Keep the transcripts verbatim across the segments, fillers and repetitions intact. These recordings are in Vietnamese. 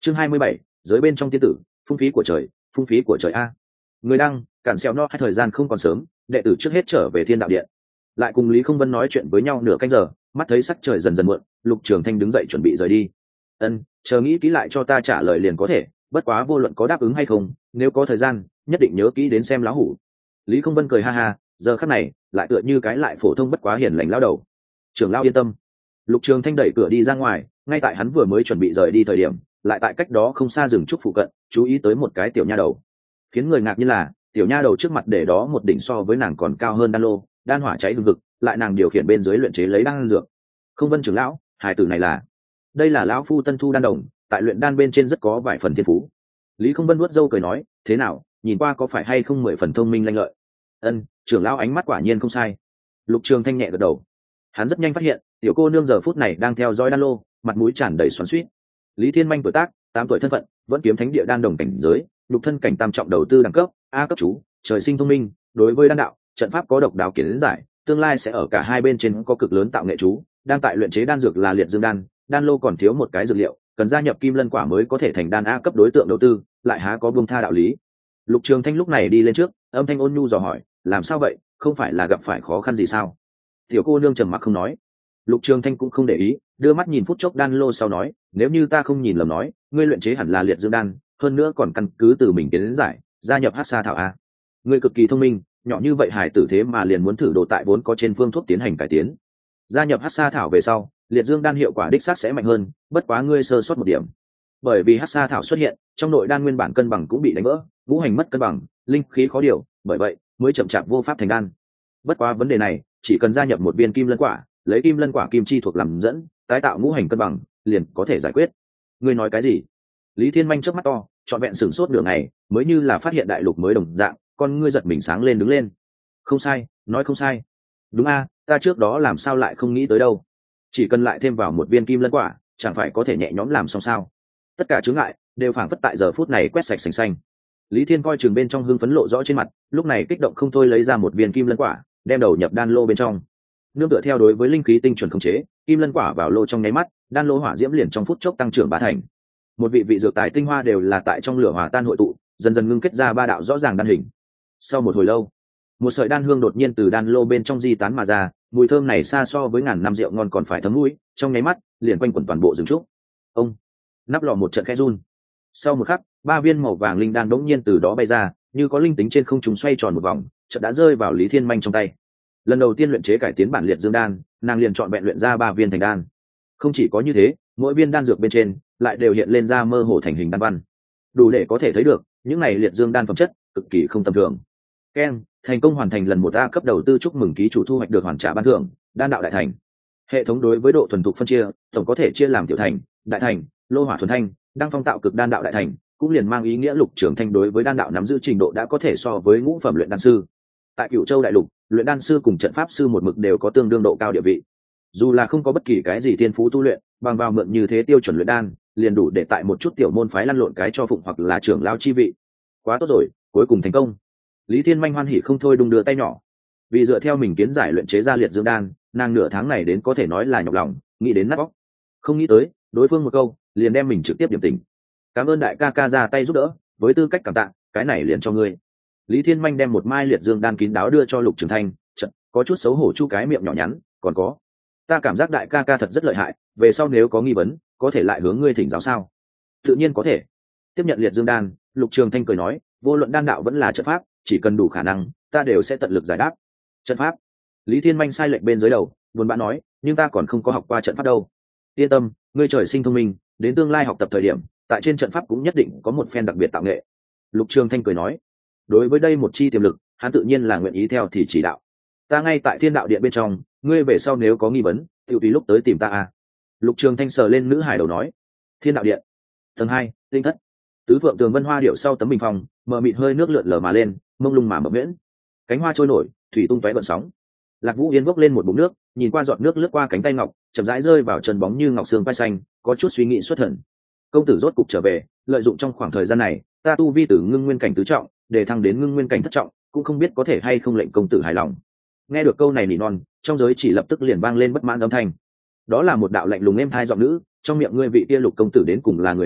chương hai mươi bảy, giới bên trong tiên tử, phung phí của trời, phung phí của trời a. Người đăng, cản xeo no, hay thời gian không còn sớm, đệ tử trước hết trở về Thiên Đạo Điện. Lại cùng Lý Không Vân nói chuyện với nhau nửa canh giờ, mắt thấy sắc trời dần dần muộn, Lục Trường Thanh đứng dậy chuẩn bị rời đi. Ân, chờ nghĩ kỹ lại cho ta trả lời liền có thể, bất quá vô luận có đáp ứng hay không, nếu có thời gian, nhất định nhớ kỹ đến xem lão hủ. Lý Không Vân cười ha ha, giờ khắc này, lại tựa như cái lại phổ thông bất quá hiền lành lão đầu. Trưởng lão yên tâm. Lục Trường Thanh đẩy cửa đi ra ngoài, ngay tại hắn vừa mới chuẩn bị rời đi thời điểm, lại tại cách đó không xa rừng trúc phụ cận, chú ý tới một cái tiểu nha đầu. Khiến người ngạc nhiên là, tiểu nha đầu trước mặt để đó một đỉnh so với nàng còn cao hơn đan lô, đan hỏa cháy hừng hực, lại nàng điều khiển bên dưới luyện chế lấy đan dược. Không Vân trưởng lão, hài tử này là? Đây là lão phu tân thu đan đồng, tại luyện đan bên trên rất có vài phần thiên phú. Lý Không Vân vuốt râu cười nói, thế nào, nhìn qua có phải hay không mười phần thông minh lanh lợi? Ân, trưởng lão ánh mắt quả nhiên không sai. Lục Trường Thanh nhẹ gật đầu. Hắn rất nhanh phát hiện, tiểu cô nương giờ phút này đang theo dõi đan lô, mặt mũi tràn đầy xoắn xuýt. Lý Thiên Manh tuổi tác, tám tuổi thân phận, vẫn kiếm thánh địa đan đồng cảnh giới, lục thân cảnh tam trọng đầu tư đẳng cấp, A cấp chú, trời sinh thông minh, đối với đan đạo, trận pháp có độc đáo kiến giải, tương lai sẽ ở cả hai bên trên có cực lớn tạo nghệ chú, đang tại luyện chế đan dược là liệt dương đan, đan lô còn thiếu một cái dược liệu, cần gia nhập kim lân quả mới có thể thành đan A cấp đối tượng đầu tư, lại há có buông tha đạo lý. Lục Trường Thanh lúc này đi lên trước, âm thanh ôn nhu dò hỏi, làm sao vậy, không phải là gặp phải khó khăn gì sao? Tiểu cô nương trầm mặc không nói. Lục Trường Thanh cũng không để ý, đưa mắt nhìn phút chốc đan lô sau nói, nếu như ta không nhìn lầm nói, ngươi luyện chế hẳn là liệt dương đan, hơn nữa còn căn cứ từ mình tiến đến giải, gia nhập Hắc Sa thảo a. Ngươi cực kỳ thông minh, nhỏ như vậy hải tử thế mà liền muốn thử đồ tại vốn có trên phương thuốc tiến hành cải tiến. Gia nhập Hắc Sa thảo về sau, liệt dương đan hiệu quả đích xác sẽ mạnh hơn, bất quá ngươi sơ sót một điểm. Bởi vì Hắc Sa thảo xuất hiện, trong nội đan nguyên bản cân bằng cũng bị đánh vỡ, ngũ hành mất cân bằng, linh khí khó điều, bởi vậy mới chậm chạp vô pháp thành đan. Bất quá vấn đề này, chỉ cần gia nhập một viên kim lân quả, lấy kim lân quả kim chi thuộc làm dẫn, tái tạo ngũ hành cân bằng, liền có thể giải quyết. Ngươi nói cái gì? Lý Thiên Manh chớp mắt to, trọn vẹn sửng sốt nửa ngày, mới như là phát hiện đại lục mới đồng dạng, con ngươi giật mình sáng lên đứng lên. Không sai, nói không sai. Đúng a, ta trước đó làm sao lại không nghĩ tới đâu. Chỉ cần lại thêm vào một viên kim lân quả, chẳng phải có thể nhẹ nhõm làm xong sao? Tất cả chướng ngại đều phảng phất tại giờ phút này quét sạch sành xanh. Lý Thiên coi chừng bên trong hưng phấn lộ rõ trên mặt, lúc này kích động không thôi lấy ra một viên kim lân quả, đem đầu nhập đan lô bên trong. Nương tựa theo đối với linh khí tinh chuẩn khống chế, kim lân quả vào lô trong nháy mắt, đan lô hỏa diễm liền trong phút chốc tăng trưởng bá thành. Một vị vị dược tài tinh hoa đều là tại trong lửa hòa tan hội tụ, dần dần ngưng kết ra ba đạo rõ ràng đan hình. Sau một hồi lâu, một sợi đan hương đột nhiên từ đan lô bên trong di tán mà ra, mùi thơm này xa so với ngàn năm rượu ngon còn phải thấm mũi, trong nháy mắt liền quanh quẩn toàn bộ rừng trúc. Ông, nắp lò một trận khẽ run. Sau một khắc, ba viên màu vàng linh đan đống nhiên từ đó bay ra, như có linh tính trên không trung xoay tròn một vòng, chợt đã rơi vào Lý Thiên Manh trong tay. Lần đầu tiên luyện chế cải tiến bản liệt dương đan, nàng liền chọn vẹn luyện ra ba viên thành đan. Không chỉ có như thế, mỗi viên đan dược bên trên lại đều hiện lên ra mơ hồ thành hình đan văn, đủ để có thể thấy được những này liệt dương đan phẩm chất cực kỳ không tầm thường. Ken, thành công hoàn thành lần một A cấp đầu tư, chúc mừng ký chủ thu hoạch được hoàn trả ban thưởng, đan đạo đại thành. Hệ thống đối với độ thuần thục phân chia, tổng có thể chia làm tiểu thành, đại thành, lô hỏa thuần thanh, đăng phong tạo cực đan đạo đại thành, cũng liền mang ý nghĩa Lục Trường Thanh đối với đan đạo nắm giữ trình độ đã có thể so với ngũ phẩm luyện đan sư. Tại Cửu Châu đại lục, luyện đan sư cùng trận pháp sư một mực đều có tương đương độ cao địa vị. Dù là không có bất kỳ cái gì thiên phú tu luyện, bằng vào mượn như thế tiêu chuẩn luyện đan, liền đủ để tại một chút tiểu môn phái lăn lộn cái cho phụng hoặc là trưởng lão chi vị. Quá tốt rồi, cuối cùng thành công. Lý Thiên Manh hoan hỉ không thôi đung đưa tay nhỏ. Vì dựa theo mình kiến giải luyện chế ra liệt dương đan, nàng nửa tháng này đến có thể nói là nhọc lòng, nghĩ đến nát óc. Không nghĩ tới, đối phương một câu, liền đem mình trực tiếp điểm tình. Cảm ơn đại ca ca ra tay giúp đỡ, với tư cách cảm tạ, cái này liền cho ngươi. Lý Thiên Manh đem một mai liệt dương đan kín đáo đưa cho Lục Trường Thanh, chợt có chút xấu hổ chu cái miệng nhỏ nhắn, còn có, ta cảm giác đại ca ca thật rất lợi hại, về sau nếu có nghi vấn, có thể lại hướng ngươi thỉnh giáo sao? Tự nhiên có thể. Tiếp nhận liệt dương đan, Lục Trường Thanh cười nói, vô luận đan đạo vẫn là trận pháp, chỉ cần đủ khả năng, ta đều sẽ tận lực giải đáp. Trận pháp? Lý Thiên Manh sai lệnh bên dưới đầu, buồn bã nói, nhưng ta còn không có học qua trận pháp đâu. Yên tâm, ngươi trời sinh thông minh, đến tương lai học tập thời điểm, tại trên trận pháp cũng nhất định có một phen đặc biệt tạo nghệ. Lục Trường Thanh cười nói, đối với đây một chi tiềm lực, hắn tự nhiên là nguyện ý theo thì chỉ đạo. Ta ngay tại Thiên Đạo Điện bên trong, ngươi về sau nếu có nghi vấn, tự tùy lúc tới tìm ta à. Lục Trường Thanh sờ lên nữ hải đầu nói, Thiên Đạo Điện, tầng hai, tinh thất. Tứ Phượng Tường Vân Hoa điệu sau tấm bình phong, mờ mịt hơi nước lượn lờ mà lên, mông lung mà mập miễn. Cánh hoa trôi nổi, thủy tung tóe gợn sóng. Lạc Vũ Yên bốc lên một bụng nước, nhìn qua giọt nước lướt qua cánh tay ngọc, chậm rãi rơi vào chân bóng như ngọc xương vai xanh, có chút suy nghĩ xuất thần. Công tử rốt cục trở về, lợi dụng trong khoảng thời gian này, ta tu vi từ ngưng nguyên cảnh tứ trọng, để thăng đến ngưng nguyên cảnh thất trọng, cũng không biết có thể hay không lệnh công tử hài lòng. Nghe được câu này nỉ non, trong giới chỉ lập tức liền vang lên bất mãn âm thanh. Đó là một đạo lạnh lùng êm thai giọng nữ, trong miệng ngươi vị kia Lục công tử đến cùng là người nào,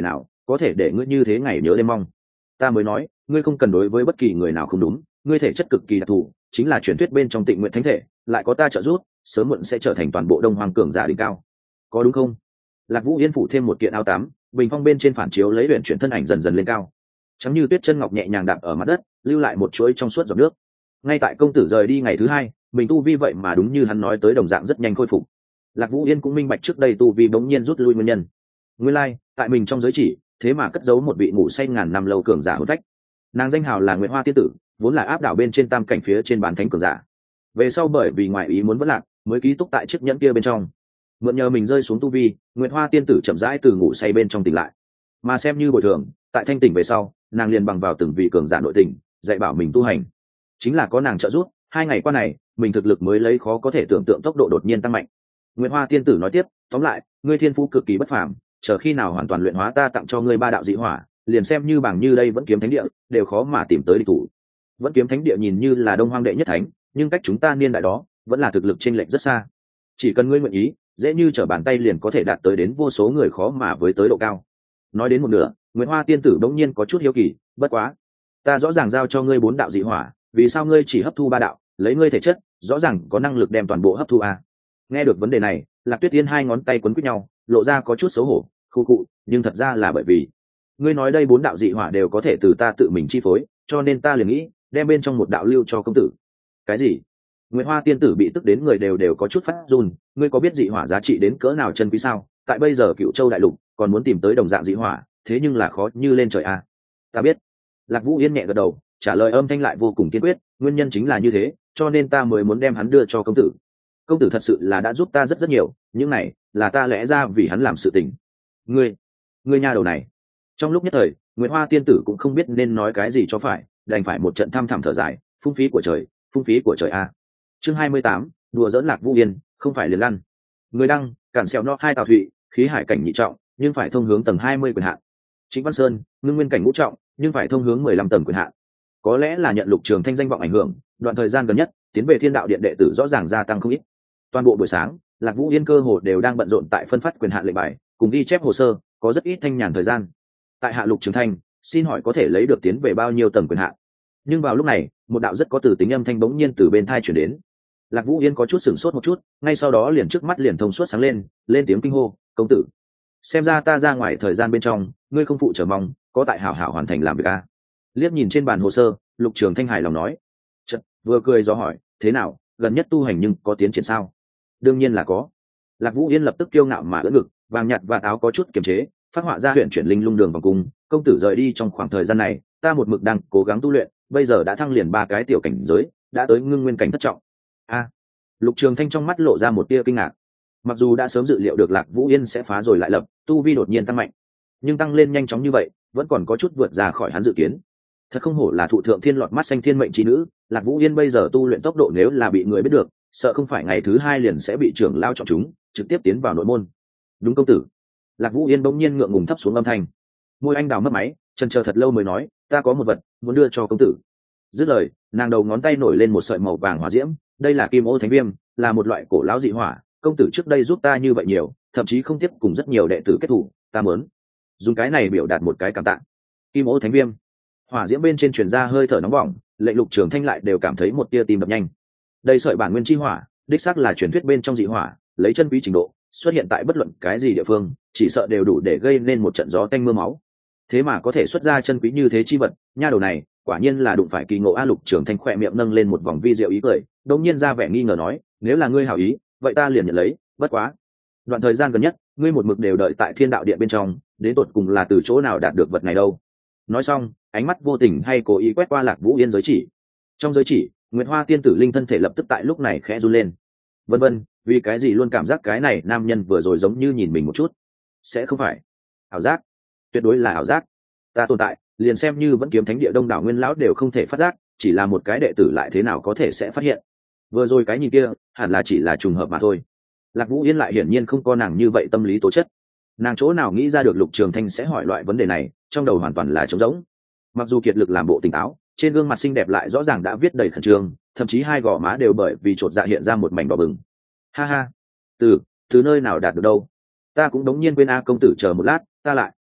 có thể để ngươi như thế ngày nhớ đêm mong. Ta mới nói ngươi không cần đối với bất kỳ người nào không đúng, ngươi thể chất cực kỳ đặc thù, chính là truyền thuyết bên trong Tịnh Nguyện Thánh Thể, lại có ta trợ giúp, sớm muộn sẽ trở thành toàn bộ Đông Hoang cường giả đỉnh cao, có đúng không? Lạc Vũ Yên phủ thêm một kiện áo tắm, bình phong bên trên phản chiếu lấy luyện chuyển thân ảnh dần dần lên cao, chấm như tuyết chân ngọc nhẹ nhàng đạp ở mặt đất, lưu lại một chuỗi trong suốt giọt nước. Ngay tại công tử rời đi ngày thứ hai, mình tu vi vậy mà đúng như hắn nói tới đồng dạng rất nhanh khôi phục. Lạc Vũ Yên cũng minh bạch trước đây tu vi bỗng nhiên rút lui nguyên nhân. Nguyên lai, like, tại mình trong giới chỉ, thế mà cất giấu một vị ngủ say ngàn năm lâu cường giả hồn phách. Nàng danh hào là Nguyệt Hoa tiên tử, vốn là áp đảo bên trên tam cảnh phía trên bán thánh cường giả. Về sau bởi vì ngoại ý muốn vỡ lạc, mới ký túc tại chiếc nhẫn kia bên trong. Mượn nhờ mình rơi xuống tu vi, Nguyệt Hoa tiên tử chậm rãi từ ngủ say bên trong tỉnh lại. Mà xem như bồi thường, tại thanh tỉnh về sau, nàng liền bằng vào từng vị cường giả nội tình, dạy bảo mình tu hành. Chính là có nàng trợ giúp, hai ngày qua này, mình thực lực mới lấy khó có thể tưởng tượng tốc độ đột nhiên tăng mạnh. Nguyệt Hoa tiên tử nói tiếp, tóm lại, ngươi thiên phú cực kỳ bất phàm, chờ khi nào hoàn toàn luyện hóa ta tặng cho ngươi ba đạo dị hỏa, liền xem như bảng như đây vẫn kiếm thánh địa, đều khó mà tìm tới địch thủ. Vẫn kiếm thánh địa nhìn như là Đông Hoang đệ nhất thánh, nhưng cách chúng ta niên đại đó, vẫn là thực lực chênh lệch rất xa. Chỉ cần ngươi nguyện ý, dễ như trở bàn tay liền có thể đạt tới đến vô số người khó mà với tới độ cao. Nói đến một nửa, Nguyệt Hoa tiên tử bỗng nhiên có chút hiếu kỳ, bất quá, ta rõ ràng giao cho ngươi bốn đạo dị hỏa, vì sao ngươi chỉ hấp thu ba đạo, lấy ngươi thể chất, rõ ràng có năng lực đem toàn bộ hấp thu à? Nghe được vấn đề này, Lạc Tuyết Tiên hai ngón tay quấn quýt nhau, lộ ra có chút xấu hổ, khu cụ, nhưng thật ra là bởi vì ngươi nói đây bốn đạo dị hỏa đều có thể từ ta tự mình chi phối, cho nên ta liền nghĩ đem bên trong một đạo lưu cho công tử. Cái gì? Nguyệt Hoa tiên tử bị tức đến người đều đều có chút phát run, ngươi có biết dị hỏa giá trị đến cỡ nào chân quý sao? Tại bây giờ Cựu Châu đại lục, còn muốn tìm tới đồng dạng dị hỏa, thế nhưng là khó như lên trời a. À. Ta biết. Lạc Vũ Yên nhẹ gật đầu, trả lời âm thanh lại vô cùng kiên quyết, nguyên nhân chính là như thế, cho nên ta mới muốn đem hắn đưa cho công tử. Công tử thật sự là đã giúp ta rất rất nhiều, những này là ta lẽ ra vì hắn làm sự tình. Ngươi, ngươi nha đầu này. Trong lúc nhất thời, Nguyệt Hoa tiên tử cũng không biết nên nói cái gì cho phải, đành phải một trận thăm thẳm thở dài, phung phí của trời, phung phí của trời a. Chương hai mươi tám, đùa giỡn Lạc Vũ Yên, không phải liền lăn. Người đăng, cản xèo no hai Tào Thụy, khí hải cảnh nhị trọng, nhưng phải thông hướng tầng hai mươi quyền hạn. Trịnh Văn Sơn, ngưng nguyên cảnh ngũ trọng, nhưng phải thông hướng mười lăm tầng quyền hạn. Có lẽ là nhận Lục Trường Thanh danh vọng ảnh hưởng, đoạn thời gian gần nhất, tiến về Thiên Đạo Điện đệ tử rõ ràng gia tăng không ít. Toàn bộ buổi sáng, Lạc Vũ Yên cơ hồ đều đang bận rộn tại phân phát quyền hạn lệnh bài, cùng ghi chép hồ sơ, có rất ít thanh nhàn thời gian. Tại hạ Lục Trường Thanh, xin hỏi có thể lấy được tiến về bao nhiêu tầng quyền hạn? Nhưng vào lúc này, một đạo rất có từ tính âm thanh bỗng nhiên từ bên tai truyền đến. Lạc Vũ Yên có chút sửng sốt một chút, ngay sau đó liền trước mắt liền thông suốt sáng lên, lên tiếng kinh hô, "Công tử, xem ra ta ra ngoài thời gian bên trong, ngươi không phụ chờ mong, có tại hảo hảo hoàn thành làm việc a." Liếc nhìn trên bàn hồ sơ, Lục Trường Thanh hài lòng nói. Chợt, vừa cười do hỏi, "Thế nào, gần nhất tu hành nhưng có tiến triển sao?" "Đương nhiên là có." Lạc Vũ Yên lập tức kiêu ngạo mà ưỡn ngực, vàng nhạt và áo có chút kiềm chế, phát họa ra huyền chuyển linh lung đường vòng cung, "Công tử rời đi trong khoảng thời gian này, ta một mực đang cố gắng tu luyện, bây giờ đã thăng liền ba cái tiểu cảnh giới, đã tới ngưng nguyên cảnh thất trọng." A. Lục Trường Thanh trong mắt lộ ra một tia kinh ngạc. Mặc dù đã sớm dự liệu được Lạc Vũ Yên sẽ phá rồi lại lập, tu vi đột nhiên tăng mạnh, nhưng tăng lên nhanh chóng như vậy, vẫn còn có chút vượt ra khỏi hắn dự kiến. Thật không hổ là thụ thượng thiên lọt mắt xanh thiên mệnh chi nữ, Lạc Vũ Yên bây giờ tu luyện tốc độ nếu là bị người biết được, sợ không phải ngày thứ hai liền sẽ bị trưởng lao chọn chúng, trực tiếp tiến vào nội môn. Đúng công tử. Lạc Vũ Yên bỗng nhiên ngượng ngùng thấp xuống âm thanh. Môi anh đào mất máy, chần chờ thật lâu mới nói, "Ta có một vật muốn đưa cho công tử." Dứt lời, nàng đầu ngón tay nổi lên một sợi màu vàng hỏa diễm, "Đây là Kim Ô Thánh Viêm, là một loại cổ lão dị hỏa, công tử trước đây giúp ta như vậy nhiều, thậm chí không tiếp cùng rất nhiều đệ tử kết thủ, ta muốn dùng cái này biểu đạt một cái cảm tạ." Kim Ô Thánh Viêm. Hỏa diễm bên trên truyền ra hơi thở nóng bỏng, lệnh Lục Trường Thanh lại đều cảm thấy một tia tim đập nhanh. Đây sợi bản nguyên chi hỏa, đích xác là truyền thuyết bên trong dị hỏa, lấy chân quý trình độ, xuất hiện tại bất luận cái gì địa phương, chỉ sợ đều đủ để gây nên một trận gió tanh mưa máu. Thế mà có thể xuất ra chân quý như thế chi vật, nha đầu này, quả nhiên là đụng phải kỳ ngộ a. Lục Trường Thanh khẽ miệng nâng lên một vòng vi diệu ý cười, đột nhiên ra vẻ nghi ngờ nói, "Nếu là ngươi hảo ý, vậy ta liền nhận lấy, bất quá, đoạn thời gian gần nhất, ngươi một mực đều đợi tại Thiên Đạo Điện bên trong, đến tột cùng là từ chỗ nào đạt được vật này đâu?" Nói xong, ánh mắt vô tình hay cố ý quét qua Lạc Vũ Yên giới chỉ. Trong giới chỉ, Nguyệt Hoa tiên tử linh thân thể lập tức tại lúc này khẽ run lên. Vân vân, vì cái gì luôn cảm giác cái này nam nhân vừa rồi giống như nhìn mình một chút. Sẽ không phải ảo giác? Tuyệt đối là ảo giác. Ta tồn tại, liền xem như vẫn kiếm thánh địa đông đảo nguyên lão đều không thể phát giác, chỉ là một cái đệ tử lại thế nào có thể sẽ phát hiện. Vừa rồi cái nhìn kia, hẳn là chỉ là trùng hợp mà thôi. Lạc Vũ Yên lại hiển nhiên không có nàng như vậy tâm lý tố chất. Nàng chỗ nào nghĩ ra được Lục Trường Thanh sẽ hỏi loại vấn đề này, trong đầu hoàn toàn là trống rỗng. Mặc dù kiệt lực làm bộ tỉnh táo, trên gương mặt xinh đẹp lại rõ ràng đã viết đầy khẩn trương, thậm chí hai gò má đều bởi vì chột dạ hiện ra một mảnh đỏ bừng. Ha ha, từ từ nơi nào đạt được đâu? Ta cũng đống nhiên quên a. Công tử chờ một lát, ta lại.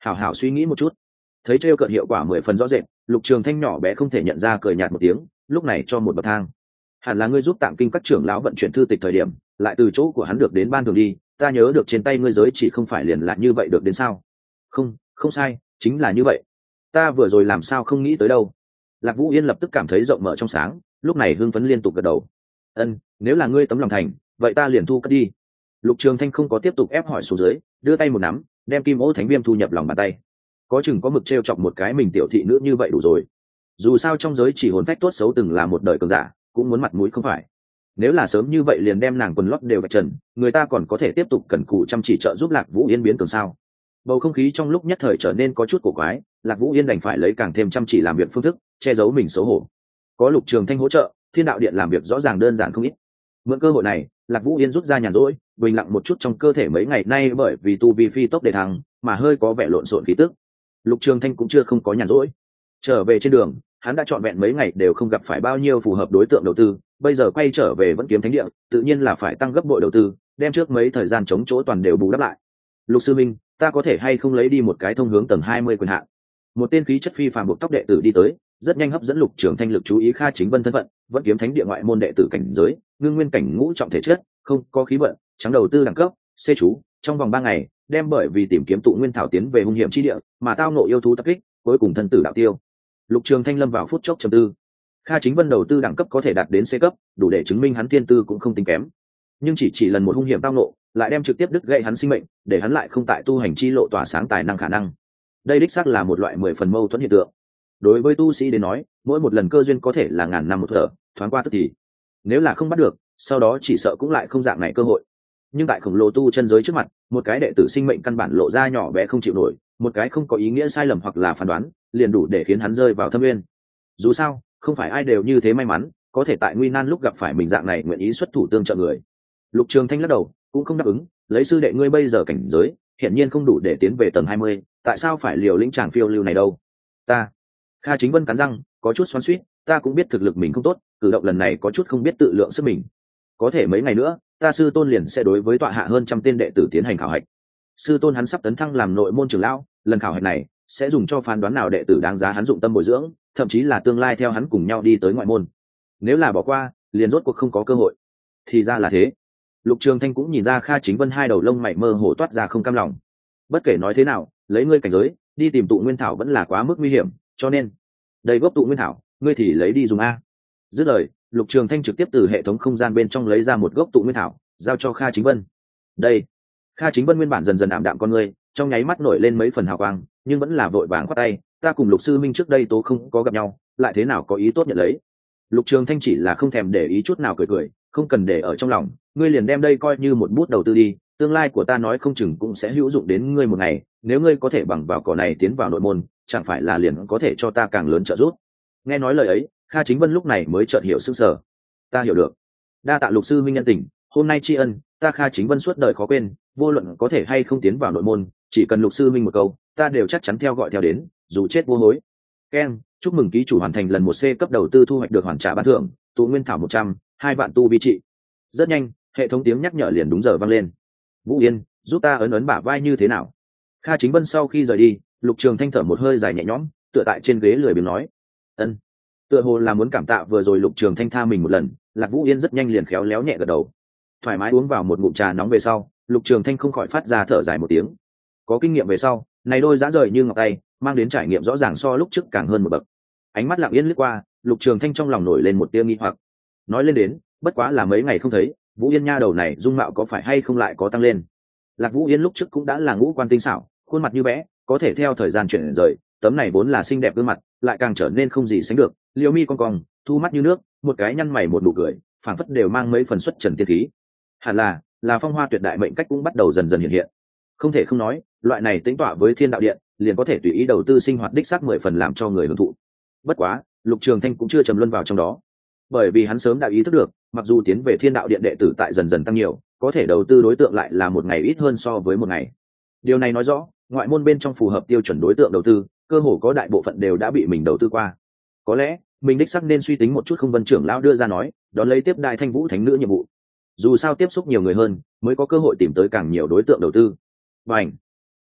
hảo hảo suy nghĩ một chút. Thấy trêu cợt hiệu quả mười phần rõ rệt, Lục Trường Thanh nhỏ bé không thể nhận ra, cười nhạt một tiếng, lúc này cho một bậc thang. Hẳn là ngươi giúp tạm kinh các trưởng lão vận chuyển thư tịch thời điểm, lại từ chỗ của hắn được đến ban thường đi, ta nhớ được trên tay ngươi giới chỉ không phải liền là như vậy được đến sao? Không, không sai, chính là như vậy. Ta vừa rồi làm sao không nghĩ tới đâu. Lạc Vũ Yên lập tức cảm thấy rộng mở trong sáng, lúc này hưng phấn liên tục gật đầu. Ân, nếu là ngươi tấm lòng thành, vậy ta liền thu cất đi. Lục Trường Thanh không có tiếp tục ép hỏi xuống dưới, đưa tay một nắm, đem kim ô thánh viêm thu nhập lòng bàn tay. Có chừng có mực trêu chọc một cái mình tiểu thị nữ như vậy đủ rồi. Dù sao trong giới chỉ hồn phách tốt xấu từng là một đời cường giả, cũng muốn mặt mũi không phải. Nếu là sớm như vậy liền đem nàng quần lót đều vạch trần, người ta còn có thể tiếp tục cẩn cù chăm chỉ trợ giúp Lạc Vũ Yên biến cường sao? Bầu không khí trong lúc nhất thời trở nên có chút cổ quái, Lạc Vũ Yên đành phải lấy càng thêm chăm chỉ làm việc phương thức, che giấu mình xấu hổ. Có Lục Trường Thanh hỗ trợ, Thiên Đạo Điện làm việc rõ ràng đơn giản không ít. Mượn cơ hội này, Lạc Vũ Yên rút ra nhàn rỗi, bình lặng một chút trong cơ thể mấy ngày nay bởi vì tu vi phi tốc đề thăng, mà hơi có vẻ lộn xộn khí tức. Lục Trường Thanh cũng chưa không có nhàn rỗi. Trở về trên đường, hắn đã chọn vẹn mấy ngày đều không gặp phải bao nhiêu phù hợp đối tượng đầu tư, bây giờ quay trở về Vẫn Kiếm Thánh Địa, tự nhiên là phải tăng gấp bội đầu tư, đem trước mấy thời gian chống chỗ toàn đều bù đắp lại. Lục sư minh, ta có thể hay không lấy đi một cái thông hướng tầng hai mươi quyền hạn? Một tên khí chất phi phàm buộc tóc đệ tử đi tới, rất nhanh hấp dẫn Lục Trường Thanh lực chú ý. Kha Chính Vân thân phận, Vẫn Kiếm Thánh Địa ngoại môn đệ tử cảnh giới, ngưng nguyên cảnh ngũ trọng thể chất, không có khí vận, trắng đầu tư đẳng cấp, C chú, trong vòng ba ngày, đem bởi vì tìm kiếm tụ nguyên thảo tiến về hung hiểm chi địa, mà tao ngộ yêu thú tập kích, cuối cùng thân tử đạo tiêu. Lục Trường Thanh lâm vào phút chốc trầm tư. Kha Chính Vân đầu tư đẳng cấp có thể đạt đến C cấp, đủ để chứng minh hắn thiên tư cũng không tính kém. Nhưng chỉ chỉ lần một hung hiểm tao ngộ, lại đem trực tiếp đứt gãy hắn sinh mệnh, để hắn lại không tại tu hành chi lộ tỏa sáng tài năng khả năng. Đây đích xác là một loại mười phần mâu thuẫn hiện tượng. Đối với tu sĩ đến nói, mỗi một lần cơ duyên có thể là ngàn năm một thở, thoáng qua tức thì. Nếu là không bắt được, sau đó chỉ sợ cũng lại không dạng này cơ hội. Nhưng tại khổng lồ tu chân giới trước mặt, một cái đệ tử sinh mệnh căn bản lộ ra nhỏ bé không chịu nổi, một cái không có ý nghĩa sai lầm hoặc là phán đoán, liền đủ để khiến hắn rơi vào thâm nguyên. Dù sao, không phải ai đều như thế may mắn, có thể tại nguy nan lúc gặp phải mình dạng này nguyện ý xuất thủ tương trợ người. Lục Trường Thanh lắc đầu, cũng không đáp ứng, lấy sư đệ ngươi bây giờ cảnh giới, hiển nhiên không đủ để tiến về tầng hai mươi, tại sao phải liều lĩnh chàng phiêu lưu này đâu? Ta. Kha Chính Vân cắn răng, có chút xoắn xuýt, ta cũng biết thực lực mình không tốt, cử động lần này có chút không biết tự lượng sức mình. Có thể mấy ngày nữa, ta sư tôn liền sẽ đối với tọa hạ hơn trăm tên đệ tử tiến hành khảo hạch. Sư tôn hắn sắp tấn thăng làm nội môn trưởng lão, lần khảo hạch này sẽ dùng cho phán đoán nào đệ tử đáng giá hắn dụng tâm bồi dưỡng, thậm chí là tương lai theo hắn cùng nhau đi tới ngoại môn. Nếu là bỏ qua, liền rốt cuộc không có cơ hội. Thì ra là thế. Lục Trường Thanh cũng nhìn ra Kha Chính Vân hai đầu lông mày mơ hồ toát ra không cam lòng. Bất kể nói thế nào, lấy ngươi cảnh giới, đi tìm tụ nguyên thảo vẫn là quá mức nguy hiểm, cho nên, đây gốc tụ nguyên thảo, ngươi thì lấy đi dùng a. Dứt lời, Lục Trường Thanh trực tiếp từ hệ thống không gian bên trong lấy ra một gốc tụ nguyên thảo, giao cho Kha Chính Vân. Đây. Kha Chính Vân nguyên bản dần dần ảm đạm con ngươi, trong nháy mắt nổi lên mấy phần hào quang, nhưng vẫn là vội vàng khoát tay, ta cùng Lục sư minh trước đây tố không có gặp nhau, lại thế nào có ý tốt nhận lấy. Lục Trường Thanh chỉ là không thèm để ý chút nào, cười cười, không cần để ở trong lòng, ngươi liền đem đây coi như một bút đầu tư đi, tương lai của ta nói không chừng cũng sẽ hữu dụng đến ngươi một ngày, nếu ngươi có thể bằng vào cỏ này tiến vào nội môn, chẳng phải là liền có thể cho ta càng lớn trợ giúp. Nghe nói lời ấy, Kha Chính Vân lúc này mới chợt hiểu sững sờ. Ta hiểu được. Đa tạ Lục sư minh nhân tình, hôm nay tri ân, ta Kha Chính Vân suốt đời khó quên, vô luận có thể hay không tiến vào nội môn, chỉ cần Lục sư minh một câu, ta đều chắc chắn theo gọi theo đến, dù chết vô hối. Ken, chúc mừng ký chủ hoàn thành lần một C cấp đầu tư thu hoạch được hoàn trả ban thưởng, tụ nguyên thảo một trăm, hai vạn tu vi trị. Rất nhanh, hệ thống tiếng nhắc nhở liền đúng giờ vang lên. Vũ Yên, giúp ta ấn ấn bả vai như thế nào? Kha Chính Vân sau khi rời đi, Lục Trường Thanh thở một hơi dài nhẹ nhõm, tựa tại trên ghế lười biếng nói, ân. Tựa hồ là muốn cảm tạ vừa rồi Lục Trường Thanh tha mình một lần, Lạc Vũ Yên rất nhanh liền khéo léo nhẹ gật đầu. Thoải mái uống vào một ngụm trà nóng về sau, Lục Trường Thanh không khỏi phát ra thở dài một tiếng. Có kinh nghiệm về sau, này đôi dã rời như ngọc tay, mang đến trải nghiệm rõ ràng so lúc trước càng hơn một bậc. Ánh mắt lặng yên lướt qua, Lục Trường Thanh trong lòng nổi lên một tia nghi hoặc. Nói lên đến, bất quá là mấy ngày không thấy, Vũ Yên nha đầu này dung mạo có phải hay không lại có tăng lên. Lạc Vũ Yên lúc trước cũng đã là ngũ quan tinh xảo, khuôn mặt như vẽ, có thể theo thời gian chuyển rời, tấm này vốn là xinh đẹp gương mặt, lại càng trở nên không gì sánh được, liễu mi cong cong, thu mắt như nước, một cái nhăn mày một nụ cười, phảng phất đều mang mấy phần xuất trần tiên khí. Hẳn là, là phong hoa tuyệt đại mệnh cách cũng bắt đầu dần dần hiện hiện. Không thể không nói, loại này tính tọa với Thiên Đạo Điện, liền có thể tùy ý đầu tư sinh hoạt đích xác mười phần làm cho người hưởng thụ. Bất quá, Lục Trường Thanh cũng chưa trầm luân vào trong đó, bởi vì hắn sớm đã ý thức được, mặc dù tiến về Thiên Đạo Điện đệ tử tại dần dần tăng nhiều, có thể đầu tư đối tượng lại là một ngày ít hơn so với một ngày. Điều này nói rõ, ngoại môn bên trong phù hợp tiêu chuẩn đối tượng đầu tư, cơ hồ có đại bộ phận đều đã bị mình đầu tư qua. Có lẽ, mình đích xác nên suy tính một chút. Không Vân trưởng lão đưa ra nói, đón lấy tiếp đại Thanh Vũ Thánh nữ nhiệm vụ. Dù sao tiếp xúc nhiều người hơn, mới có cơ hội tìm tới càng nhiều đối tượng đầu tư. Bành!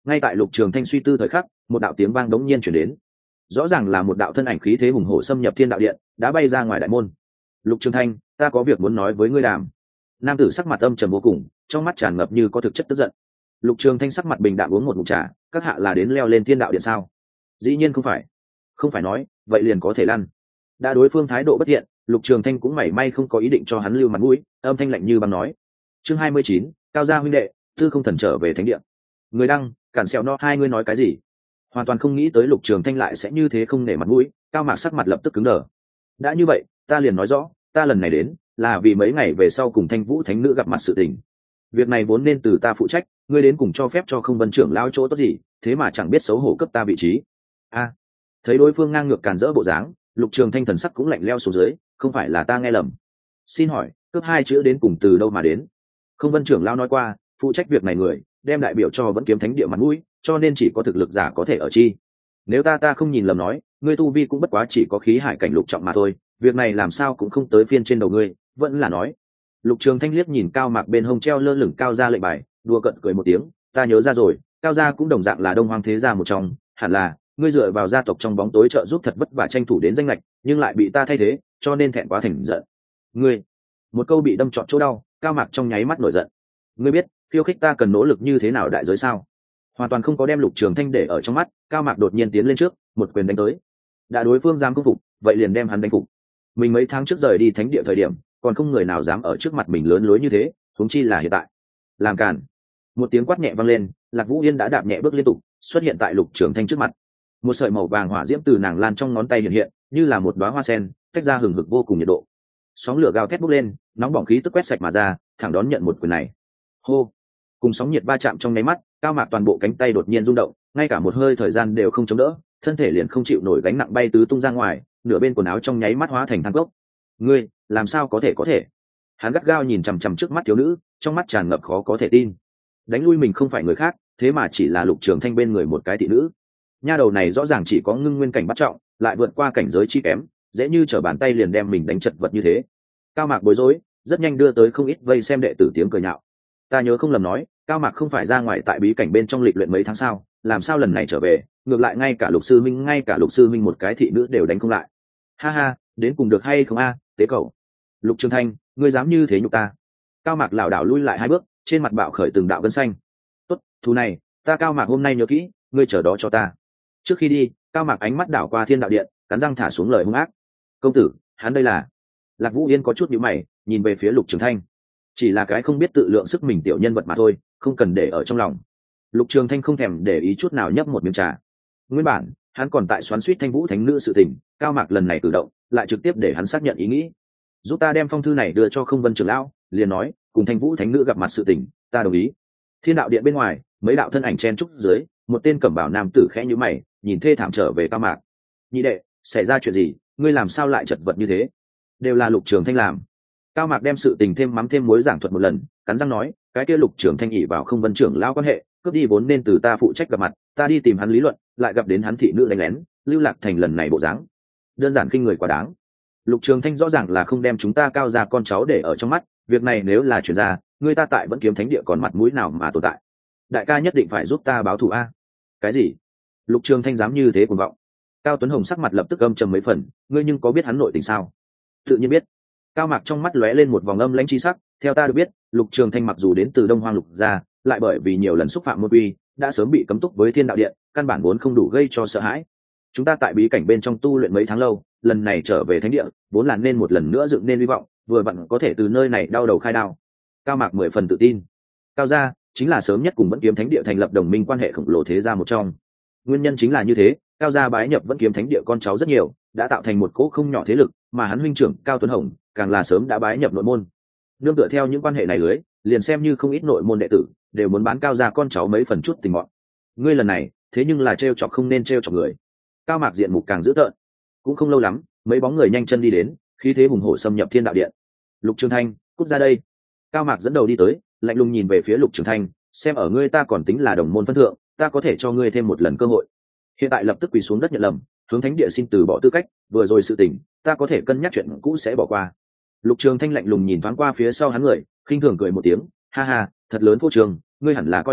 Ngay tại Lục Trường Thanh suy tư thời khắc, một đạo tiếng vang đống nhiên chuyển đến, rõ ràng là một đạo thân ảnh khí thế hùng hổ xâm nhập thiên đạo điện, đã bay ra ngoài đại môn. Lục Trường Thanh, ta có việc muốn nói với ngươi đàm. Nam tử sắc mặt âm trầm vô cùng, trong mắt tràn ngập như có thực chất tức giận. Lục Trường Thanh sắc mặt bình đạm uống một ngụm trà, các hạ là đến leo lên thiên đạo điện sao? Dĩ nhiên không phải. Không phải nói, vậy liền có thể lăn. Đã đối phương thái độ bất thiện, Lục Trường Thanh cũng mảy may không có ý định cho hắn lưu mặt mũi, âm thanh lạnh như băng nói. Chương hai mươi chín, Cao gia huynh đệ, tư không thần trở về thánh địa. Người đăng, cản sẹo no hai ngươi nói cái gì? Hoàn toàn không nghĩ tới Lục Trường Thanh lại sẽ như thế không nể mặt mũi, Cao Mạc sắc mặt lập tức cứng đờ. Đã như vậy, ta liền nói rõ, ta lần này đến là vì mấy ngày về sau cùng Thanh Vũ thánh nữ gặp mặt sự tình. Việc này vốn nên từ ta phụ trách, ngươi đến cùng cho phép cho không Vân trưởng lão chỗ tốt gì, thế mà chẳng biết xấu hổ cấp ta vị trí. A. Thấy đối phương ngang ngược càn rỡ bộ dáng, Lục Trường Thanh thần sắc cũng lạnh lẽo xuống dưới, không phải là ta nghe lầm. Xin hỏi, cướp hai chữ đến cùng từ đâu mà đến? Không Vân trưởng lão nói qua, phụ trách việc này người, đem đại biểu cho Vẫn Kiếm Thánh địa mặt mũi, cho nên chỉ có thực lực giả có thể ở chi. Nếu ta ta không nhìn lầm nói, ngươi tu vi cũng bất quá chỉ có khí hải cảnh lục trọng mà thôi, việc này làm sao cũng không tới phiên trên đầu ngươi, vẫn là nói. Lục Trường Thanh liếc nhìn Cao Mạc bên hông treo lơ lửng Cao gia lệnh bài, đùa cợt cười một tiếng, ta nhớ ra rồi, Cao gia cũng đồng dạng là Đông Hoang thế gia một trong, hẳn là ngươi dựa vào gia tộc trong bóng tối trợ giúp thật vất vả tranh thủ đến danh lệch, nhưng lại bị ta thay thế, cho nên thẹn quá thành giận. Ngươi, một câu bị đâm trọn chỗ đau, Cao Mạc trong nháy mắt nổi giận. Ngươi biết, khiêu khích ta cần nỗ lực như thế nào đại giới sao? Hoàn toàn không có đem Lục Trường Thanh để ở trong mắt, Cao Mạc đột nhiên tiến lên trước, một quyền đánh tới. Đã đối phương dám công phục, vậy liền đem hắn đánh phục. Mình mấy tháng trước rời đi thánh địa thời điểm, còn không người nào dám ở trước mặt mình lớn lối như thế, huống chi là hiện tại. Làm cản. Một tiếng quát nhẹ vang lên, Lạc Vũ Yên đã đạp nhẹ bước liên tục, xuất hiện tại Lục Trường Thanh trước mặt. Một sợi màu vàng hỏa diễm từ nàng lan trong ngón tay hiện hiện, như là một đóa hoa sen, tách ra hừng hực vô cùng nhiệt độ. Sóng lửa gào thét bốc lên, nóng bỏng khí tức quét sạch mà ra, thẳng đón nhận một quyền này. Hô. Cùng sóng nhiệt va chạm trong nháy mắt, Cao Mạc toàn bộ cánh tay đột nhiên rung động, ngay cả một hơi thời gian đều không chống đỡ, thân thể liền không chịu nổi gánh nặng bay tứ tung ra ngoài, nửa bên quần áo trong nháy mắt hóa thành than cốc. Ngươi, làm sao có thể có thể? Hắn gắt gao nhìn chằm chằm trước mắt thiếu nữ, trong mắt tràn ngập khó có thể tin. Đánh lui mình không phải người khác, thế mà chỉ là Lục Trường Thanh bên người một cái thị nữ. Nha đầu này rõ ràng chỉ có ngưng nguyên cảnh bắt trọng, lại vượt qua cảnh giới chi kém, dễ như trở bàn tay liền đem mình đánh chật vật như thế. Cao Mạc bối rối, rất nhanh đưa tới không ít vây xem đệ tử tiếng cười nhạo. Ta nhớ không lầm nói, Cao Mạc không phải ra ngoài tại bí cảnh bên trong lịch luyện mấy tháng sao, làm sao lần này trở về, ngược lại ngay cả Lục sư minh ngay cả Lục sư minh một cái thị nữ đều đánh không lại. Ha ha, đến cùng được hay không a, tế cậu. Lục Trường Thanh, ngươi dám như thế nhục ta? Cao Mạc lảo đảo lui lại hai bước, trên mặt bạo khởi từng đạo gân xanh. Tốt, thù này, ta Cao Mạc hôm nay nhớ kỹ, ngươi chờ đó cho ta. Trước khi đi, Cao Mạc ánh mắt đảo qua thiên đạo điện, cắn răng thả xuống lời hung ác. Công tử, hắn đây là? Lạc Vũ Yên có chút nhíu mày, nhìn về phía Lục Trường Thanh. Chỉ là cái không biết tự lượng sức mình tiểu nhân vật mà thôi, không cần để ở trong lòng. Lục Trường Thanh không thèm để ý chút nào nhấp một miếng trà. Nguyên bản, hắn còn tại xoắn xuýt Thanh Vũ thánh nữ sự tình, Cao Mạc lần này cử động, lại trực tiếp để hắn xác nhận ý nghĩ. Giúp ta đem phong thư này đưa cho Không Vân trưởng lão, liền nói, cùng Thanh Vũ thánh nữ gặp mặt sự tình, ta đồng ý. Thiên đạo điện bên ngoài, mấy đạo thân ảnh chen trúc dưới, một tên cẩm bào nam tử khẽ nhíu mày, nhìn thê thảm trở về Cao Mạc. Nhị đệ, xảy ra chuyện gì, ngươi làm sao lại chật vật như thế? Đều là Lục Trường Thanh làm. Cao Mạc đem sự tình thêm mắm thêm muối giảng thuật một lần, cắn răng nói, cái kia Lục Trường Thanh ỷ vào Không Vân trưởng lão quan hệ, cướp đi vốn nên từ ta phụ trách gặp mặt, ta đi tìm hắn lý luận, lại gặp đến hắn thị nữ đánh lén, lưu lạc thành lần này bộ dáng. Đơn giản khinh người quá đáng. Lục Trường Thanh rõ ràng là không đem chúng ta Cao gia con cháu để ở trong mắt, việc này nếu là chuyển ra, người ta tại Vẫn Kiếm Thánh địa còn mặt mũi nào mà tồn tại. Đại ca nhất định phải giúp ta báo thù a. Cái gì? Lục Trường Thanh dám như thế cuồng vọng. Cao Tuấn Hồng sắc mặt lập tức âm trầm mấy phần, ngươi nhưng có biết hắn nội tình sao? Tự nhiên biết. Cao Mạc trong mắt lóe lên một vòng âm lãnh chi sắc, theo ta được biết, Lục Trường Thanh mặc dù đến từ Đông Hoang Lục gia, lại bởi vì nhiều lần xúc phạm môn quy, đã sớm bị cấm túc với Thiên đạo điện, căn bản vốn không đủ gây cho sợ hãi. Chúng ta tại bí cảnh bên trong tu luyện mấy tháng lâu, lần này trở về thánh địa, vốn là nên một lần nữa dựng nên hy vọng, vừa vặn có thể từ nơi này đau đầu khai đao. Cao Mạc mười phần tự tin. Cao gia chính là sớm nhất cùng Vẫn Kiếm Thánh địa thành lập đồng minh quan hệ khổng lồ thế gia một trong. Nguyên nhân chính là như thế, Cao gia bái nhập Vẫn Kiếm Thánh địa con cháu rất nhiều, đã tạo thành một cỗ không nhỏ thế lực, mà hắn huynh trưởng Cao Tuấn Hồng càng là sớm đã bái nhập nội môn. Nương tựa theo những quan hệ này lưới, liền xem như không ít nội môn đệ tử đều muốn bán Cao gia con cháu mấy phần chút tình mọn. Ngươi lần này, thế nhưng là trêu chọc không nên trêu chọc người. Cao Mạc diện mục càng dữ tợn. Cũng không lâu lắm, mấy bóng người nhanh chân đi đến, khí thế hùng hổ xâm nhập Thiên đạo điện. Lục Trường Thanh, cút ra đây. Cao Mạc dẫn đầu đi tới, lạnh lùng nhìn về phía Lục Trường Thanh, xem ở ngươi ta còn tính là đồng môn phân thượng, ta có thể cho ngươi thêm một lần cơ hội. Hiện tại lập tức quỳ xuống đất nhận lầm, hướng thánh địa xin từ bỏ tư cách, vừa rồi sự tình, ta có thể cân nhắc chuyện cũ sẽ bỏ qua. Lục Trường Thanh lạnh lùng nhìn thoáng qua phía sau hắn người, khinh thường cười một tiếng, ha ha, thật lớn vô trường, ngươi hẳn là coi là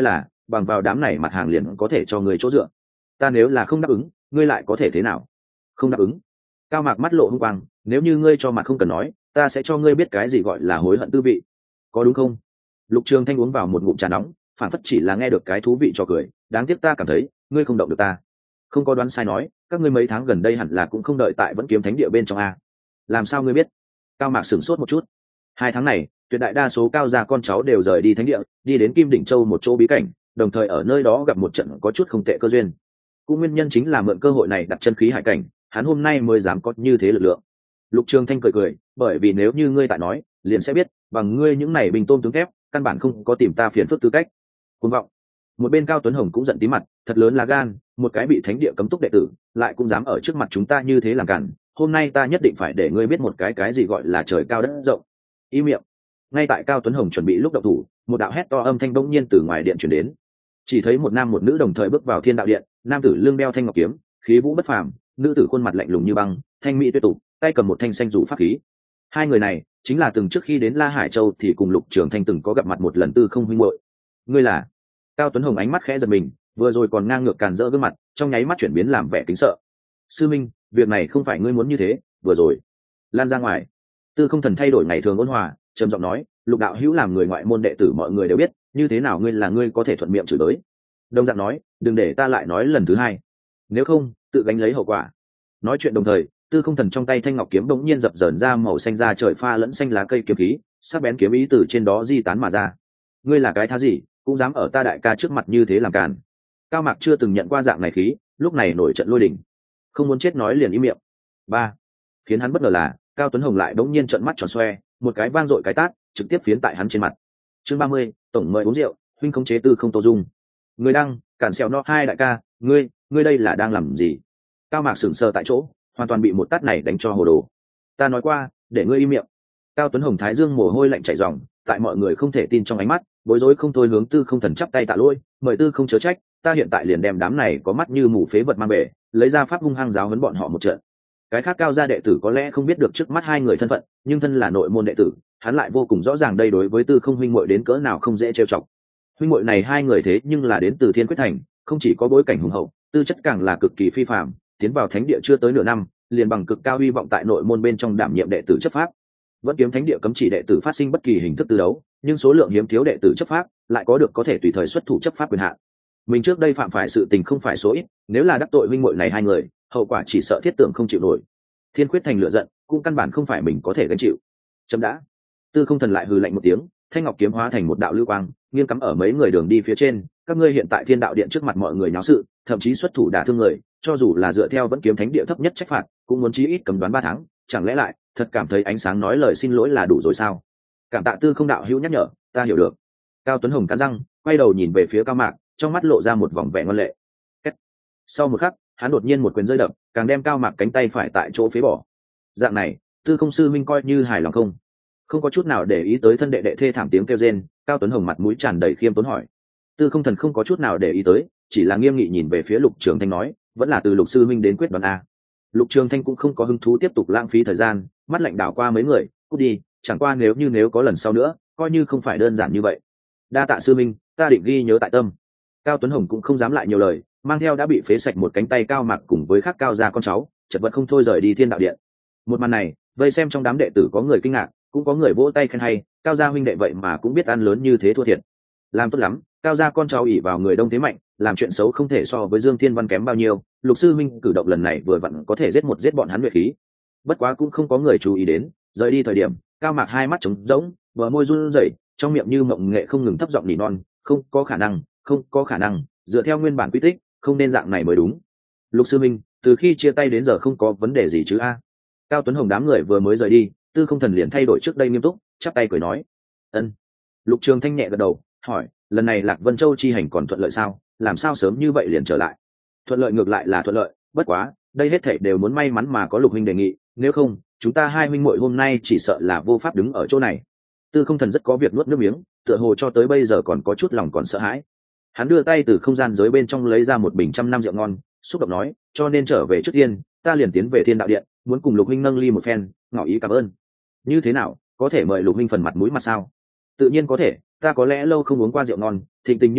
bằng vào đám này mặt hàng liền có thể cho người chỗ dựa. Ta nếu là không đáp ứng ngươi lại có thể thế nào? Không đáp ứng? Cao Mạc mắt lộ hung quang, nếu như ngươi cho mặt không cần nói, ta sẽ cho ngươi biết cái gì gọi là hối hận tư vị, có đúng không? Lục Trường Thanh uống vào một ngụm trà nóng, phản phất chỉ là nghe được cái thú vị cho cười, đáng tiếc ta cảm thấy ngươi không động được ta. Không có đoán sai nói, các ngươi mấy tháng gần đây hẳn là cũng không đợi tại Vẫn Kiếm Thánh địa bên trong a. Làm sao ngươi biết? Cao Mạc sửng sốt một chút. Hai tháng này, tuyệt đại đa số cao gia con cháu đều rời đi thánh địa, đi đến Kim Đỉnh Châu một chỗ bí cảnh, đồng thời ở nơi đó gặp một trận có chút không tệ cơ duyên. Cũng nguyên nhân chính là mượn cơ hội này đặt chân khí hải cảnh, hắn hôm nay mới dám có như thế lực lượng. Lục Trường Thanh cười cười, bởi vì nếu như ngươi tại nói, liền sẽ biết, bằng ngươi những này bình tôm tướng thép, căn bản không có tìm ta phiền phức tư cách. Cuồng vọng. Một bên Cao Tuấn Hồng cũng giận tí mặt, thật lớn là gan, một cái bị thánh địa cấm túc đệ tử, lại cũng dám ở trước mặt chúng ta như thế làm cản, hôm nay ta nhất định phải để ngươi biết một cái cái gì gọi là trời cao đất rộng. Im miệng. Ngay tại Cao Tuấn Hồng chuẩn bị lúc động thủ, một đạo hét to âm thanh bỗng nhiên từ ngoài điện truyền đến. Chỉ thấy một nam một nữ đồng thời bước vào Thiên Đạo Điện, nam tử lưng đeo thanh ngọc kiếm, khí vũ bất phàm, nữ tử khuôn mặt lạnh lùng như băng, thanh mỹ tuyệt tục, tay cầm một thanh xanh rủ pháp khí. Hai người này chính là từng trước khi đến La Hải Châu thì cùng Lục Trường Thanh từng có gặp mặt một lần Tư Không huynh muội. Ngươi là? Cao Tuấn Hồng ánh mắt khẽ giật mình, vừa rồi còn ngang ngược càn rỡ gương mặt, trong nháy mắt chuyển biến làm vẻ kính sợ. Sư minh, việc này không phải ngươi muốn như thế, vừa rồi lan ra ngoài. Tư Không Thần thay đổi ngày thường ôn hòa, trầm giọng nói, Lục đạo hữu làm người ngoại môn đệ tử mọi người đều biết, như thế nào ngươi là ngươi có thể thuận miệng chửi tới. Đồng dạng nói, đừng để ta lại nói lần thứ hai, nếu không tự gánh lấy hậu quả. Nói chuyện đồng thời, Tư Không Thần trong tay thanh ngọc kiếm bỗng nhiên dập dờn ra màu xanh da trời pha lẫn xanh lá cây kiếm khí, sắc bén kiếm ý từ trên đó di tán mà ra. Ngươi là cái thá gì, cũng dám ở ta đại ca trước mặt như thế làm càn? Cao Mạc chưa từng nhận qua dạng này khí, lúc này nổi trận lôi đình, không muốn chết nói liền im miệng. Ba, khiến hắn bất ngờ là Cao Tuấn Hồng lại bỗng nhiên trợn mắt tròn xoe, một cái vang dội cái tát trực tiếp phiến tại hắn trên mặt. Chương ba mươi, tổng mời uống rượu, huynh khống chế Tư Không Tô Dung. Người đang cản xèo no hai đại ca, ngươi, ngươi đây là đang làm gì? Cao Mạc sững sờ tại chỗ, hoàn toàn bị một tát này đánh cho hồ đồ. Ta nói qua, để ngươi im miệng. Cao Tuấn Hồng thái dương mồ hôi lạnh chảy ròng, tại mọi người không thể tin trong ánh mắt, bối rối không thôi hướng Tư Không Thần chắp tay tạ lỗi, mời Tư không chớ trách, ta hiện tại liền đem đám này có mắt như mù phế vật mang về, lấy ra pháp hung hăng giáo huấn bọn họ một trận. Cái khác cao gia đệ tử có lẽ không biết được trước mắt hai người thân phận, nhưng thân là nội môn đệ tử, hắn lại vô cùng rõ ràng đây đối với Tư Không huynh muội đến cỡ nào không dễ trêu chọc. Huynh muội này hai người thế nhưng là đến từ Thiên Quyết Thành, không chỉ có bối cảnh hùng hậu, tư chất càng là cực kỳ phi phàm, tiến vào thánh địa chưa tới nửa năm, liền bằng cực cao hy vọng tại nội môn bên trong đảm nhiệm đệ tử chấp pháp. Vẫn Kiếm Thánh địa cấm chỉ đệ tử phát sinh bất kỳ hình thức tư đấu, nhưng số lượng hiếm thiếu đệ tử chấp pháp lại có được có thể tùy thời xuất thủ chấp pháp quyền hạn. Mình trước đây phạm phải sự tình không phải số ít, nếu là đắc tội huynh muội này hai người, hậu quả chỉ sợ thiết tưởng không chịu nổi. Thiên Quyết Thành lựa giận, cũng căn bản không phải mình có thể gánh chịu. Chấm đã. Tư Không Thần lại hừ lạnh một tiếng, thanh ngọc kiếm hóa thành một đạo lưu quang, nghiêng cắm ở mấy người đường đi phía trên. Các ngươi hiện tại Thiên Đạo Điện trước mặt mọi người nháo sự, thậm chí xuất thủ đả thương người, cho dù là dựa theo Vẫn Kiếm Thánh địa thấp nhất trách phạt, cũng muốn chí ít cấm đoán ba tháng. Chẳng lẽ lại thật cảm thấy ánh sáng nói lời xin lỗi là đủ rồi sao? Cảm tạ Tư Không đạo hữu nhắc nhở, ta hiểu được. Cao Tuấn Hồng cắn răng, quay đầu nhìn về phía Cao Mạc, trong mắt lộ ra một vòng vẻ ngoan lệ. Kết. Sau một khắc, hắn đột nhiên một quyền rơi đập, càng đem Cao Mạc cánh tay phải tại chỗ phế bỏ. Dạng này, Tư Không sư minh coi như hài lòng không? Không có chút nào để ý tới thân đệ đệ thê thảm tiếng kêu rên, Cao Tuấn Hồng mặt mũi tràn đầy khiêm tốn hỏi. Tư Không Thần không có chút nào để ý tới, chỉ là nghiêm nghị nhìn về phía Lục Trường Thanh nói, vẫn là từ Lục sư minh đến quyết đoán a. Lục Trường Thanh cũng không có hứng thú tiếp tục lãng phí thời gian, mắt lạnh đảo qua mấy người, cút đi, chẳng qua nếu như nếu có lần sau nữa, coi như không phải đơn giản như vậy. Đa tạ sư minh, ta định ghi nhớ tại tâm. Cao Tuấn Hồng cũng không dám lại nhiều lời, mang theo đã bị phế sạch một cánh tay Cao Mạc cùng với khác Cao gia con cháu, chật vật không thôi rời đi Thiên Đạo Điện. Một màn này, vây xem trong đám đệ tử có người kinh ngạc, cũng có người vỗ tay khen hay, Cao gia huynh đệ vậy mà cũng biết ăn lớn như thế thua thiệt. Làm tốt lắm, Cao gia con cháu ỷ vào người đông thế mạnh, làm chuyện xấu không thể so với Dương Thiên Văn kém bao nhiêu, Lục sư minh cử động lần này vừa vặn có thể giết một giết bọn hắn luyện khí. Bất quá cũng không có người chú ý đến, rời đi thời điểm, Cao Mạc hai mắt trống rỗng, bờ môi run rẩy, trong miệng như mộng nghệ không ngừng thấp giọng nỉ non, không có khả năng, không có khả năng, dựa theo nguyên bản quy tích, không nên dạng này mới đúng. Lục sư minh, từ khi chia tay đến giờ không có vấn đề gì chứ a? Cao Tuấn Hồng đám người vừa mới rời đi, Tư Không Thần liền thay đổi trước đây nghiêm túc, chắp tay cười nói, ân. Lục Trường Thanh nhẹ gật đầu, hỏi, lần này Lạc Vân Châu chi hành còn thuận lợi sao? Làm sao sớm như vậy liền trở lại? Thuận lợi ngược lại là thuận lợi, bất quá, đây hết thảy đều muốn may mắn mà có Lục huynh đề nghị, nếu không, chúng ta hai huynh muội hôm nay chỉ sợ là vô pháp đứng ở chỗ này. Tư Không Thần rất có việc nuốt nước miếng, tựa hồ cho tới bây giờ còn có chút lòng còn sợ hãi. Hắn đưa tay từ không gian giới bên trong lấy ra một bình trăm năm rượu ngon, xúc động nói, cho nên trở về trước tiên, ta liền tiến về Thiên Đạo Điện, muốn cùng Lục huynh nâng ly một phen, ngỏ ý cảm ơn. Như thế nào, có thể mời Lục huynh phần mặt mũi mặt sao? Tự nhiên có thể, ta có lẽ lâu không uống qua rượu ngon, thịnh tình như thế,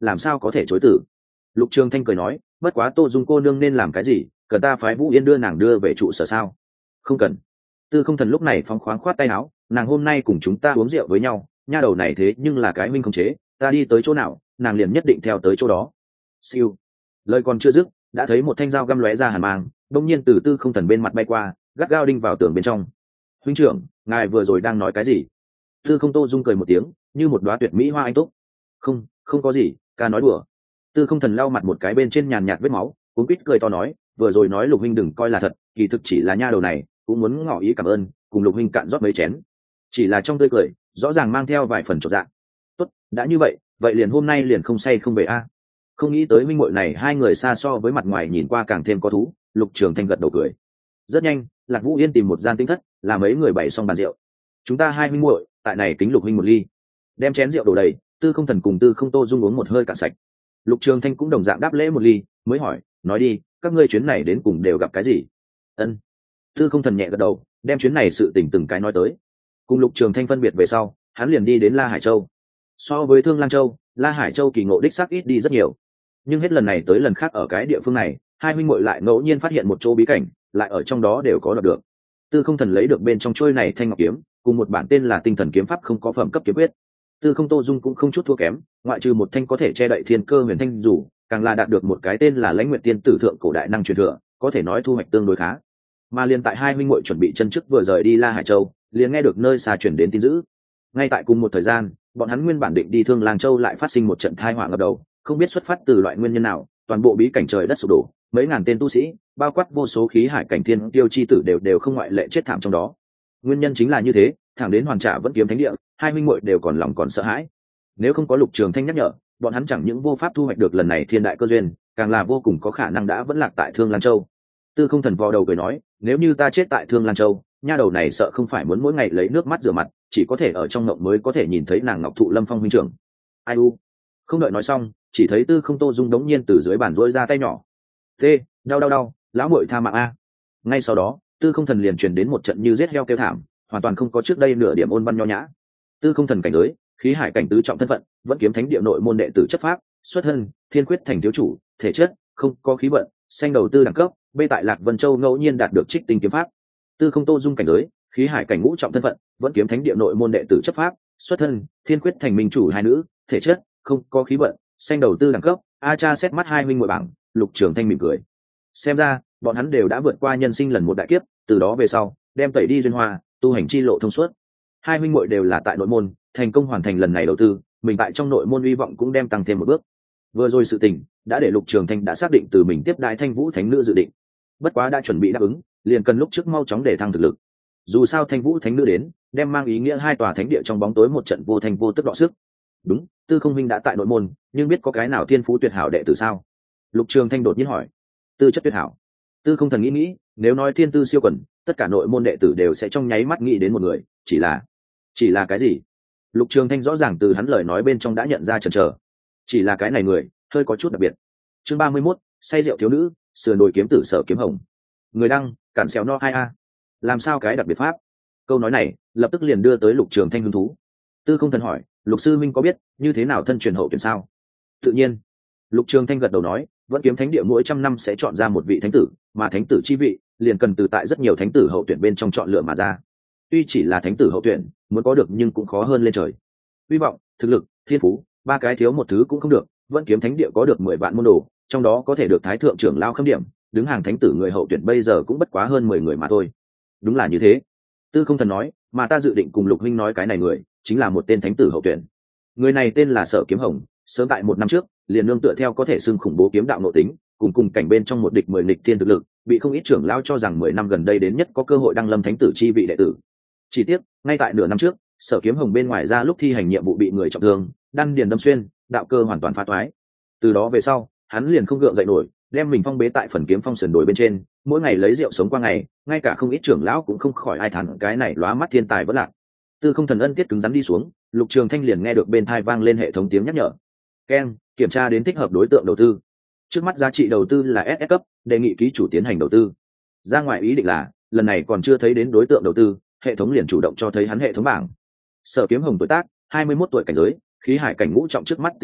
làm sao có thể chối tử. Lục Trường Thanh cười nói, bất quá Tô Dung cô nương nên làm cái gì, cần ta phái Vũ Yên đưa nàng đưa về trụ sở sao? Không cần. Tư Không Thần lúc này phóng khoáng khoát tay áo, nàng hôm nay cùng chúng ta uống rượu với nhau, nha đầu này thế nhưng là cái minh không chế, ta đi tới chỗ nào nàng liền nhất định theo tới chỗ đó. Siêu. Lời còn chưa dứt, đã thấy một thanh dao găm lóe ra hàn mang, đột nhiên từ Tư Không Thần bên mặt bay qua, gắt gao đinh vào tường bên trong. Huynh trưởng, ngài vừa rồi đang nói cái gì? Tư Không Tô Dung cười một tiếng, như một đóa tuyệt mỹ hoa anh túc. Không, không có gì, ca nói đùa. Tư Không Thần lau mặt một cái bên trên nhàn nhạt vết máu, cuống quýt cười to nói, vừa rồi nói Lục huynh đừng coi là thật, kỳ thực chỉ là nha đầu này, cũng muốn ngỏ ý cảm ơn, cùng Lục huynh cạn rót mấy chén. Chỉ là trong tươi cười, rõ ràng mang theo vài phần chột dạ. Tốt, đã như vậy, vậy liền hôm nay liền không say không về a. Không nghĩ tới minh muội này hai người xa so với mặt ngoài nhìn qua càng thêm có thú. Lục Trường Thanh gật đầu cười. Rất nhanh, Lạc Vũ Yên tìm một gian tinh thất, là mấy người bày xong bàn rượu. Chúng ta hai minh muội, tại này kính Lục huynh một ly. Đem chén rượu đổ đầy, Tư Không Thần cùng Tư Không Tô Dung uống một hơi cạn sạch. Lục Trường Thanh cũng đồng dạng đáp lễ một ly, mới hỏi, nói đi, các ngươi chuyến này đến cùng đều gặp cái gì? Ân. Tư Không Thần nhẹ gật đầu, đem chuyến này sự tình từng cái nói tới. Cùng Lục Trường Thanh phân biệt về sau, hắn liền đi đến La Hải Châu. So với Thương Lang Châu, La Hải Châu kỳ ngộ đích xác ít đi rất nhiều. Nhưng hết lần này tới lần khác ở cái địa phương này, hai huynh muội lại ngẫu nhiên phát hiện một chỗ bí cảnh, lại ở trong đó đều có đoạt được. Tư Không Thần lấy được bên trong trôi này thanh ngọc kiếm, cùng một bản tên là Tinh Thần kiếm pháp không có phẩm cấp kiếm quyết. Tư Không Tô Dung cũng không chút thua kém, ngoại trừ một thanh có thể che đậy thiên cơ huyền thanh dù, càng là đạt được một cái tên là Lãnh Nguyệt Tiên Tử thượng cổ đại năng truyền thừa, có thể nói thu hoạch tương đối khá. Mà liền tại hai huynh muội chuẩn bị chân trước vừa rời đi La Hải Châu, liền nghe được nơi xa truyền đến tin dữ. Ngay tại cùng một thời gian, bọn hắn nguyên bản định đi Thương Lang Châu lại phát sinh một trận tai họa ngập đầu, không biết xuất phát từ loại nguyên nhân nào, toàn bộ bí cảnh trời đất sụp đổ, mấy ngàn tên tu sĩ, bao quát vô số khí hải cảnh thiên tiêu chi tử đều đều không ngoại lệ chết thảm trong đó. Nguyên nhân chính là như thế, thẳng đến Hoàn Trả vẫn kiếm thánh địa, hai huynh muội đều còn lòng còn sợ hãi. Nếu không có Lục Trường Thanh nhắc nhở, bọn hắn chẳng những vô pháp thu hoạch được lần này thiên đại cơ duyên, càng là vô cùng có khả năng đã vẫn lạc tại Thương Lang Châu. Tư Không Thần vò đầu cười nói, nếu như ta chết tại Thương Lang Châu, nha đầu này sợ không phải muốn mỗi ngày lấy nước mắt rửa mặt, chỉ có thể ở trong ngộng mới có thể nhìn thấy nàng Ngọc Thụ Lâm Phong huynh trưởng. Ai u. Không đợi nói xong, chỉ thấy Tư Không Tô Dung đống nhiên từ dưới bàn rỗi ra tay nhỏ. Tê, đau đau đau, lão muội tha mạng a. Ngay sau đó, Tư Không Thần liền truyền đến một trận như giết heo kêu thảm, hoàn toàn không có trước đây nửa điểm ôn văn nho nhã. Tư Không Thần cảnh giới, khí hải cảnh tứ trọng thân phận, vẫn kiếm thánh địa nội môn đệ tử chất pháp, xuất thân, thiên quyết thành thiếu chủ, thể chất, không có khí vận, xanh đầu tư đẳng cấp, bê tại Lạc Vân Châu ngẫu nhiên đạt được trích tinh kiếm pháp. Tư Không Tô Dung cảnh giới, khí hải cảnh ngũ trọng thân phận, vẫn kiếm thánh địa nội môn đệ tử chất pháp, xuất thân, thiên quyết thành minh chủ hai nữ, thể chất, không có khí vận, xanh đầu tư đẳng cấp. A Cha xét mắt hai minh muội bảng, Lục Trường Thanh mỉm cười. Xem ra, bọn hắn đều đã vượt qua nhân sinh lần một đại kiếp, từ đó về sau, đem tẩy đi duyên hoa, tu hành chi lộ thông suốt. Hai minh muội đều là tại nội môn, thành công hoàn thành lần này đầu tư, mình tại trong nội môn hy vọng cũng đem tăng thêm một bước. Vừa rồi sự tình đã để Lục Trường Thanh đã xác định từ mình tiếp đại Thanh Vũ Thánh nữ dự định. Bất quá đã chuẩn bị đáp ứng, liền cần lúc trước mau chóng để thăng thực lực. Dù sao Thanh Vũ Thánh nữ đến, đem mang ý nghĩa hai tòa thánh địa trong bóng tối một trận vô thành vô tức đọ sức. Đúng, Tư Không huynh đã tại nội môn, nhưng biết có cái nào thiên phú tuyệt hảo đệ tử sao? Lục Trường Thanh đột nhiên hỏi. Tư chất tuyệt hảo. Tư Không Thần nghĩ nghĩ, nếu nói thiên tư siêu quần, tất cả nội môn đệ tử đều sẽ trong nháy mắt nghĩ đến một người, chỉ là chỉ là cái gì? Lục Trường Thanh rõ ràng từ hắn lời nói bên trong đã nhận ra chần chờ. Chỉ là cái này người, hơi có chút đặc biệt. Chương ba mươi mốt, say rượu thiếu nữ, sửa đổi kiếm tử Sở Kiếm Hồng. Người đăng, cản xéo no hai a. Làm sao cái đặc biệt pháp? Câu nói này, lập tức liền đưa tới Lục Trường Thanh hứng thú. Tư Không Thần hỏi, Lục sư minh có biết như thế nào thân truyền hậu tuyển sao? Tự nhiên. Lục Trường Thanh gật đầu nói, vẫn kiếm thánh địa mỗi trăm năm sẽ chọn ra một vị thánh tử, mà thánh tử chi vị liền cần từ tại rất nhiều thánh tử hậu tuyển bên trong chọn lựa mà ra. Tuy chỉ là thánh tử hậu tuyển, muốn có được nhưng cũng khó hơn lên trời. Hy vọng, thực lực, thiên phú, ba cái thiếu một thứ cũng không được. Vẫn kiếm thánh địa có được mười vạn môn đồ, trong đó có thể được thái thượng trưởng lao khâm điểm, đứng hàng thánh tử người hậu tuyển bây giờ cũng bất quá hơn mười người mà thôi. Đúng là như thế. Tư Không Thần nói, mà ta dự định cùng Lục huynh nói cái này người, chính là một tên thánh tử hậu tuyển. Người này tên là Sở Kiếm Hồng, sớm tại một năm trước, liền nương tựa theo có thể xưng khủng bố kiếm đạo nội tính, cùng cùng cảnh bên trong một địch mười nghịch thiên thực lực, bị không ít trưởng lão cho rằng mười năm gần đây đến nhất có cơ hội đăng lâm thánh tử chi vị đệ tử. Chỉ tiếc, ngay tại nửa năm trước, Sở Kiếm Hồng bên ngoài ra lúc thi hành nhiệm vụ bị người trọng thương, đan điền đâm xuyên, đạo cơ hoàn toàn phá toái. Từ đó về sau, hắn liền không gượng dậy nổi, đem mình phong bế tại phần kiếm phong sườn đồi bên trên, mỗi ngày lấy rượu sống qua ngày, ngay cả không ít trưởng lão cũng không khỏi ai thán cái này lóa mắt thiên tài vẫn lạc. Tư Không Thần ân tiết cứng rắn đi xuống, Lục Trường Thanh liền nghe được bên tai vang lên hệ thống tiếng nhắc nhở. Keng, kiểm tra đến thích hợp đối tượng đầu tư. Trước mắt giá trị đầu tư là ét ét cấp, đề nghị ký chủ tiến hành đầu tư. Ra ngoài ý định là, lần này còn chưa thấy đến đối tượng đầu tư, hệ thống liền chủ động cho thấy hắn hệ thống bảng. Sở Kiếm Hồng tuổi tác, hai mươi mốt tuổi cảnh giới, khí hải cảnh ngũ trọng trước mắt tình huống,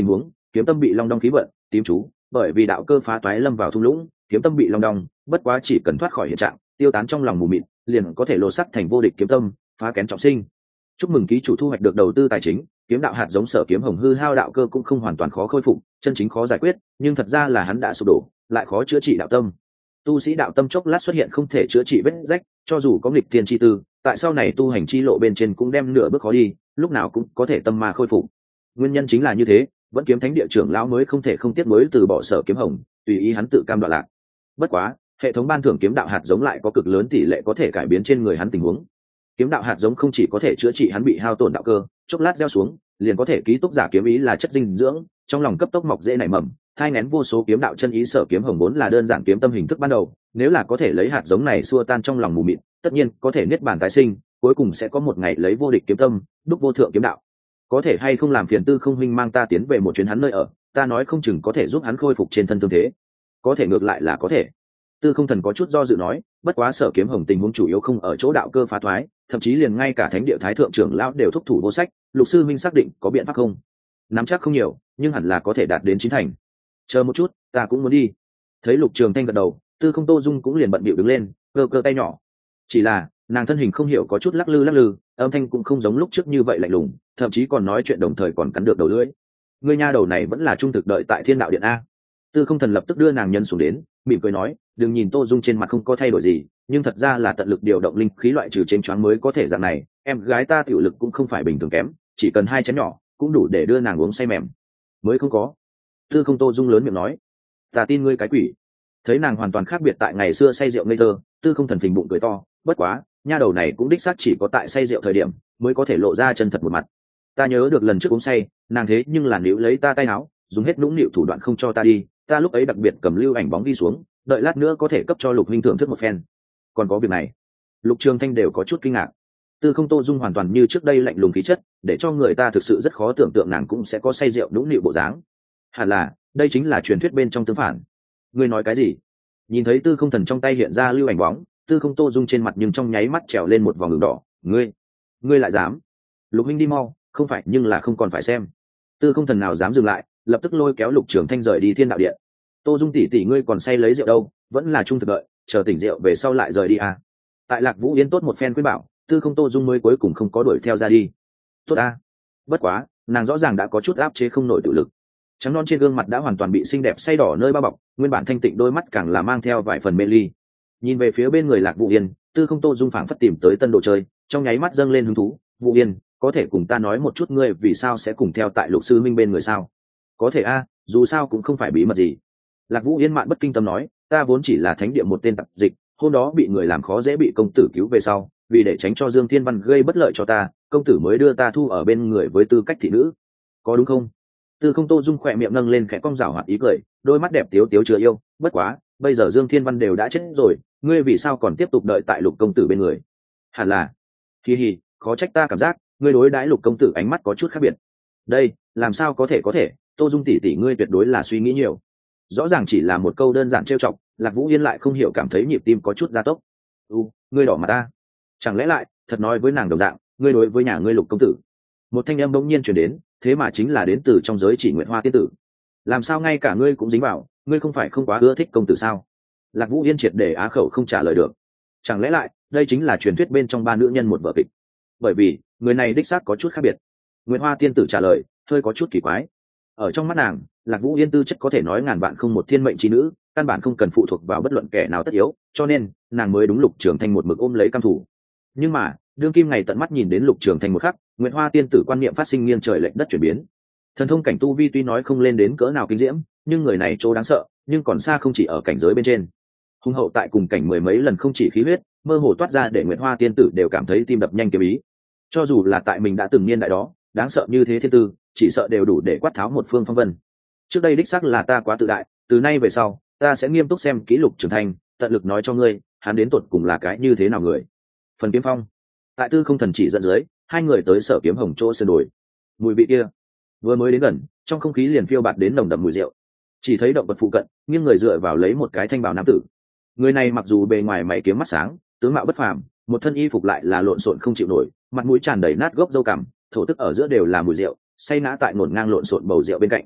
kiếm tâm bị long đong khí vận tím chú, bởi vì đạo cơ phá toái lâm vào thung lũng, kiếm tâm bị long đong, bất quá chỉ cần thoát khỏi hiện trạng, tiêu tán trong lòng mù mịt, liền có thể lộ sắc thành vô địch kiếm tâm, phá kén trọng sinh. Chúc mừng ký chủ thu hoạch được đầu tư tài chính, kiếm đạo hạt giống sở kiếm hồng hư hao đạo cơ cũng không hoàn toàn khó khôi phục, chân chính khó giải quyết, nhưng thật ra là hắn đã sụp đổ, lại khó chữa trị đạo tâm. Tu sĩ đạo tâm chốc lát xuất hiện không thể chữa trị vết rách, cho dù có nghịch thiên chi tư, tại sau này tu hành chi lộ bên trên cũng đem nửa bước khó đi, lúc nào cũng có thể tâm ma khôi phục. Nguyên nhân chính là như thế, vẫn kiếm thánh địa trưởng lão mới không thể không tiếc mới từ bỏ sở kiếm hồng, tùy ý hắn tự cam đoạn lạc. Bất quá, hệ thống ban thưởng kiếm đạo hạt giống lại có cực lớn tỷ lệ có thể cải biến trên người hắn tình huống. Kiếm đạo hạt giống không chỉ có thể chữa trị hắn bị hao tổn đạo cơ, chốc lát gieo xuống, liền có thể ký túc giả kiếm ý là chất dinh dưỡng, trong lòng cấp tốc mọc dễ nảy mầm, thai nghén vô số kiếm đạo chân ý. Sở kiếm hồng vốn là đơn giản kiếm tâm hình thức ban đầu, nếu là có thể lấy hạt giống này xua tan trong lòng mù mịt, tất nhiên có thể niết bàn tái sinh, cuối cùng sẽ có một ngày lấy vô địch kiếm tâm, đúc vô thượng kiếm đạo. Có thể hay không làm phiền Tư Không huynh mang ta tiến về một chuyến hắn nơi ở, ta nói không chừng có thể giúp hắn khôi phục trên thân thương thế. Có thể ngược lại là có thể. Tư Không thần có chút do dự nói, bất quá sở kiếm hồng tình huống chủ yếu không ở chỗ đạo cơ phá thoái, thậm chí liền ngay cả thánh địa thái thượng trưởng lão đều thúc thủ vô sách. Lục sư minh xác định có biện pháp không? Nắm chắc không nhiều, nhưng hẳn là có thể đạt đến chín thành. Chờ một chút, ta cũng muốn đi. Thấy Lục Trường Thanh gật đầu, Tư Không Tô Dung cũng liền bận bịu đứng lên, cơ cơ tay nhỏ. Chỉ là nàng thân hình không hiểu có chút lắc lư lắc lư, âm thanh cũng không giống lúc trước như vậy lạnh lùng, thậm chí còn nói chuyện đồng thời còn cắn được đầu lưỡi. Ngươi nha đầu này vẫn là trung thực đợi tại Thiên Đạo Điện a. Tư Không thần lập tức đưa nàng nhân xuống đến, mỉm cười nói, đừng nhìn Tô Dung trên mặt không có thay đổi gì, nhưng thật ra là tận lực điều động linh khí loại trừ trên choáng mới có thể dạng này. Em gái ta tiểu lực cũng không phải bình thường kém, chỉ cần hai chén nhỏ cũng đủ để đưa nàng uống say mềm. Mới không có. Tư Không Tô Dung lớn miệng nói, ta tin ngươi cái quỷ. Thấy nàng hoàn toàn khác biệt tại ngày xưa say rượu ngây thơ, Tư Không thần phình bụng cười to, bất quá nha đầu này cũng đích xác chỉ có tại say rượu thời điểm mới có thể lộ ra chân thật một mặt. Ta nhớ được lần trước uống say, nàng thế nhưng là níu lấy ta tay áo, dùng hết nũng nịu thủ đoạn không cho ta đi, ta lúc ấy đặc biệt cầm lưu ảnh bóng đi xuống, đợi lát nữa có thể cấp cho Lục huynh thưởng thức một phen. Còn có việc này, Lục Trường Thanh đều có chút kinh ngạc. Tư Không Tô Dung hoàn toàn như trước đây lạnh lùng khí chất, để cho người ta thực sự rất khó tưởng tượng nàng cũng sẽ có say rượu nũng nịu bộ dáng. Hẳn là đây chính là truyền thuyết bên trong tương phản. Ngươi nói cái gì? Nhìn thấy Tư Không thần trong tay hiện ra lưu ảnh bóng, Tư Không Tô Dung trên mặt nhưng trong nháy mắt trèo lên một vòng đường đỏ. Ngươi, ngươi lại dám? Lục huynh đi mau, không phải nhưng là không còn phải xem. Tư Không thần nào dám dừng lại, lập tức lôi kéo Lục Trường Thanh rời đi Thiên Đạo Điện. Tô Dung tỷ tỷ ngươi còn say lấy rượu đâu, vẫn là trung thực đợi, chờ tỉnh rượu về sau lại rời đi à? Tại Lạc Vũ Yên tốt một phen khuyên bảo, Tư Không Tô Dung mới cuối cùng không có đuổi theo ra đi. Tốt a. Bất quá, nàng rõ ràng đã có chút áp chế không nổi tự lực. Trắng non trên gương mặt đã hoàn toàn bị xinh đẹp say đỏ nơi bao bọc, nguyên bản thanh tịnh đôi mắt càng là mang theo vài phần mê ly. Nhìn về phía bên người Lạc Vũ Yên, Tư Không Tô Dung phảng phất tìm tới tân đồ chơi, trong nháy mắt dâng lên hứng thú. Vũ Yên, có thể cùng ta nói một chút ngươi vì sao sẽ cùng theo tại Lục sư minh bên người sao? Có thể a, dù sao cũng không phải bí mật gì. Lạc Vũ Yên mạn bất kinh tâm nói, ta vốn chỉ là thánh địa một tên tạp dịch, hôm đó bị người làm khó dễ bị công tử cứu về sau, vì để tránh cho Dương Thiên Văn gây bất lợi cho ta, công tử mới đưa ta thu ở bên người với tư cách thị nữ, có đúng không? Tư Không Tô Dung khỏe miệng nâng lên khẽ cong rảo hoạt ý cười, đôi mắt đẹp tiếu tiếu chứa yêu, bất quá, bây giờ Dương Thiên Văn đều đã chết rồi, ngươi vì sao còn tiếp tục đợi tại Lục công tử bên người? Hẳn là, hi hi, khó trách ta cảm giác, ngươi đối đãi Lục công tử ánh mắt có chút khác biệt. Đây, làm sao có thể có thể, Tô Dung tỷ tỷ ngươi tuyệt đối là suy nghĩ nhiều. Rõ ràng chỉ là một câu đơn giản trêu chọc, Lạc Vũ Yên lại không hiểu cảm thấy nhịp tim có chút gia tốc. U, ngươi đỏ mặt ta. Chẳng lẽ lại, thật nói với nàng đồng dạng, ngươi đối với nhà ngươi Lục công tử. Một thanh âm bỗng nhiên truyền đến, thế mà chính là đến từ trong giới Chỉ Nguyện Hoa tiên tử. Làm sao ngay cả ngươi cũng dính vào, ngươi không phải không quá ưa thích công tử sao? Lạc Vũ Yên triệt để á khẩu không trả lời được. Chẳng lẽ lại, đây chính là truyền thuyết bên trong ba nữ nhân một vở kịch? Bởi vì, người này đích xác có chút khác biệt. Nguyện Hoa tiên tử trả lời, hơi có chút kỳ quái. Ở trong mắt nàng, Lạc Vũ Yên tư chất có thể nói ngàn vạn không một thiên mệnh chi nữ, căn bản không cần phụ thuộc vào bất luận kẻ nào tất yếu, cho nên nàng mới đúng Lục Trường Thanh một mực ôm lấy cam thủ. Nhưng mà, đương kim ngày tận mắt nhìn đến Lục Trường Thanh một khắc, Nguyệt Hoa tiên tử quan niệm phát sinh nghiêng trời lệch đất chuyển biến. Thần thông cảnh tu vi tuy nói không lên đến cỡ nào kinh diễm, nhưng người này chỗ đáng sợ, nhưng còn xa không chỉ ở cảnh giới bên trên. Hung hậu tại cùng cảnh mười mấy lần không chỉ khí huyết, mơ hồ toát ra để Nguyệt Hoa tiên tử đều cảm thấy tim đập nhanh kiếm ý. Cho dù là tại mình đã từng niên đại đó, đáng sợ như thế thiên tư, chỉ sợ đều đủ để quát tháo một phương phong vân. Trước đây đích xác là ta quá tự đại, từ nay về sau, ta sẽ nghiêm túc xem kỹ Lục Trường Thanh, tận lực nói cho ngươi, hắn đến tột cùng là cái như thế nào người. Phần Kiếm Phong. Tại Tư Không thần chỉ dẫn dưới, hai người tới Sở Kiếm Hồng chỗ sơn đồi. Mùi vị kia, vừa mới đến gần, trong không khí liền phiêu bạt đến nồng đậm mùi rượu. Chỉ thấy động vật phụ cận, nghiêng người dựa vào lấy một cái thanh bào nam tử. Người này mặc dù bề ngoài mày kiếm mắt sáng, tướng mạo bất phàm, một thân y phục lại là lộn xộn không chịu nổi, mặt mũi tràn đầy nát gốc râu cằm, thổ tức ở giữa đều là mùi rượu, say ngã tại ngổn ngang lộn xộn bầu rượu bên cạnh.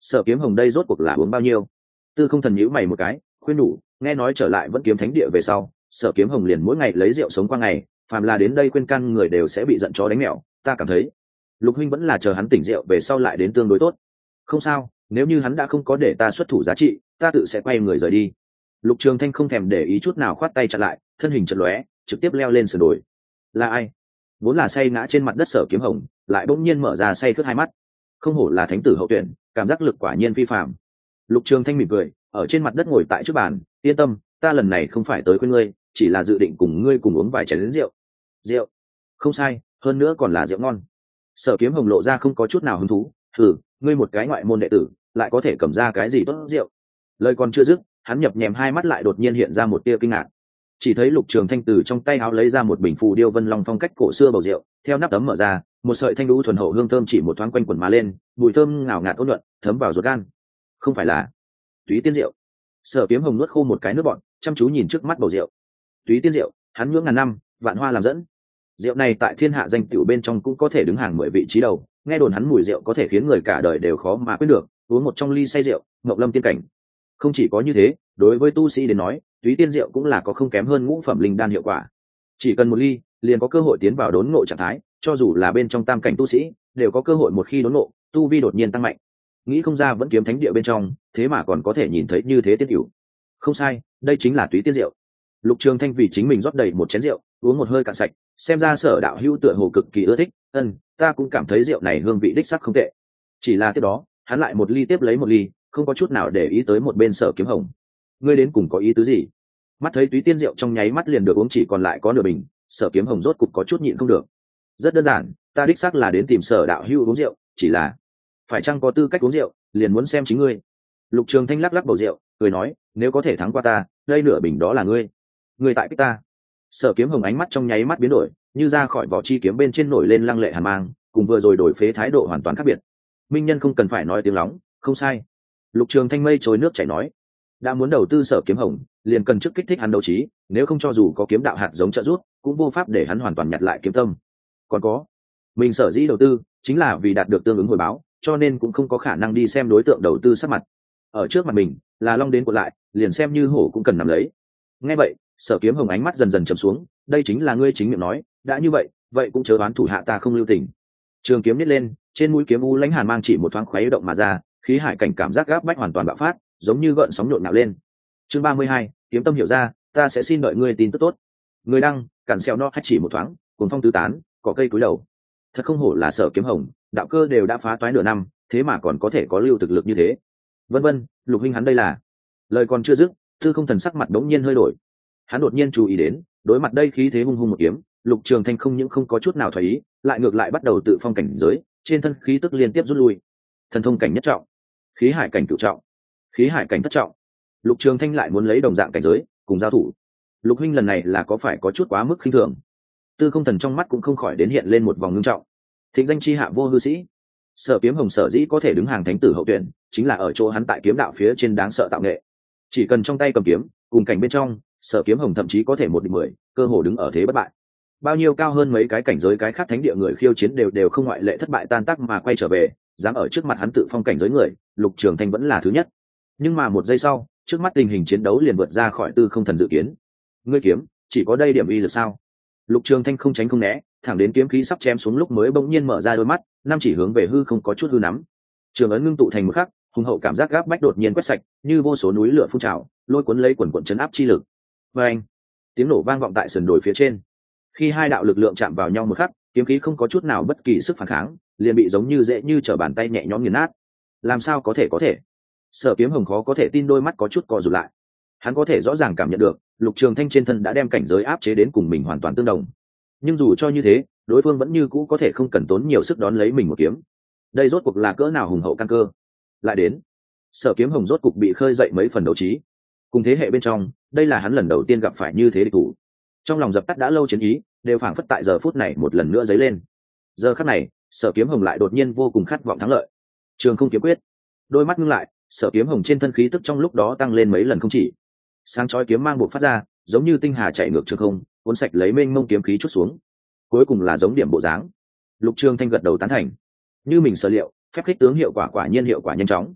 Sở Kiếm Hồng đây rốt cuộc là uống bao nhiêu? Tư Không Thần nhíu mày một cái, khuyên đủ, nghe nói trở lại Vẫn Kiếm Thánh Địa về sau, Sở Kiếm Hồng liền mỗi ngày lấy rượu sống qua ngày, phàm là đến đây khuyên can người đều sẽ bị giận chó đánh mèo, ta cảm thấy Lục huynh vẫn là chờ hắn tỉnh rượu về sau lại đến tương đối tốt. Không sao, nếu như hắn đã không có để ta xuất thủ giá trị, ta tự sẽ quay người rời đi. Lục Trường Thanh không thèm để ý chút nào khoát tay chặn lại, thân hình chợt lóe, trực tiếp leo lên sườn đồi. Là ai? Vốn là say ngã trên mặt đất Sở Kiếm Hồng, lại bỗng nhiên mở ra say khướt hai mắt. Không hổ là thánh tử hậu tuyển, cảm giác lực quả nhiên phi phàm. Lục Trường Thanh mỉm cười, ở trên mặt đất ngồi tại trước bàn, yên tâm, ta lần này không phải tới khuyên ngươi, chỉ là dự định cùng ngươi cùng uống vài chén lớn rượu. Rượu? Không sai, hơn nữa còn là rượu ngon. Sở Kiếm Hồng lộ ra không có chút nào hứng thú, thử, ngươi một cái ngoại môn đệ tử, lại có thể cầm ra cái gì tốt rượu? Lời còn chưa dứt, hắn nhập nhèm hai mắt lại đột nhiên hiện ra một tia kinh ngạc. Chỉ thấy Lục Trường Thanh từ trong tay áo lấy ra một bình phù điêu vân long phong cách cổ xưa bầu rượu, theo nắp tấm mở ra, một sợi thanh đu thuần hậu hương thơm chỉ một thoáng quanh quẩn mà lên, mùi thơm ngào ngạt ôn nhuận, thấm vào ruột gan. Không phải là Túy Tiên rượu? Sở Kiếm Hồng nuốt khô một cái nước bọt, chăm chú nhìn trước mắt bầu rượu. Túy Tiên rượu, hắn nhưỡng ngàn năm, vạn hoa làm dẫn. Rượu này tại thiên hạ danh tiểu bên trong cũng có thể đứng hàng mười vị trí đầu, nghe đồn hắn mùi rượu có thể khiến người cả đời đều khó mà quên được, uống một trong ly say rượu, ngọc lâm tiên cảnh. Không chỉ có như thế, đối với tu sĩ đến nói, Túy Tiên rượu cũng là có không kém hơn ngũ phẩm linh đan hiệu quả. Chỉ cần một ly, liền có cơ hội tiến vào đốn ngộ trạng thái, cho dù là bên trong tam cảnh tu sĩ, đều có cơ hội một khi đốn ngộ, tu vi đột nhiên tăng mạnh. Nghĩ không ra Vẫn Kiếm Thánh Địa bên trong, thế mà còn có thể nhìn thấy như thế tiết hữu. Không sai, đây chính là Túy Tiên rượu. Lục Trường Thanh vì chính mình rót đầy một chén rượu, uống một hơi cạn sạch, xem ra Sở đạo hữu tựa hồ cực kỳ ưa thích, ân, ta cũng cảm thấy rượu này hương vị đích sắc không tệ. Chỉ là tiếp đó, hắn lại một ly tiếp lấy một ly, không có chút nào để ý tới một bên Sở Kiếm Hồng. Ngươi đến cùng có ý tứ gì? Mắt thấy Túy Tiên rượu trong nháy mắt liền được uống chỉ còn lại có nửa bình, Sở Kiếm Hồng rốt cục có chút nhịn không được. Rất đơn giản, ta đích xác là đến tìm Sở đạo hữu uống rượu, chỉ là phải chăng có tư cách uống rượu, liền muốn xem chính ngươi. Lục Trường Thanh lắc lắc bầu rượu, cười nói, nếu có thể thắng qua ta, đây nửa bình đó là ngươi. Ngươi tại kích ta. Sở Kiếm Hồng ánh mắt trong nháy mắt biến đổi, như ra khỏi vỏ chi kiếm bên trên nổi lên lăng lệ hàn mang, cùng vừa rồi đổi phế thái độ hoàn toàn khác biệt. Minh nhân không cần phải nói tiếng lóng, không sai. Lục Trường Thanh mây trôi nước chảy nói, đã muốn đầu tư Sở Kiếm Hồng, liền cần trước kích thích hắn đấu trí, nếu không cho dù có kiếm đạo hạt giống trợ giúp, cũng vô pháp để hắn hoàn toàn nhặt lại kiếm tâm. Còn có, mình sở dĩ đầu tư, chính là vì đạt được tương ứng hồi báo, cho nên cũng không có khả năng đi xem đối tượng đầu tư sắc mặt. Ở trước mặt mình, là long đến cuộn lại, liền xem như hổ cũng cần nắm lấy. Nghe vậy, Sở Kiếm Hồng ánh mắt dần dần trầm xuống, đây chính là ngươi chính miệng nói, đã như vậy, vậy cũng chớ đoán thủ hạ ta không lưu tình. Trường kiếm nhếch lên, trên mũi kiếm u lãnh hàn mang chỉ một thoáng khuấy động mà ra, khí hải cảnh cảm giác gáp bách hoàn toàn bạo phát, giống như gợn sóng nhộn nhạo lên. Chương ba mươi hai, kiếm tâm hiểu ra, ta sẽ xin đợi ngươi tin tức tốt. Người đăng, cản xèo no hay chỉ một thoáng, cuồng phong tứ tán, cỏ cây cúi đầu. Thật không hổ là Sở Kiếm Hồng, đạo cơ đều đã phá toái nửa năm, thế mà còn có thể có lưu thực lực như thế. Vân vân, Lục huynh hắn đây là. Lời còn chưa dứt, Tư Không Thần sắc mặt đống nhiên hơi đổi. Hắn đột nhiên chú ý đến, đối mặt đây khí thế hung hung một kiếm, Lục Trường Thanh không những không có chút nào thoái ý, lại ngược lại bắt đầu tự phong cảnh giới, trên thân khí tức liên tiếp rút lui. Thần thông cảnh nhất trọng, khí hải cảnh cửu trọng, khí hải cảnh thất trọng. Lục Trường Thanh lại muốn lấy đồng dạng cảnh giới cùng giao thủ. Lục huynh lần này là có phải có chút quá mức khinh thường? Tư Không Thần trong mắt cũng không khỏi đến hiện lên một vòng ngưng trọng. Thịnh danh chi hạ vô hư sĩ, Sở Kiếm Hồng sở dĩ có thể đứng hàng thánh tử hậu tuyển, chính là ở chỗ hắn tại kiếm đạo phía trên đáng sợ tạo nghệ. Chỉ cần trong tay cầm kiếm, cùng cảnh bên trong, Sở Kiếm Hồng thậm chí có thể một địch mười, cơ hồ đứng ở thế bất bại. Bao nhiêu cao hơn mấy cái cảnh giới cái khác thánh địa người khiêu chiến đều đều không ngoại lệ thất bại tan tác mà quay trở về, dám ở trước mặt hắn tự phong cảnh giới người, Lục Trường Thanh vẫn là thứ nhất. Nhưng mà một giây sau, trước mắt tình hình chiến đấu liền vượt ra khỏi Tư Không Thần dự kiến. Ngươi kiếm, chỉ có đây điểm uy lực sao? Lục Trường Thanh không tránh không né, thẳng đến kiếm khí sắp chém xuống lúc mới bỗng nhiên mở ra đôi mắt, năm chỉ hướng về hư không có chút hư nắm. Trường ấn ngưng tụ thành một khắc, hùng hậu cảm giác gáp bách đột nhiên quét sạch, như vô số núi lửa phun trào, lôi cuốn lấy quần quần chấn áp chi lực. Và anh, tiếng nổ vang vọng tại sườn đồi phía trên. Khi hai đạo lực lượng chạm vào nhau một khắc, kiếm khí không có chút nào bất kỳ sức phản kháng, liền bị giống như dễ như trở bàn tay nhẹ nhõm nghiền nát. Làm sao có thể có thể? Sở Kiếm Hồng khó có thể tin, đôi mắt có chút co rụt lại. Hắn có thể rõ ràng cảm nhận được, Lục Trường Thanh trên thân đã đem cảnh giới áp chế đến cùng mình hoàn toàn tương đồng. Nhưng dù cho như thế, đối phương vẫn như cũ có thể không cần tốn nhiều sức đón lấy mình một kiếm. Đây rốt cuộc là cỡ nào hùng hậu căn cơ. Lại đến, Sở Kiếm Hồng rốt cuộc bị khơi dậy mấy phần đấu trí. Cùng thế hệ bên trong, đây là hắn lần đầu tiên gặp phải như thế địch thủ. Trong lòng dập tắt đã lâu chiến ý, đều phảng phất tại giờ phút này một lần nữa dấy lên. Giờ khắc này, Sở Kiếm Hồng lại đột nhiên vô cùng khát vọng thắng lợi. Trường Không kiếm quyết, đôi mắt ngưng lại, Sở Kiếm Hồng trên thân khí tức trong lúc đó tăng lên mấy lần không chỉ. Sáng chói kiếm mang bộc phát ra, giống như tinh hà chạy ngược trường không, cuốn sạch lấy mênh mông kiếm khí chút xuống. Cuối cùng là giống điểm bộ dáng. Lục Trường Thanh gật đầu tán thành. Như mình sở liệu, phép khích tướng hiệu quả quả nhiên hiệu quả nhanh chóng,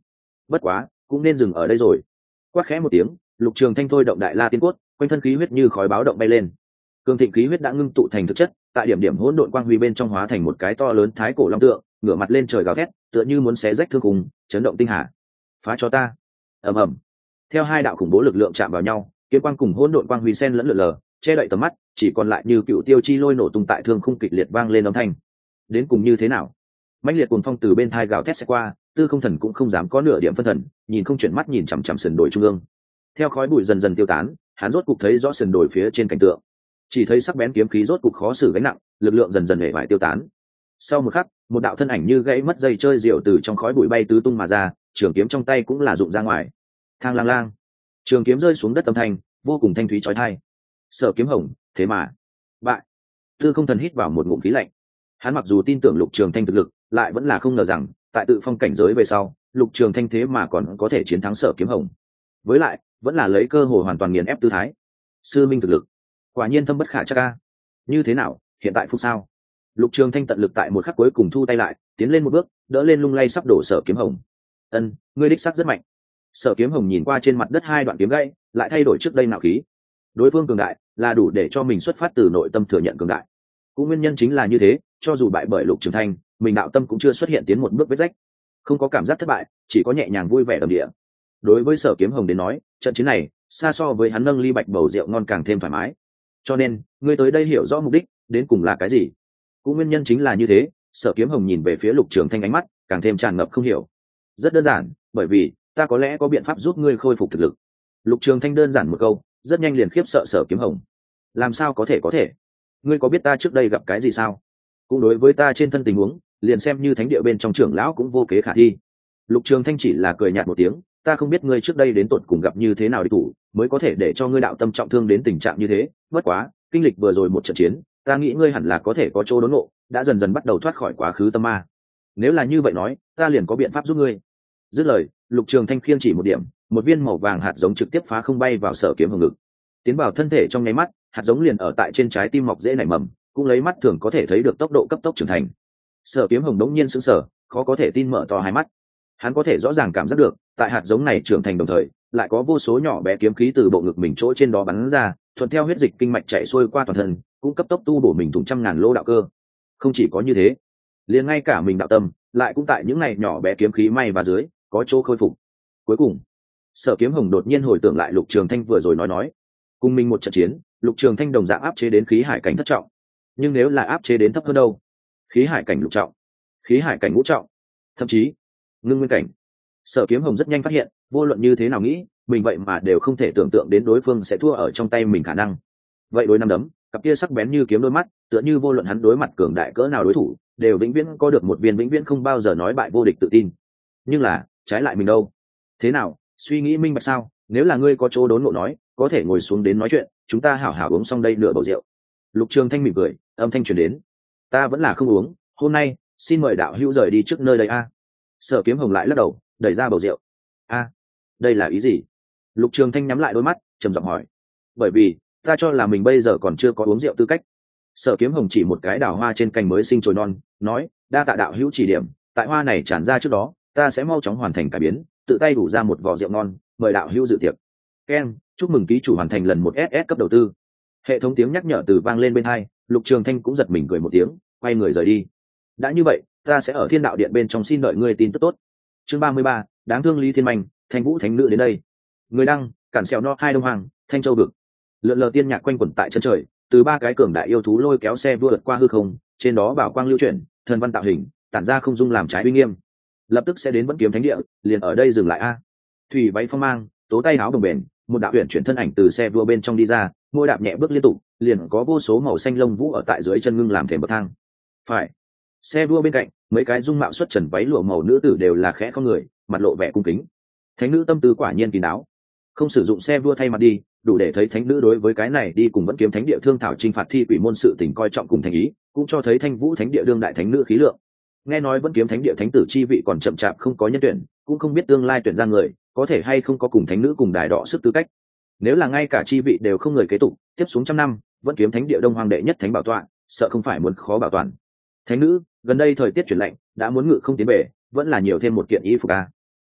bất quá cũng nên dừng ở đây rồi. Quát khẽ một tiếng, Lục Trường Thanh thôi động đại la tiên cốt, quanh thân khí huyết như khói báo động bay lên. Cường thịnh khí huyết đã ngưng tụ thành thực chất, tại điểm điểm hỗn độn quang huy bên trong hóa thành một cái to lớn thái cổ long tượng, ngửa mặt lên trời gào thét, tựa như muốn xé rách thương khung, chấn động tinh hà. Phá cho ta! Ầm ầm. Theo hai đạo khủng bố lực lượng chạm vào nhau, kiếm quang cùng hỗn độn quang huy xen lẫn lượn lờ, che đậy tầm mắt, chỉ còn lại như cựu tiêu chi lôi nổ tung tại thương khung kịch liệt vang lên âm thanh. Đến cùng như thế nào? Mãnh liệt cuồng phong từ bên thai gào thét sẽ qua, Tư Không Thần cũng không dám có nửa điểm phân thần, nhìn không chuyển mắt nhìn chằm chằm sườn đồi trung ương. Theo khói bụi dần dần tiêu tán, hắn rốt cục thấy rõ sườn đồi phía trên cảnh tượng. Chỉ thấy sắc bén kiếm khí rốt cục khó xử gánh nặng, lực lượng dần dần hề bại tiêu tán. Sau một khắc, một đạo thân ảnh như gãy mất dây chơi diều từ trong khói bụi bay tứ tung mà ra, trường kiếm trong tay cũng là rụng ra ngoài. Thang lang lang, trường kiếm rơi xuống đất âm thanh vô cùng thanh thúy chói tai. Sở Kiếm Hồng, thế mà bại. Tư Không Thần hít vào một ngụm khí lạnh. Hắn mặc dù tin tưởng Lục Trường Thanh thực lực, lại vẫn là không ngờ rằng tại tự phong cảnh giới về sau, Lục Trường Thanh thế mà còn có thể chiến thắng Sở Kiếm Hồng. Với lại, vẫn là lấy cơ hội hoàn toàn nghiền ép tư thái. Sư minh thực lực, quả nhiên thâm bất khả trắc a. Như thế nào, hiện tại phục sao? Lục Trường Thanh tận lực tại một khắc cuối cùng thu tay lại, tiến lên một bước, đỡ lên lung lay sắp đổ Sở Kiếm Hồng. Ân, ngươi đích xác rất mạnh. Sở Kiếm Hồng nhìn qua trên mặt đất hai đoạn kiếm gãy, lại thay đổi trước đây nạo khí. Đối phương cường đại, là đủ để cho mình xuất phát từ nội tâm thừa nhận cường đại. Cũng nguyên nhân chính là như thế, cho dù bại bởi Lục Trường Thanh, mình đạo tâm cũng chưa xuất hiện tiến một bước vết rách, không có cảm giác thất bại, chỉ có nhẹ nhàng vui vẻ đầm địa. Đối với Sở Kiếm Hồng đến nói, trận chiến này xa so với hắn nâng ly bạch bầu rượu ngon càng thêm thoải mái. Cho nên, ngươi tới đây hiểu rõ mục đích đến cùng là cái gì? Cũng nguyên nhân chính là như thế, Sở Kiếm Hồng nhìn về phía Lục Trường Thanh ánh mắt càng thêm tràn ngập không hiểu. Rất đơn giản, bởi vì ta có lẽ có biện pháp giúp ngươi khôi phục thực lực. Lục Trường Thanh đơn giản một câu, rất nhanh liền khiếp sợ Sở Kiếm Hồng. Làm sao có thể có thể? Ngươi có biết ta trước đây gặp cái gì sao? Cũng đối với ta trên thân tình huống, liền xem như thánh địa bên trong trưởng lão cũng vô kế khả thi. Lục Trường Thanh chỉ là cười nhạt một tiếng, ta không biết ngươi trước đây đến tột cùng gặp như thế nào địch thủ, mới có thể để cho ngươi đạo tâm trọng thương đến tình trạng như thế. Bất quá, kinh lịch vừa rồi một trận chiến, ta nghĩ ngươi hẳn là có thể có chỗ đốn ngộ, đã dần dần bắt đầu thoát khỏi quá khứ tâm ma. Nếu là như vậy nói, ta liền có biện pháp giúp ngươi. Dứt lời, Lục Trường Thanh khiêng chỉ một điểm, một viên màu vàng hạt giống trực tiếp phá không bay vào Sở Kiếm Hồng ngực, tiến vào thân thể trong nháy mắt, hạt giống liền ở tại trên trái tim mọc dễ nảy mầm, cũng lấy mắt thường có thể thấy được tốc độ cấp tốc trưởng thành. Sở Kiếm Hồng đống nhiên sững sờ, khó có thể tin mở to hai mắt. Hắn có thể rõ ràng cảm giác được, tại hạt giống này trưởng thành đồng thời, lại có vô số nhỏ bé kiếm khí từ bộ ngực mình chỗ trên đó bắn ra, thuận theo huyết dịch kinh mạch chảy xuôi qua toàn thân, cũng cấp tốc tu bổ mình thủng trăm ngàn lỗ đạo cơ. Không chỉ có như thế, liền ngay cả mình đạo tâm, lại cũng tại những này nhỏ bé kiếm khí may và dưới, có chỗ khôi phục. Cuối cùng, Sở Kiếm Hồng đột nhiên hồi tưởng lại Lục Trường Thanh vừa rồi nói nói, cùng mình một trận chiến, Lục Trường Thanh đồng dạng áp chế đến khí hải cảnh thất trọng, nhưng nếu là áp chế đến thấp hơn đâu? Khí hải cảnh lục trọng, khí hải cảnh ngũ trọng, thậm chí ngưng nguyên cảnh. Sở Kiếm Hồng rất nhanh phát hiện, vô luận như thế nào nghĩ, mình vậy mà đều không thể tưởng tượng đến đối phương sẽ thua ở trong tay mình khả năng. Vậy đối năm đấm, cặp kia sắc bén như kiếm đôi mắt, tựa như vô luận hắn đối mặt cường đại cỡ nào đối thủ, đều vĩnh viễn có được một viên vĩnh viễn không bao giờ nói bại vô địch tự tin. Nhưng là, trái lại mình đâu? Thế nào, suy nghĩ minh bạch sao? Nếu là ngươi có chỗ đốn ngộ nói, có thể ngồi xuống đến nói chuyện, chúng ta hảo hảo uống xong đây nửa bầu rượu. Lục Trường Thanh mỉm cười, âm thanh truyền đến. Ta vẫn là không uống, hôm nay, xin mời đạo hữu rời đi trước nơi đây a. Sở Kiếm Hồng lại lắc đầu, đẩy ra bầu rượu. A, đây là ý gì? Lục Trường Thanh nhắm lại đôi mắt, trầm giọng hỏi. Bởi vì, ta cho là mình bây giờ còn chưa có uống rượu tư cách. Sở Kiếm Hồng chỉ một cái đào hoa trên cành mới sinh trồi non, nói, đa tạ đạo hữu chỉ điểm, tại hoa này tràn ra trước đó, ta sẽ mau chóng hoàn thành cải biến, tự tay đủ ra một vò rượu ngon, mời đạo hữu dự tiệc. Ken, chúc mừng ký chủ hoàn thành lần một ét ét cấp đầu tư. Hệ thống tiếng nhắc nhở từ vang lên bên hai, Lục Trường Thanh cũng giật mình cười một tiếng, quay người rời đi. Đã như vậy, ta sẽ ở Thiên Đạo Điện bên trong xin đợi ngươi tin tức tốt. Chương ba mươi ba, đáng thương Lý Thiên Manh, Thanh Vũ Thánh Nữ đến đây. Người đăng, cản sẹo no hai Đông Hoàng, Thanh Châu vực. Lượn lờ tiên nhạc quanh quẩn tại chân trời, từ ba cái cường đại yêu thú lôi kéo xe vượt qua hư không, trên đó bảo quang lưu chuyển, thần văn tạo hình, tản ra không dung làm trái uy nghiêm. Lập tức sẽ đến Vẫn Kiếm Thánh Địa, liền ở đây dừng lại a. Thủy váy phong mang, tố tay áo đồng bền, một đạo huyền chuyển thân ảnh từ xe vua bên trong đi ra, môi đạp nhẹ bước liên tục, liền có vô số màu xanh lông vũ ở tại dưới chân ngưng làm thềm bậc thang. Phải, xe vua bên cạnh, mấy cái dung mạo xuất trần váy lụa màu nữ tử đều là khẽ không người, mặt lộ vẻ cung kính. Thánh nữ tâm tư quả nhiên kín đáo, không sử dụng xe vua thay mặt đi, đủ để thấy thánh nữ đối với cái này đi cùng Vẫn Kiếm Thánh Địa thương thảo chinh phạt thi quỷ môn sự tình coi trọng cùng thành ý, cũng cho thấy Thanh Vũ Thánh Địa đương đại thánh nữ khí lượng. Nghe nói Vẫn Kiếm Thánh Địa thánh tử chi vị còn chậm chạp không có nhân tuyển, cũng không biết tương lai tuyển ra người có thể hay không có cùng thánh nữ cùng đài đọ sức tư cách. Nếu là ngay cả chi vị đều không người kế tục, tiếp xuống trăm năm, Vẫn Kiếm Thánh Địa Đông Hoàng đệ nhất thánh bảo tọa, sợ không phải muốn khó bảo toàn. Thánh nữ, gần đây thời tiết chuyển lạnh, đã muốn ngự không tiến bể, vẫn là nhiều thêm một kiện y phục a.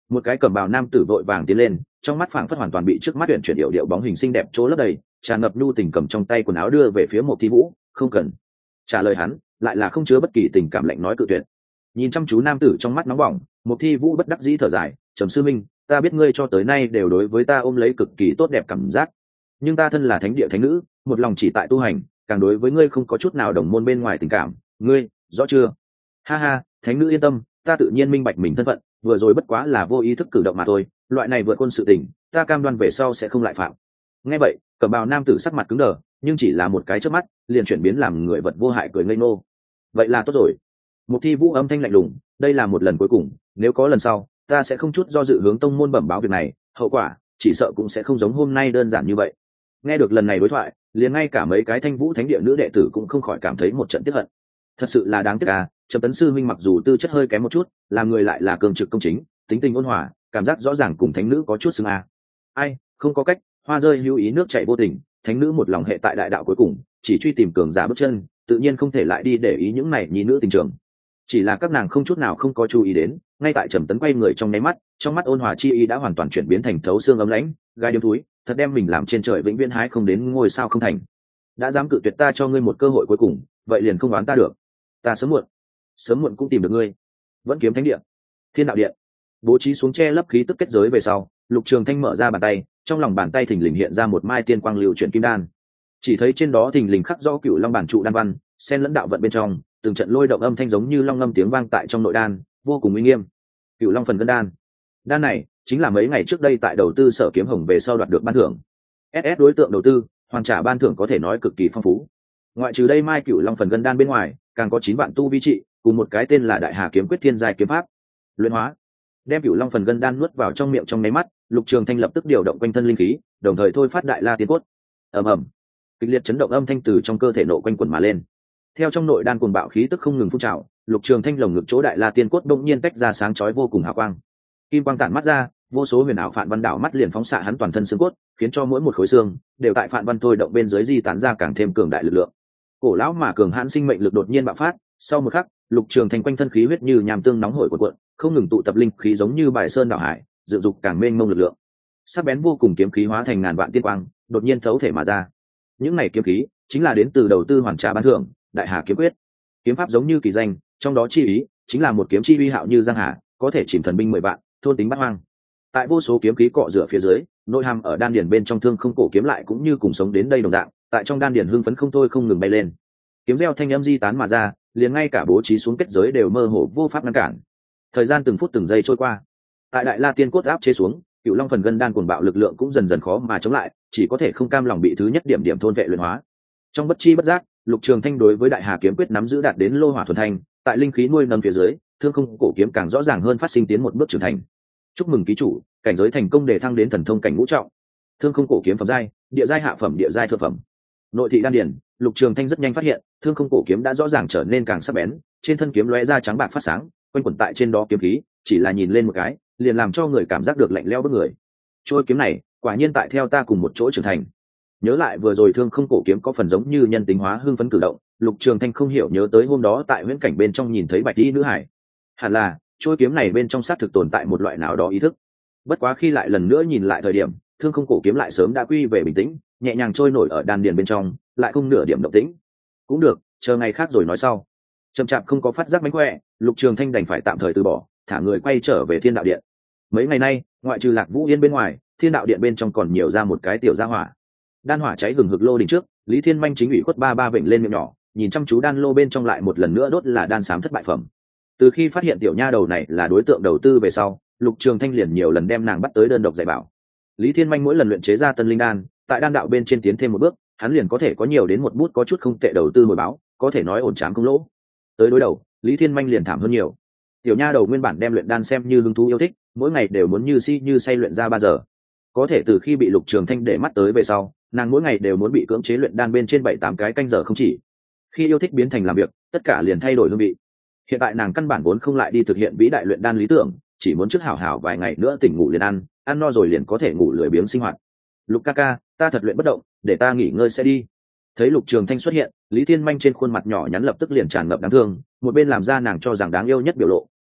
Một cái cẩm bào nam tử vội vàng tiến lên, trong mắt phảng phất hoàn toàn bị trước mắt tuyển chuyển điệu điệu bóng hình xinh đẹp chỗ lấp đầy, tràn ngập nhu tình cầm trong tay quần áo đưa về phía Mộc Thi Vũ. Không cần. Trả lời hắn lại là không chứa bất kỳ tình cảm lạnh nói cự tuyệt. Nhìn chăm chú nam tử trong mắt nóng bỏng, Mộc Thi Vũ bất đắc dĩ thở dài, trầm sư minh, ta biết ngươi cho tới nay đều đối với ta ôm lấy cực kỳ tốt đẹp cảm giác, nhưng ta thân là thánh địa thánh nữ, một lòng chỉ tại tu hành, càng đối với ngươi không có chút nào đồng môn bên ngoài tình cảm, ngươi rõ chưa? Ha ha, thánh nữ yên tâm, ta tự nhiên minh bạch mình thân phận, vừa rồi bất quá là vô ý thức cử động mà thôi, loại này vượt quân sự tình, ta cam đoan về sau sẽ không lại phạm. Nghe vậy, cẩm bào nam tử sắc mặt cứng đờ, nhưng chỉ là một cái chớp mắt, liền chuyển biến làm người vật vô hại cười ngây ngô. Vậy là tốt rồi. Mục Thi Vũ âm thanh lạnh lùng, đây là một lần cuối cùng, nếu có lần sau, ta sẽ không chút do dự hướng tông môn bẩm báo việc này, hậu quả chỉ sợ cũng sẽ không giống hôm nay đơn giản như vậy. Nghe được lần này đối thoại, liền ngay cả mấy cái Thanh Vũ Thánh Địa nữ đệ tử cũng không khỏi cảm thấy một trận tiếc hận. Thật sự là đáng tiếc à, Trầm Tấn sư minh mặc dù tư chất hơi kém một chút, làm người lại là cường trực công chính, tính tình ôn hòa, cảm giác rõ ràng cùng thánh nữ có chút xứng à. Ai, không có cách, hoa rơi hữu ý nước chảy vô tình, thánh nữ một lòng hệ tại đại đạo cuối cùng, chỉ truy tìm cường giả bước chân, tự nhiên không thể lại đi để ý những này nhi nữ tình trường. Chỉ là các nàng không chút nào không có chú ý đến, ngay tại Trầm Tấn quay người trong nháy mắt, trong mắt ôn hòa chi ý đã hoàn toàn chuyển biến thành thấu xương ấm lãnh, gai điếm túi, thật đem mình làm trên trời vĩnh viễn hái không đến ngôi sao không thành. Đã dám cự tuyệt ta cho ngươi một cơ hội cuối cùng, vậy liền không đoán ta được. Ta sớm muộn, sớm muộn cũng tìm được ngươi. Vẫn kiếm thánh địa, Thiên đạo điện, bố trí xuống che lấp khí tức kết giới về sau, Lục Trường Thanh mở ra bàn tay, trong lòng bàn tay thình lình hiện ra một mai tiên quang lưu chuyển kim đan. Chỉ thấy trên đó thình lình khắc rõ cựu long bản trụ đan văn, xen lẫn đạo vận bên trong, từng trận lôi động âm thanh giống như long ngâm tiếng vang tại trong nội đan, vô cùng uy nghiêm. Cựu long phần cân đan, đan này chính là mấy ngày trước đây tại đầu tư Sở Kiếm Hồng về sau đoạt được ban thưởng. ét ét đối tượng đầu tư, hoàn trả ban thưởng có thể nói cực kỳ phong phú. Ngoại trừ đây mai cựu long phần cân đan bên ngoài, càng có chín vạn tu vi trị, cùng một cái tên là Đại Hà kiếm quyết thiên giai kiếm pháp. Luyện hóa, đem cựu long phần cân đan nuốt vào trong miệng trong nháy mắt, Lục Trường Thanh lập tức điều động quanh thân linh khí, đồng thời thôi phát Đại La Tiên Cốt. Ầm ầm, kịch liệt chấn động âm thanh từ trong cơ thể nộ quanh quẩn mà lên. Theo trong nội đan cuồng bạo khí tức không ngừng phun trào, Lục Trường Thanh lồng ngực chỗ Đại La Tiên Cốt bỗng nhiên tách ra sáng chói vô cùng hào quang. Kim quang tản mắt ra, vô số huyền ảo phản văn đảo mắt liền phóng xạ hắn toàn thân xương cốt, khiến cho mỗi một khối xương đều tại phản văn thôi động bên dưới di tán ra càng thêm cường đại lực lượng. Cổ lão mà cường hãn sinh mệnh lực đột nhiên bạo phát, sau một khắc, Lục Trường Thanh quanh thân khí huyết như nham tương nóng hổi cuộn cuộn, không ngừng tụ tập linh khí giống như bài sơn đảo hải, dự dục càng mênh mông lực lượng. Sắc bén vô cùng kiếm khí hóa thành ngàn vạn tiên quang, đột nhiên thấu thể mà ra. Những này kiếm khí chính là đến từ đầu tư hoàn trả ban thưởng, Đại Hà kiếm quyết. Kiếm pháp giống như kỳ danh, trong đó chi ý chính là một kiếm chi uy hạo như giang hà, có thể chìm thần binh mười vạn, thôn tính bát hoang. Tại vô số kiếm khí cọ rửa phía dưới, nội hàm ở đan điền bên trong thương không cổ kiếm lại cũng như cùng sống đến đây đồng dạng, tại trong đan điền hưng phấn không thôi không ngừng bay lên. Kiếm reo thanh âm di tán mà ra, liền ngay cả bố trí xuống kết giới đều mơ hồ vô pháp ngăn cản. Thời gian từng phút từng giây trôi qua, tại Đại La Tiên Cốt áp chế xuống, cựu long phần gân đan cuồng bạo lực lượng cũng dần dần khó mà chống lại, chỉ có thể không cam lòng bị thứ nhất điểm điểm thôn vệ luyện hóa. Trong bất chi bất giác, Lục Trường Thanh đối với Đại Hà kiếm quyết nắm giữ đạt đến lô hỏa thuần thanh, tại linh khí nuôi nâng phía dưới, thương không cổ kiếm càng rõ ràng hơn phát sinh tiến một bước trưởng thành. Chúc mừng ký chủ, cảnh giới thành công để thăng đến thần thông cảnh ngũ trọng. Thương không cổ kiếm phẩm giai, địa giai hạ phẩm, địa giai thượng phẩm. Nội thị đan điển, Lục Trường Thanh rất nhanh phát hiện, thương không cổ kiếm đã rõ ràng trở nên càng sắc bén, trên thân kiếm lóe ra trắng bạc phát sáng, quanh quẩn tại trên đó kiếm khí, chỉ là nhìn lên một cái, liền làm cho người cảm giác được lạnh lẽo bức người. Trôi kiếm này, quả nhiên tại theo ta cùng một chỗ trưởng thành. Nhớ lại vừa rồi thương không cổ kiếm có phần giống như nhân tính hóa hưng phấn cử động, Lục Trường Thanh không hiểu nhớ tới hôm đó tại huyễn cảnh bên trong nhìn thấy bạch y nữ hải. Hẳn là, trôi kiếm này bên trong xác thực tồn tại một loại nào đó ý thức. Bất quá khi lại lần nữa nhìn lại thời điểm, thương không cổ kiếm lại sớm đã quy về bình tĩnh, nhẹ nhàng trôi nổi ở đan điền bên trong, lại không nửa điểm động tĩnh. Cũng được, chờ ngày khác rồi nói sau. Chậm chạp không có phát giác mánh khỏe, Lục Trường Thanh đành phải tạm thời từ bỏ, thả người quay trở về Thiên Đạo Điện. Mấy ngày nay, ngoại trừ Lạc Vũ Yên bên ngoài, Thiên Đạo Điện bên trong còn nhiều ra một cái tiểu gia hỏa. Đan hỏa cháy hừng hực lô đỉnh trước, Lý Thiên Manh chính ủy khuất ba ba vịnh lên miệng nhỏ, nhìn chăm chú đan lô bên trong lại một lần nữa đốt là đan sám thất bại phẩm. Từ khi phát hiện tiểu nha đầu này là đối tượng đầu tư về sau, Lục Trường Thanh liền nhiều lần đem nàng bắt tới đơn độc dạy bảo. Lý Thiên Manh mỗi lần luyện chế ra tân linh đan, tại đan đạo bên trên tiến thêm một bước, hắn liền có thể có nhiều đến một bút có chút không tệ đầu tư hồi báo, có thể nói ổn trám không lỗ. Tới đối đầu, Lý Thiên Manh liền thảm hơn nhiều. Tiểu nha đầu nguyên bản đem luyện đan xem như hứng thú yêu thích, mỗi ngày đều muốn như si như say luyện ra ba giờ. Có thể từ khi bị Lục Trường Thanh để mắt tới về sau, nàng mỗi ngày đều muốn bị cưỡng chế luyện đan bên trên bảy tám cái canh giờ không chỉ. Khi yêu thích biến thành làm việc, tất cả liền thay đổi hương vị. Hiện tại nàng căn bản vốn không lại đi thực hiện vĩ đại luyện đan lý tưởng, chỉ muốn trước hảo hảo vài ngày nữa tỉnh ngủ liền ăn, ăn no rồi liền có thể ngủ lười biếng sinh hoạt. Lục ca ca, ta thật luyện bất động, để ta nghỉ ngơi sẽ đi. Thấy Lục Trường Thanh xuất hiện, Lý Thiên Manh trên khuôn mặt nhỏ nhắn lập tức liền tràn ngập đáng thương, một bên làm ra nàng cho rằng đáng yêu nhất biểu lộ,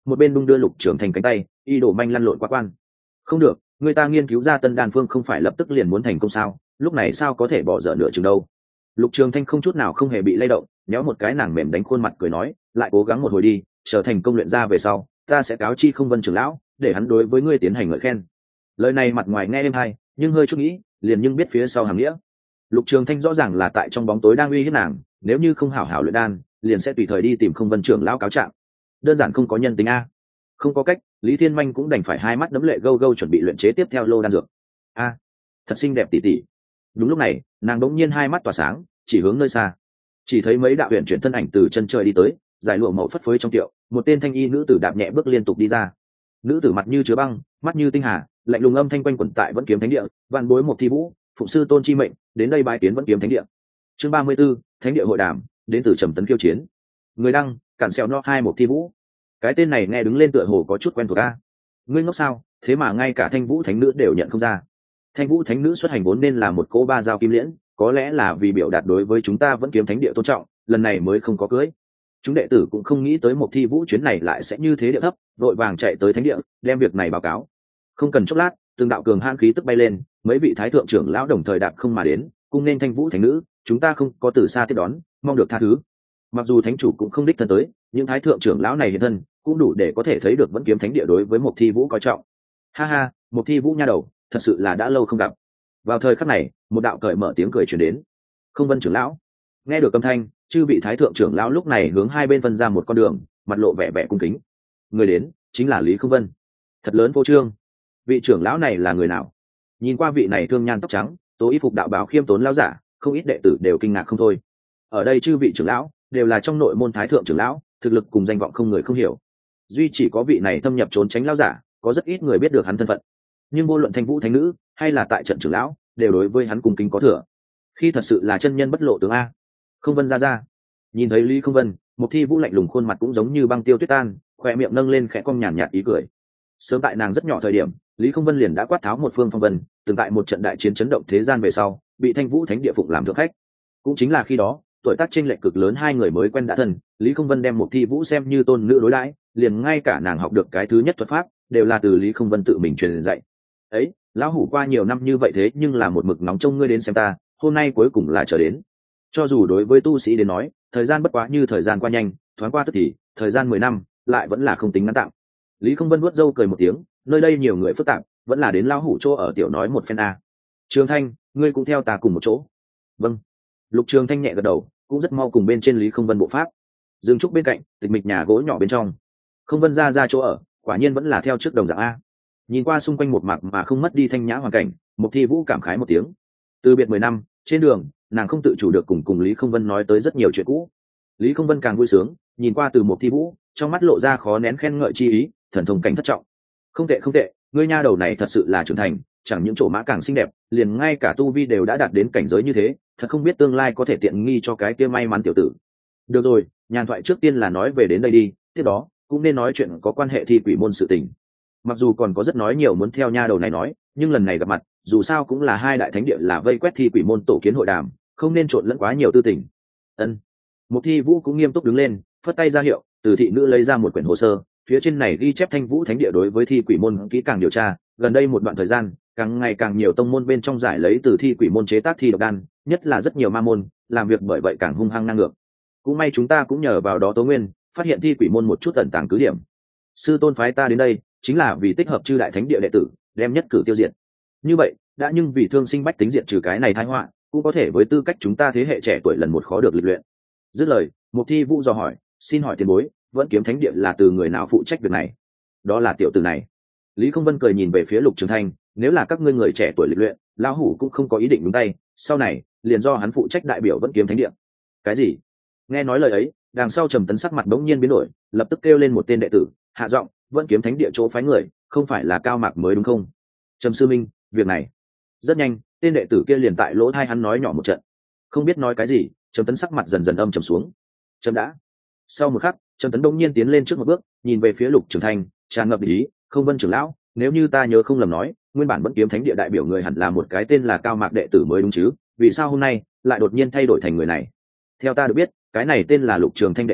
một bên đung đưa Lục Trường Thanh cánh tay, y đổ manh lăn lộn quá quan. Không được, người ta nghiên cứu ra tân đan phương không phải lập tức liền muốn thành công sao, lúc này sao có thể bỏ dở nửa chừng đâu. Lục Trường Thanh không chút nào không hề bị lay động, nhéo một cái nàng mềm đánh khuôn mặt cười nói, lại cố gắng một hồi đi, trở thành công luyện ra về sau, ta sẽ cáo chi Không Vân trưởng lão, để hắn đối với ngươi tiến hành ngợi khen. Lời này mặt ngoài nghe êm hay, nhưng hơi chút nghĩ, liền nhưng biết phía sau hàm nghĩa. Lục Trường Thanh rõ ràng là tại trong bóng tối đang uy hiếp nàng, nếu như không hảo hảo luyện đan, liền sẽ tùy thời đi tìm Không Vân trưởng lão cáo trạng. Đơn giản không có nhân tính a. Không có cách, Lý Thiên Manh cũng đành phải hai mắt đấm lệ gâu gâu chuẩn bị luyện chế tiếp theo lô đan dược. A, thật xinh đẹp tỷ tỷ. Đúng lúc này, nàng đống nhiên hai mắt tỏa sáng, chỉ hướng nơi xa. Chỉ thấy mấy đạo huyền chuyển thân ảnh từ chân trời đi tới, giải lụa màu phất phới trong tiệu, một tên thanh y nữ tử đạp nhẹ bước liên tục đi ra. Nữ tử mặt như chứa băng, mắt như tinh hà, lạnh lùng âm thanh quanh quẩn tại Vẫn Kiếm Thánh Địa, vạn bối một thi vũ, phụng sư tôn chi mệnh, đến đây bái kiến Vẫn Kiếm Thánh Địa. Chương ba mươi 34, Thánh Địa hội đàm, đến từ Trầm Tấn khiêu chiến. Người đăng, cản sẹo no hai một thi vũ. Cái tên này nghe đứng lên tựa hồ có chút quen thuộc a. Ngươi ngốc sao, thế mà ngay cả Thanh Vũ Thánh Nữ đều nhận không ra. Thanh Vũ Thánh Nữ xuất hành vốn nên là một cô ba dao kim liễn, có lẽ là vì biểu đạt đối với chúng ta Vẫn Kiếm Thánh Địa tôn trọng, lần này mới không có cưới. Chúng đệ tử cũng không nghĩ tới một thi vũ chuyến này lại sẽ như thế địa thấp, vội vàng chạy tới thánh địa, đem việc này báo cáo. Không cần chốc lát, từng đạo cường hãn khí tức bay lên, mấy vị thái thượng trưởng lão đồng thời đạp không mà đến, cung nên Thanh Vũ Thánh Nữ, chúng ta không có từ xa tiếp đón, mong được tha thứ. Mặc dù thánh chủ cũng không đích thân tới, nhưng thái thượng trưởng lão này hiện thân, cũng đủ để có thể thấy được Vẫn Kiếm Thánh Địa đối với một thi vũ coi trọng. Ha ha, một thi vũ nha đầu, thật sự là đã lâu không gặp. Vào thời khắc này, một đạo cởi mở tiếng cười truyền đến. Không Vân trưởng lão. Nghe được âm thanh, chư vị thái thượng trưởng lão lúc này hướng hai bên phân ra một con đường, mặt lộ vẻ vẻ cung kính. Người đến chính là Lý Không Vân. Thật lớn vô trương. Vị trưởng lão này là người nào? Nhìn qua vị này thương nhan tóc trắng, tố y phục đạo bào khiêm tốn lão giả, không ít đệ tử đều kinh ngạc không thôi. Ở đây chư vị trưởng lão đều là trong nội môn thái thượng trưởng lão, thực lực cùng danh vọng không người không hiểu. Duy chỉ có vị này thâm nhập trốn tránh lão giả, có rất ít người biết được hắn thân phận. Nhưng vô luận Thanh Vũ Thánh Nữ hay là tại trận trưởng lão, đều đối với hắn cung kính có thừa. Khi thật sự là chân nhân bất lộ tướng a. Không Vân ra ra. Nhìn thấy Lý Không Vân, một thi vũ lạnh lùng khuôn mặt cũng giống như băng tiêu tuyết tan, khỏe miệng nâng lên khẽ cong nhàn nhạt ý cười. Sớm tại nàng rất nhỏ thời điểm, Lý Không Vân liền đã quát tháo một phương phong vân, từng tại một trận đại chiến chấn động thế gian về sau, bị Thanh Vũ Thánh Địa phụng làm thượng khách. Cũng chính là khi đó, tuổi tác chênh lệch cực lớn hai người mới quen đã thân, Lý Không Vân đem một thi vũ xem như tôn nữ đối đãi, liền ngay cả nàng học được cái thứ nhất thuật pháp, đều là từ Lý Không Vân tự mình truyền dạy. Ấy, lão hủ qua nhiều năm như vậy thế nhưng là một mực nóng trông ngươi đến xem ta, hôm nay cuối cùng là chờ đến. Cho dù đối với tu sĩ đến nói, thời gian bất quá như thời gian qua nhanh, thoáng qua tức thì, thời gian mười năm, lại vẫn là không tính ngắn tạm. Lý Không Vân vuốt râu cười một tiếng, nơi đây nhiều người phức tạp, vẫn là đến lão hủ chỗ ở tiểu nói một phen a. Trường Thanh, ngươi cũng theo ta cùng một chỗ. Vâng. Lục Trường Thanh nhẹ gật đầu, cũng rất mau cùng bên trên Lý Không Vân bộ pháp. Dương trúc bên cạnh, tịch mịch nhà gỗ nhỏ bên trong. Không Vân ra ra chỗ ở, quả nhiên vẫn là theo trước đồng dạng a. Nhìn qua xung quanh một mạc mà không mất đi thanh nhã hoàn cảnh, Mục Thi Vũ cảm khái một tiếng. Từ biệt mười năm, trên đường, nàng không tự chủ được cùng cùng Lý Không Vân nói tới rất nhiều chuyện cũ. Lý Không Vân càng vui sướng, nhìn qua từ Mục Thi Vũ, trong mắt lộ ra khó nén khen ngợi chi ý, thần thông cảnh thất trọng. Không tệ không tệ, ngươi nha đầu này thật sự là trưởng thành, chẳng những chỗ mã càng xinh đẹp, liền ngay cả tu vi đều đã đạt đến cảnh giới như thế, thật không biết tương lai có thể tiện nghi cho cái kia may mắn tiểu tử. Được rồi, nhàn thoại trước tiên là nói về đến đây đi, tiếp đó cũng nên nói chuyện có quan hệ thi quỷ môn sự tình. Mặc dù còn có rất nói nhiều muốn theo nha đầu này nói, nhưng lần này gặp mặt, dù sao cũng là hai đại thánh địa là vây quét thi quỷ môn tổ kiến hội đàm, không nên trộn lẫn quá nhiều tư tình. Ân. Mục Thi Vũ cũng nghiêm túc đứng lên, phất tay ra hiệu, từ thị nữ lấy ra một quyển hồ sơ, phía trên này ghi chép Thanh Vũ thánh địa đối với thi quỷ môn kỹ càng điều tra, gần đây một đoạn thời gian, càng ngày càng nhiều tông môn bên trong giải lấy từ thi quỷ môn chế tác thi độc đan, nhất là rất nhiều ma môn, làm việc bởi vậy càng hung hăng năng ngược. Cũng may chúng ta cũng nhờ vào đó tố nguyên, phát hiện thi quỷ môn một chút ẩn tàng cứ điểm. Sư tôn phái ta đến đây, chính là vì tích hợp chư đại thánh địa đệ tử, đem nhất cử tiêu diệt. Như vậy, đã nhưng vì thương sinh bách tính diệt trừ cái này tai họa, cũng có thể với tư cách chúng ta thế hệ trẻ tuổi lần một khó được lịch luyện. Dứt lời, Mục Thi Vũ dò hỏi, xin hỏi tiền bối, Vẫn Kiếm Thánh Địa là từ người nào phụ trách việc này? Đó là tiểu tử này. Lý Không Vân cười nhìn về phía Lục Trường Thanh, nếu là các ngươi người trẻ tuổi lịch luyện, lão hủ cũng không có ý định nhúng tay, sau này liền do hắn phụ trách đại biểu Vẫn Kiếm Thánh Địa. Cái gì? Nghe nói lời ấy, đằng sau Trầm Tấn sắc mặt bỗng nhiên biến đổi, lập tức kêu lên một tên đệ tử, hạ giọng, Vẫn Kiếm Thánh Địa chỗ phái người, không phải là Cao Mạc mới đúng không? Trầm sư minh, việc này. Rất nhanh, tên đệ tử kia liền tại lỗ tai hắn nói nhỏ một trận. Không biết nói cái gì, Trầm Tấn sắc mặt dần dần âm trầm xuống. Trầm đã. Sau một khắc, Trầm Tấn đông nhiên tiến lên trước một bước, nhìn về phía Lục Trường Thanh, tràn ngập ý, Không Vân trưởng lão, nếu như ta nhớ không lầm nói, nguyên bản Vẫn Kiếm Thánh Địa đại biểu người hẳn là một cái tên là Cao Mạc đệ tử mới đúng chứ, vì sao hôm nay lại đột nhiên thay đổi thành người này? Theo ta được biết, cái này tên là Lục Trường Thanh đệ tử,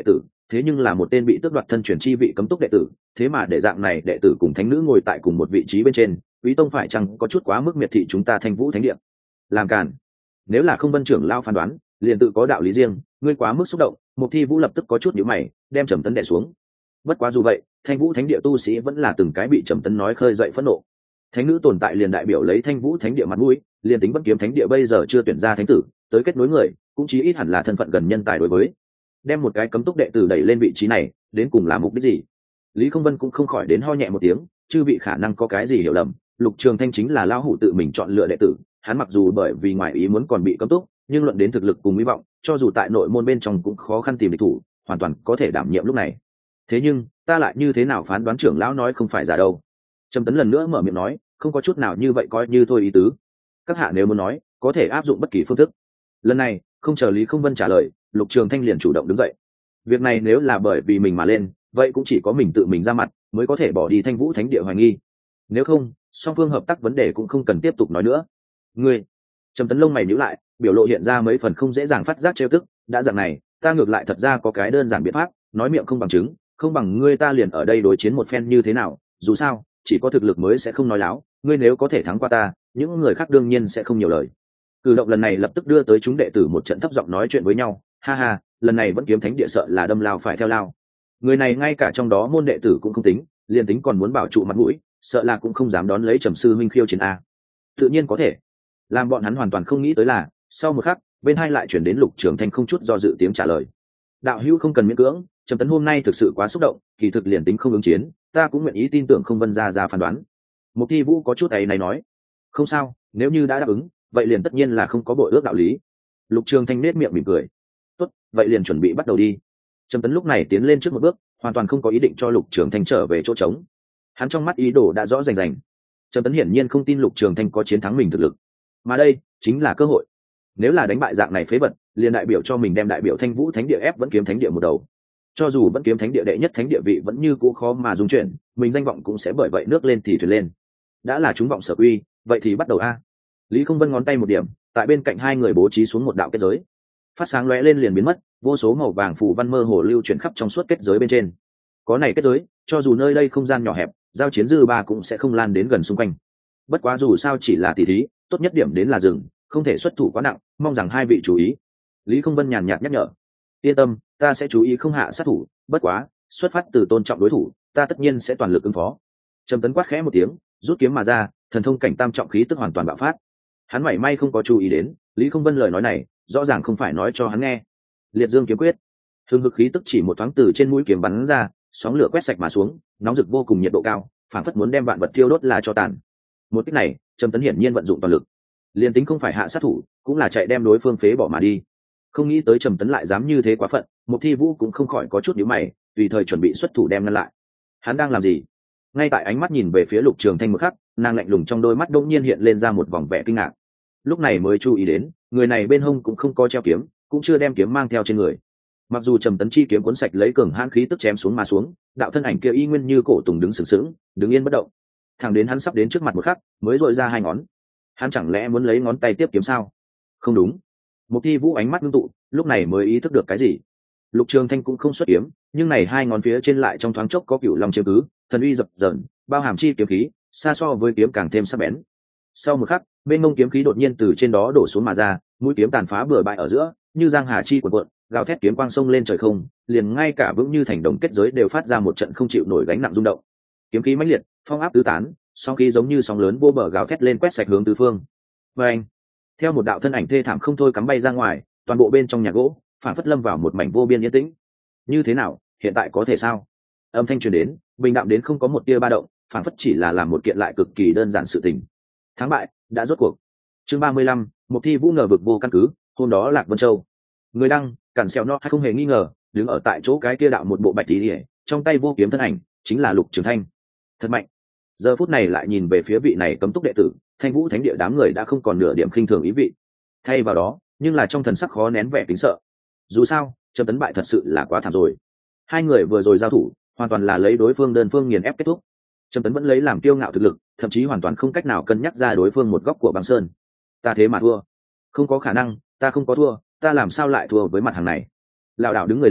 thế nhưng là một tên bị tước đoạt thân truyền chi vị cấm túc đệ tử, thế mà để dạng này đệ tử cùng thánh nữ ngồi tại cùng một vị trí bên trên, quý tông phải chăng có chút quá mức miệt thị chúng ta Thanh Vũ Thánh Địa? Làm cản. Nếu là không Vân trưởng lao phán đoán, liền tự có đạo lý riêng, ngươi quá mức xúc động. Mục Thi Vũ lập tức có chút nhíu mày, đem Trầm Tấn đè xuống. Bất quá dù vậy, Thanh Vũ Thánh Địa tu sĩ vẫn là từng cái bị Trầm Tấn nói khơi dậy phẫn nộ. Thánh nữ tồn tại liền đại biểu lấy Thanh Vũ Thánh Địa mặt mũi, liền tính Bất Kiếm Thánh Địa bây giờ chưa tuyển ra thánh tử, tới kết nối người, cũng chí ít hẳn là thân phận gần nhân tài đối với. Đem một cái cấm túc đệ tử đẩy lên vị trí này, đến cùng là mục đích gì? Lý Không Vân cũng không khỏi đến ho nhẹ một tiếng, chư vị khả năng có cái gì hiểu lầm, Lục Trường Thanh chính là lão hủ tự mình chọn lựa đệ tử, hắn mặc dù bởi vì ngoại ý muốn còn bị cấm túc, nhưng luận đến thực lực cùng hy vọng, cho dù tại nội môn bên trong cũng khó khăn tìm địch thủ, hoàn toàn có thể đảm nhiệm lúc này. Thế nhưng, ta lại như thế nào phán đoán trưởng lão nói không phải giả đâu? Trầm Tấn lần nữa mở miệng nói, không có chút nào như vậy coi như thôi ý tứ. Các hạ nếu muốn nói, có thể áp dụng bất kỳ phương thức. Lần này, không chờ Lý Không Vân trả lời, Lục Trường Thanh liền chủ động đứng dậy. Việc này nếu là bởi vì mình mà lên, vậy cũng chỉ có mình tự mình ra mặt mới có thể bỏ đi Thanh Vũ Thánh Địa hoài nghi. Nếu không, song phương hợp tác vấn đề cũng không cần tiếp tục nói nữa. Ngươi, Trầm Tấn lông mày nhíu lại, biểu lộ hiện ra mấy phần không dễ dàng phát giác trêu tức. Đã dạng này, ta ngược lại thật ra có cái đơn giản biện pháp, nói miệng không bằng chứng, không bằng ngươi ta liền ở đây đối chiến một phen như thế nào? Dù sao, chỉ có thực lực mới sẽ không nói láo. Ngươi nếu có thể thắng qua ta, những người khác đương nhiên sẽ không nhiều lời. Cử động lần này lập tức đưa tới chúng đệ tử một trận thấp giọng nói chuyện với nhau. Ha ha, lần này vẫn Kiếm Thánh Địa sợ là đâm lao phải theo lao. Người này ngay cả trong đó môn đệ tử cũng không tính, liền tính còn muốn bảo trụ mặt mũi, sợ là cũng không dám đón lấy Trầm sư minh khiêu chiến a. Tự nhiên có thể. Làm bọn hắn hoàn toàn không nghĩ tới là, sau một khắc, bên hai lại chuyển đến Lục Trường Thanh không chút do dự tiếng trả lời. Đạo hữu không cần miễn cưỡng, Trầm Tấn hôm nay thực sự quá xúc động, kỳ thực liền tính không ứng chiến, ta cũng nguyện ý tin tưởng Không Vân gia ra phán đoán. Mục Thi Vũ có chút ấy này nói, không sao, nếu như đã đáp ứng, vậy liền tất nhiên là không có bội ước đạo lý. Lục Trường Thanh nết miệng mỉm cười. Tốt, vậy liền chuẩn bị bắt đầu đi. Trầm Tấn lúc này tiến lên trước một bước, hoàn toàn không có ý định cho Lục Trường Thanh trở về chỗ trống. Hắn trong mắt ý đồ đã rõ rành rành. Trầm Tấn hiển nhiên không tin Lục Trường Thanh có chiến thắng mình thực lực, mà đây chính là cơ hội. Nếu là đánh bại dạng này phế vật, liền đại biểu cho mình đem đại biểu Thanh Vũ Thánh Địa ép Vẫn Kiếm Thánh Địa một đầu. Cho dù Vẫn Kiếm Thánh Địa đệ nhất thánh địa vị vẫn như cũ khó mà dung chuyển, mình danh vọng cũng sẽ bởi vậy nước lên thì thuyền lên. Đã là chúng vọng sở quy, vậy thì bắt đầu a. Lý Không Vân ngón tay một điểm, tại bên cạnh hai người bố trí xuống một đạo kết giới. Phát sáng lóe lên liền biến mất, vô số màu vàng phù văn mơ hồ lưu chuyển khắp trong suốt kết giới bên trên. Có này kết giới, cho dù nơi đây không gian nhỏ hẹp, giao chiến dư ba cũng sẽ không lan đến gần xung quanh. Bất quá dù sao chỉ là tỷ thí, tốt nhất điểm đến là dừng, không thể xuất thủ quá nặng, mong rằng hai vị chú ý. Lý Không Vân nhàn nhạt nhắc nhở. Yên tâm, ta sẽ chú ý không hạ sát thủ, bất quá, xuất phát từ tôn trọng đối thủ, ta tất nhiên sẽ toàn lực ứng phó. Trầm Tấn quát khẽ một tiếng, rút kiếm mà ra, thần thông cảnh tam trọng khí tức hoàn toàn bạo phát. Hắn mảy may không có chú ý đến, Lý Không Vân lời nói này, rõ ràng không phải nói cho hắn nghe. Liệt Dương kiếm quyết, hương hực khí tức chỉ một thoáng từ trên mũi kiếm bắn ra, sóng lửa quét sạch mà xuống, nóng rực vô cùng, nhiệt độ cao, phảng phất muốn đem vạn vật thiêu đốt là cho tàn. Một kích này, Trầm Tấn hiển nhiên vận dụng toàn lực, liền tính không phải hạ sát thủ, cũng là chạy đem đối phương phế bỏ mà đi. Không nghĩ tới Trầm Tấn lại dám như thế quá phận, Mục Thi Vũ cũng không khỏi có chút nhíu mày, tùy thời chuẩn bị xuất thủ đem ngăn lại. Hắn đang làm gì? Ngay tại ánh mắt nhìn về phía Lục Trường Thanh một khắc, nàng lạnh lùng trong đôi mắt đột nhiên hiện lên ra một vòng vẻ kinh ngạc. Lúc này mới chú ý đến, người này bên hông cũng không có treo kiếm, cũng chưa đem kiếm mang theo trên người. Mặc dù Trầm Tấn chi kiếm cuốn sạch lấy cường hãn khí tức chém xuống mà xuống, đạo thân ảnh kia y nguyên như cổ tùng đứng sừng sững, đứng yên bất động. Thẳng đến hắn sắp đến trước mặt một khắc, mới dội ra hai ngón. Hắn chẳng lẽ muốn lấy ngón tay tiếp kiếm sao? Không đúng. Mục Thi Vũ ánh mắt ngưng tụ, lúc này mới ý thức được cái gì. Lục Trường Thanh cũng không xuất kiếm, nhưng này hai ngón phía trên lại trong thoáng chốc có cửu long chiếm cứ, thần uy dập dờn, bao hàm chi kiếm khí, xa so với kiếm càng thêm sắc bén. Sau một khắc, bên mông kiếm khí đột nhiên từ trên đó đổ xuống mà ra, mũi kiếm tàn phá bừa bãi ở giữa, như giang hà chi cuộn cuộn, gào thét kiếm quang sông lên trời không, liền ngay cả vững như thành đồng kết giới đều phát ra một trận không chịu nổi gánh nặng rung động. Kiếm khí mãnh liệt, phong áp tứ tán, song khí giống như sóng lớn vô bờ gào thét lên quét sạch hướng tứ phương. Và anh, theo một đạo thân ảnh thê thảm không thôi cắm bay ra ngoài, toàn bộ bên trong nhà gỗ phản phất lâm vào một mảnh vô biên yên tĩnh. Như thế nào, hiện tại có thể sao? Âm thanh truyền đến, bình đạm đến không có một tia ba động, phản phất chỉ là làm một kiện lại cực kỳ đơn giản sự tình. Thắng bại đã rốt cuộc. Chương ba mươi lăm, Mục Thi Vũ ngờ vực vô căn cứ. Hôm đó Lạc Vân Châu, người đăng cản xèo no hay không hề nghi ngờ, đứng ở tại chỗ cái kia đạo một bộ bạch tí lìa, trong tay vô kiếm thân ảnh chính là Lục Trường Thanh. Thật mạnh. Giờ phút này lại nhìn về phía vị này cấm túc đệ tử, Thanh Vũ Thánh Địa đám người đã không còn nửa điểm khinh thường ý vị. Thay vào đó, nhưng là trong thần sắc khó nén vẻ kính sợ. Dù sao, Trầm Tấn bại thật sự là quá thảm rồi. Hai người vừa rồi giao thủ, hoàn toàn là lấy đối phương đơn phương nghiền ép kết thúc. Trầm Tấn vẫn lấy làm kiêu ngạo thực lực, thậm chí hoàn toàn không cách nào cân nhắc ra đối phương một góc của băng sơn. Ta thế mà thua? Không có khả năng, ta không có thua, ta làm sao lại thua với mặt hàng này? Lão đạo đứng người lên,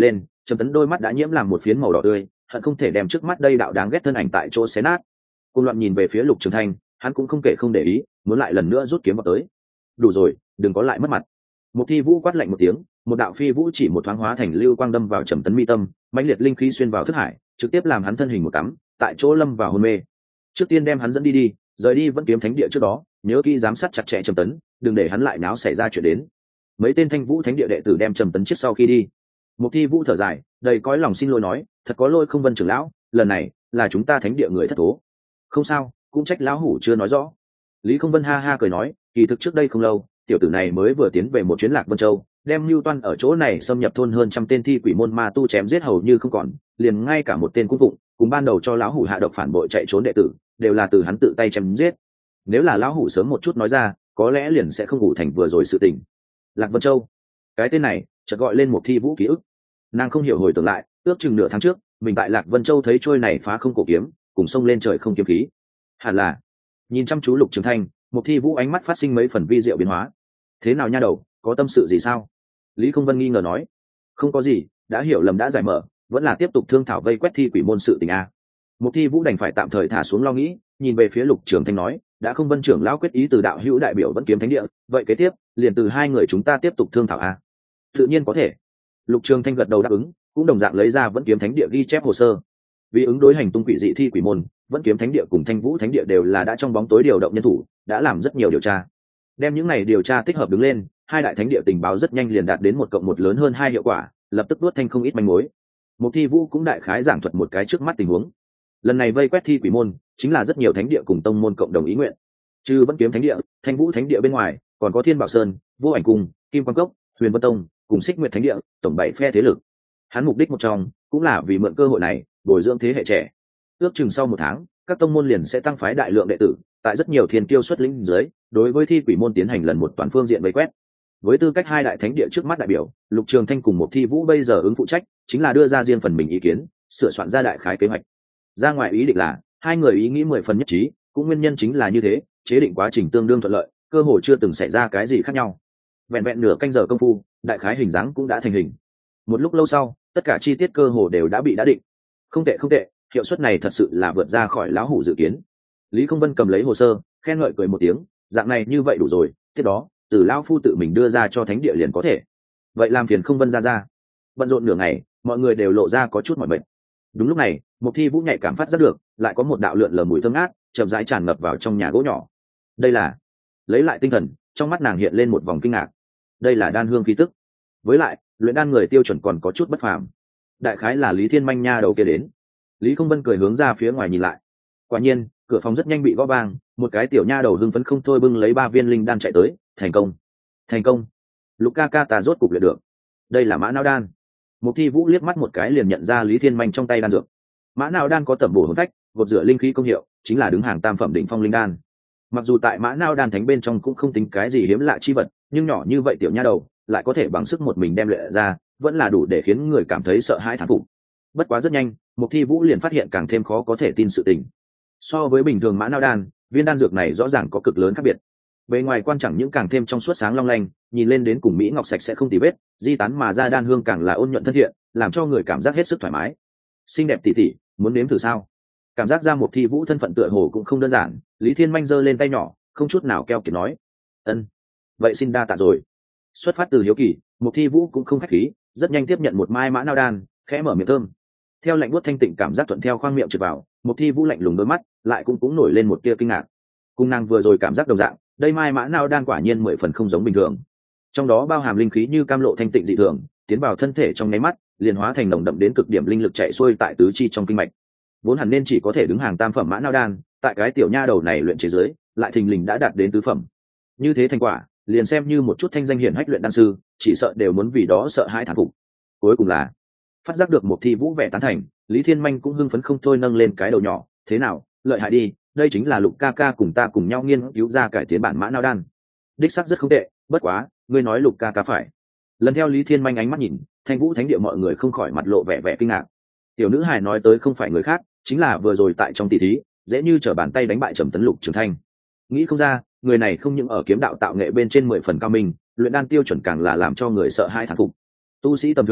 Trầm Tấn đôi mắt đã nhiễm làm một phiến màu đỏ tươi, hận không thể đem trước mắt đây đạo đáng ghét thân ảnh tại chỗ xé nát. Cùng loạn nhìn về phía Lục Trường Thanh, hắn cũng không kể không để ý, muốn lại lần nữa rút kiếm vào tới. Đủ rồi, đừng có lại mất mặt. Một Thi Vũ quát lạnh một tiếng, một đạo phi vũ chỉ một thoáng hóa thành lưu quang đâm vào Trầm Tấn mi tâm, mãnh liệt linh khí xuyên vào thức hải, trực tiếp làm hắn thân hình một cắm, tại chỗ lâm vào hôn mê. Trước tiên đem hắn dẫn đi đi, rời đi Vẫn Kiếm Thánh địa trước đó, nhớ kỹ giám sát chặt chẽ Trầm Tấn, đừng để hắn lại náo xảy ra chuyện đến. Mấy tên Thanh Vũ Thánh địa đệ tử đem Trầm Tấn chết sau khi đi. Một Thi Vũ thở dài, đầy cõi lòng xin lỗi nói, thật có lỗi không Vân trưởng lão, lần này là chúng ta thánh địa người thất thố. Không sao, cũng trách lão hủ chưa nói rõ. Lý Không Vân ha ha cười nói, kỳ thực trước đây không lâu, tiểu tử này mới vừa tiến về một chuyến Lạc Vân Châu, đem Mưu Toan ở chỗ này xâm nhập thôn hơn trăm tên thi quỷ môn ma tu chém giết hầu như không còn, liền ngay cả một tên cung phụng, cùng ban đầu cho lão hủ hạ độc phản bội chạy trốn đệ tử, đều là từ hắn tự tay chém giết. Nếu là lão hủ sớm một chút nói ra, có lẽ liền sẽ không ngủ thành vừa rồi sự tình. Lạc Vân Châu, cái tên này chợt gọi lên một Thi Vũ ký ức. Nàng không hiểu hồi tưởng lại, ước chừng nửa tháng trước, mình tại Lạc Vân Châu thấy trôi này phá không cổ kiếm, cùng sông lên trời không kiếm khí. Hẳn là, nhìn chăm chú Lục Trường Thanh, một Thi Vũ ánh mắt phát sinh mấy phần vi diệu biến hóa. Thế nào nha đầu, có tâm sự gì sao? Lý Không Vân nghi ngờ nói. Không có gì, đã hiểu lầm đã giải mở, vẫn là tiếp tục thương thảo vây quét thi quỷ môn sự tình a. Một Thi Vũ đành phải tạm thời thả xuống lo nghĩ, nhìn về phía Lục Trường Thanh nói, đã không Vân trưởng lão quyết ý từ đạo hữu đại biểu Vẫn Kiếm Thánh địa, vậy kế tiếp liền từ hai người chúng ta tiếp tục thương thảo a. Tự nhiên có thể. Lục Trường Thanh gật đầu đáp ứng, cũng đồng dạng lấy ra Vẫn Kiếm Thánh địa ghi chép hồ sơ. Vì ứng đối hành tung quỷ dị thi quỷ môn, Vẫn Kiếm Thánh địa cùng Thanh Vũ Thánh địa đều là đã trong bóng tối điều động nhân thủ, đã làm rất nhiều điều tra. Đem những này điều tra tích hợp đứng lên, hai đại thánh địa tình báo rất nhanh liền đạt đến một cộng một lớn hơn hai hiệu quả, lập tức đuốt thanh không ít manh mối. Một Thi Vũ cũng đại khái giảng thuật một cái trước mắt tình huống. Lần này vây quét thi quỷ môn, chính là rất nhiều thánh địa cùng tông môn cộng đồng ý nguyện. Trừ Vẫn Kiếm Thánh địa, Thanh Vũ Thánh địa bên ngoài, còn có Thiên Bảo Sơn, Vô Ảnh Cung, Kim Quang Cốc, Huyền Vân Tông, cùng Xích Nguyệt Thánh địa, tổng bảy phe thế lực. Hắn mục đích một trong, cũng là vì mượn cơ hội này, bồi dưỡng thế hệ trẻ. Ước chừng sau một tháng, các tông môn liền sẽ tăng phái đại lượng đệ tử, tại rất nhiều thiên kiêu xuất lĩnh dưới, đối với thi quỷ môn tiến hành lần một toàn phương diện vây quét. Với tư cách hai đại thánh địa trước mắt đại biểu, Lục Trường Thanh cùng một Thi Vũ bây giờ ứng phụ trách, chính là đưa ra riêng phần mình ý kiến, sửa soạn ra đại khái kế hoạch. Ra ngoài ý định là, hai người ý nghĩ mười phần nhất trí, cũng nguyên nhân chính là như thế, chế định quá trình tương đương thuận lợi, cơ hội chưa từng xảy ra cái gì khác nhau. Vẹn vẹn nửa canh giờ công phu, đại khái hình dáng cũng đã thành hình. Một lúc lâu sau, tất cả chi tiết cơ hồ đều đã bị đã định. Không tệ không tệ, hiệu suất này thật sự là vượt ra khỏi lão hủ dự kiến. Lý Không Vân cầm lấy hồ sơ, khen ngợi cười một tiếng, dạng này như vậy đủ rồi, tiếp đó từ lão phu tự mình đưa ra cho thánh địa liền có thể. Vậy làm phiền Không Vân ra ra. Bận rộn nửa ngày, mọi người đều lộ ra có chút mỏi mệt. Đúng lúc này, một Thi Vũ nhạy cảm phát giác được, lại có một đạo lượn lờ mùi thơm ngát chậm rãi tràn ngập vào trong nhà gỗ nhỏ. Đây là, lấy lại tinh thần, trong mắt nàng hiện lên một vòng kinh ngạc. Đây là đan hương khí tức. Với lại, luyện đan người tiêu chuẩn còn có chút bất phàm. Đại khái là Lý Thiên Manh nha đầu kia đến. Lý Không Vân cười hướng ra phía ngoài nhìn lại. Quả nhiên, cửa phòng rất nhanh bị gõ vang, một cái tiểu nha đầu hưng phấn không thôi bưng lấy ba viên linh đan chạy tới. Thành công, thành công. Lục ca ca ta rốt cục luyện được. Đây là mã não đan. Một Thi Vũ liếc mắt một cái liền nhận ra Lý Thiên Manh trong tay đan dược. Mã não đan có tẩm bổ hồn phách, gột rửa linh khí công hiệu, chính là đứng hàng tam phẩm đỉnh phong linh đan. Mặc dù tại mã não đan thánh bên trong cũng không tính cái gì hiếm lạ chi vật, nhưng nhỏ như vậy tiểu nha đầu lại có thể bằng sức một mình đem luyện ra, vẫn là đủ để khiến người cảm thấy sợ hãi thán phục. Bất quá rất nhanh, Mục Thi Vũ liền phát hiện càng thêm khó có thể tin sự tình. So với bình thường mã não đan, viên đan dược này rõ ràng có cực lớn khác biệt. Bề ngoài quan chẳng những càng thêm trong suốt sáng long lanh, nhìn lên đến cùng mỹ ngọc sạch sẽ không tì vết, di tán mà ra đan hương càng là ôn nhuận thân thiện, làm cho người cảm giác hết sức thoải mái. Xinh đẹp tỉ tỉ, muốn nếm thử sao? Cảm giác ra Mục Thi Vũ thân phận tựa hồ cũng không đơn giản, Lý Thiên Manh giơ lên tay nhỏ, không chút nào keo kiệt nói: "Ân, vậy xin đa tạ rồi." Xuất phát từ hiếu kỳ, Mục Thi Vũ cũng không khách khí, rất nhanh tiếp nhận một mai mã não đan, khẽ mở miệng thơm. Theo lạnh buốt thanh tịnh cảm giác thuận theo khoang miệng trượt vào, Mục Thi Vũ lạnh lùng đôi mắt, lại cũng cũng nổi lên một tia kinh ngạc. Cung nàng vừa rồi cảm giác đồng dạng, đây mai mã não đan quả nhiên mười phần không giống bình thường. Trong đó bao hàm linh khí như cam lộ thanh tịnh dị thường, tiến vào thân thể trong nháy mắt, liền hóa thành nồng đậm đến cực điểm linh lực chạy xuôi tại tứ chi trong kinh mạch. Vốn hẳn nên chỉ có thể đứng hàng tam phẩm mã não đan, tại cái tiểu nha đầu này luyện chế dưới, lại thình lình đã đạt đến tứ phẩm. Như thế thành quả, liền xem như một chút thanh danh hiển hách luyện đan sư, chỉ sợ đều muốn vì đó sợ hãi thán phục. Cuối cùng là phát giác được Mục Thi Vũ vẻ tán thành, Lý Thiên Manh cũng hưng phấn không thôi nâng lên cái đầu nhỏ, thế nào, lợi hại đi, đây chính là Lục ca ca cùng ta cùng nhau nghiên cứu ra cải tiến bản mã não đan. Đích xác rất không tệ, bất quá, ngươi nói Lục ca ca phải. Lần theo Lý Thiên Manh ánh mắt nhìn, Thanh Vũ Thánh địa mọi người không khỏi mặt lộ vẻ vẻ kinh ngạc. Tiểu nữ hài nói tới không phải người khác, chính là vừa rồi tại trong tỷ thí, dễ như trở bàn tay đánh bại Trầm Tấn Lục Trường Thanh. Nghĩ không ra, người này không những ở kiếm đạo tạo nghệ bên trên mười phần cao minh, luyện đan tiêu chuẩn càng là làm cho người sợ hãi thán phục. Tu sĩ tầm thường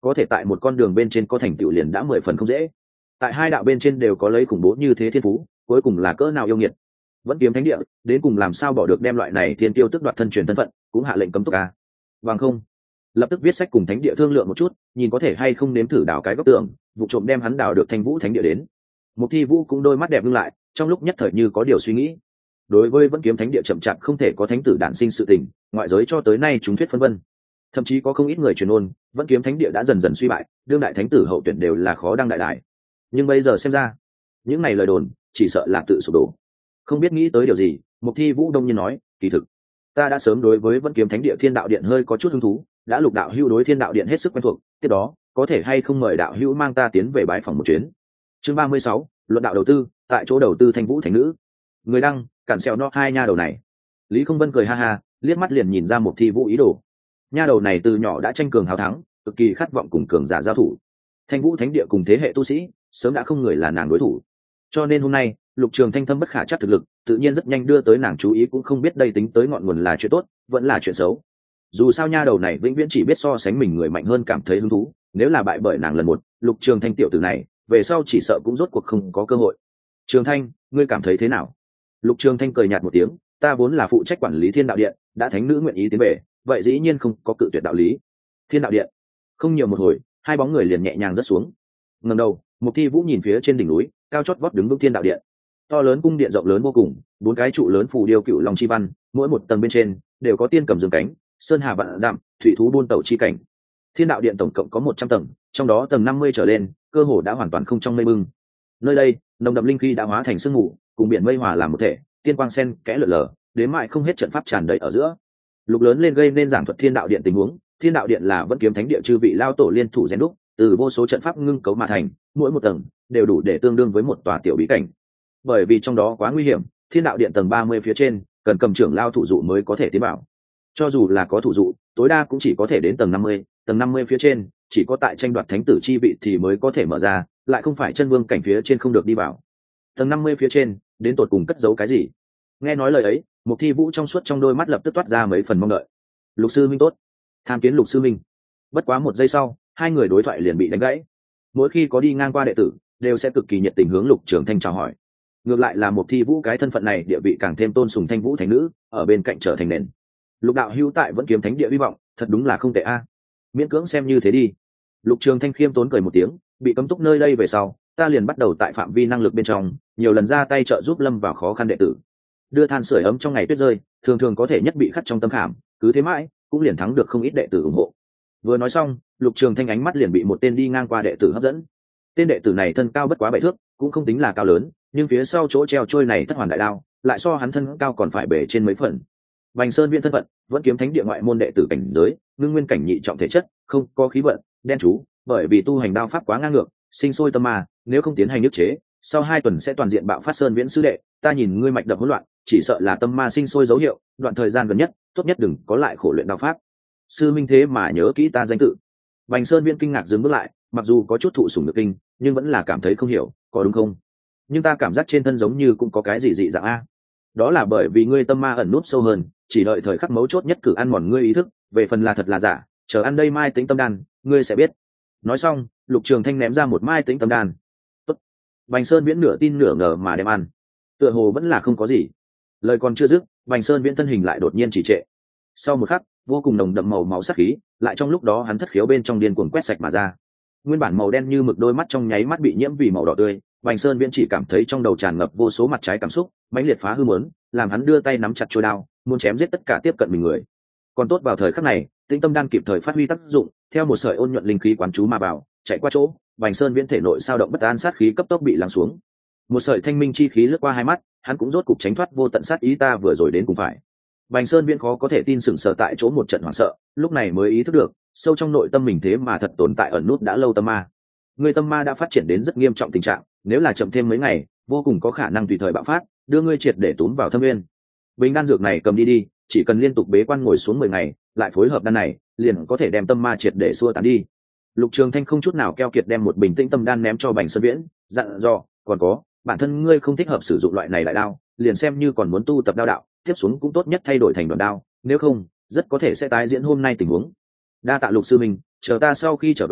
có thể tại một con đường bên trên có thành tựu liền đã mười phần không dễ. Tại hai đạo bên trên đều có lấy khủng bố như thế thiên phú, cuối cùng là cỡ nào yêu nghiệt. Vẫn kiếm thánh địa, đến cùng làm sao bỏ được đem loại này thiên tiêu tức đoạt thân truyền thân phận, cũng hạ lệnh cấm túc a. Vâng không. Lập tức viết sách cùng thánh địa thương lượng một chút, nhìn có thể hay không nếm thử đào cái góc tường, vụ trộm đem hắn đào được Thanh Vũ thánh địa đến. Mục Thi Vũ cũng đôi mắt đẹp ngưng lại, trong lúc nhất thời như có điều suy nghĩ. Đối với Vẫn kiếm thánh địa chậm chạp không thể có thánh tử đản sinh sự tình, ngoại giới cho tới nay chúng thuyết phân vân. Thậm chí có không ít người truyền ôn, Vẫn kiếm thánh địa đã dần dần suy bại, đương đại thánh tử hậu tuyển đều là khó đăng đại đại. Nhưng bây giờ xem ra, những này lời đồn chỉ sợ là tự sụp đổ. Không biết nghĩ tới điều gì, Mục Thi Vũ đông nhiên nói, kỳ thực ta đã sớm đối với Vẫn kiếm thánh địa Thiên đạo điện hơi có chút hứng thú, đã Lục đạo hữu đối Thiên đạo điện hết sức quen thuộc, tiếp đó có thể hay không mời đạo hữu mang ta tiến về bái phòng một chuyến. Chương ba mươi sáu, luận đạo đầu tư, tại chỗ đầu tư Thanh Vũ thánh nữ. Người đăng, cản xèo nó hai nha đầu này. Lý Không Vân cười ha ha, liếc mắt liền nhìn ra Mục Thi Vũ ý đồ. Nha đầu này từ nhỏ đã tranh cường hào thắng, cực kỳ khát vọng cùng cường giả giao thủ. Thanh Vũ thánh địa cùng thế hệ tu sĩ, sớm đã không người là nàng đối thủ. Cho nên hôm nay, Lục Trường Thanh thâm bất khả trắc thực lực, tự nhiên rất nhanh đưa tới nàng chú ý, cũng không biết đây tính tới ngọn nguồn là chuyện tốt, vẫn là chuyện xấu. Dù sao nha đầu này vĩnh viễn chỉ biết so sánh mình người mạnh hơn cảm thấy hứng thú, nếu là bại bởi nàng lần một, Lục Trường Thanh tiểu tử này, về sau chỉ sợ cũng rốt cuộc không có cơ hội. Trường Thanh, ngươi cảm thấy thế nào? Lục Trường Thanh cười nhạt một tiếng, ta vốn là phụ trách quản lý Thiên đạo điện, đã thánh nữ nguyện ý tiến về, vậy dĩ nhiên không có cự tuyệt đạo lý. Thiên đạo điện. Không nhiều một hồi, hai bóng người liền nhẹ nhàng rớt xuống. Ngẩng đầu, Mục Thi Vũ nhìn phía trên đỉnh núi, cao chót vót đứng vững Thiên đạo điện. To lớn cung điện rộng lớn vô cùng, bốn cái trụ lớn phù điêu cựu long chi văn, mỗi một tầng bên trên đều có tiên cầm dương cánh, sơn hà vạn dặm, thủy thú buôn tẩu chi cảnh. Thiên đạo điện tổng cộng có một trăm tầng, trong đó tầng năm mươi trở lên, cơ hồ đã hoàn toàn không trong mây mưng. Nơi đây, nồng đậm linh khí đã hóa thành sương mù, cùng biển mây hòa làm một thể, tiên quang sen kẽ lở lở, đến mãi không hết trận pháp tràn đầy ở giữa. Lục lớn lên gây nên giảng thuật Thiên đạo điện tình huống. Thiên đạo điện là Vẫn kiếm thánh địa chư vị lao tổ liên thủ rèn đúc, từ vô số trận pháp ngưng cấu mà thành, mỗi một tầng đều đủ để tương đương với một tòa tiểu bí cảnh. Bởi vì trong đó quá nguy hiểm, Thiên đạo điện tầng ba mươi phía trên cần cầm trưởng lao thủ dụ mới có thể tiến vào. Cho dù là có thủ dụ, tối đa cũng chỉ có thể đến tầng năm mươi, tầng năm mươi phía trên chỉ có tại tranh đoạt thánh tử chi vị thì mới có thể mở ra, lại không phải chân vương cảnh phía trên không được đi vào. Tầng năm mươi phía trên, đến tột cùng cất giấu cái gì? Nghe nói lời ấy, Mục Thi Vũ trong suốt trong đôi mắt lập tức toát ra mấy phần mong đợi. Lục sư minh tốt, tham kiến Lục sư minh. Bất quá một giây sau, hai người đối thoại liền bị đánh gãy. Mỗi khi có đi ngang qua đệ tử, đều sẽ cực kỳ nhiệt tình hướng Lục Trường Thanh chào hỏi. Ngược lại là Mục Thi Vũ cái thân phận này địa vị càng thêm tôn sùng Thanh Vũ thánh nữ, ở bên cạnh trở thành nền. Lục đạo hữu tại Vẫn kiếm thánh địa hy vọng, thật đúng là không tệ a. Miễn cưỡng xem như thế đi. Lục Trường Thanh khiêm tốn cười một tiếng, bị cấm túc nơi đây về sau, ta liền bắt đầu tại phạm vi năng lực bên trong, nhiều lần ra tay trợ giúp lâm vào khó khăn đệ tử. Đưa than sưởi ấm trong ngày tuyết rơi, thường thường có thể nhất bị khắc trong tâm khảm, cứ thế mãi, cũng liền thắng được không ít đệ tử ủng hộ. Vừa nói xong, Lục Trường Thanh ánh mắt liền bị một tên đi ngang qua đệ tử hấp dẫn. Tên đệ tử này thân cao bất quá bảy thước, cũng không tính là cao lớn, nhưng phía sau chỗ treo trôi này thất hoàn đại đao, lại so hắn thân cao còn phải bể trên mấy phần. Bành Sơn Viễn thân phận, Vẫn kiếm thánh địa ngoại môn đệ tử cảnh giới, ngưng nguyên cảnh nhị trọng thể chất, không có khí vận, đen chú, bởi vì tu hành đao pháp quá ngang ngược, sinh sôi tâm ma, nếu không tiến hành ức chế, sau hai tuần sẽ toàn diện bạo phát. Sơn Viễn sư đệ, ta nhìn ngươi mạch đập hỗn loạn, chỉ sợ là tâm ma sinh sôi dấu hiệu, đoạn thời gian gần nhất, tốt nhất đừng có lại khổ luyện đao pháp. Sư minh thế mà nhớ kỹ ta danh tự. Bành Sơn Viễn kinh ngạc dừng bước lại, mặc dù có chút thụ sủng nhược kinh, nhưng vẫn là cảm thấy không hiểu, có đúng không? Nhưng ta cảm giác trên thân giống như cũng có cái gì dị dạng a. Đó là bởi vì ngươi tâm ma ẩn núp sâu hơn, chỉ đợi thời khắc mấu chốt nhất cử ăn mòn ngươi ý thức, về phần là thật là giả, chờ ăn đây mai tính tâm đan, ngươi sẽ biết. Nói xong, Lục Trường Thanh ném ra một mai tính tâm đan. Tốt. Bành Sơn Viễn nửa tin nửa ngờ mà đem ăn. Tựa hồ vẫn là không có gì. Lời còn chưa dứt, Bành Sơn Viễn thân hình lại đột nhiên chỉ trệ. Sau một khắc, vô cùng nồng đậm màu máu sắc khí, lại trong lúc đó hắn thất khiếu bên trong điên cuồng quét sạch mà ra. Nguyên bản màu đen như mực đôi mắt trong nháy mắt bị nhiễm vì màu đỏ tươi, Bành Sơn Viễn chỉ cảm thấy trong đầu tràn ngập vô số mặt trái cảm xúc, mãnh liệt phá hư muốn, làm hắn đưa tay nắm chặt chuôi đao, muốn chém giết tất cả tiếp cận mình người. Còn tốt vào thời khắc này, Tĩnh Tâm Đan kịp thời phát huy tác dụng, theo một sợi ôn nhuận linh khí quán chú mà vào, chạy qua chỗ, Bành Sơn Viễn thể nội sao động bất an sát khí cấp tốc bị lắng xuống. Một sợi thanh minh chi khí lướt qua hai mắt, hắn cũng rốt cục tránh thoát vô tận sát ý ta vừa rồi đến cùng phải. Bành Sơn Viễn khó có thể tin sững sờ tại chỗ một trận hoảng sợ, lúc này mới ý thức được, sâu trong nội tâm mình thế mà thật tồn tại ẩn nút đã lâu tâm ma. Người tâm ma đã phát triển đến rất nghiêm trọng tình trạng, nếu là chậm thêm mấy ngày, vô cùng có khả năng tùy thời bạo phát, đưa ngươi triệt để túm vào thâm nguyên. Bình đan dược này cầm đi đi, chỉ cần liên tục bế quan ngồi xuống mười ngày, lại phối hợp đan này, liền có thể đem tâm ma triệt để xua tán đi. Lục Trường Thanh không chút nào keo kiệt đem một bình tĩnh tâm đan ném cho Bành Sơn Viễn, dặn dò, còn có, bản thân ngươi không thích hợp sử dụng loại này đại đao, liền xem như còn muốn tu tập đao đạo, tiếp xuống cũng tốt nhất thay đổi thành đoạn đao, nếu không, rất có thể sẽ tái diễn hôm nay tình huống. Đa tạ Lục sư minh, chờ ta sau khi trở về,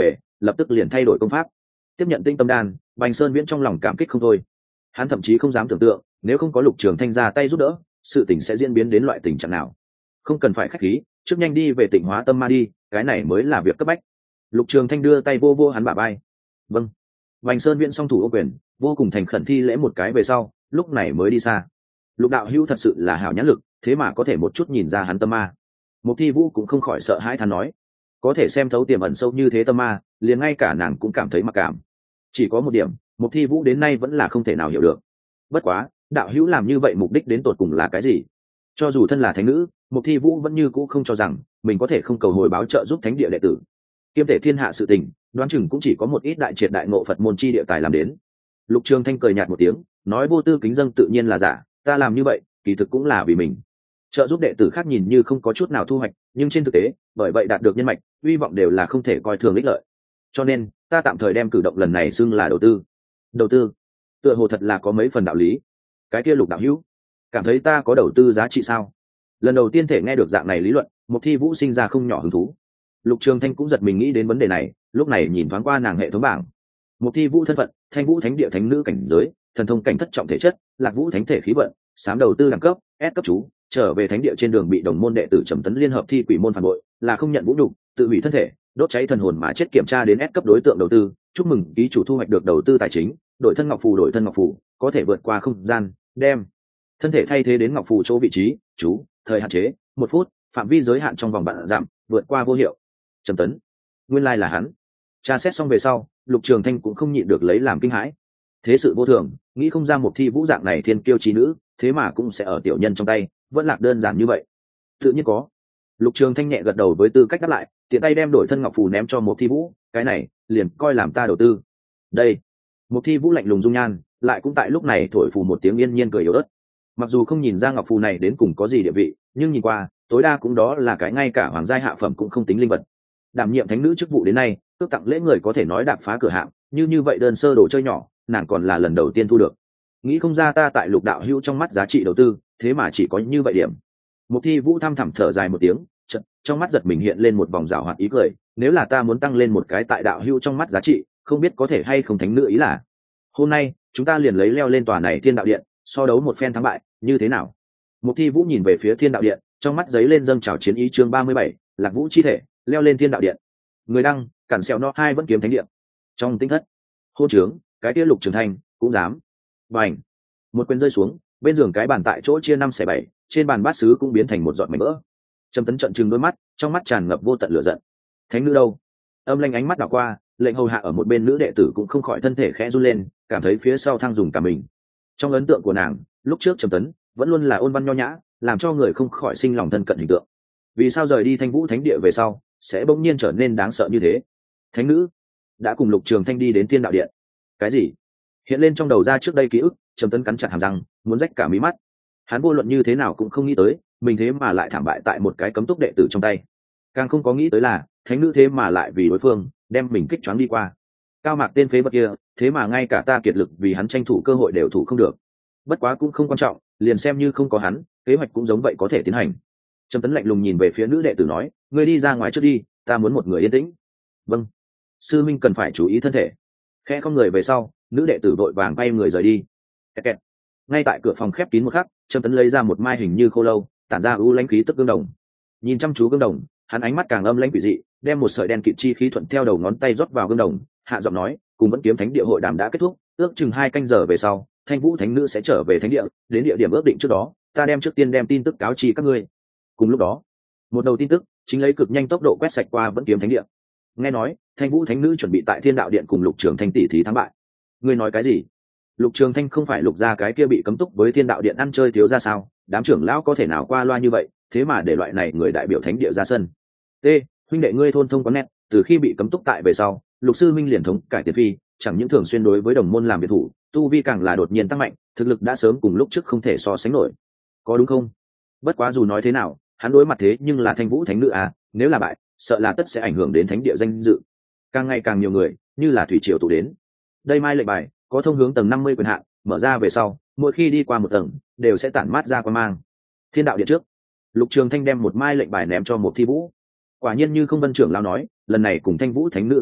lập tức liền thay đổi công pháp. Tiếp nhận tinh tâm đan, Bành Sơn Viễn trong lòng cảm kích không thôi. Hắn thậm chí không dám tưởng tượng, nếu không có Lục Trường Thanh ra tay giúp đỡ, sự tình sẽ diễn biến đến loại tình trạng nào. Không cần phải khách khí, trước nhanh đi về Tịnh Hóa Tâm Ma đi, cái này mới là việc cấp bách. Lục Trường Thanh đưa tay vô vô hắn bả vai. Vâng. Bành Sơn Viễn song thủ ô quyền, vô cùng thành khẩn thi lễ một cái về sau, lúc này mới đi xa. Lục đạo hữu thật sự là hảo nhãn lực, thế mà có thể một chút nhìn ra hắn tâm ma. Mục Thi Vũ cũng không khỏi sợ hãi than nói, có thể xem thấu tiềm ẩn sâu như thế tâm ma, liền ngay cả nàng cũng cảm thấy mặc cảm. Chỉ có một điểm, Mục Thi Vũ đến nay vẫn là không thể nào hiểu được. Bất quá, đạo hữu làm như vậy mục đích đến tột cùng là cái gì? Cho dù thân là thánh nữ, Mục Thi Vũ vẫn như cũ không cho rằng mình có thể không cầu hồi báo trợ giúp thánh địa đệ tử. Kiêm thể thiên hạ sự tình, đoán chừng cũng chỉ có một ít đại triệt đại ngộ Phật môn chi địa tài làm đến. Lục Trường Thanh cười nhạt một tiếng, nói vô tư kính dâng tự nhiên là giả, ta làm như vậy, kỳ thực cũng là vì mình. Trợ giúp đệ tử khác nhìn như không có chút nào thu hoạch, nhưng trên thực tế, bởi vậy đạt được nhân mạch, hy vọng đều là không thể coi thường ích lợi. Cho nên, ta tạm thời đem cử động lần này xưng là đầu tư. Đầu tư? Tựa hồ thật là có mấy phần đạo lý. Cái kia Lục đạo hữu, cảm thấy ta có đầu tư giá trị sao? Lần đầu tiên thể nghe được dạng này lý luận, Mục Thi Vũ sinh ra không nhỏ hứng thú. Lục Trường Thanh cũng giật mình nghĩ đến vấn đề này, lúc này nhìn thoáng qua nàng hệ thống bảng. Mục Thi Vũ thân phận, Thanh Vũ Thánh Địa thánh nữ cảnh giới, thần thông cảnh thất trọng thể chất, Lạc Vũ Thánh thể khí vận, sám đầu tư đẳng cấp, S cấp chú, trở về thánh địa trên đường bị đồng môn đệ tử Trầm Tấn liên hợp thi quỷ môn phản bội, là không nhận vũ nhục, tự hủy thân thể, đốt cháy thần hồn mà chết kiểm tra đến S cấp đối tượng đầu tư, chúc mừng ký chủ thu hoạch được đầu tư tài chính, đổi thân ngọc phù đổi thân ngọc phù, có thể vượt qua không gian, đem thân thể thay thế đến ngọc phù chỗ vị trí, chú, thời hạn chế, một phút, phạm vi giới hạn trong vòng bạn giảm, vượt qua vô hiệu. Trầm Tấn, nguyên lai là hắn. Tra xét xong về sau, Lục Trường Thanh cũng không nhịn được lấy làm kinh hãi. Thế sự vô thường, nghĩ không ra một Thi Vũ dạng này thiên kiêu trí nữ, thế mà cũng sẽ ở tiểu nhân trong tay, vẫn lạc đơn giản như vậy. Tự nhiên có. Lục Trường Thanh nhẹ gật đầu với tư cách đáp lại, tiện tay đem đổi thân ngọc phù ném cho một Thi Vũ, cái này liền coi làm ta đầu tư. Đây. Một Thi Vũ lạnh lùng dung nhan, lại cũng tại lúc này thổi phù một tiếng yên nhiên cười yếu ớt. Mặc dù không nhìn ra ngọc phù này đến cùng có gì địa vị, nhưng nhìn qua, tối đa cũng đó là cái ngay cả hoàng giai hạ phẩm cũng không tính linh vật. Đảm nhiệm thánh nữ chức vụ đến nay, tước tặng lễ người có thể nói đạp phá cửa hạng, như như vậy đơn sơ đồ chơi nhỏ, nàng còn là lần đầu tiên thu được. Nghĩ không ra ta tại Lục đạo hữu trong mắt giá trị đầu tư, thế mà chỉ có như vậy điểm. Mục Thi Vũ thăm thẳm thở dài một tiếng, chợt trong mắt giật mình hiện lên một vòng rào hoạt ý cười, nếu là ta muốn tăng lên một cái tại đạo hữu trong mắt giá trị, không biết có thể hay không thánh nữ ý là. Hôm nay, chúng ta liền lấy leo lên tòa này Thiên Đạo Điện, so đấu một phen thắng bại, như thế nào? Mục Thi Vũ nhìn về phía Thiên Đạo Điện, trong mắt giấy lên dâng trào chiến ý chương ba mươi bảy, Lạc Vũ chi thể, leo lên Thiên Đạo Điện. Người đăng, cản sẹo no hai vẫn kiếm thánh điện. Trong tinh thất, hôn trướng, cái kia Lục Trường Thanh cũng dám. Bành! Một quyền rơi xuống, bên giường cái bàn tại chỗ chia năm xẻ bảy, trên bàn bát sứ cũng biến thành một giọt mảnh vỡ. Trầm Tấn trợn trừng đôi mắt, trong mắt tràn ngập vô tận lửa giận. Thánh nữ đâu? Âm Lanh ánh mắt đảo qua, lệnh hầu hạ ở một bên nữ đệ tử cũng không khỏi thân thể khẽ run lên, cảm thấy phía sau thăng dùng cả mình. Trong ấn tượng của nàng, lúc trước Trầm Tấn vẫn luôn là ôn văn nho nhã, làm cho người không khỏi sinh lòng thân cận hình tượng. Vì sao rời đi Thanh Vũ Thánh Địa về sau, sẽ bỗng nhiên trở nên đáng sợ như thế? Thánh nữ đã cùng Lục Trường Thanh đi đến Thiên Đạo Điện. Cái gì? Hiện lên trong đầu ra trước đây ký ức, Trầm Tấn cắn chặt hàm răng, muốn rách cả mí mắt. Hắn vô luận như thế nào cũng không nghĩ tới, mình thế mà lại thảm bại tại một cái cấm túc đệ tử trong tay. Càng không có nghĩ tới là, thánh nữ thế mà lại vì đối phương, đem mình kích choáng đi qua. Cao Mạc tên phế vật kia, thế mà ngay cả ta kiệt lực vì hắn tranh thủ cơ hội đều thủ không được. Bất quá cũng không quan trọng, liền xem như không có hắn, kế hoạch cũng giống vậy có thể tiến hành. Trầm Tấn lạnh lùng nhìn về phía nữ đệ tử nói, ngươi đi ra ngoài trước đi, ta muốn một người yên tĩnh. Vâng. Sư minh cần phải chú ý thân thể. Khẽ không người về sau, nữ đệ tử vội vàng bay người rời đi. Kẹt kẹt. Ngay tại cửa phòng khép kín một khắc, Trầm Tấn lấy ra một mai hình như khô lâu, tản ra u lãnh khí tức gương đồng. Nhìn chăm chú gương đồng, hắn ánh mắt càng âm lãnh quỷ dị, đem một sợi đen kịt chi khí thuận theo đầu ngón tay rót vào gương đồng, hạ giọng nói, cùng vẫn kiếm thánh địa hội đàm đã kết thúc, ước chừng hai canh giờ về sau, Thanh Vũ thánh nữ sẽ trở về thánh địa, đến địa điểm ước định trước đó, ta đem trước tiên đem tin tức cáo chi các ngươi. Cùng lúc đó, một đầu tin tức chính lấy cực nhanh tốc độ quét sạch qua vẫn kiếm thánh địa. Nghe nói, Thanh Vũ thánh nữ chuẩn bị tại Thiên Đạo Điện cùng Lục Trường Thanh tỷ thí thắng bại. Ngươi nói cái gì? Lục Trường Thanh không phải Lục gia cái kia bị cấm túc với Thiên Đạo Điện ăn chơi thiếu ra sao? Đám trưởng lão có thể nào qua loa như vậy, thế mà để loại này người đại biểu thánh địa ra sân. T, huynh đệ ngươi thôn thông có nét, từ khi bị cấm túc tại về sau, Lục sư minh liền thống cải tiền phi, chẳng những thường xuyên đối với đồng môn làm biệt thủ, tu vi càng là đột nhiên tăng mạnh, thực lực đã sớm cùng lúc trước không thể so sánh nổi. Có đúng không? Bất quá dù nói thế nào, hắn đối mặt thế nhưng là Thanh Vũ thánh nữ à, nếu là bại, sợ là tất sẽ ảnh hưởng đến thánh địa danh dự. Càng ngày càng nhiều người, như là thủy triều tụ đến. Đây mai lệnh bài, có thông hướng tầng năm mươi quyền hạn, mở ra về sau, mỗi khi đi qua một tầng, đều sẽ tản mát ra quang mang. Thiên Đạo Điện trước, Lục Trường Thanh đem một mai lệnh bài ném cho một Thi Vũ. Quả nhiên như không Vân trưởng lão nói, lần này cùng Thanh Vũ thánh nữ gặp mặt,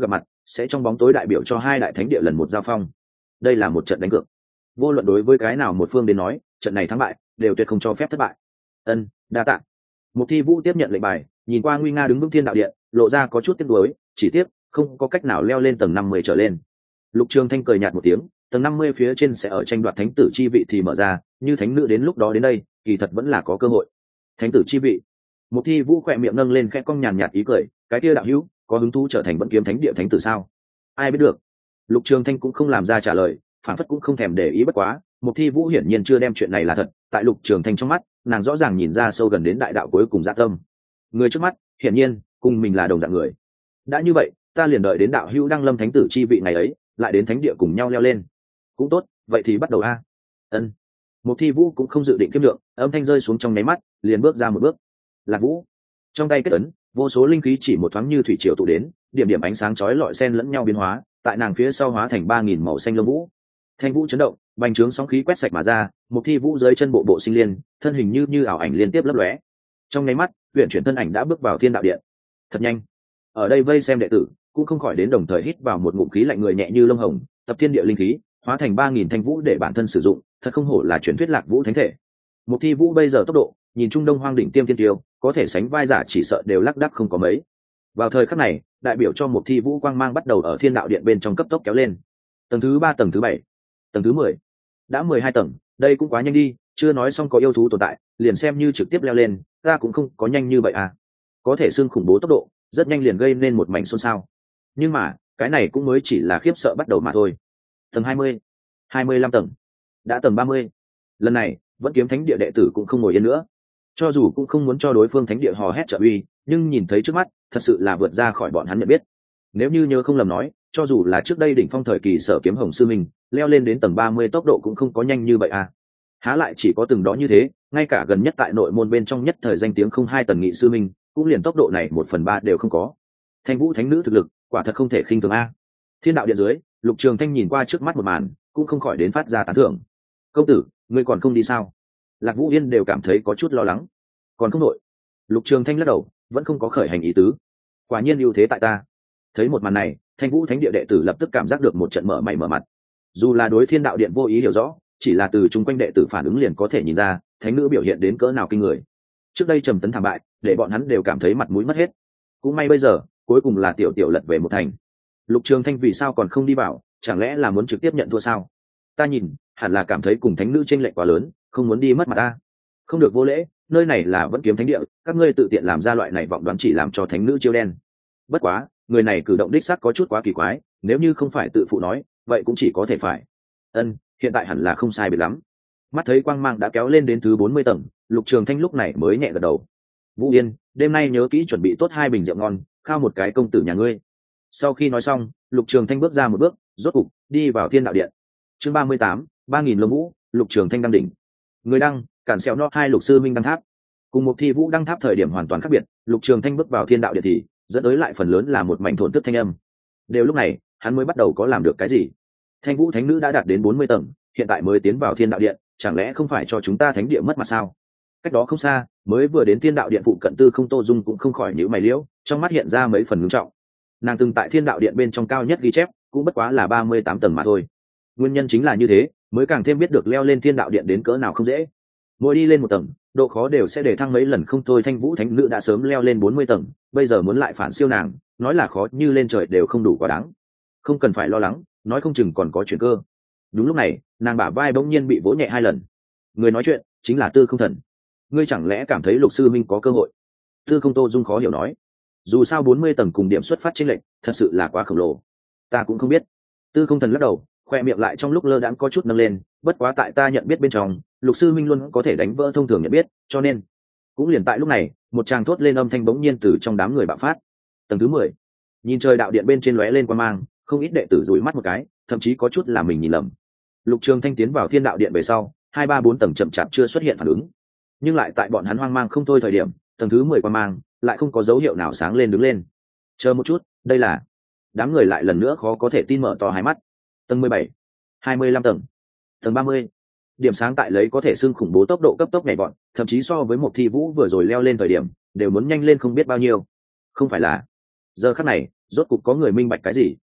sẽ trong bóng tối đại biểu cho hai đại thánh địa lần một giao phong. Đây là một trận đánh cược, vô luận đối với cái nào một phương đến nói, trận này thắng bại đều tuyệt không cho phép thất bại. Ân, đa tạ. Mục Thi Vũ tiếp nhận lệnh bài, nhìn qua nguy nga đứng vững thiên đạo điện, lộ ra có chút tiếc nuối, chỉ tiếc không có cách nào leo lên tầng năm mươi trở lên. Lục Trường Thanh cười nhạt một tiếng, tầng năm mươi phía trên sẽ ở tranh đoạt thánh tử chi vị thì mở ra, như thánh nữ đến lúc đó đến đây, kỳ thật vẫn là có cơ hội. Thánh tử chi vị. Mục Thi Vũ khẽ miệng nâng lên khẽ cong nhàn nhạt ý cười, cái kia đạo hữu, có hứng thú trở thành Vẫn Kiếm Thánh địa thánh tử sao? Ai biết được. Lục Trường Thanh cũng không làm ra trả lời, phản phất cũng không thèm để ý bất quá, Mục Thi Vũ hiển nhiên chưa đem chuyện này là thật, tại Lục Trường Thanh trong mắt, nàng rõ ràng nhìn ra sâu gần đến đại đạo cuối cùng dạ tâm. Người trước mắt, hiển nhiên, cùng mình là đồng dạng người. Đã như vậy, ta liền đợi đến đạo hữu đăng lâm thánh tử chi vị ngày ấy, lại đến thánh địa cùng nhau leo lên. Cũng tốt, vậy thì bắt đầu a. Ân. Mục Thi Vũ cũng không dự định kiếp lượng, âm thanh rơi xuống trong nháy mắt, liền bước ra một bước. Lạc Vũ, trong tay kết ấn, vô số linh khí chỉ một thoáng như thủy triều tụ đến, điểm điểm ánh sáng chói lọi xen lẫn nhau biến hóa, tại nàng phía sau hóa thành ba nghìn màu xanh lông vũ. Thanh vũ chấn động, bành trướng sóng khí quét sạch mà ra, Mục Thi Vũ dưới chân bộ bộ sinh liên, thân hình như như ảo ảnh liên tiếp lấp lóe. Trong nháy mắt, huyền chuyển thân ảnh đã bước vào thiên đạo điện. Thật nhanh. Ở đây vây xem đệ tử, cũng không khỏi đến đồng thời hít vào một ngụm khí lạnh người nhẹ như lông hồng, tập thiên địa linh khí, hóa thành ba nghìn thanh vũ để bản thân sử dụng, thật không hổ là truyền thuyết Lạc Vũ thánh thể. Mục Thi Vũ bây giờ tốc độ, nhìn trung đông hoang đỉnh tiêm thiên tiêu, có thể sánh vai giả chỉ sợ đều lắc đắc không có mấy. Vào thời khắc này, đại biểu cho Mục Thi Vũ quang mang bắt đầu ở thiên đạo điện bên trong cấp tốc kéo lên. Tầng thứ ba, tầng thứ bảy, tầng thứ mười, đã mười hai tầng, đây cũng quá nhanh đi, chưa nói xong có yêu thú tồn tại, liền xem như trực tiếp leo lên, ta cũng không có nhanh như vậy à. Có thể xưng khủng bố tốc độ, rất nhanh liền gây nên một mảnh xôn xao. Nhưng mà, cái này cũng mới chỉ là khiếp sợ bắt đầu mà thôi. Tầng hai mươi, hai mươi lăm tầng, đã tầng ba mươi. Lần này, Vẫn Kiếm Thánh địa đệ tử cũng không ngồi yên nữa. Cho dù cũng không muốn cho đối phương thánh địa hò hét trợ uy, nhưng nhìn thấy trước mắt, thật sự là vượt ra khỏi bọn hắn nhận biết. Nếu như nhớ không lầm nói, cho dù là trước đây đỉnh phong thời kỳ Sở Kiếm Hồng sư minh, leo lên đến tầng ba mươi tốc độ cũng không có nhanh như vậy à. Há lại chỉ có từng đó như thế, ngay cả gần nhất tại nội môn bên trong nhất thời danh tiếng không hai tần nghị sư minh, cũng liền tốc độ này một phần ba đều không có. Thanh vũ thánh nữ thực lực, quả thật không thể khinh thường a. Thiên đạo điện dưới, Lục Trường Thanh nhìn qua trước mắt một màn, cũng không khỏi đến phát ra tán thưởng. Công tử, ngươi còn không đi sao? Lạc Vũ Yên đều cảm thấy có chút lo lắng. Còn không nội. Lục Trường Thanh lắc đầu, vẫn không có khởi hành ý tứ. Quả nhiên ưu thế tại ta. Thấy một màn này, Thanh vũ thánh địa đệ tử lập tức cảm giác được một trận mở mày mở mặt. Dù là đối thiên đạo điện vô ý hiểu rõ, chỉ là từ chung quanh đệ tử phản ứng liền có thể nhìn ra, thánh nữ biểu hiện đến cỡ nào kinh người. Trước đây trầm tấn thảm bại, để bọn hắn đều cảm thấy mặt mũi mất hết. Cũng may bây giờ, cuối cùng là tiểu tiểu lật về một thành. Lục Trường Thanh vì sao còn không đi vào, chẳng lẽ là muốn trực tiếp nhận thua sao? Ta nhìn, hẳn là cảm thấy cùng thánh nữ chênh lệch quá lớn, không muốn đi mất mặt ta. Không được vô lễ, nơi này là Vẫn Kiếm Thánh địa, các ngươi tự tiện làm ra loại này vọng đoán chỉ làm cho thánh nữ chiêu đen. Bất quá, người này cử động đích xác có chút quá kỳ quái, nếu như không phải tự phụ nói, vậy cũng chỉ có thể phải. Ân, hiện tại hẳn là không sai biệt lắm. Mắt thấy quang mang đã kéo lên đến thứ bốn mươi tầng, Lục Trường Thanh lúc này mới nhẹ gật đầu. Vũ Yên, đêm nay nhớ kỹ chuẩn bị tốt hai bình rượu ngon, khao một cái công tử nhà ngươi. Sau khi nói xong, Lục Trường Thanh bước ra một bước, rốt cục đi vào thiên đạo điện. Chương ba mươi tám, ba nghìn lông vũ, Lục Trường Thanh đăng đỉnh. Người đăng, cản sẹo no hai Lục sư minh đăng tháp. Cùng một thi vũ đăng tháp thời điểm hoàn toàn khác biệt, Lục Trường Thanh bước vào thiên đạo điện thì dẫn tới lại phần lớn là một mảnh thổn thức thanh âm. Đều lúc này, hắn mới bắt đầu có làm được cái gì? Thanh vũ thánh nữ đã đạt đến bốn mươi tầng, hiện tại mới tiến vào thiên đạo điện, chẳng lẽ không phải cho chúng ta thánh địa mất mặt sao? Cách đó không xa, mới vừa đến thiên đạo điện phụ cận Tư Không Tô Dung cũng không khỏi nhíu mày liễu, trong mắt hiện ra mấy phần ngưng trọng. Nàng từng tại thiên đạo điện bên trong cao nhất ghi chép, cũng bất quá là ba mươi tám tầng mà thôi. Nguyên nhân chính là như thế, mới càng thêm biết được leo lên thiên đạo điện đến cỡ nào không dễ. Mỗi đi lên một tầng, độ khó đều sẽ để thăng mấy lần không thôi. Thanh vũ thánh nữ đã sớm leo lên bốn mươi tầng, bây giờ muốn lại phản siêu nàng, nói là khó như lên trời đều không đủ quá đáng. Không cần phải lo lắng, nói không chừng còn có chuyện cơ. Đúng lúc này, nàng bả vai bỗng nhiên bị vỗ nhẹ hai lần. Người nói chuyện chính là Tư Không Thần. Ngươi chẳng lẽ cảm thấy Lục sư minh có cơ hội? Tư Không Tô Dung khó hiểu nói. Dù sao bốn mươi tầng cùng điểm xuất phát chênh lệch, thật sự là quá khổng lồ. Ta cũng không biết. Tư Không Thần lắc đầu, khoe miệng lại trong lúc lơ đãng có chút nâng lên, bất quá tại ta nhận biết bên trong, Lục sư minh luôn có thể đánh vỡ thông thường nhận biết, cho nên cũng liền tại lúc này, một tràng thốt lên âm thanh bỗng nhiên từ trong đám người bạo phát. Tầng thứ mười. Nhìn trời đạo điện bên trên lóe lên quang mang, không ít đệ tử dụi mắt một cái, thậm chí có chút là mình nhìn lầm. Lục Trường Thanh tiến vào thiên đạo điện về sau, hai ba bốn tầng chậm chạp chưa xuất hiện phản ứng, nhưng lại tại bọn hắn hoang mang không thôi thời điểm, tầng thứ mười quang mang lại không có dấu hiệu nào sáng lên đứng lên. Chờ một chút, đây là... Đám người lại lần nữa khó có thể tin mở to hai mắt. Tầng mười bảy, hai mươi lăm tầng, tầng ba mươi. Điểm sáng tại lấy có thể xưng khủng bố tốc độ cấp tốc nhảy vọt, thậm chí so với một thi vũ vừa rồi leo lên thời điểm, đều muốn nhanh lên không biết bao nhiêu. Không phải là... Giờ khắc này, rốt cục có người minh bạch cái gì.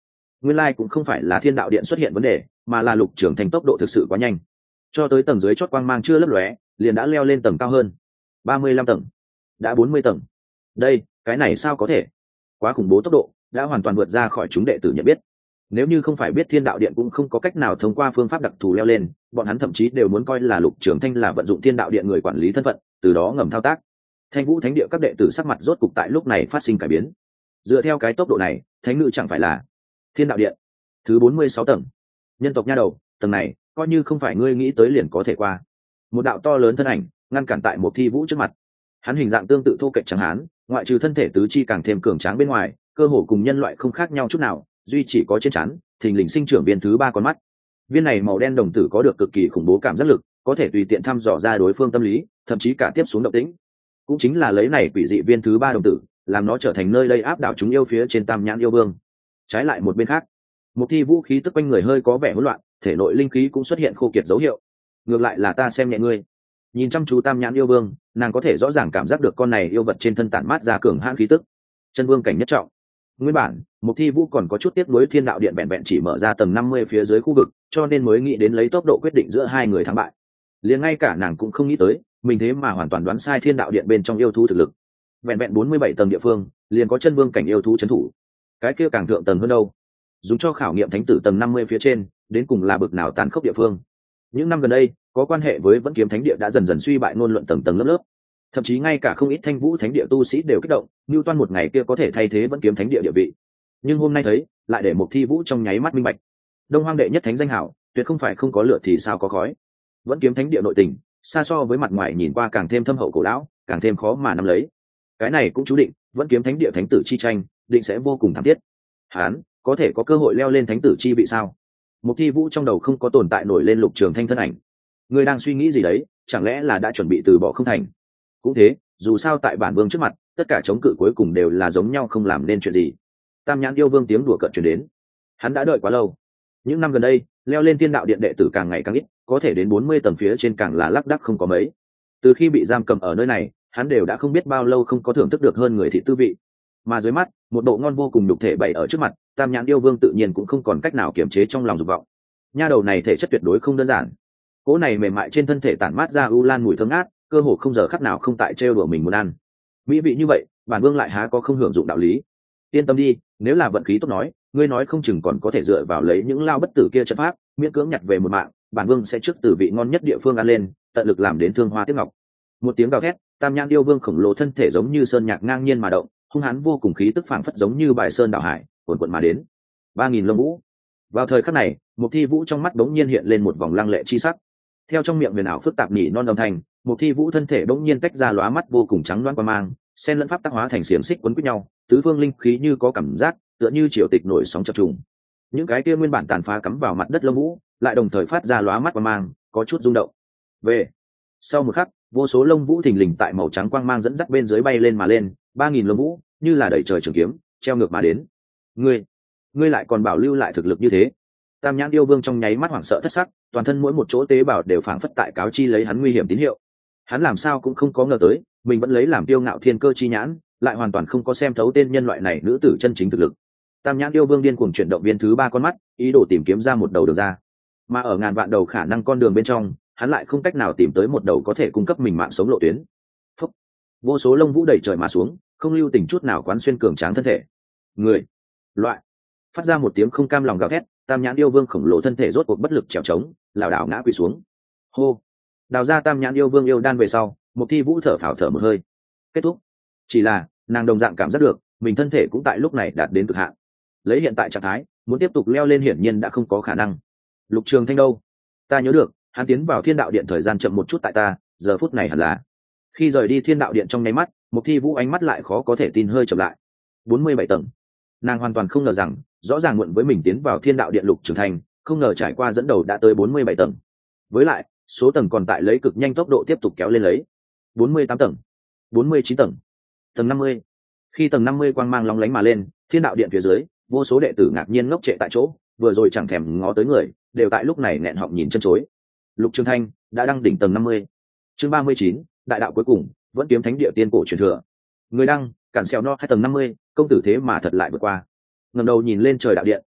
nguyên lai cũng không phải là thiên đạo điện xuất hiện vấn đề, mà là Lục Trường Thanh tốc độ thực sự quá nhanh, cho tới tầng dưới chót quang mang chưa lấp lóe liền đã leo lên tầng cao hơn ba mươi lăm tầng, đã bốn mươi tầng. Đây, cái này sao có thể? Quá khủng bố tốc độ, đã hoàn toàn vượt ra khỏi chúng đệ tử nhận biết. Nếu như không phải biết thiên đạo điện cũng không có cách nào thông qua phương pháp đặc thù leo lên, bọn hắn thậm chí đều muốn coi là Lục Trường Thanh là vận dụng thiên đạo điện người quản lý thân phận, từ đó ngầm thao tác. Thanh Vũ Thánh Địa các đệ tử sắc mặt rốt cục tại lúc này phát sinh cải biến. Dựa theo cái tốc độ này, thánh nữ chẳng phải là thiên đạo điện thứ bốn mươi sáu tầng. Nhân tộc nha đầu, tầng này coi như không phải ngươi nghĩ tới liền có thể qua. Một đạo to lớn thân ảnh ngăn cản tại một Thi Vũ trước mặt. Hắn hình dạng tương tự thô kệch trắng hán, ngoại trừ thân thể tứ chi càng thêm cường tráng bên ngoài, cơ hồ cùng nhân loại không khác nhau chút nào, duy chỉ có trên trán thình lình sinh trưởng viên thứ ba con mắt. Viên này màu đen đồng tử có được cực kỳ khủng bố cảm giác lực, có thể tùy tiện thăm dò ra đối phương tâm lý, thậm chí cả tiếp xuống động tĩnh. Cũng chính là lấy này quỷ dị viên thứ ba đồng tử, làm nó trở thành nơi đây áp đảo chúng yêu phía trên Tam Nhãn yêu vương. Trái lại một bên khác, một Thi Vũ khí tức quanh người hơi có vẻ hỗn loạn, thể nội linh khí cũng xuất hiện khô kiệt dấu hiệu. Ngược lại là ta xem nhẹ ngươi. Nhìn chăm chú Tam Nhãn yêu vương, nàng có thể rõ ràng cảm giác được con này yêu vật trên thân tản mát ra cường hãn khí tức. Chân vương cảnh nhất trọng. Nguyên bản, một Thi Vũ còn có chút tiếc nuối thiên đạo điện vẹn vẹn chỉ mở ra tầng năm mươi phía dưới khu vực, cho nên mới nghĩ đến lấy tốc độ quyết định giữa hai người thắng bại. Liền ngay cả nàng cũng không nghĩ tới, mình thế mà hoàn toàn đoán sai thiên đạo điện bên trong yêu thú thực lực. Vẹn vẹn bốn mươi bảy tầng địa phương, liền có chân vương cảnh yêu thú trấn thủ. Cái kia càng thượng tầng hơn đâu? Dùng cho khảo nghiệm thánh tử tầng năm mươi phía trên, đến cùng là bực nào tàn khốc địa phương. Những năm gần đây, có quan hệ với Vẫn Kiếm Thánh Địa đã dần dần suy bại ngôn luận tầng tầng lớp lớp. Thậm chí ngay cả không ít Thanh Vũ Thánh Địa tu sĩ đều kích động, như toan một ngày kia có thể thay thế Vẫn Kiếm Thánh Địa địa vị. Nhưng hôm nay thấy, lại để một Thi Vũ trong nháy mắt minh bạch. Đông Hoang đệ nhất thánh danh hảo, tuyệt không phải không có lửa thì sao có khói. Vẫn Kiếm Thánh Địa nội tình, xa so với mặt ngoài nhìn qua càng thêm thâm hậu cổ lão, càng thêm khó mà nắm lấy. Cái này cũng chú định, Vẫn Kiếm Thánh Địa thánh tử chi tranh, định sẽ vô cùng thảm thiết. Hán, có thể có cơ hội leo lên thánh tử chi vị sao? Một Thi Vũ trong đầu không có tồn tại nổi lên Lục Trường Thanh thân ảnh. Ngươi đang suy nghĩ gì đấy, chẳng lẽ là đã chuẩn bị từ bỏ không thành? Cũng thế, dù sao tại bản vương trước mặt, tất cả chống cự cuối cùng đều là giống nhau không làm nên chuyện gì. Tam Nhãn yêu vương tiếng đùa cợt truyền đến. Hắn đã đợi quá lâu. Những năm gần đây, leo lên Tiên Đạo Điện đệ tử càng ngày càng ít, có thể đến bốn mươi tầng phía trên càng là lác đác không có mấy. Từ khi bị giam cầm ở nơi này, hắn đều đã không biết bao lâu không có thưởng thức được hơn người thị tư vị. Mà dưới mắt, một bộ ngon vô cùng nhục thể bày ở trước mặt, Tam Nhãn yêu vương tự nhiên cũng không còn cách nào kiềm chế trong lòng dục vọng. Nha đầu này thể chất tuyệt đối không đơn giản. Cỗ này mềm mại trên thân thể tản mát ra u lan mùi thơm ngát, cơ hồ không giờ khắc nào không tại trêu đùa mình muốn ăn. Mỹ vị như vậy, bản vương lại há có không hưởng dụng đạo lý. Yên tâm đi, nếu là vận khí tốt nói, ngươi nói không chừng còn có thể dựa vào lấy những lao bất tử kia trận pháp, miễn cưỡng nhặt về một mạng, bản vương sẽ trước từ vị ngon nhất địa phương ăn lên, tận lực làm đến thương hoa tiếc ngọc. Một tiếng gào thét, Tam Nhãn yêu vương khổng lồ thân thể giống như sơn nhạc ngang nhiên mà động, hung hãn vô cùng khí tức phảng phất giống như bài sơn đảo hải, cuồn cuộn mà đến. Ba nghìn lông vũ. Vào thời khắc này, một Thi Vũ trong mắt bỗng nhiên hiện lên một vòng lăng lệ chi sắc. Theo trong miệng huyền ảo phức tạp nhỉ non âm thanh, một Thi Vũ thân thể bỗng nhiên tách ra lóa mắt vô cùng trắng loáng quang mang, xen lẫn pháp tác hóa thành xiềng xích quấn quýt nhau, tứ phương linh khí như có cảm giác, tựa như triều tịch nổi sóng chập trùng. Những cái kia nguyên bản tàn phá cắm vào mặt đất lông vũ, lại đồng thời phát ra lóa mắt quang mang, có chút rung động. Về sau một khắc, vô số lông vũ thình lình tại màu trắng quang mang dẫn dắt bên dưới bay lên mà lên, ba nghìn lông vũ như là đẩy trời trường kiếm, treo ngược mà đến. Ngươi, ngươi lại còn bảo lưu lại thực lực như thế? Tam Nhãn yêu vương trong nháy mắt hoảng sợ thất sắc, toàn thân mỗi một chỗ tế bào đều phảng phất tại cáo chi lấy hắn nguy hiểm tín hiệu. Hắn làm sao cũng không có ngờ tới, mình vẫn lấy làm tiêu ngạo thiên cơ chi nhãn, lại hoàn toàn không có xem thấu tên nhân loại này nữ tử chân chính thực lực. Tam Nhãn yêu vương điên cuồng chuyển động viên thứ ba con mắt, ý đồ tìm kiếm ra một đầu đường ra. Mà ở ngàn vạn đầu khả năng con đường bên trong, hắn lại không cách nào tìm tới một đầu có thể cung cấp mình mạng sống lộ tuyến. Phúc. Vô số lông vũ đẩy trời mà xuống, không lưu tình chút nào quán xuyên cường tráng thân thể. Người, loại, phát ra một tiếng không cam lòng gào thét, Tam Nhãn yêu vương khổng lồ thân thể rốt cuộc bất lực trèo trống, lảo đảo ngã quỵ xuống. Hô. Đào ra Tam Nhãn yêu vương yêu đan về sau, một Thi Vũ thở phào thở một hơi. Kết thúc. Chỉ là, nàng đồng dạng cảm giác được, mình thân thể cũng tại lúc này đạt đến cực hạn. Lấy hiện tại trạng thái, muốn tiếp tục leo lên hiển nhiên đã không có khả năng. Lục Trường Thanh đâu? Ta nhớ được, hắn tiến vào Thiên Đạo Điện thời gian chậm một chút tại ta, giờ phút này hẳn là. Khi rời đi Thiên Đạo Điện trong nháy mắt, một Thi Vũ ánh mắt lại khó có thể tin hơi chậm lại. bốn mươi bảy tầng. Nàng hoàn toàn không ngờ rằng, rõ ràng muộn với mình tiến vào Thiên Đạo Điện Lục Trường Thanh, không ngờ trải qua dẫn đầu đã tới bốn mươi bảy tầng. Với lại, số tầng còn tại lấy cực nhanh tốc độ tiếp tục kéo lên lấy. bốn mươi tám tầng, bốn mươi chín tầng, tầng năm mươi. Khi tầng năm mươi quang mang lóng lánh mà lên, Thiên Đạo Điện phía dưới, vô số đệ tử ngạc nhiên ngốc trệ tại chỗ, vừa rồi chẳng thèm ngó tới người, đều tại lúc này nghẹn họng nhìn chân chối. Lục Trường Thanh đã đăng đỉnh tầng năm mươi. Chương ba mươi chín, đại đạo cuối cùng, Vẫn Kiếm Thánh Địa tiên cổ truyền thừa. Người đăng, cản xèo no hai tầng năm mươi, công tử thế mà thật lại vượt qua. Ngẩng đầu nhìn lên trời đạo điện,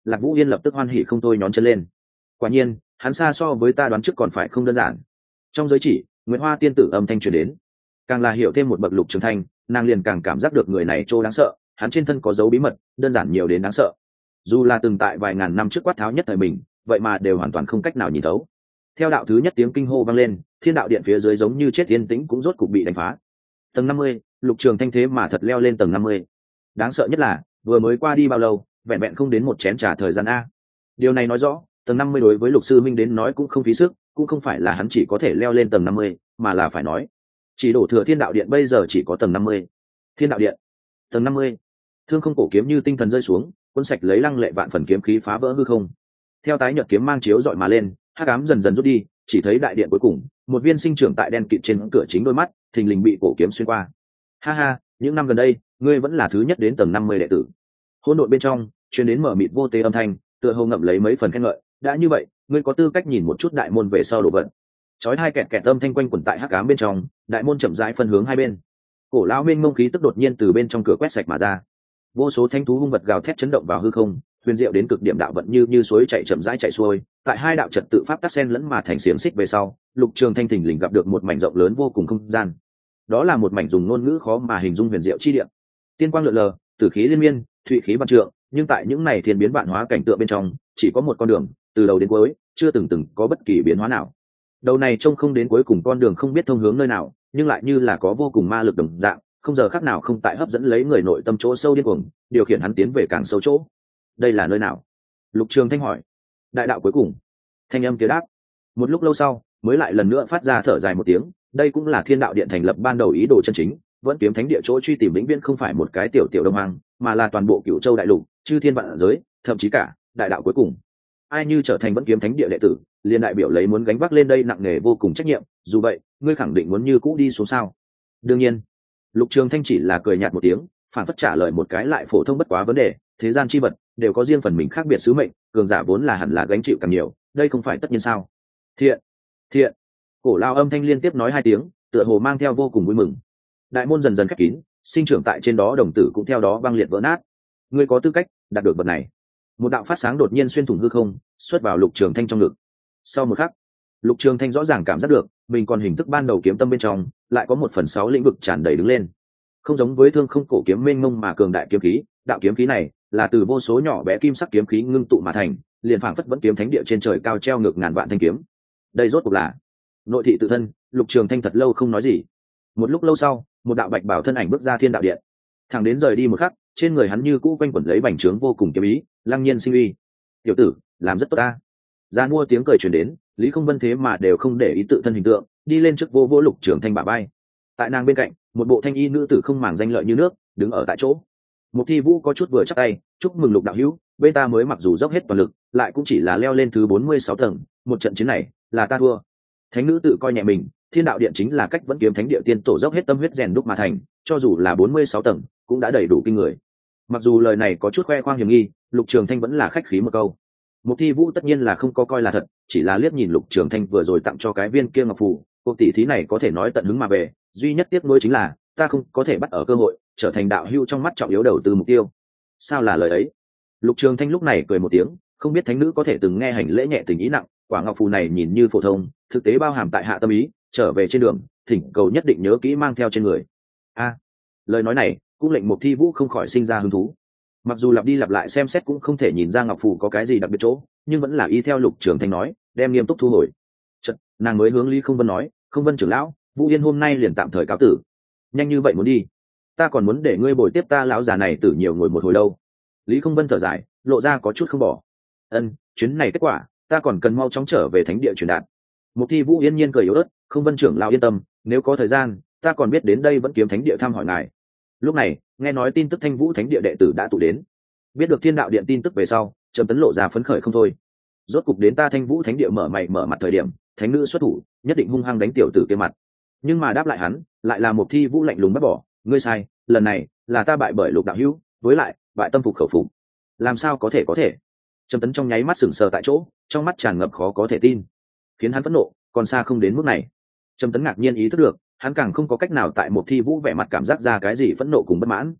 Lạc Vũ Yên lập tức hoan hỉ không thôi nhón chân lên. Quả nhiên hắn xa so với ta đoán trước còn phải không đơn giản. Trong giới chỉ Nguyễn Hoa tiên tử âm thanh truyền đến, càng là hiểu thêm một bậc Lục Trường Thanh, nàng liền càng cảm giác được người này trô đáng sợ, hắn trên thân có dấu bí mật đơn giản nhiều đến đáng sợ, dù là từng tại vài ngàn năm trước quát tháo nhất thời mình, vậy mà đều hoàn toàn không cách nào nhìn thấu. Theo đạo thứ nhất tiếng kinh hô vang lên, thiên đạo điện phía dưới giống như chết yên tĩnh cũng rốt cục bị đánh phá. Tầng năm mươi, Lục Trường Thanh thế mà thật leo lên tầng năm mươi. Đáng sợ nhất là vừa mới qua đi bao lâu, vẹn vẹn không đến một chén trà thời gian a. Điều này nói rõ tầng năm mươi đối với Lục sư minh đến nói cũng không phí sức, cũng không phải là hắn chỉ có thể leo lên tầng năm mươi, mà là phải nói chỉ đổ thừa thiên đạo điện bây giờ chỉ có tầng năm mươi. Thiên đạo điện tầng năm mươi. Thương không cổ kiếm như tinh thần rơi xuống, cuốn sạch lấy lăng lệ vạn phần kiếm khí phá vỡ hư không. Theo tái nhợt kiếm mang chiếu dọi mà lên, hắc ám dần dần rút đi, chỉ thấy đại điện cuối cùng một viên sinh trưởng tại đen kịt trên cửa chính đôi mắt thình lình bị cổ kiếm xuyên qua. Ha ha, những năm gần đây ngươi vẫn là thứ nhất đến tầng năm mươi đệ tử. Hỗn độn bên trong truyền đến mở mịt vô tế âm thanh, tựa hồ ngậm lấy mấy phần khen ngợi. Đã như vậy, ngươi có tư cách nhìn một chút đại môn về sau đồ vật. Chói hai kẹt kẹt âm thanh quanh quẩn tại hắc ám bên trong, đại môn chậm rãi phân hướng hai bên. Cổ lão mênh mông khí tức đột nhiên từ bên trong cửa quét sạch mà ra. Vô số thanh thú hung vật gào thét chấn động vào hư không, huyền diệu đến cực điểm đạo vận như như suối chảy chậm rãi chạy xuôi, tại hai đạo trật tự pháp tắc sen lẫn mà thành xiềng xích về sau, Lục Trường Thanh thình lình gặp được một mảnh rộng lớn vô cùng không gian. Đó là một mảnh dùng ngôn ngữ khó mà hình dung huyền diệu chi địa. Tiên quang lượn lờ, tử khí liên miên, thụy khí vạn trượng, nhưng tại những này thiên biến vạn hóa cảnh tượng bên trong, chỉ có một con đường, từ đầu đến cuối, chưa từng từng có bất kỳ biến hóa nào. Đầu này trông không đến cuối cùng con đường không biết thông hướng nơi nào, nhưng lại như là có vô cùng ma lực đồng dạng, không giờ khác nào không tại hấp dẫn lấy người nội tâm chỗ sâu điên cuồng, điều khiển hắn tiến về càng sâu chỗ. Đây là nơi nào? Lục Trường Thanh hỏi. Đại đạo cuối cùng. Thanh âm kia đáp. Một lúc lâu sau, mới lại lần nữa phát ra thở dài một tiếng. Đây cũng là thiên đạo điện thành lập ban đầu ý đồ chân chính, vẫn kiếm thánh địa chỗ truy tìm vĩnh viễn không phải một cái tiểu tiểu đông hoang, mà là toàn bộ cửu châu đại lục, chư thiên vạn giới, thậm chí cả đại đạo cuối cùng. Ai như trở thành vẫn kiếm thánh địa đệ tử, liền đại biểu lấy muốn gánh vác lên đây nặng nề vô cùng trách nhiệm. Dù vậy, ngươi khẳng định muốn như cũ đi xuống sao? Đương nhiên. Lục Trường Thanh chỉ là cười nhạt một tiếng, phản phất trả lời một cái lại phổ thông bất quá vấn đề. Thế gian chi vật đều có riêng phần mình khác biệt sứ mệnh, cường giả vốn là hẳn là gánh chịu càng nhiều, đây không phải tất nhiên sao? Thiện, thiện. Cổ lao âm thanh liên tiếp nói hai tiếng, tựa hồ mang theo vô cùng vui mừng. Đại môn dần dần khép kín, sinh trưởng tại trên đó đồng tử cũng theo đó băng liệt vỡ nát. Ngươi có tư cách đạt được vật này. Một đạo phát sáng đột nhiên xuyên thủng hư không, xuất vào Lục Trường Thanh trong ngực. Sau một khắc, Lục Trường Thanh rõ ràng cảm giác được mình còn hình thức ban đầu kiếm tâm bên trong lại có một phần sáu lĩnh vực tràn đầy đứng lên. Không giống với thương không cổ kiếm mênh mông mà cường đại kiếm khí, đạo kiếm khí này là từ vô số nhỏ bé kim sắc kiếm khí ngưng tụ mà thành, liền phảng phất vẫn kiếm thánh địa trên trời cao treo ngược ngàn vạn thanh kiếm. Đây rốt cuộc là nội thị tự thân. Lục Trường Thanh thật lâu không nói gì. Một lúc lâu sau, một đạo bạch bảo thân ảnh bước ra thiên đạo điện, thẳng đến rời đi một khắc, trên người hắn như cũ quanh quẩn lấy bành trướng vô cùng kiếm ý, lăng nhiên sinh uy. Tiểu tử, làm rất tốt ta. Gian mua tiếng cười truyền đến, Lý Không Vân thế mà đều không để ý tự thân hình tượng, đi lên trước vô vô Lục Trường Thanh bả vai. Tại nàng bên cạnh, một bộ thanh y nữ tử không màng danh lợi như nước, đứng ở tại chỗ. Mục Thi Vũ có chút vừa chắc tay, chúc mừng Lục đạo hữu, bên ta mới mặc dù dốc hết toàn lực, lại cũng chỉ là leo lên thứ bốn mươi sáu tầng, một trận chiến này là ta thua. Thánh nữ tự coi nhẹ mình, thiên đạo điện chính là cách vẫn kiếm thánh địa tiên tổ dốc hết tâm huyết rèn đúc mà thành, cho dù là bốn mươi sáu tầng, cũng đã đầy đủ kinh người. Mặc dù lời này có chút khoe khoang hiểm nghi, Lục Trường Thanh vẫn là khách khí một câu. Mục Thi Vũ tất nhiên là không có coi là thật, chỉ là liếc nhìn Lục Trường Thanh vừa rồi tặng cho cái viên kia ngọc phù, cuộc tỷ thí này có thể nói tận hứng mà về, duy nhất tiếc nuối chính là ta không có thể bắt ở cơ hội trở thành đạo hữu trong mắt trọng yếu đầu tư mục tiêu. Sao là lời ấy? Lục Trường Thanh lúc này cười một tiếng, không biết thánh nữ có thể từng nghe hành lễ nhẹ tình ý nặng, quả ngọc phù này nhìn như phổ thông, thực tế bao hàm tại hạ tâm ý, trở về trên đường, thỉnh cầu nhất định nhớ kỹ mang theo trên người. A, lời nói này cũng lệnh Mục Thi Vũ không khỏi sinh ra hứng thú. Mặc dù lặp đi lặp lại xem xét cũng không thể nhìn ra ngọc phù có cái gì đặc biệt chỗ, nhưng vẫn là y theo Lục Trường Thanh nói, đem nghiêm túc thu hồi. Chợt, nàng mới hướng Lý Không Vân nói, "Không Vân trưởng lão, Vũ Yên hôm nay liền tạm thời cáo tử." Nhanh như vậy muốn đi? Ta còn muốn để ngươi bồi tiếp ta lão già này tử nhiều ngồi một hồi đâu. Lý Không Vân thở dài, lộ ra có chút không bỏ. Ân, chuyến này kết quả, ta còn cần mau chóng trở về thánh địa truyền đạt. Mục Thi Vũ yên nhiên cười yếu ớt, "Không Vân trưởng lão yên tâm, nếu có thời gian, ta còn biết đến đây vẫn kiếm thánh địa thăm hỏi ngài." Lúc này, nghe nói tin tức Thanh Vũ thánh địa đệ tử đã tụ đến, biết được thiên đạo điện tin tức về sau, Trầm Tấn lộ ra phấn khởi không thôi. Rốt cục đến ta Thanh Vũ thánh địa mở mày mở mặt thời điểm, thánh nữ xuất thủ, nhất định hung hăng đánh tiểu tử kia mặt. Nhưng mà đáp lại hắn, lại là Mục Thi Vũ lạnh lùng bắt bỏ, "Ngươi sai, lần này là ta bại bởi Lục đạo hữu, với lại bại tâm phục khẩu phục." Làm sao có thể có thể? Trầm Tấn trong nháy mắt sững sờ tại chỗ, trong mắt tràn ngập khó có thể tin, khiến hắn phẫn nộ, còn xa không đến mức này. Trầm Tấn ngạc nhiên ý thức được, hắn càng không có cách nào tại Mục Thi Vũ vẻ mặt cảm giác ra cái gì phẫn nộ cùng bất mãn.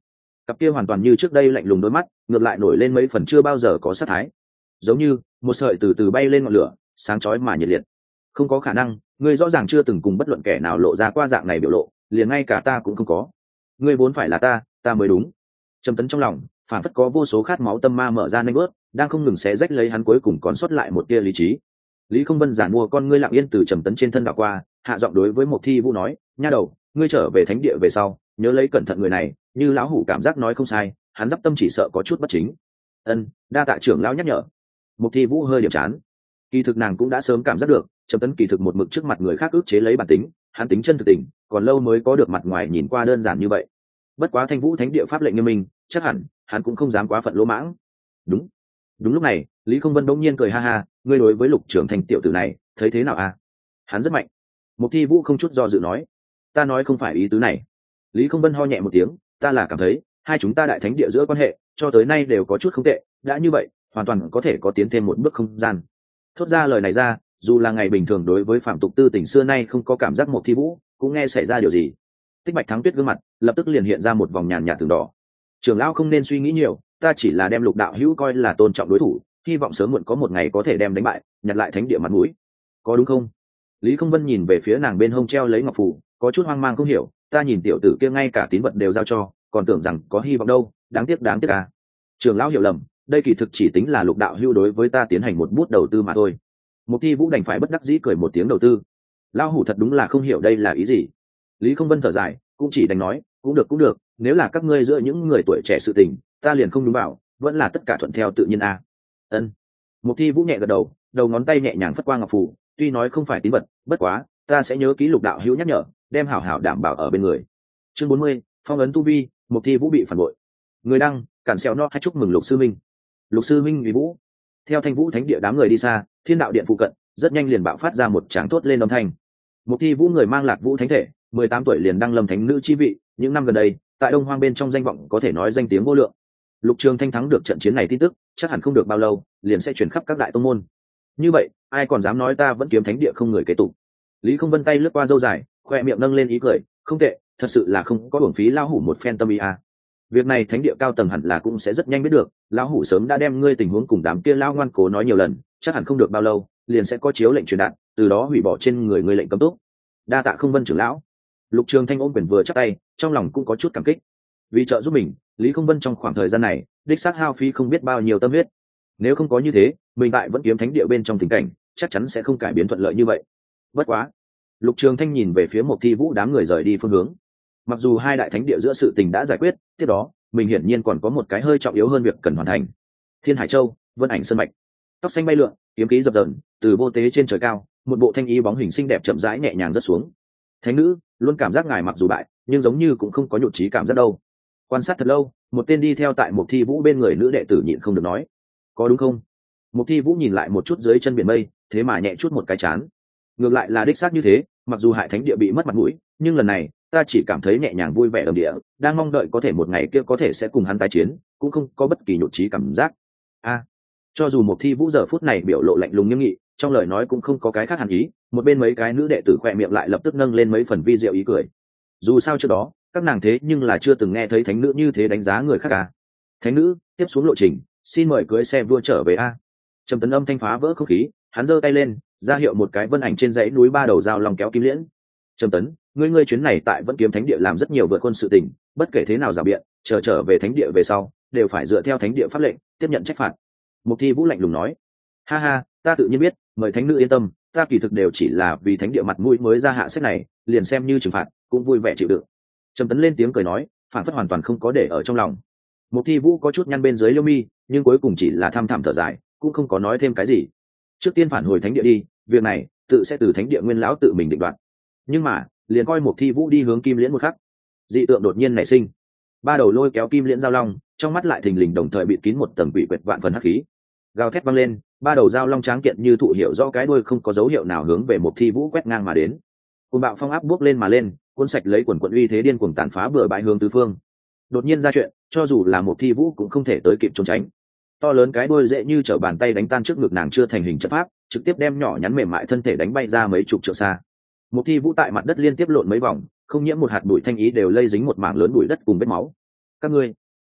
cặp kia hoàn toàn như trước đây lạnh lùng đôi mắt ngược lại nổi lên mấy phần chưa bao giờ có sát thái, giống như một sợi từ từ bay lên ngọn lửa sáng chói mà nhiệt liệt. Không có khả năng, ngươi rõ ràng chưa từng cùng bất luận kẻ nào lộ ra qua dạng này biểu lộ, liền ngay cả ta cũng không có. Ngươi vốn phải là ta, ta mới đúng. Trầm Tấn trong lòng phản phất có vô số khát máu tâm ma mở ra nanh bớt, đang không ngừng xé rách lấy hắn cuối cùng còn sót lại một tia lý trí. Lý Không Vân giản mua con ngươi lặng yên từ Trầm Tấn trên thân đảo qua, hạ giọng đối với Mộc Thi Vũ nói, nha đầu, ngươi trở về thánh địa về sau nhớ lấy cẩn thận người này, như lão hủ cảm giác nói không sai, hắn giáp tâm chỉ sợ có chút bất chính. Ân, đa tạ trưởng lão nhắc nhở. Mộc Thi Vũ hơi điểm chán, kỳ thực nàng cũng đã sớm cảm giác được Trầm Tấn kỳ thực một mực trước mặt người khác ức chế lấy bản tính, hắn tính chân thực tình còn lâu mới có được mặt ngoài nhìn qua đơn giản như vậy. Bất quá Thanh Vũ Thánh địa pháp lệnh nghiêm minh, chắc hẳn hắn cũng không dám quá phận lỗ mãng. Đúng. Đúng lúc này Lý Không Vân đống nhiên cười ha ha, ngươi đối với Lục Trưởng Thành tiểu tử này thấy thế nào a? À? Hắn rất mạnh. Mục Thi Vũ không chút do dự nói. Ta nói không phải ý tứ này. Lý Không Vân ho nhẹ một tiếng, ta là cảm thấy hai chúng ta đại thánh địa giữa quan hệ cho tới nay đều có chút không tệ, đã như vậy hoàn toàn có thể có tiến thêm một bước không gian. Thốt ra lời này ra, dù là ngày bình thường đối với phạm tục tư tình xưa nay không có cảm giác Mộc Thi Vũ cũng nghe xảy ra điều gì. Tích Bạch Thắng Tuyết gương mặt lập tức liền hiện ra một vòng nhàn nhạt từng đỏ. Trưởng lão không nên suy nghĩ nhiều, ta chỉ là đem Lục đạo hữu coi là tôn trọng đối thủ, hy vọng sớm muộn có một ngày có thể đem đánh bại, nhặt lại thánh địa mặt mũi, có đúng không? Lý Không Vân nhìn về phía nàng bên hông treo lấy ngọc phù, có chút hoang mang không hiểu, ta nhìn tiểu tử kia ngay cả tín vật đều giao cho, còn tưởng rằng có hy vọng đâu, đáng tiếc đáng tiếc à. Trưởng lão hiểu lầm, đây kỳ thực chỉ tính là Lục đạo hữu đối với ta tiến hành một bút đầu tư mà thôi. Mục Thi Vũ đành phải bất đắc dĩ cười một tiếng đầu tư. Lão hủ thật đúng là không hiểu đây là ý gì. Lý Không Vân thở dài, cũng chỉ đành nói, cũng được cũng được, nếu là các ngươi giữa những người tuổi trẻ sự tình, ta liền không đúng bảo, vẫn là tất cả thuận theo tự nhiên a. À. Ân. Mục Thi Vũ nhẹ gật đầu, đầu ngón tay nhẹ nhàng phất qua ngọc phù, tuy nói không phải tín vật, bất quá, ta sẽ nhớ ký Lục đạo hữu nhắc nhở, đem hảo hảo đảm bảo ở bên người. Chương bốn mươi, phong ấn tu vi, Mục Thi Vũ bị phản bội. Người đăng, cản xèo no hay chúc mừng Lục sư minh. Lục sư minh vì Vũ. Theo Thanh Vũ Thánh địa đám người đi xa, Thiên đạo điện phụ cận rất nhanh liền bạo phát ra một tràng thốt lên âm thanh. Mục Thi Vũ người mang Lạc Vũ thánh thể, mười tám tuổi liền đăng lâm thánh nữ chi vị, những năm gần đây, tại Đông Hoang bên trong danh vọng có thể nói danh tiếng vô lượng. Lục Trường Thanh thắng được trận chiến này tin tức, chắc hẳn không được bao lâu, liền sẽ truyền khắp các đại tông môn. Như vậy, ai còn dám nói ta vẫn kiếm thánh địa không người kế tục? Lý Không Vân tay lướt qua râu dài, khoe miệng nâng lên ý cười, không tệ, thật sự là không có uổng phí lão hủ một phen tâm ý à. Việc này thánh địa cao tầng hẳn là cũng sẽ rất nhanh biết được, lão hủ sớm đã đem ngươi tình huống cùng đám kia lão ngoan cố nói nhiều lần, chắc hẳn không được bao lâu, liền sẽ có chiếu lệnh truyền đạt, từ đó hủy bỏ trên người ngươi lệnh cấm túc. Đa tạ Không Vân trưởng lão. Lục Trường Thanh ôm quyền vừa chắp tay, trong lòng cũng có chút cảm kích. Vì trợ giúp mình, Lý Không Vân trong khoảng thời gian này, đích xác hao phí không biết bao nhiêu tâm huyết. Nếu không có như thế, mình tại vẫn kiếm thánh địa bên trong tình cảnh, chắc chắn sẽ không cải biến thuận lợi như vậy. Bất quá, Lục Trường Thanh nhìn về phía Mộc Thi Vũ đám người rời đi phương hướng. Mặc dù hai đại thánh địa giữa sự tình đã giải quyết, tiếp đó, mình hiển nhiên còn có một cái hơi trọng yếu hơn việc cần hoàn thành. Thiên Hải Châu, Vân Ảnh Sơn mạch. Tóc xanh bay lượn, kiếm khí dập dờn, từ vô tế trên trời cao, một bộ thanh ý bóng hình xinh đẹp chậm rãi nhẹ nhàng rớt xuống. Thánh nữ, luôn cảm giác ngài mặc dù bại, nhưng giống như cũng không có nhụt chí cảm giác đâu. Quan sát thật lâu, một tên đi theo tại Mộc Thi Vũ bên người nữ đệ tử nhịn không được nói, có đúng không? Mộc Thi Vũ nhìn lại một chút dưới chân biển mây, thế mà nhẹ chút một cái chán. Ngược lại là đích xác như thế, mặc dù hại thánh địa bị mất mặt mũi, nhưng lần này ta chỉ cảm thấy nhẹ nhàng vui vẻ đầm địa, đang mong đợi có thể một ngày kia có thể sẽ cùng hắn tái chiến, cũng không có bất kỳ nhụt chí cảm giác. A, à, cho dù Mộc Thi Vũ giờ phút này biểu lộ lạnh lùng nghiêm nghị, trong lời nói cũng không có cái khác hẳn ý, một bên mấy cái nữ đệ tử khoe miệng lại lập tức nâng lên mấy phần vi diệu ý cười. Dù sao trước đó, các nàng thế nhưng là chưa từng nghe thấy thánh nữ như thế đánh giá người khác à. Thánh nữ, tiếp xuống lộ trình, xin mời cưới xe vua trở về a. Trầm Tấn âm thanh phá vỡ không khí, hắn giơ tay lên, ra hiệu một cái vân ảnh trên dãy núi ba đầu dao lòng kéo kim liễn. Trầm Tấn, ngươi ngươi chuyến này tại Vẫn Kiếm Thánh địa làm rất nhiều vượt quân sự tình, bất kể thế nào giả biện, chờ trở về thánh địa về sau, đều phải dựa theo thánh địa pháp lệnh, tiếp nhận trách phạt. Mục Thi Vũ lạnh lùng nói, ha ha, ta tự nhiên biết, mời thánh nữ yên tâm, ta kỳ thực đều chỉ là vì thánh địa mặt mũi mới ra hạ sách này, liền xem như trừng phạt, cũng vui vẻ chịu đựng. Trầm Tấn lên tiếng cười nói, phản phất hoàn toàn không có để ở trong lòng. Mục Thi Vũ có chút nhăn bên dưới lông mi, nhưng cuối cùng chỉ là thăm thẳm thở dài, cũng không có nói thêm cái gì. Trước tiên phản hồi thánh địa đi, việc này tự sẽ từ thánh địa nguyên lão tự mình định đoạt. Nhưng mà, liền coi Mục Thi Vũ đi hướng kim liễn một khắc, dị tượng đột nhiên nảy sinh. Ba đầu lôi kéo kim liễn giao long, trong mắt lại thình lình đồng thời bịt kín một tầng quỷ quyệt vạn phần hắc khí. Gào thét vang lên, ba đầu giao long tráng kiện như thụ hiệu rõ cái đuôi không có dấu hiệu nào hướng về Mục Thi Vũ quét ngang mà đến. Cuồng bạo phong áp bước lên mà lên, cuốn sạch lấy quần quần uy thế điên cuồng tàn phá bừa bãi hướng tứ phương. Đột nhiên ra chuyện, cho dù là Mục Thi Vũ cũng không thể tới kịp trốn tránh. To lớn cái đuôi dễ như trở bàn tay đánh tan trước ngực nàng chưa thành hình chất pháp, trực tiếp đem nhỏ nhắn mềm mại thân thể đánh bay ra mấy chục trượng xa. Mục Thi Vũ tại mặt đất liên tiếp lộn mấy vòng, không nhiễm một hạt bụi thanh ý đều lây dính một mảng lớn bụi đất cùng vết máu. Các ngươi,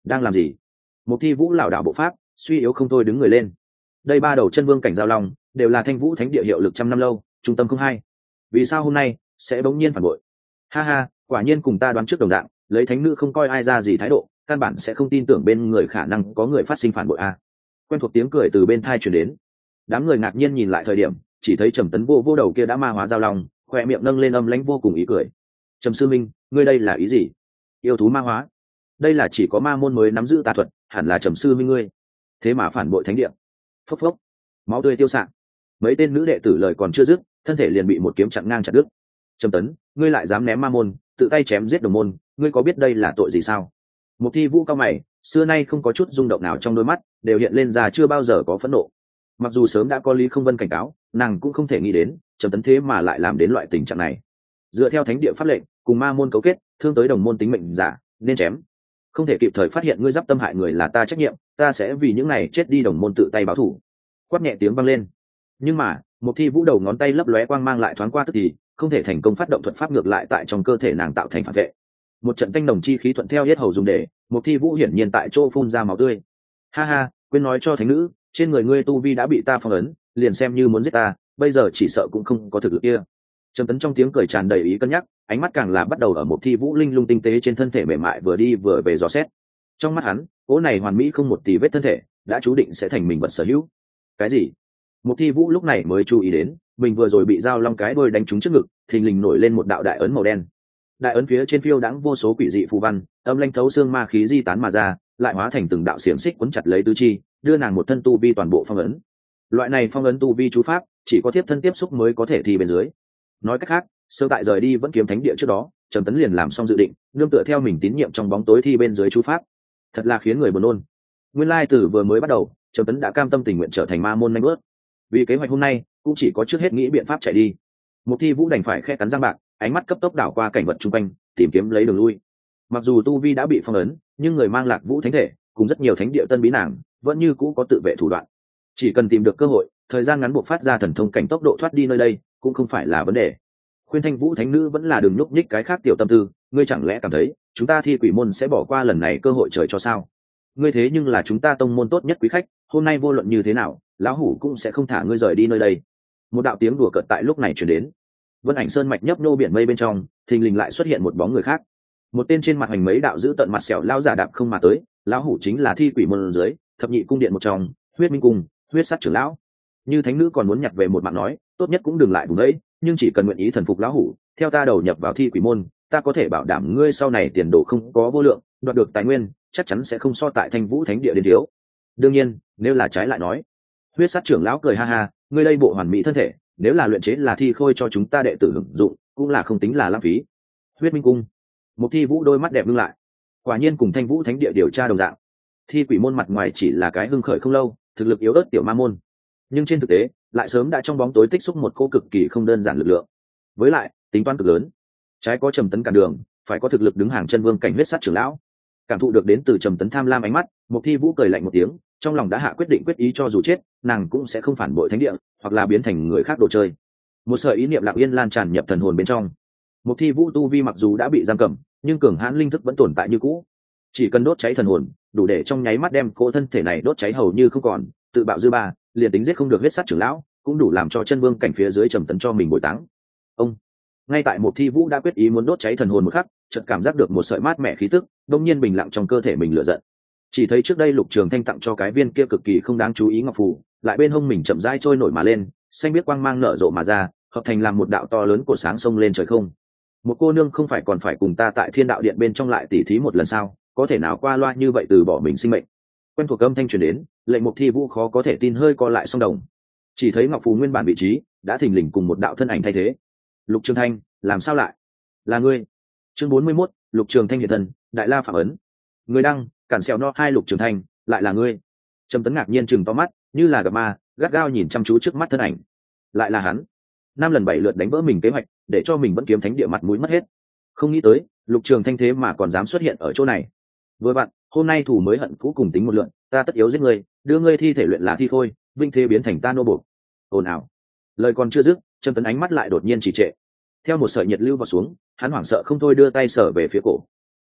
đang làm gì? Một thi vũ lảo đảo bộ pháp, suy yếu không thôi đứng người lên. Đây ba đầu chân vương cảnh giao long đều là thanh vũ thánh địa hiệu lực trăm năm lâu, trung tâm không hai. Vì sao hôm nay sẽ bỗng nhiên phản bội? Ha ha, quả nhiên cùng ta đoán trước đồng dạng, lấy thánh nữ không coi ai ra gì thái độ, căn bản sẽ không tin tưởng bên người khả năng có người phát sinh phản bội a. Quen thuộc tiếng cười từ bên thai truyền đến. Đám người ngạc nhiên nhìn lại thời điểm, chỉ thấy Trầm Tấn vô vô đầu kia đã ma hóa giao long, khoe miệng nâng lên âm lãnh vô cùng ý cười. Trầm sư minh, ngươi đây là ý gì? Yêu thú ma hóa? Đây là chỉ có ma môn mới nắm giữ tà thuật, hẳn là Trầm sư minh ngươi. Thế mà phản bội thánh địa. Phốc phốc, máu tươi tiêu xạ. Mấy tên nữ đệ tử lời còn chưa dứt, thân thể liền bị một kiếm chặn ngang chặt đứt. Trầm Tấn, ngươi lại dám ném ma môn, tự tay chém giết đồng môn, ngươi có biết đây là tội gì sao? Một thi vũ cao mày, xưa nay không có chút rung động nào trong đôi mắt, đều hiện lên ra chưa bao giờ có phẫn nộ. Mặc dù sớm đã có Lý Không Vân cảnh cáo, nàng cũng không thể nghĩ đến Trầm Tấn thế mà lại làm đến loại tình trạng này. Dựa theo thánh địa pháp lệnh, cùng ma môn cấu kết, thương tới đồng môn tính mệnh giả, nên chém. Không thể kịp thời phát hiện ngươi giáp tâm hại người là ta trách nhiệm, ta sẽ vì những này chết đi đồng môn tự tay báo thù. Quát nhẹ tiếng vang lên. Nhưng mà, một thi vũ đầu ngón tay lấp lóe quang mang lại thoáng qua tức thì, không thể thành công phát động thuật pháp ngược lại tại trong cơ thể nàng tạo thành phản vệ. Một trận tanh nồng chi khí thuận theo yết hầu dùng để, một thi vũ hiển nhiên tại chỗ phun ra máu tươi. Ha ha, quên nói cho thánh nữ, trên người ngươi tu vi đã bị ta phong ấn, liền xem như muốn giết ta, bây giờ chỉ sợ cũng không có thực lực kia. Trầm Tấn trong tiếng cười tràn đầy ý cân nhắc, ánh mắt càng là bắt đầu ở một thi vũ linh lung tinh tế trên thân thể mềm mại vừa đi vừa về dò xét. Trong mắt hắn, cỗ này hoàn mỹ không một tì vết thân thể, đã chú định sẽ thành mình vật sở hữu. Cái gì? Một thi vũ lúc này mới chú ý đến, mình vừa rồi bị dao long cái đuôi đánh trúng trước ngực, thình lình nổi lên một đạo đại ấn màu đen. Đại ấn phía trên phiêu đãng vô số quỷ dị phù văn, âm lãnh thấu xương ma khí di tán mà ra, lại hóa thành từng đạo xiềng xích quấn chặt lấy tứ chi, đưa nàng một thân tu vi toàn bộ phong ấn. Loại này phong ấn tu vi chú pháp, chỉ có tiếp thân tiếp xúc mới có thể thi bên dưới. Nói cách khác, sơ tại rời đi vẫn kiếm thánh địa trước đó, Trầm Tấn liền làm xong dự định, nương tựa theo mình tín nhiệm trong bóng tối thi bên dưới chú pháp. Thật là khiến người buồn nôn. Nguyên lai từ vừa mới bắt đầu, Trầm Tấn đã cam tâm tình nguyện trở thành ma môn nhanh bước. Vì kế hoạch hôm nay, cũng chỉ có trước hết nghĩ biện pháp chạy đi. Một thi vũ đành phải khe cắn răng bạc, ánh mắt cấp tốc đảo qua cảnh vật chung quanh, tìm kiếm lấy đường lui. Mặc dù tu vi đã bị phong ấn, nhưng người mang Lạc Vũ thánh thể, cùng rất nhiều thánh địa tân bí nàng, vẫn như cũ có tự vệ thủ đoạn. Chỉ cần tìm được cơ hội, thời gian ngắn buộc phát ra thần thông cảnh tốc độ thoát đi nơi đây, cũng không phải là vấn đề. Khuyên Thanh Vũ thánh nữ vẫn là đừng nhúc nhích cái khác tiểu tâm tư, ngươi chẳng lẽ cảm thấy chúng ta Thi Quỷ môn sẽ bỏ qua lần này cơ hội trời cho sao? Ngươi thế nhưng là chúng ta tông môn tốt nhất quý khách, hôm nay vô luận như thế nào, lão hủ cũng sẽ không thả ngươi rời đi nơi đây. Một đạo tiếng đùa cợt tại lúc này truyền đến. Vân Ảnh Sơn mạch nhấp nô biển mây bên trong, thình lình lại xuất hiện một bóng người khác. Một tên trên mặt hành mấy đạo giữ tận mặt sẹo lao giả đạp không mà tới, lão hủ chính là Thi Quỷ môn dưới thập nhị cung điện một trong, Huyết Minh cung, Huyết Sát trưởng lão. Như thánh nữ còn muốn nhặt về một mạng nói, tốt nhất cũng đừng lại vùng ấy, nhưng chỉ cần nguyện ý thần phục lão hủ, theo ta đầu nhập vào Thi Quỷ môn, ta có thể bảo đảm ngươi sau này tiền đồ không có vô lượng, đoạt được tài nguyên, chắc chắn sẽ không so tại Thanh Vũ thánh địa đến thiếu. Đương nhiên, nếu là trái lại nói. Huyết Sát trưởng lão cười ha ha, ngươi đây bộ hoàn mỹ thân thể, nếu là luyện chế là thi khôi cho chúng ta đệ tử hưởng dụng, cũng là không tính là lãng phí. Huyết Minh cung. Một Thi Vũ đôi mắt đẹp ngưng lại. Quả nhiên cùng Thanh Vũ thánh địa điều tra đồng dạng. Thi Quỷ môn mặt ngoài chỉ là cái hưng khởi không lâu, thực lực yếu ớt tiểu ma môn, nhưng trên thực tế lại sớm đã trong bóng tối tích xúc một cô cực kỳ không đơn giản lực lượng. Với lại tính toán cực lớn, trái có Trầm Tấn cản đường, phải có thực lực đứng hàng chân vương cảnh Huyết Sát trưởng lão. Cảm thụ được đến từ Trầm Tấn tham lam ánh mắt, một Thi Vũ cười lạnh một tiếng, trong lòng đã hạ quyết định quyết ý cho dù chết, nàng cũng sẽ không phản bội thánh địa, hoặc là biến thành người khác đồ chơi. Một sợi ý niệm lặng yên lan tràn nhập thần hồn bên trong. Một Thi Vũ tu vi mặc dù đã bị giam cầm, nhưng cường hãn linh thức vẫn tồn tại như cũ. Chỉ cần đốt cháy thần hồn, đủ để trong nháy mắt đem cỗ thân thể này đốt cháy hầu như không còn, tự bạo dư ba, liền tính giết không được Huyết Sát trưởng lão, cũng đủ làm cho chân vương cảnh phía dưới Trầm Tấn cho mình bồi táng. Ông, ngay tại một Thi Vũ đã quyết ý muốn đốt cháy thần hồn một khắc, chợt cảm giác được một sợi mát mẻ khí tức, đột nhiên bình lặng trong cơ thể mình lửa giận. Chỉ thấy trước đây Lục Trường Thanh tặng cho cái viên kia cực kỳ không đáng chú ý ngọc phù, lại bên hông mình chậm rãi trôi nổi mà lên, xanh biết quang mang nở rộ mà ra, hợp thành làm một đạo to lớn của sáng sông lên trời không. Một cô nương không phải còn phải cùng ta tại Thiên Đạo Điện bên trong lại tỉ thí một lần sao, có thể nào qua loa như vậy từ bỏ mình sinh mệnh. Quen thuộc âm thanh truyền đến, lệnh một Thi Vũ khó có thể tin hơi co lại song đồng. Chỉ thấy ngọc phù nguyên bản vị trí đã thình lình cùng một đạo thân ảnh thay thế. Lục Trường Thanh, làm sao lại là ngươi? Chương bốn mươi mốt, Lục Trường Thanh hiện thân, Đại La Phạm ấn. Người đăng, cản xèo no hai Lục Trường Thanh, lại là ngươi. Trầm Tấn ngạc nhiên chừng to mắt, như là gặp ma, gắt gao nhìn chăm chú trước mắt thân ảnh. Lại là hắn. Năm lần bảy lượt đánh vỡ mình kế hoạch, để cho mình vẫn kiếm thánh địa mặt mũi mất hết. Không nghĩ tới, Lục Trường Thanh thế mà còn dám xuất hiện ở chỗ này. Vừa bạn, hôm nay thủ mới hận cũ cùng tính một lượn, ta tất yếu giết ngươi, đưa ngươi thi thể luyện là thi khôi, vinh thế biến thành ta nô buộc. Ồn ào. Lời còn chưa dứt, Trầm Tấn ánh mắt lại đột nhiên trì trệ. Theo một sợi nhiệt lưu vào xuống, hắn hoảng sợ không thôi đưa tay sờ về phía cổ.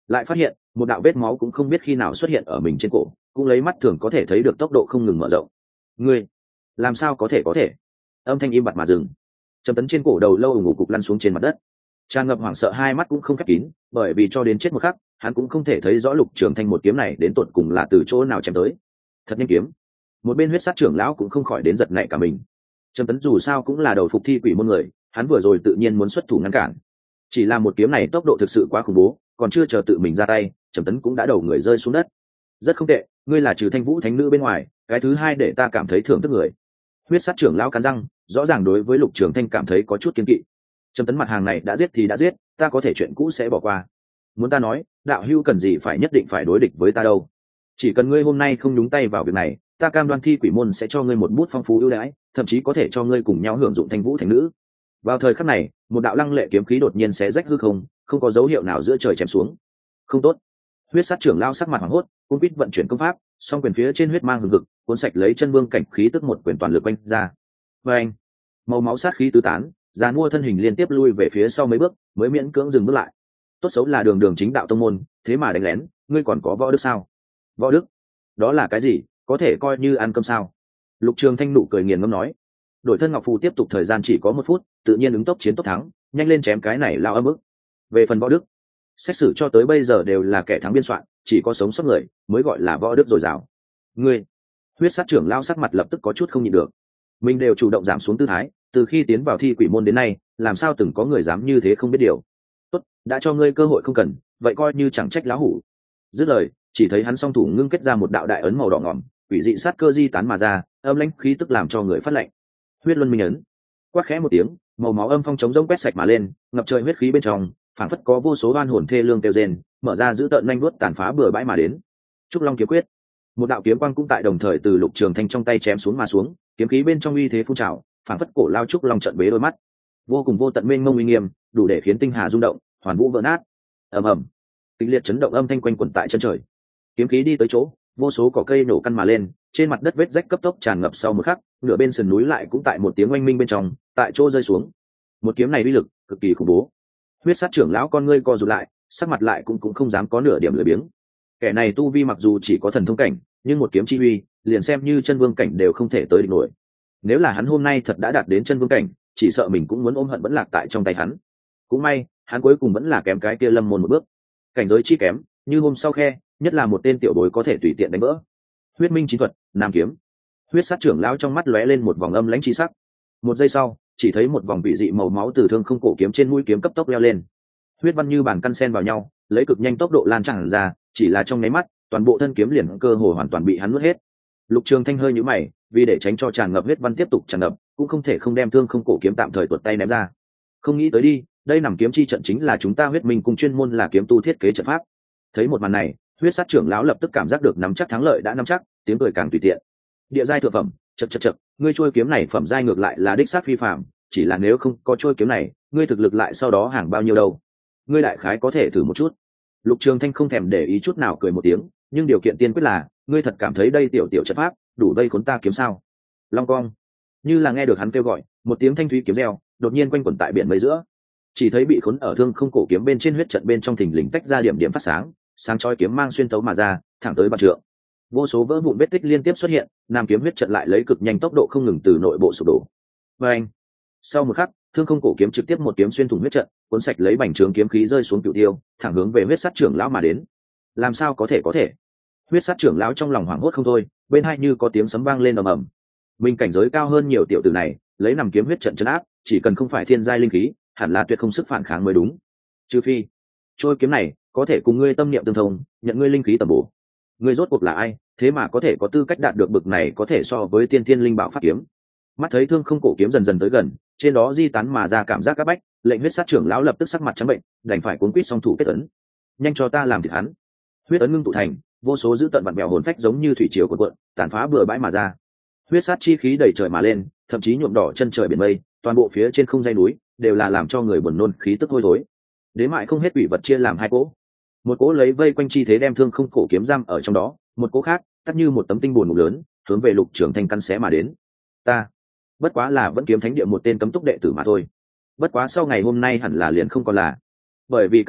lại phát hiện một đạo vết máu cũng không biết khi nào xuất hiện ở mình trên cổ, cũng lấy mắt thường có thể thấy được tốc độ không ngừng mở rộng. Ngươi làm sao có thể có thể? Âm thanh im bặt mà dừng. Trầm Tấn trên cổ đầu lâu ủng ngủ cục lăn xuống trên mặt đất, tràn ngập hoảng sợ, hai mắt cũng không khép kín, bởi vì cho đến chết một khắc hắn cũng không thể thấy rõ Lục Trường Thanh một kiếm này đến tột cùng là từ chỗ nào chém tới. Thật nhanh kiếm. Một bên huyết sát trưởng lão cũng không khỏi đến giật nảy cả mình. Trầm Tấn dù sao cũng là đầu phục thi quỷ môn người, hắn vừa rồi tự nhiên muốn xuất thủ ngăn cản, chỉ là một kiếm này tốc độ thực sự quá khủng bố, còn chưa chờ tự mình ra tay, Trầm Tấn cũng đã đầu người rơi xuống đất. Rất không tệ, ngươi là trừ Thanh Vũ thánh nữ bên ngoài cái thứ hai để ta cảm thấy thưởng thức người. Huyết sát trưởng lão cắn răng, rõ ràng đối với Lục Trường Thanh cảm thấy có chút kiêng kỵ. Trầm Tấn mặt hàng này đã giết thì đã giết, ta có thể chuyện cũ sẽ bỏ qua. Muốn ta nói, đạo hữu cần gì phải nhất định phải đối địch với ta đâu? Chỉ cần ngươi hôm nay không nhúng tay vào việc này, ta cam đoan thi quỷ môn sẽ cho ngươi một bút phong phú ưu đãi, thậm chí có thể cho ngươi cùng nhau hưởng dụng Thanh Vũ thánh nữ. Vào thời khắc này, một đạo lăng lệ kiếm khí đột nhiên xé rách hư không, không có dấu hiệu nào giữa trời chém xuống. Không tốt! Huyết sát trưởng lao sắc mặt hoảng hốt, cung quýt vận chuyển công pháp, song quyền phía trên huyết mang hừng hực, cuốn sạch lấy chân vương cảnh khí tức một quyền toàn lực quanh ra. Và anh, màu máu sát khí tứ tán, giàn mua thân hình liên tiếp lui về phía sau mấy bước, mới miễn cưỡng dừng bước lại. Tốt xấu là đường đường chính đạo tông môn, thế mà đánh lén, ngươi còn có võ đức sao? Võ đức? Đó là cái gì? Có thể coi như ăn cơm sao? Lục Trường Thanh nụ cười nghiền ngẫm nói. Đổi thân ngọc phù tiếp tục thời gian chỉ có một phút, tự nhiên ứng tốc chiến tốc thắng, nhanh lên chém cái này lao âm ức. Về phần võ đức, xét xử cho tới bây giờ đều là kẻ thắng biên soạn, chỉ có sống sót người mới gọi là võ đức dồi dào. Ngươi, huyết sát trưởng lao sắc mặt lập tức có chút không nhịn được. Mình đều chủ động giảm xuống tư thái, từ khi tiến vào thi quỷ môn đến nay, làm sao từng có người dám như thế không biết điều. Tốt, đã cho ngươi cơ hội không cần, vậy coi như chẳng trách lão hủ. Dứt lời, chỉ thấy hắn song thủ ngưng kết ra một đạo đại ấn màu đỏ ngỏm, quỷ dị sát cơ di tán mà ra, âm lãnh khí tức làm cho người phát lạnh. Huyết luân minh ấn. Quát khẽ một tiếng, màu máu âm phong chống rông quét sạch mà lên, ngập trời huyết khí bên trong, phảng phất có vô số oan hồn thê lương kêu rên, mở ra giữ tợn nhanh vuốt tàn phá bừa bãi mà đến. Trúc Long kiếm quyết. Một đạo kiếm quang cũng tại đồng thời từ Lục Trường Thanh trong tay chém xuống mà xuống, kiếm khí bên trong uy thế phun trào, phảng phất cổ lao trúc long trận bế đôi mắt, vô cùng vô tận mênh mông uy nghiêm, đủ để khiến tinh hà rung động, hoàn vũ vỡ nát. Ầm ầm, kịch liệt chấn động âm thanh quanh quẩn tại chân trời. Kiếm khí đi tới chỗ, vô số cỏ cây nổ căn mà lên, trên mặt đất vết rách cấp tốc tràn ngập sau một khắc, nửa bên sườn núi lại cũng tại một tiếng oanh minh bên trong, tại chỗ rơi xuống. Một kiếm này uy lực cực kỳ khủng bố. Huyết sát trưởng lão con ngươi co rụt lại, sắc mặt lại cũng cũng không dám có nửa điểm lười biếng. Kẻ này tu vi mặc dù chỉ có thần thông cảnh, nhưng một kiếm chi uy, liền xem như chân vương cảnh đều không thể tới địch nổi. Nếu là hắn hôm nay thật đã đạt đến chân vương cảnh, chỉ sợ mình cũng muốn ôm hận vẫn lạc tại trong tay hắn. Cũng may, hắn cuối cùng vẫn là kém cái kia lâm môn một bước. Cảnh giới chi kém, như hôm sau khe, nhất là một tên tiểu bối có thể tùy tiện đánh vỡ. Huyết minh chín thuật, nam kiếm. Huyết sát trưởng lão trong mắt lóe lên một vòng âm lãnh chi sắc. Một giây sau, chỉ thấy một vòng vị dị màu máu từ thương không cổ kiếm trên mũi kiếm cấp tốc leo lên. Huyết văn như bàn căn sen vào nhau, lấy cực nhanh tốc độ lan tràn ra, chỉ là trong nháy mắt, toàn bộ thân kiếm liền cơ hồ hoàn toàn bị hắn nuốt hết. Lục Trường Thanh hơi nhíu mày, vì để tránh cho tràn ngập huyết văn tiếp tục tràn ngập, cũng không thể không đem thương không cổ kiếm tạm thời tuột tay ném ra. Không nghĩ tới đi, đây nằm kiếm chi trận chính là chúng ta Huyết Minh cùng chuyên môn là kiếm tu thiết kế trận pháp. Thấy một màn này, huyết sát trưởng lão lập tức cảm giác được nắm chắc thắng lợi đã nắm chắc, tiếng cười càng tùy tiện. Địa giai thượng phẩm, chậc chậc chậc, ngươi trôi kiếm này phẩm giai ngược lại là đích sát phi phàm, chỉ là nếu không có trôi kiếm này, ngươi thực lực lại sau đó hàng bao nhiêu đâu? Ngươi đại khái có thể thử một chút. Lục Trường Thanh không thèm để ý chút nào cười một tiếng, nhưng điều kiện tiên quyết là, ngươi thật cảm thấy đây tiểu tiểu trận pháp đủ vây khốn ta kiếm sao? Long cong. Như là nghe được hắn kêu gọi, một tiếng thanh thúy kiếm reo, đột nhiên quanh quẩn tại biển mây giữa. Chỉ thấy bị khốn ở thương không cổ kiếm bên trên huyết trận bên trong thình lình tách ra điểm điểm phát sáng, sáng chói kiếm mang xuyên tấu mà ra, thẳng tới bạt trượng. Vô số vỡ vụn vết tích liên tiếp xuất hiện, nam kiếm huyết trận lại lấy cực nhanh tốc độ không ngừng từ nội bộ sụp đổ. Và anh, sau một khắc, thương không cổ kiếm trực tiếp một kiếm xuyên thủng huyết trận, cuốn sạch lấy bành trướng kiếm khí rơi xuống cửu tiêu, thẳng hướng về huyết sát trưởng lão mà đến. Làm sao có thể có thể? Huyết sát trưởng lão trong lòng hoảng hốt không thôi, bên hai như có tiếng sấm vang lên ầm ầm. Mình cảnh giới cao hơn nhiều tiểu tử này, lấy nằm kiếm huyết trận trấn áp, chỉ cần không phải thiên giai linh khí, hẳn là tuyệt không sức phản kháng mới đúng. Trừ phi, trôi kiếm này có thể cùng ngươi tâm niệm tương thông, nhận ngươi linh khí tầm bổ. Ngươi rốt cuộc là ai, thế mà có thể có tư cách đạt được bực này có thể so với tiên thiên linh bảo pháp kiếm? Mắt thấy thương không cổ kiếm dần dần tới gần, trên đó di tán mà ra cảm giác các bách, lệnh huyết sát trưởng lão lập tức sắc mặt trắng bệnh, đành phải cuốn quýt song thủ kết ấn. Nhanh cho ta làm thịt hắn. Huyết ấn ngưng tụ thành, vô số dữ tận vặn vẹo hồn phách giống như thủy triều cuộn cuộn, tàn phá bừa bãi mà ra. Huyết sát chi khí đầy trời mà lên, thậm chí nhuộm đỏ chân trời biển mây, toàn bộ phía trên không dây núi đều là làm cho người buồn nôn khí tức hôi thối. Đến mại không hết quỷ vật chia làm hai cỗ. Một cỗ lấy vây quanh chi thế đem thương không cổ kiếm giam ở trong đó, một cỗ khác tắt như một tấm tinh buồn ngục lớn, hướng về Lục Trường Thanh căn xé mà đến. Ta bất quá là vẫn kiếm thánh địa một tên cấm túc đệ tử mà thôi. Bất quá sau ngày hôm nay hẳn là liền không còn là, bởi vì các hạng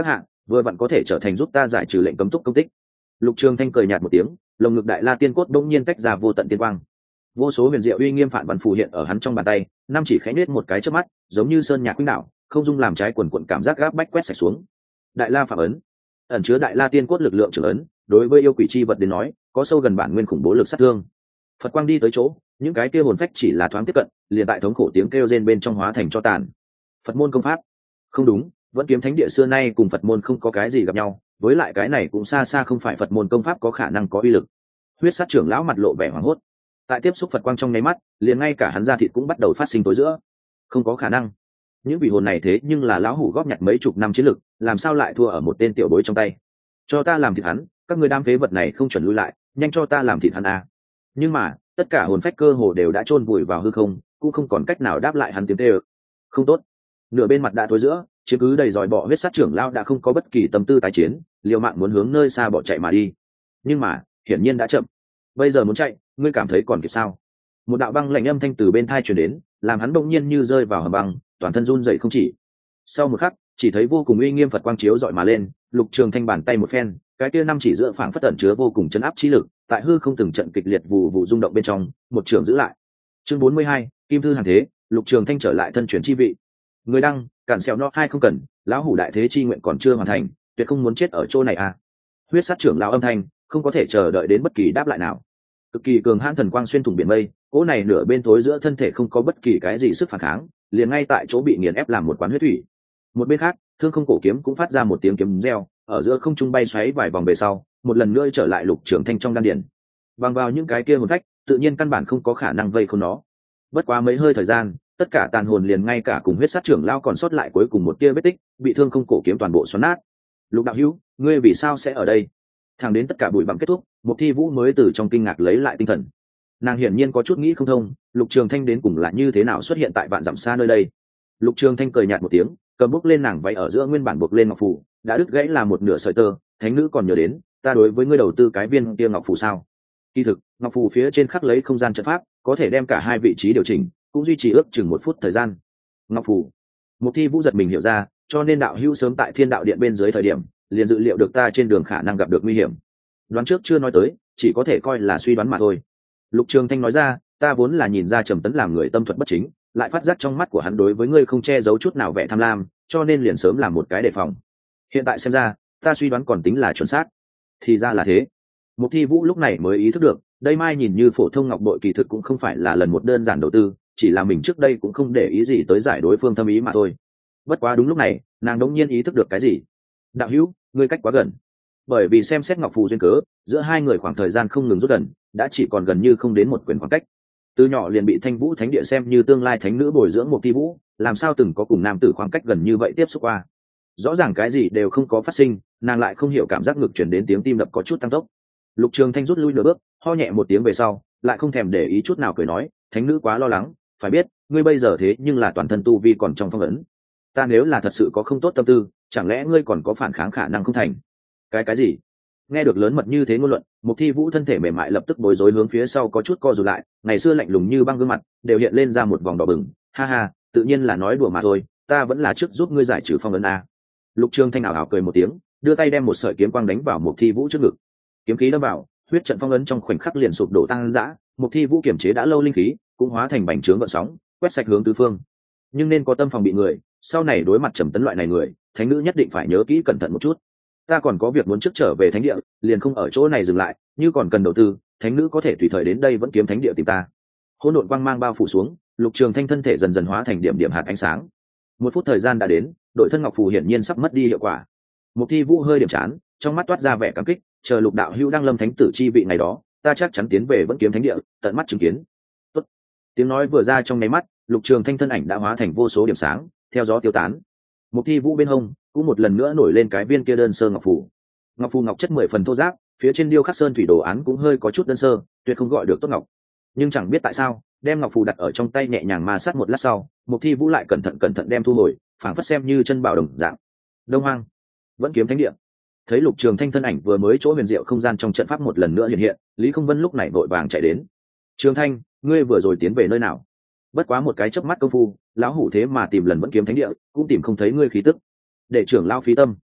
vừa vặn có thể trở thành giúp ta giải trừ lệnh cấm túc công tích. Lục Trường Thanh cười nhạt một tiếng, lồng ngực đại la tiên cốt bỗng nhiên tách ra vô tận tiên quang, vô số huyền diệu uy nghiêm phản văn phù hiện ở hắn trong bàn tay, năm chỉ khẽ nết một cái chớp mắt, giống như sơn nhạc khuynh đảo, không dung làm trái quần quần cảm giác gáp bách quét sạch xuống. Đại la phạm ấn, ẩn chứa đại la tiên cốt lực lượng trưởng ấn, đối với yêu quỷ chi vật đến nói, có sâu gần bản nguyên khủng bố lực sát thương. Phật quang đi tới chỗ, những cái kia hồn phách chỉ là thoáng tiếp cận, liền tại thống khổ tiếng kêu rên bên trong hóa thành cho tàn. Phật môn công pháp, không đúng, vẫn kiếm thánh địa xưa nay cùng Phật môn không có cái gì gặp nhau, với lại cái này cũng xa xa không phải Phật môn công pháp có khả năng có uy lực. Huyết sát trưởng lão mặt lộ vẻ hoảng hốt, tại tiếp xúc Phật quang trong nháy mắt, liền ngay cả hắn da thịt cũng bắt đầu phát sinh tối giữa. Không có khả năng, những vị hồn này thế nhưng là lão hủ góp nhặt mấy chục năm chiến lực, làm sao lại thua ở một tên tiểu bối trong tay? Cho ta làm thịt hắn, các người đam phế vật này không chuẩn lui lại, nhanh cho ta làm thịt hắn à. Nhưng mà tất cả hồn phách cơ hồ đều đã chôn vùi vào hư không, cũng không còn cách nào đáp lại hắn tiếng tê ơ. Không tốt, nửa bên mặt đã thối giữa, chiếm cứ đầy dòi bọ huyết sát trưởng lão đã không có bất kỳ tâm tư tái chiến, liều mạng muốn hướng nơi xa bỏ chạy mà đi. Nhưng mà hiển nhiên đã chậm. Bây giờ muốn chạy, ngươi cảm thấy còn kịp sao? Một đạo băng lạnh âm thanh từ bên thai truyền đến, làm hắn bỗng nhiên như rơi vào hầm băng, toàn thân run rẩy không chỉ. Sau một khắc, chỉ thấy vô cùng uy nghiêm Phật quang chiếu dọi mà lên, Lục Trường Thanh bàn tay một phen, cái kia năm chỉ giữa phảng phất ẩn chứa vô cùng chấn áp chi lực, tại hư không từng trận kịch liệt vụ vụ rung động bên trong, một trường giữ lại. Chương bốn mươi hai, Kim thư hàng thế, Lục Trường Thanh trở lại thân chuyển chi vị. Người đăng, cản sẹo no hai không cần, lão hủ đại thế chi nguyện còn chưa hoàn thành, tuyệt không muốn chết ở chỗ này à. Huyết sát trưởng lão âm thanh, không có thể chờ đợi đến bất kỳ đáp lại nào. Cực kỳ cường hãn thần quang xuyên thủng biển mây, cỗ này nửa bên thối giữa thân thể không có bất kỳ cái gì sức phản kháng, liền ngay tại chỗ bị nghiền ép làm một quán huyết thủy. Một bên khác, thương không cổ kiếm cũng phát ra một tiếng kiếm reo, ở giữa không trung bay xoáy vài vòng về sau, một lần nữa trở lại Lục Trường Thanh trong đan điền. Bằng vào những cái kia hồn phách, tự nhiên căn bản không có khả năng vây khốn nó. Bất quá mấy hơi thời gian, tất cả tàn hồn liền ngay cả cùng huyết sát trưởng lao còn sót lại cuối cùng một tia vết tích, bị thương không cổ kiếm toàn bộ xoắn nát. Lục đạo hữu, ngươi vì sao sẽ ở đây? Thẳng đến tất cả bụi bặm kết thúc, Mục Thi Vũ mới từ trong kinh ngạc lấy lại tinh thần. Nàng hiển nhiên có chút nghĩ không thông, Lục Trường Thanh đến cùng là như thế nào xuất hiện tại vạn dặm xa nơi đây. Lục Trường Thanh cười nhạt một tiếng, cầm bốc lên nàng váy ở giữa nguyên bản buộc lên ngọc phù, đã đứt gãy là một nửa sợi tơ. Thánh nữ còn nhớ đến, ta đối với ngươi đầu tư cái viên kia ngọc phù sao? Kỳ thực, ngọc phù phía trên khắc lấy không gian trận pháp, có thể đem cả hai vị trí điều chỉnh, cũng duy trì ước chừng một phút thời gian. Ngọc phù. Mục Thi Vũ giật mình hiểu ra, cho nên đạo hữu sớm tại Thiên Đạo Điện bên dưới thời điểm, liền dự liệu được ta trên đường khả năng gặp được nguy hiểm. Đoán trước chưa nói tới, chỉ có thể coi là suy đoán mà thôi. Lục Trường Thanh nói ra, ta vốn là nhìn ra Trầm Tấn làm người tâm thuật bất chính, lại phát giác trong mắt của hắn đối với ngươi không che giấu chút nào vẻ tham lam, cho nên liền sớm làm một cái đề phòng. Hiện tại xem ra, ta suy đoán còn tính là chuẩn xác. Thì ra là thế. Mục Thi Vũ lúc này mới ý thức được, đây mai nhìn như phổ thông ngọc bội kỳ thực cũng không phải là lần một đơn giản đầu tư, chỉ là mình trước đây cũng không để ý gì tới giải đối phương thâm ý mà thôi. Bất quá đúng lúc này, nàng đống nhiên ý thức được cái gì. Đạo hữu, ngươi cách quá gần. Bởi vì xem xét ngọc phù duyên cớ, giữa hai người khoảng thời gian không ngừng rút gần, đã chỉ còn gần như không đến một quyền khoảng cách. Từ nhỏ liền bị Thanh Vũ Thánh Địa xem như tương lai thánh nữ bồi dưỡng Mục Thi Vũ, làm sao từng có cùng nam tử khoảng cách gần như vậy tiếp xúc qua. Rõ ràng cái gì đều không có phát sinh, nàng lại không hiểu cảm giác ngực chuyển đến tiếng tim đập có chút tăng tốc. Lục Trường Thanh rút lui nửa bước, ho nhẹ một tiếng về sau, lại không thèm để ý chút nào cười nói, thánh nữ quá lo lắng, phải biết, ngươi bây giờ thế nhưng là toàn thân tu vi còn trong phong ấn. Ta nếu là thật sự có không tốt tâm tư, chẳng lẽ ngươi còn có phản kháng khả năng không thành? Cái cái gì? Nghe được lớn mật như thế ngôn luận, Mục Thi Vũ thân thể mềm mại lập tức bối rối hướng phía sau có chút co rụt lại, ngày xưa lạnh lùng như băng gương mặt đều hiện lên ra một vòng đỏ bừng. Ha ha, tự nhiên là nói đùa mà thôi, ta vẫn là trước giúp ngươi giải trừ phong ấn a. Lục Trường Thanh ảo ảo cười một tiếng, đưa tay đem một sợi kiếm quang đánh vào Mục Thi Vũ trước ngực. Kiếm khí đâm vào, huyết trận phong ấn trong khoảnh khắc liền sụp đổ tăng dã. Mục Thi Vũ kiểm chế đã lâu linh khí cũng hóa thành bành trướng gợn sóng, quét sạch hướng tứ phương. Nhưng nên có tâm phòng bị người, sau này đối mặt Trầm Tấn loại này người, thánh nữ nhất định phải nhớ kỹ cẩn thận một chút. Ta còn có việc muốn trước trở về thánh địa, liền không ở chỗ này dừng lại, như còn cần đầu tư, thánh nữ có thể tùy thời đến đây vẫn kiếm thánh địa tìm ta. Hỗn độn quang mang bao phủ xuống, Lục Trường Thanh thân thể dần dần hóa thành điểm điểm hạt ánh sáng. Một phút thời gian đã đến, đội thân ngọc phù hiển nhiên sắp mất đi hiệu quả. Mục Thi Vũ hơi điểm chán, trong mắt toát ra vẻ cảm kích, chờ Lục đạo hữu đăng lâm thánh tử chi vị ngày đó, ta chắc chắn tiến về vẫn kiếm thánh địa, tận mắt chứng kiến. Tốt. Tiếng nói vừa ra trong nháy mắt, Lục Trường Thanh thân ảnh đã hóa thành vô số điểm sáng, theo gió tiêu tán. Mục Thi Vũ bên hông cũng một lần nữa nổi lên cái viên kia đơn sơ ngọc phù. Ngọc phù ngọc chất mười phần thô ráp, phía trên điêu khắc sơn thủy đồ án cũng hơi có chút đơn sơ, tuyệt không gọi được tốt ngọc. Nhưng chẳng biết tại sao, đem ngọc phù đặt ở trong tay nhẹ nhàng ma sát một lát sau, Mục Thi Vũ lại cẩn thận cẩn thận đem thu hồi, phảng phất xem như chân bảo đồng dạng. Đông Hoang, vẫn kiếm thánh địa. Thấy Lục Trường Thanh thân ảnh vừa mới chỗ huyền diệu không gian trong trận pháp một lần nữa hiện hiện, Lý Không Vân lúc này vội vàng chạy đến. Trường Thanh, ngươi vừa rồi tiến về nơi nào? Bất quá một cái chớp mắt công phu, lão hủ thế mà tìm lần vẫn kiếm thánh địa, cũng tìm không thấy ngươi khí tức. Để trưởng lão phí tâm.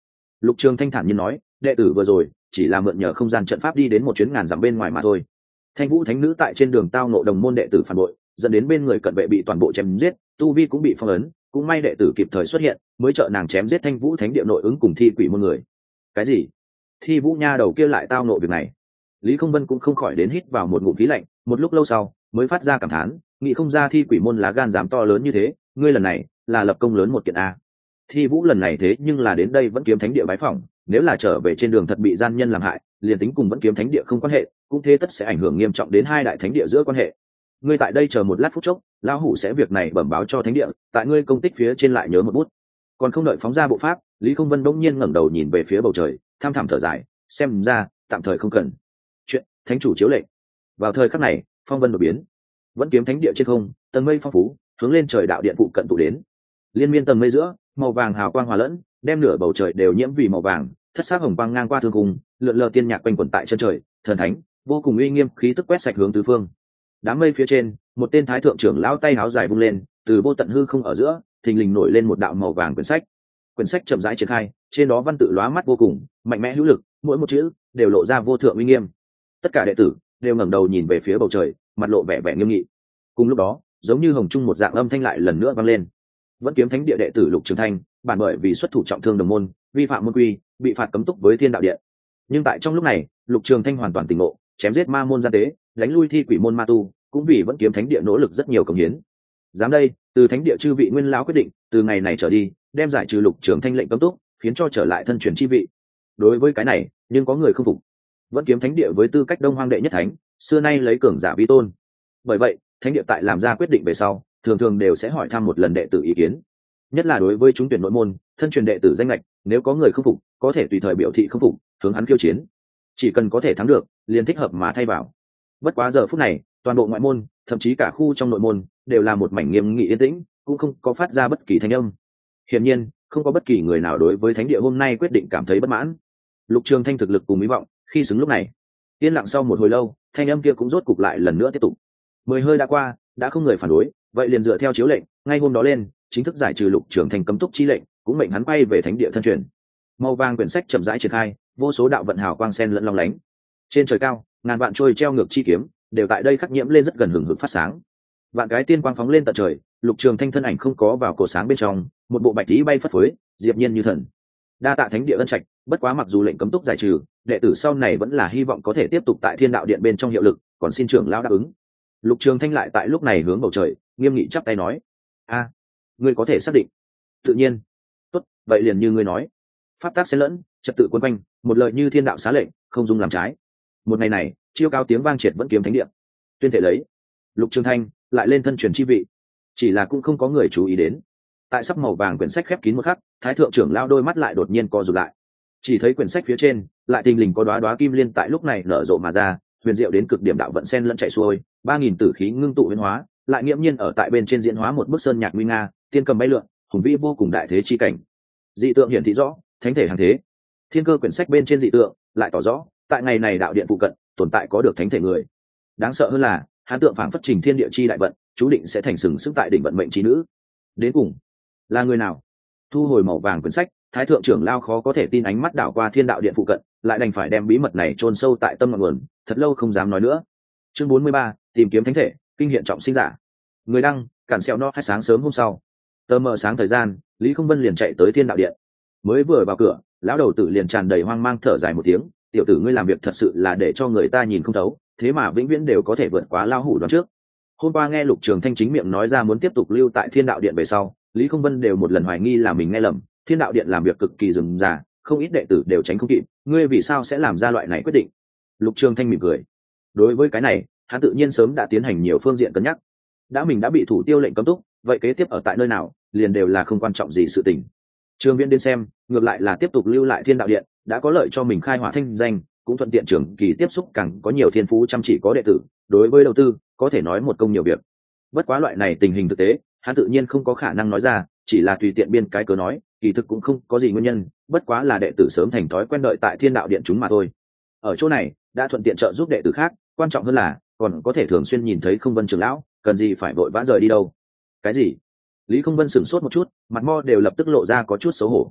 Lục Trường Thanh thản nhiên nói, đệ tử vừa rồi chỉ là mượn nhờ không gian trận pháp đi đến một chuyến ngàn dặm bên ngoài mà thôi. Thanh Vũ Thánh Nữ tại trên đường tao ngộ đồng môn đệ tử phản bội, dẫn đến bên người cận vệ bị toàn bộ chém giết, tu vi cũng bị phong ấn, cũng may đệ tử kịp thời xuất hiện, mới trợ nàng chém giết Thanh Vũ Thánh Địa nội ứng cùng thi quỷ môn người. Cái gì? Thi Vũ nha đầu kia lại tao ngộ việc này? Lý Không Vân cũng không khỏi đến hít vào một ngụm khí lạnh, một lúc lâu sau mới phát ra cảm thán, nghĩ không ra thi quỷ môn lá gan dám to lớn như thế, ngươi lần này là lập công lớn một kiện a. Thi Vũ lần này thế nhưng là đến đây vẫn kiếm thánh địa bái phỏng, nếu là trở về trên đường thật bị gian nhân làm hại, liền tính cùng vẫn kiếm thánh địa không quan hệ, cũng thế tất sẽ ảnh hưởng nghiêm trọng đến hai đại thánh địa giữa quan hệ. Ngươi tại đây chờ một lát phút chốc, lão hủ sẽ việc này bẩm báo cho thánh địa, tại ngươi công tích phía trên lại nhớ một bút. Còn không đợi phóng ra bộ pháp, Lý Không Vân bỗng nhiên ngẩng đầu nhìn về phía bầu trời, tham thẳm thở dài, xem ra tạm thời không cần. Chuyện thánh chủ chiếu lệnh. Vào thời khắc này, phong vân đột biến, vẫn kiếm thánh địa trên không, tầng mây phong phú, hướng lên trời đạo điện phụ cận tụ đến. Liên miên tầng mây giữa, màu vàng hào quang hòa lẫn, đem nửa bầu trời đều nhiễm vì màu vàng, thất sắc hồng quang ngang qua thương cung, lượn lờ tiên nhạc quanh quẩn tại chân trời, thần thánh, vô cùng uy nghiêm khí tức quét sạch hướng tứ phương. Đám mây phía trên, một tên thái thượng trưởng lão tay háo dài vung lên, từ vô tận hư không ở giữa, thình lình nổi lên một đạo màu vàng quyển sách. Quyển sách chậm rãi triển khai, trên đó văn tự lóa mắt vô cùng, mạnh mẽ hữu lực, mỗi một chữ đều lộ ra vô thượng uy nghiêm. Tất cả đệ tử đều ngẩng đầu nhìn về phía bầu trời, mặt lộ vẻ vẻ nghiêm nghị. Cùng lúc đó, giống như hồng trung một dạng âm thanh lại lần nữa vang lên. Vẫn kiếm thánh địa đệ tử Lục Trường Thanh, bản bởi vì xuất thủ trọng thương đồng môn, vi phạm môn quy, bị phạt cấm túc với Thiên Đạo Điện. Nhưng tại trong lúc này, Lục Trường Thanh hoàn toàn tỉnh ngộ, chém giết ma môn gian tế, đánh lui thi quỷ môn ma tu, cũng vì vẫn kiếm thánh địa nỗ lực rất nhiều công hiến. Dám đây, từ thánh địa chư vị nguyên lão quyết định, từ ngày này trở đi, đem giải trừ Lục Trường Thanh lệnh cấm túc, khiến cho trở lại thân truyền chi vị. Đối với cái này, nhưng có người không phục. Vẫn kiếm thánh địa với tư cách Đông Hoang đệ nhất thánh, xưa nay lấy cường giả vi tôn. Bởi vậy, thánh địa tại làm ra quyết định về sau, thường thường đều sẽ hỏi thăm một lần đệ tử ý kiến. Nhất là đối với chúng tuyển nội môn, thân truyền đệ tử danh lệch, nếu có người không phục, có thể tùy thời biểu thị không phục, hướng hắn khiêu chiến. Chỉ cần có thể thắng được, liền thích hợp mà thay vào. Bất quá giờ phút này, toàn bộ ngoại môn, thậm chí cả khu trong nội môn, đều là một mảnh nghiêm nghị yên tĩnh, cũng không có phát ra bất kỳ thanh âm. Hiển nhiên, không có bất kỳ người nào đối với thánh địa hôm nay quyết định cảm thấy bất mãn. Lục Trường Thanh thực lực cùng hy vọng, khi xứng lúc này. Yên lặng sau một hồi lâu, thanh âm kia cũng rốt cục lại lần nữa tiếp tục. Mười hơi đã qua, đã không người phản đối, vậy liền dựa theo chiếu lệnh, ngay hôm đó lên, chính thức giải trừ Lục Trường Thanh cấm túc chi lệnh, cũng mệnh hắn bay về thánh địa thân truyền. Màu vàng quyển sách chậm rãi triển khai, vô số đạo vận hào quang sen lẫn long lánh. Trên trời cao, ngàn vạn trôi treo ngược chi kiếm, đều tại đây khắc nhiễm lên rất gần hừng hực phát sáng. Vạn cái tiên quang phóng lên tận trời, Lục Trường Thanh thân ảnh không có vào cổ sáng bên trong, một bộ bạch tí bay phất phới, diệp nhiên như thần. Đa tạ thánh địa ân trạch, bất quá mặc dù lệnh cấm túc giải trừ, đệ tử sau này vẫn là hy vọng có thể tiếp tục tại Thiên Đạo Điện bên trong hiệu lực, còn xin trưởng lão đáp ứng. Lục Trường Thanh lại tại lúc này hướng bầu trời, nghiêm nghị chắp tay nói: "A, ngươi có thể xác định?" "Tự nhiên." "Tốt, vậy liền như ngươi nói." Pháp tác xen lẫn, trật tự quân quanh, một lời như thiên đạo xá lệnh, không dung làm trái. Một ngày này, chiêu cao tiếng vang triệt vẫn kiếm thánh địa. Tuyên thể lấy, Lục Trường Thanh lại lên thân truyền chi vị. Chỉ là cũng không có người chú ý đến. Tại sắp màu vàng quyển sách khép kín một khắc, thái thượng trưởng lao đôi mắt lại đột nhiên co rụt lại. Chỉ thấy quyển sách phía trên, lại thình lình có đóa đóa kim liên tại lúc này nở rộ mà ra, huyền diệu đến cực điểm đạo vận sen lẫn chạy xuôi, ba nghìn tử khí ngưng tụ biến hóa, lại nghiễm nhiên ở tại bên trên diễn hóa một bức sơn nhạc nguy nga, tiên cầm bay lượn, hùng vĩ vô cùng đại thế chi cảnh. Dị tượng hiển thị rõ, thánh thể hàng thế. Thiên cơ quyển sách bên trên dị tượng lại tỏ rõ, tại ngày này đạo điện phụ cận tồn tại có được thánh thể người. Đáng sợ hơn là, hán tượng phảng phất trình thiên địa chi đại vận, chú định sẽ thành sừng sững tại đỉnh vận mệnh chi nữ. Đến cùng là người nào? Thu hồi màu vàng quyển sách, thái thượng trưởng lao khó có thể tin ánh mắt đảo qua thiên đạo điện phụ cận, lại đành phải đem bí mật này chôn sâu tại tâm ngọn nguồn, thật lâu không dám nói nữa. Chương bốn mươi ba, tìm kiếm thánh thể, kinh hiện trọng sinh giả. Người đăng, cản sẹo no hai sáng sớm hôm sau. Tờ mờ sáng thời gian, Lý Không Vân liền chạy tới thiên đạo điện. Mới vừa vào cửa, lão đầu tử liền tràn đầy hoang mang thở dài một tiếng, tiểu tử ngươi làm việc thật sự là để cho người ta nhìn không thấu, thế mà vĩnh viễn đều có thể vượt quá lao hủ đoán trước. Hôm qua nghe Lục Trường Thanh chính miệng nói ra muốn tiếp tục lưu tại thiên đạo điện về sau, Lý Không Vân đều một lần hoài nghi là mình nghe lầm, thiên đạo điện làm việc cực kỳ rườm rà, không ít đệ tử đều tránh không kịp, ngươi vì sao sẽ làm ra loại này quyết định? Lục Trường Thanh mỉm cười. Đối với cái này, hắn tự nhiên sớm đã tiến hành nhiều phương diện cân nhắc. Đã mình đã bị thủ tiêu lệnh cấm túc, vậy kế tiếp ở tại nơi nào, liền đều là không quan trọng gì sự tình. Trường Viễn đến xem, ngược lại là tiếp tục lưu lại thiên đạo điện, đã có lợi cho mình khai hỏa thanh danh, cũng thuận tiện trưởng kỳ tiếp xúc càng có nhiều thiên phú chăm chỉ có đệ tử, đối với đầu tư, có thể nói một công nhiều việc. Bất quá loại này tình hình thực tế, hắn tự nhiên không có khả năng nói ra, chỉ là tùy tiện biên cái cớ nói, kỳ thực cũng không có gì nguyên nhân, bất quá là đệ tử sớm thành thói quen đợi tại thiên đạo điện chúng mà thôi. Ở chỗ này, đã thuận tiện trợ giúp đệ tử khác, quan trọng hơn là còn có thể thường xuyên nhìn thấy Không Vân trưởng lão, cần gì phải vội vã rời đi đâu. Cái gì? Lý Không Vân sửng sốt một chút, mặt mo đều lập tức lộ ra có chút xấu hổ.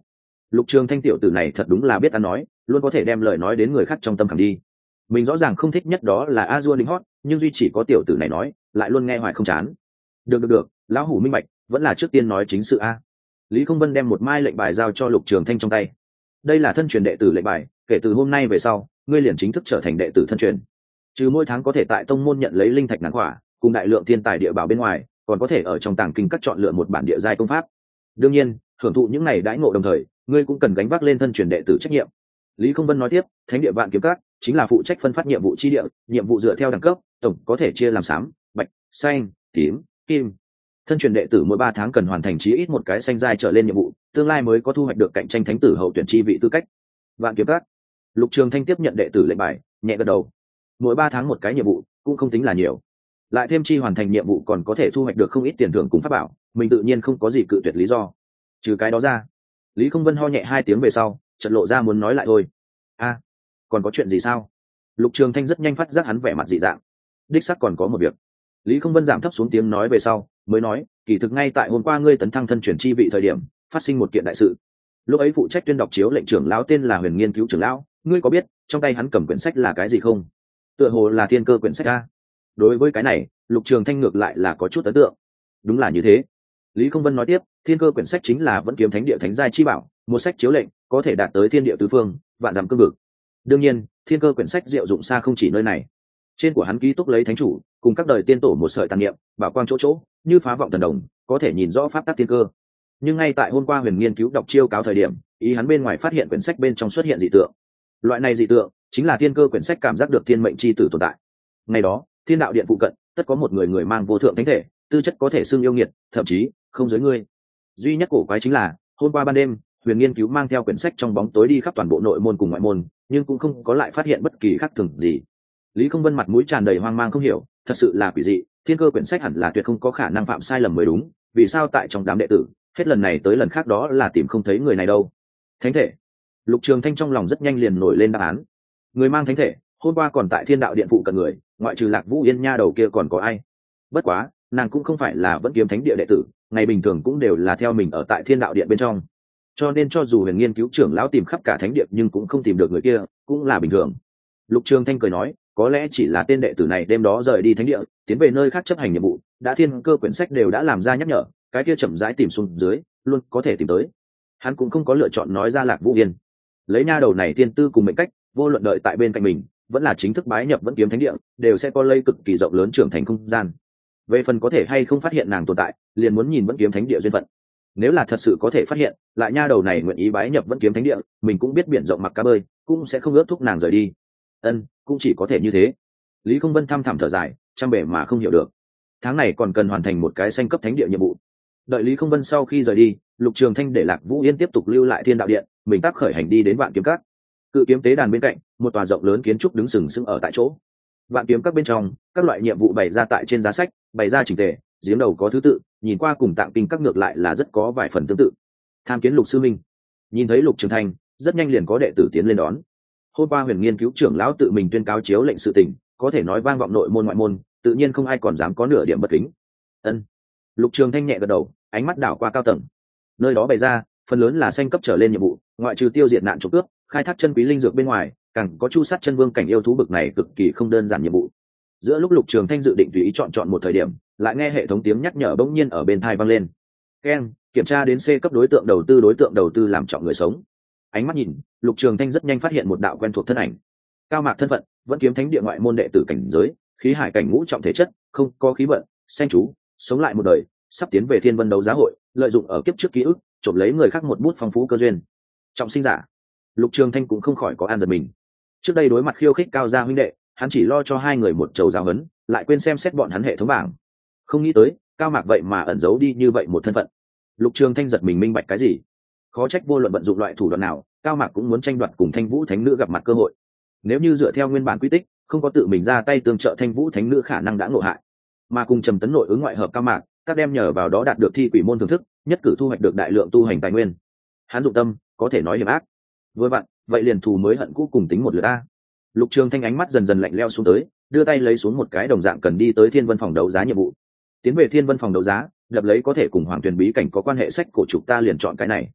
Lục Trường Thanh tiểu tử này thật đúng là biết ăn nói, luôn có thể đem lời nói đến người khác trong tâm khảm đi. Mình rõ ràng không thích nhất đó là a dua đính hót, nhưng duy chỉ có tiểu tử này nói lại luôn nghe hoài không chán. Được được được, lão hủ minh bạch, vẫn là trước tiên nói chính sự a. Lý Không Vân đem một mai lệnh bài giao cho Lục Trường Thanh trong tay. Đây là thân truyền đệ tử lệnh bài, kể từ hôm nay về sau ngươi liền chính thức trở thành đệ tử thân truyền. Trừ mỗi tháng có thể tại tông môn nhận lấy linh thạch ngàn quả cùng đại lượng thiên tài địa bảo bên ngoài, còn có thể ở trong tàng kinh các chọn lựa một bản địa giai công pháp. Đương nhiên hưởng thụ những này đãi ngộ đồng thời ngươi cũng cần gánh vác lên thân truyền đệ tử trách nhiệm. Lý Không Vân nói tiếp, thánh địa vạn kiếm các chính là phụ trách phân phát nhiệm vụ chi địa, nhiệm vụ dựa theo đẳng cấp tổng có thể chia làm xám, bạch, xanh, tím, kim. Thân truyền đệ tử mỗi ba tháng cần hoàn thành chí ít một cái xanh giai trở lên nhiệm vụ, tương lai mới có thu hoạch được cạnh tranh thánh tử hậu tuyển chi vị tư cách. Vạn kiếm các. Lục Trường Thanh tiếp nhận đệ tử lệnh bài, nhẹ gật đầu. Mỗi ba tháng một cái nhiệm vụ cũng không tính là nhiều, lại thêm chi hoàn thành nhiệm vụ còn có thể thu hoạch được không ít tiền thưởng cùng pháp bảo, mình tự nhiên không có gì cự tuyệt lý do. Trừ cái đó ra, Lý Không Vân ho nhẹ hai tiếng về sau chợt lộ ra muốn nói lại thôi. A, còn có chuyện gì sao? Lục Trường Thanh rất nhanh phát giác hắn vẻ mặt dị dạng. Đích xác còn có một việc. Lý Không Vân giảm thấp xuống tiếng nói về sau mới nói, kỳ thực ngay tại hôm qua ngươi tấn thăng thân chuyển chi vị thời điểm phát sinh một kiện đại sự. Lúc ấy phụ trách tuyên đọc chiếu lệnh trưởng lão tên là Huyền Nghiên Cứu trưởng lão, ngươi có biết trong tay hắn cầm quyển sách là cái gì không? Tựa hồ là thiên cơ quyển sách a. Đối với cái này Lục Trường Thanh ngược lại là có chút ấn tượng. Đúng là như thế. Lý Không Vân nói tiếp, thiên cơ quyển sách chính là vẫn kiếm thánh địa thánh giai chi bảo, một sách chiếu lệnh có thể đạt tới thiên địa tứ phương vạn dặm cương vực. Đương nhiên thiên cơ quyển sách diệu dụng xa không chỉ nơi này, trên của hắn ký túc lấy thánh chủ cùng các đời tiên tổ một sợi tàn niệm, bảo quang chỗ chỗ như phá vọng thần đồng, có thể nhìn rõ pháp tắc thiên cơ. Nhưng ngay tại hôm qua Huyền Nghiên Cứu đọc chiêu cáo thời điểm, ý hắn bên ngoài phát hiện quyển sách bên trong xuất hiện dị tượng. Loại này dị tượng chính là thiên cơ quyển sách cảm giác được thiên mệnh chi tử tồn tại. Ngày đó thiên đạo điện phụ cận tất có một người người mang vô thượng thánh thể, tư chất có thể xưng yêu nghiệt, thậm chí không giới ngươi. Duy nhất cổ quái chính là hôm qua ban đêm Huyền Nghiên Cứu mang theo quyển sách trong bóng tối đi khắp toàn bộ nội môn cùng ngoại môn, nhưng cũng không có lại phát hiện bất kỳ khác thường gì. Lý Không Vân mặt mũi tràn đầy hoang mang không hiểu, thật sự là quỷ dị, thiên cơ quyển sách hẳn là tuyệt không có khả năng phạm sai lầm mới đúng, vì sao tại trong đám đệ tử hết lần này tới lần khác đó là tìm không thấy người này đâu? Thánh thể. Lục Trường Thanh trong lòng rất nhanh liền nổi lên đáp án. Người mang thánh thể hôm qua còn tại thiên đạo điện phụ cận người, ngoại trừ Lạc Vũ Yên nha đầu kia còn có ai? Bất quá nàng cũng không phải là vẫn kiếm thánh địa đệ tử, ngày bình thường cũng đều là theo mình ở tại thiên đạo điện bên trong, cho nên cho dù Huyền Nghiên Cứu trưởng lão tìm khắp cả thánh địa nhưng cũng không tìm được người kia, cũng là bình thường. Lục Trường Thanh cười nói, có lẽ chỉ là tên đệ tử này đêm đó rời đi thánh địa tiến về nơi khác chấp hành nhiệm vụ, đã thiên cơ quyển sách đều đã làm ra nhắc nhở, cái kia chậm rãi tìm xuống dưới luôn có thể tìm tới. Hắn cũng không có lựa chọn nói ra Lạc Vũ Yên, lấy nha đầu này tiên tư cùng mệnh cách, vô luận đợi tại bên cạnh mình vẫn là chính thức bái nhập vẫn kiếm thánh địa đều sẽ có lây cực kỳ rộng lớn trưởng thành không gian. Về phần có thể hay không phát hiện nàng tồn tại, liền muốn nhìn vẫn kiếm thánh địa duyên phận. Nếu là thật sự có thể phát hiện lại nha đầu này nguyện ý bái nhập vẫn kiếm thánh địa, mình cũng biết biển rộng mặc cá bơi, cũng sẽ không ước thúc nàng rời đi. Ân, cũng chỉ có thể như thế. Lý Không Vân thăm thẳm thở dài, trăm bề mà không hiểu được. Tháng này còn cần hoàn thành một cái xanh cấp thánh địa nhiệm vụ. Đợi Lý Không Vân sau khi rời đi, Lục Trường Thanh để Lạc Vũ Yên tiếp tục lưu lại thiên đạo điện, mình tác khởi hành đi đến Vạn Kiếm Các. Cự kiếm tế đàn bên cạnh, một tòa rộng lớn kiến trúc đứng sừng sững ở tại chỗ. Vạn Kiếm Các bên trong, các loại nhiệm vụ bày ra tại trên giá sách, bày ra chỉnh tề, giếng đầu có thứ tự, nhìn qua cùng Tạng Kinh Các ngược lại là rất có vài phần tương tự. Tham kiến Lục sư minh. Nhìn thấy Lục Trường Thanh, rất nhanh liền có đệ tử tiến lên đón. Hôm qua Huyền Nghiên Cứu trưởng lão tự mình tuyên cáo chiếu lệnh sự tình, có thể nói vang vọng nội môn ngoại môn, tự nhiên không ai còn dám có nửa điểm bất kính. Ân. Lục Trường Thanh nhẹ gật đầu, ánh mắt đảo qua cao tầng. Nơi đó bày ra, phần lớn là xanh cấp trở lên nhiệm vụ, ngoại trừ tiêu diệt nạn trộm cướp, khai thác chân quý linh dược bên ngoài, càng có chu sát chân vương cảnh yêu thú bực này cực kỳ không đơn giản nhiệm vụ. Giữa lúc Lục Trường Thanh dự định tùy ý chọn chọn một thời điểm, lại nghe hệ thống tiếng nhắc nhở bỗng nhiên ở bên tai vang lên. Keng, kiểm tra đến C cấp đối tượng đầu tư đối tượng đầu tư làm chọn người sống. Ánh mắt nhìn, Lục Trường Thanh rất nhanh phát hiện một đạo quen thuộc thân ảnh. Cao Mạc thân phận, vẫn kiếm thánh địa ngoại môn đệ tử cảnh giới, khí hải cảnh ngũ trọng thể chất, không có khí vận, xanh chú, sống lại một đời, sắp tiến về Thiên Vân đấu giá hội, lợi dụng ở kiếp trước ký ức, trộm lấy người khác một bút phong phú cơ duyên. Trọng sinh giả. Lục Trường Thanh cũng không khỏi có an giật mình. Trước đây đối mặt khiêu khích cao gia huynh đệ, hắn chỉ lo cho hai người một chầu giáo huấn, lại quên xem xét bọn hắn hệ thống bảng. Không nghĩ tới, Cao Mạc vậy mà ẩn giấu đi như vậy một thân phận. Lục Trường Thanh giật mình minh bạch cái gì? Khó trách vô luận vận dụng loại thủ đoạn nào, Cao Mạc cũng muốn tranh đoạt cùng Thanh Vũ Thánh Nữ gặp mặt cơ hội. Nếu như dựa theo nguyên bản quy tích, không có tự mình ra tay tương trợ Thanh Vũ Thánh Nữ khả năng đã ngộ hại, mà cùng Trầm Tấn nội ứng ngoại hợp Cao Mạc, các đem nhờ vào đó đạt được thi quỷ môn thưởng thức, nhất cử thu hoạch được đại lượng tu hành tài nguyên. Hắn dụng tâm, có thể nói hiểm ác. Với bạn, vậy liền thù mới hận cũ cùng tính một lượt a. Lục Trường Thanh ánh mắt dần dần lạnh lẽo xuống tới, đưa tay lấy xuống một cái đồng dạng cần đi tới Thiên Vân phòng đấu giá nhiệm vụ. Tiến về Thiên Vân phòng đấu giá, lập lấy có thể cùng Hoàng Tuyền bí cảnh có quan hệ sách cổ trục ta liền chọn cái này.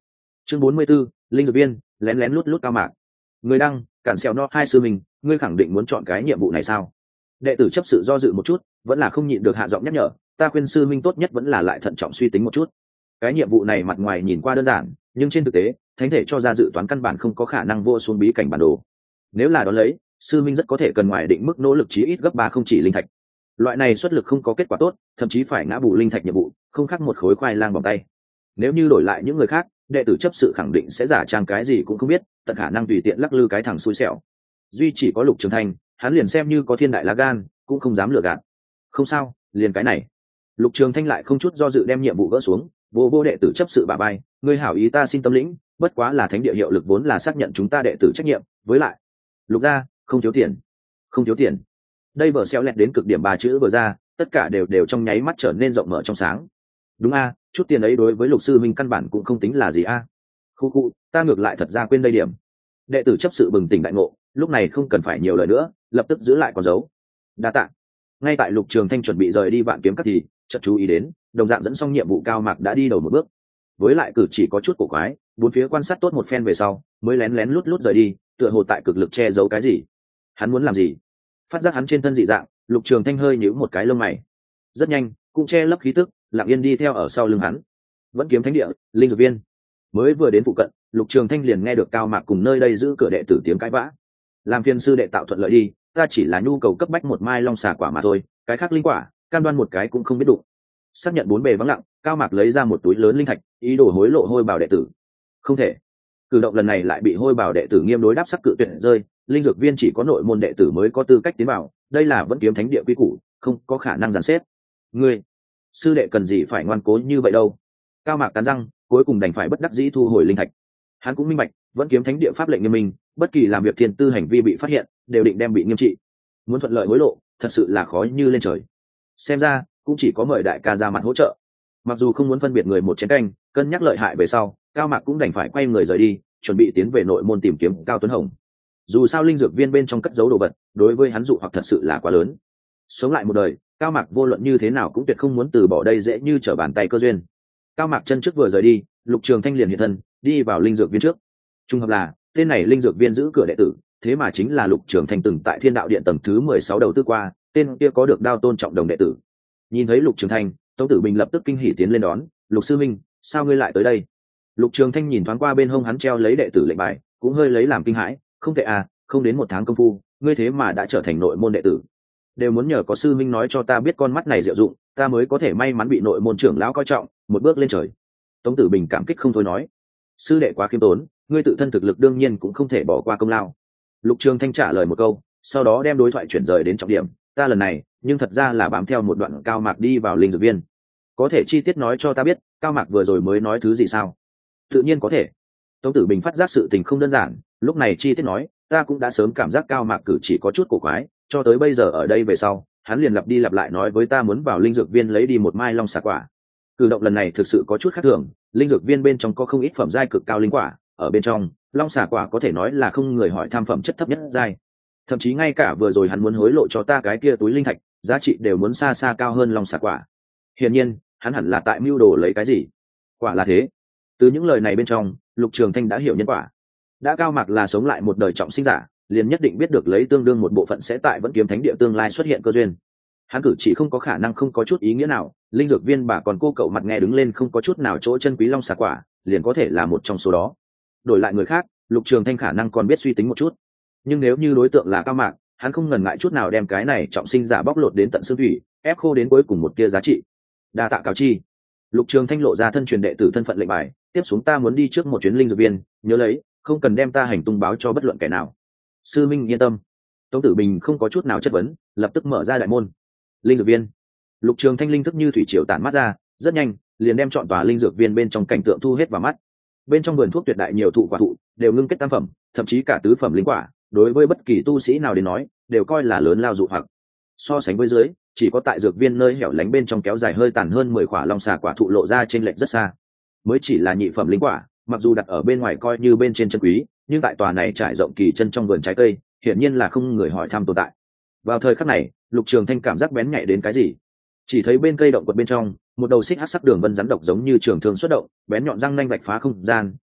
chương bốn mươi 44, linh dược viên lén lén lút lút cao mạc. Người đăng, cản xèo no hai sư mình, ngươi khẳng định muốn chọn cái nhiệm vụ này sao? Đệ tử chấp sự do dự một chút, vẫn là không nhịn được hạ giọng nhắc nhở, ta khuyên sư minh tốt nhất vẫn là lại thận trọng suy tính một chút. Cái nhiệm vụ này mặt ngoài nhìn qua đơn giản, nhưng trên thực tế, thánh thể cho ra dự toán căn bản không có khả năng vô xuống bí cảnh bản đồ. Nếu là đó lấy, sư minh rất có thể cần ngoài định mức nỗ lực chí ít gấp ba không chỉ linh thạch. Loại này xuất lực không có kết quả tốt, thậm chí phải ngã bù linh thạch nhiệm vụ, không khác một khối khoai lang bằng tay. Nếu như đổi lại những người khác, đệ tử chấp sự khẳng định sẽ giả trang cái gì cũng không biết, tận khả năng tùy tiện lắc lư cái thằng xui xẻo. Duy chỉ có Lục Trường Thanh, hắn liền xem như có thiên đại lá gan, cũng không dám lừa gạt. Không sao, liền cái này. Lục Trường Thanh lại không chút do dự đem nhiệm vụ gỡ xuống, vô vô đệ tử chấp sự bà bay, ngươi hảo ý ta xin tâm lĩnh, bất quá là thánh địa hiệu lực vốn là xác nhận chúng ta đệ tử trách nhiệm, với lại, Lục gia không thiếu tiền, không thiếu tiền. Đây bờ xeo lẹt đến cực điểm ba chữ vừa ra, tất cả đều đều trong nháy mắt trở nên rộng mở trong sáng. Đúng a, chút tiền ấy đối với Lục sư minh căn bản cũng không tính là gì a. À. Khu khu, ta ngược lại thật ra quên đây điểm. Đệ tử chấp sự bừng tỉnh đại ngộ, lúc này không cần phải nhiều lời nữa, lập tức giữ lại con dấu. Đa tạ. Ngay tại Lục Trường Thanh chuẩn bị rời đi Vạn Kiếm Các thì chợt chú ý đến, đồng dạng dẫn xong nhiệm vụ cao mạc đã đi đầu một bước. Với lại cử chỉ có chút cổ quái, bốn phía quan sát tốt một phen về sau, mới lén lén lút lút rời đi, tựa hồ tại cực lực che giấu cái gì. Hắn muốn làm gì? Phát giác hắn trên thân dị dạng, Lục Trường Thanh hơi nhíu một cái lông mày. Rất nhanh, cũng che lấp khí tức, lặng yên đi theo ở sau lưng hắn. Vẫn Kiếm Thánh địa, linh dược viên. Mới vừa đến phụ cận, Lục Trường Thanh liền nghe được cao mạc cùng nơi đây giữ cửa đệ tử tiếng cãi vã. Làm phiền sư đệ tạo thuận lợi đi, ta chỉ là nhu cầu cấp bách một mai long xà quả mà thôi, cái khác linh quả, cam đoan một cái cũng không biết đụng. Xác nhận bốn bề vắng lặng, cao mạc lấy ra một túi lớn linh thạch, ý đồ hối lộ hôi bảo đệ tử. Không thể. Cử động lần này lại bị hôi bảo đệ tử nghiêm đối đáp sắc cự tuyệt rơi, linh dược viên chỉ có nội môn đệ tử mới có tư cách tiến vào, đây là Vẫn Kiếm Thánh địa quy củ, không có khả năng dàn xếp. Ngươi, sư đệ cần gì phải ngoan cố như vậy đâu? Cao mạc cắn răng, cuối cùng đành phải bất đắc dĩ thu hồi linh thạch. Hắn cũng minh bạch, Vẫn Kiếm Thánh địa pháp lệnh nghiêm minh, bất kỳ làm việc thiên tư hành vi bị phát hiện, đều định đem bị nghiêm trị. Muốn thuận lợi hối lộ, thật sự là khó như lên trời. Xem ra, cũng chỉ có mời đại ca ra mặt hỗ trợ. Mặc dù không muốn phân biệt người một chén canh, cân nhắc lợi hại về sau, Cao Mạc cũng đành phải quay người rời đi, chuẩn bị tiến về nội môn tìm kiếm Cao Tuấn Hồng. Dù sao linh dược viên bên trong cất giấu đồ vật, đối với hắn dụ hoặc thật sự là quá lớn. Sống lại một đời, Cao Mạc vô luận như thế nào cũng tuyệt không muốn từ bỏ đây dễ như trở bàn tay cơ duyên. Cao Mạc chân trước vừa rời đi, Lục Trường Thanh liền hiện thân, đi vào linh dược viên trước. Trùng hợp là, tên này linh dược viên giữ cửa đệ tử, thế mà chính là Lục Trường Thanh từng tại Thiên Đạo Điện tầng thứ mười sáu đầu tư qua, tên kia có được đao tôn trọng đồng đệ tử. Nhìn thấy Lục Trường Thanh, Tống Tử Bình lập tức kinh hỉ tiến lên đón, "Lục sư minh, sao ngươi lại tới đây?" Lục Trường Thanh nhìn thoáng qua bên hông hắn treo lấy đệ tử lệnh bài, cũng hơi lấy làm kinh hãi, "Không tệ à, không đến một tháng công phu, ngươi thế mà đã trở thành nội môn đệ tử. Đều muốn nhờ có sư minh nói cho ta biết con mắt này diệu dụng, ta mới có thể may mắn bị nội môn trưởng lão coi trọng, một bước lên trời." Tống Tử Bình cảm kích không thôi nói, "Sư đệ quá khiêm tốn, ngươi tự thân thực lực đương nhiên cũng không thể bỏ qua công lao." Lục Trường Thanh trả lời một câu, sau đó đem đối thoại chuyển rời đến trọng điểm, "Ta lần này, nhưng thật ra là bám theo một đoạn Cao Mạc đi vào linh dược viên. Có thể chi tiết nói cho ta biết, Cao Mạc vừa rồi mới nói thứ gì sao?" "Tự nhiên có thể." Tống Tử Bình phát giác sự tình không đơn giản, lúc này chi tiết nói, "Ta cũng đã sớm cảm giác Cao Mạc cử chỉ có chút cổ quái, cho tới bây giờ ở đây về sau, hắn liền lặp đi lặp lại nói với ta muốn vào linh dược viên lấy đi một mai long xà quả. Cử động lần này thực sự có chút khác thường, linh dược viên bên trong có không ít phẩm giai cực cao linh quả, ở bên trong, long xà quả có thể nói là không người hỏi tham phẩm chất thấp nhất giai. Thậm chí ngay cả vừa rồi hắn muốn hối lộ cho ta cái kia túi linh thạch, giá trị đều muốn xa xa cao hơn long xà quả. Hiển nhiên, hắn hẳn là tại mưu đồ lấy cái gì. Quả là thế. Từ những lời này bên trong, Lục Trường Thanh đã hiểu nhân quả. Đã Cao Mạc là sống lại một đời trọng sinh giả, liền nhất định biết được lấy tương đương một bộ phận sẽ tại Vẫn Kiếm Thánh địa tương lai xuất hiện cơ duyên. Hắn cử chỉ không có khả năng không có chút ý nghĩa nào, linh dược viên bà còn cô cậu mặt nghe đứng lên không có chút nào chỗ chân quý long xà quả, liền có thể là một trong số đó. Đổi lại người khác, Lục Trường Thanh khả năng còn biết suy tính một chút, nhưng nếu như đối tượng là Cao Mạc, hắn không ngần ngại chút nào đem cái này trọng sinh giả bóc lột đến tận xương thủy, ép khô đến cuối cùng một tia giá trị. Đa tạ cáo chi. Lục Trường Thanh lộ ra thân truyền đệ tử thân phận lệnh bài, tiếp xuống ta muốn đi trước một chuyến linh dược viên, nhớ lấy, không cần đem ta hành tung báo cho bất luận kẻ nào. Sư minh yên tâm. Tống Tử Bình không có chút nào chất vấn, lập tức mở ra đại môn. Linh dược viên. Lục Trường Thanh linh thức như thủy triều tản mắt ra, rất nhanh, liền đem chọn tòa linh dược viên bên trong cảnh tượng thu hết vào mắt. Bên trong vườn thuốc tuyệt đại nhiều thụ quả thụ, đều ngưng kết tam phẩm, thậm chí cả tứ phẩm linh quả, đối với bất kỳ tu sĩ nào đến nói, đều coi là lớn lao dụ hoặc. So sánh với dưới, chỉ có tại dược viên nơi hẻo lánh bên trong kéo dài hơi tàn hơn mười quả long xà quả thụ lộ ra trên lệch rất xa. Mới chỉ là nhị phẩm linh quả, mặc dù đặt ở bên ngoài coi như bên trên chân quý, nhưng tại tòa này trải rộng kỳ chân trong vườn trái cây, hiển nhiên là không người hỏi thăm tồn tại. Vào thời khắc này, Lục Trường Thanh cảm giác bén nhạy đến cái gì. Chỉ thấy bên cây động quật bên trong, một đầu xích hắc sắc đường vân rắn độc giống như trường thương xuất động, bén nhọn răng nanh vạch phá không gian,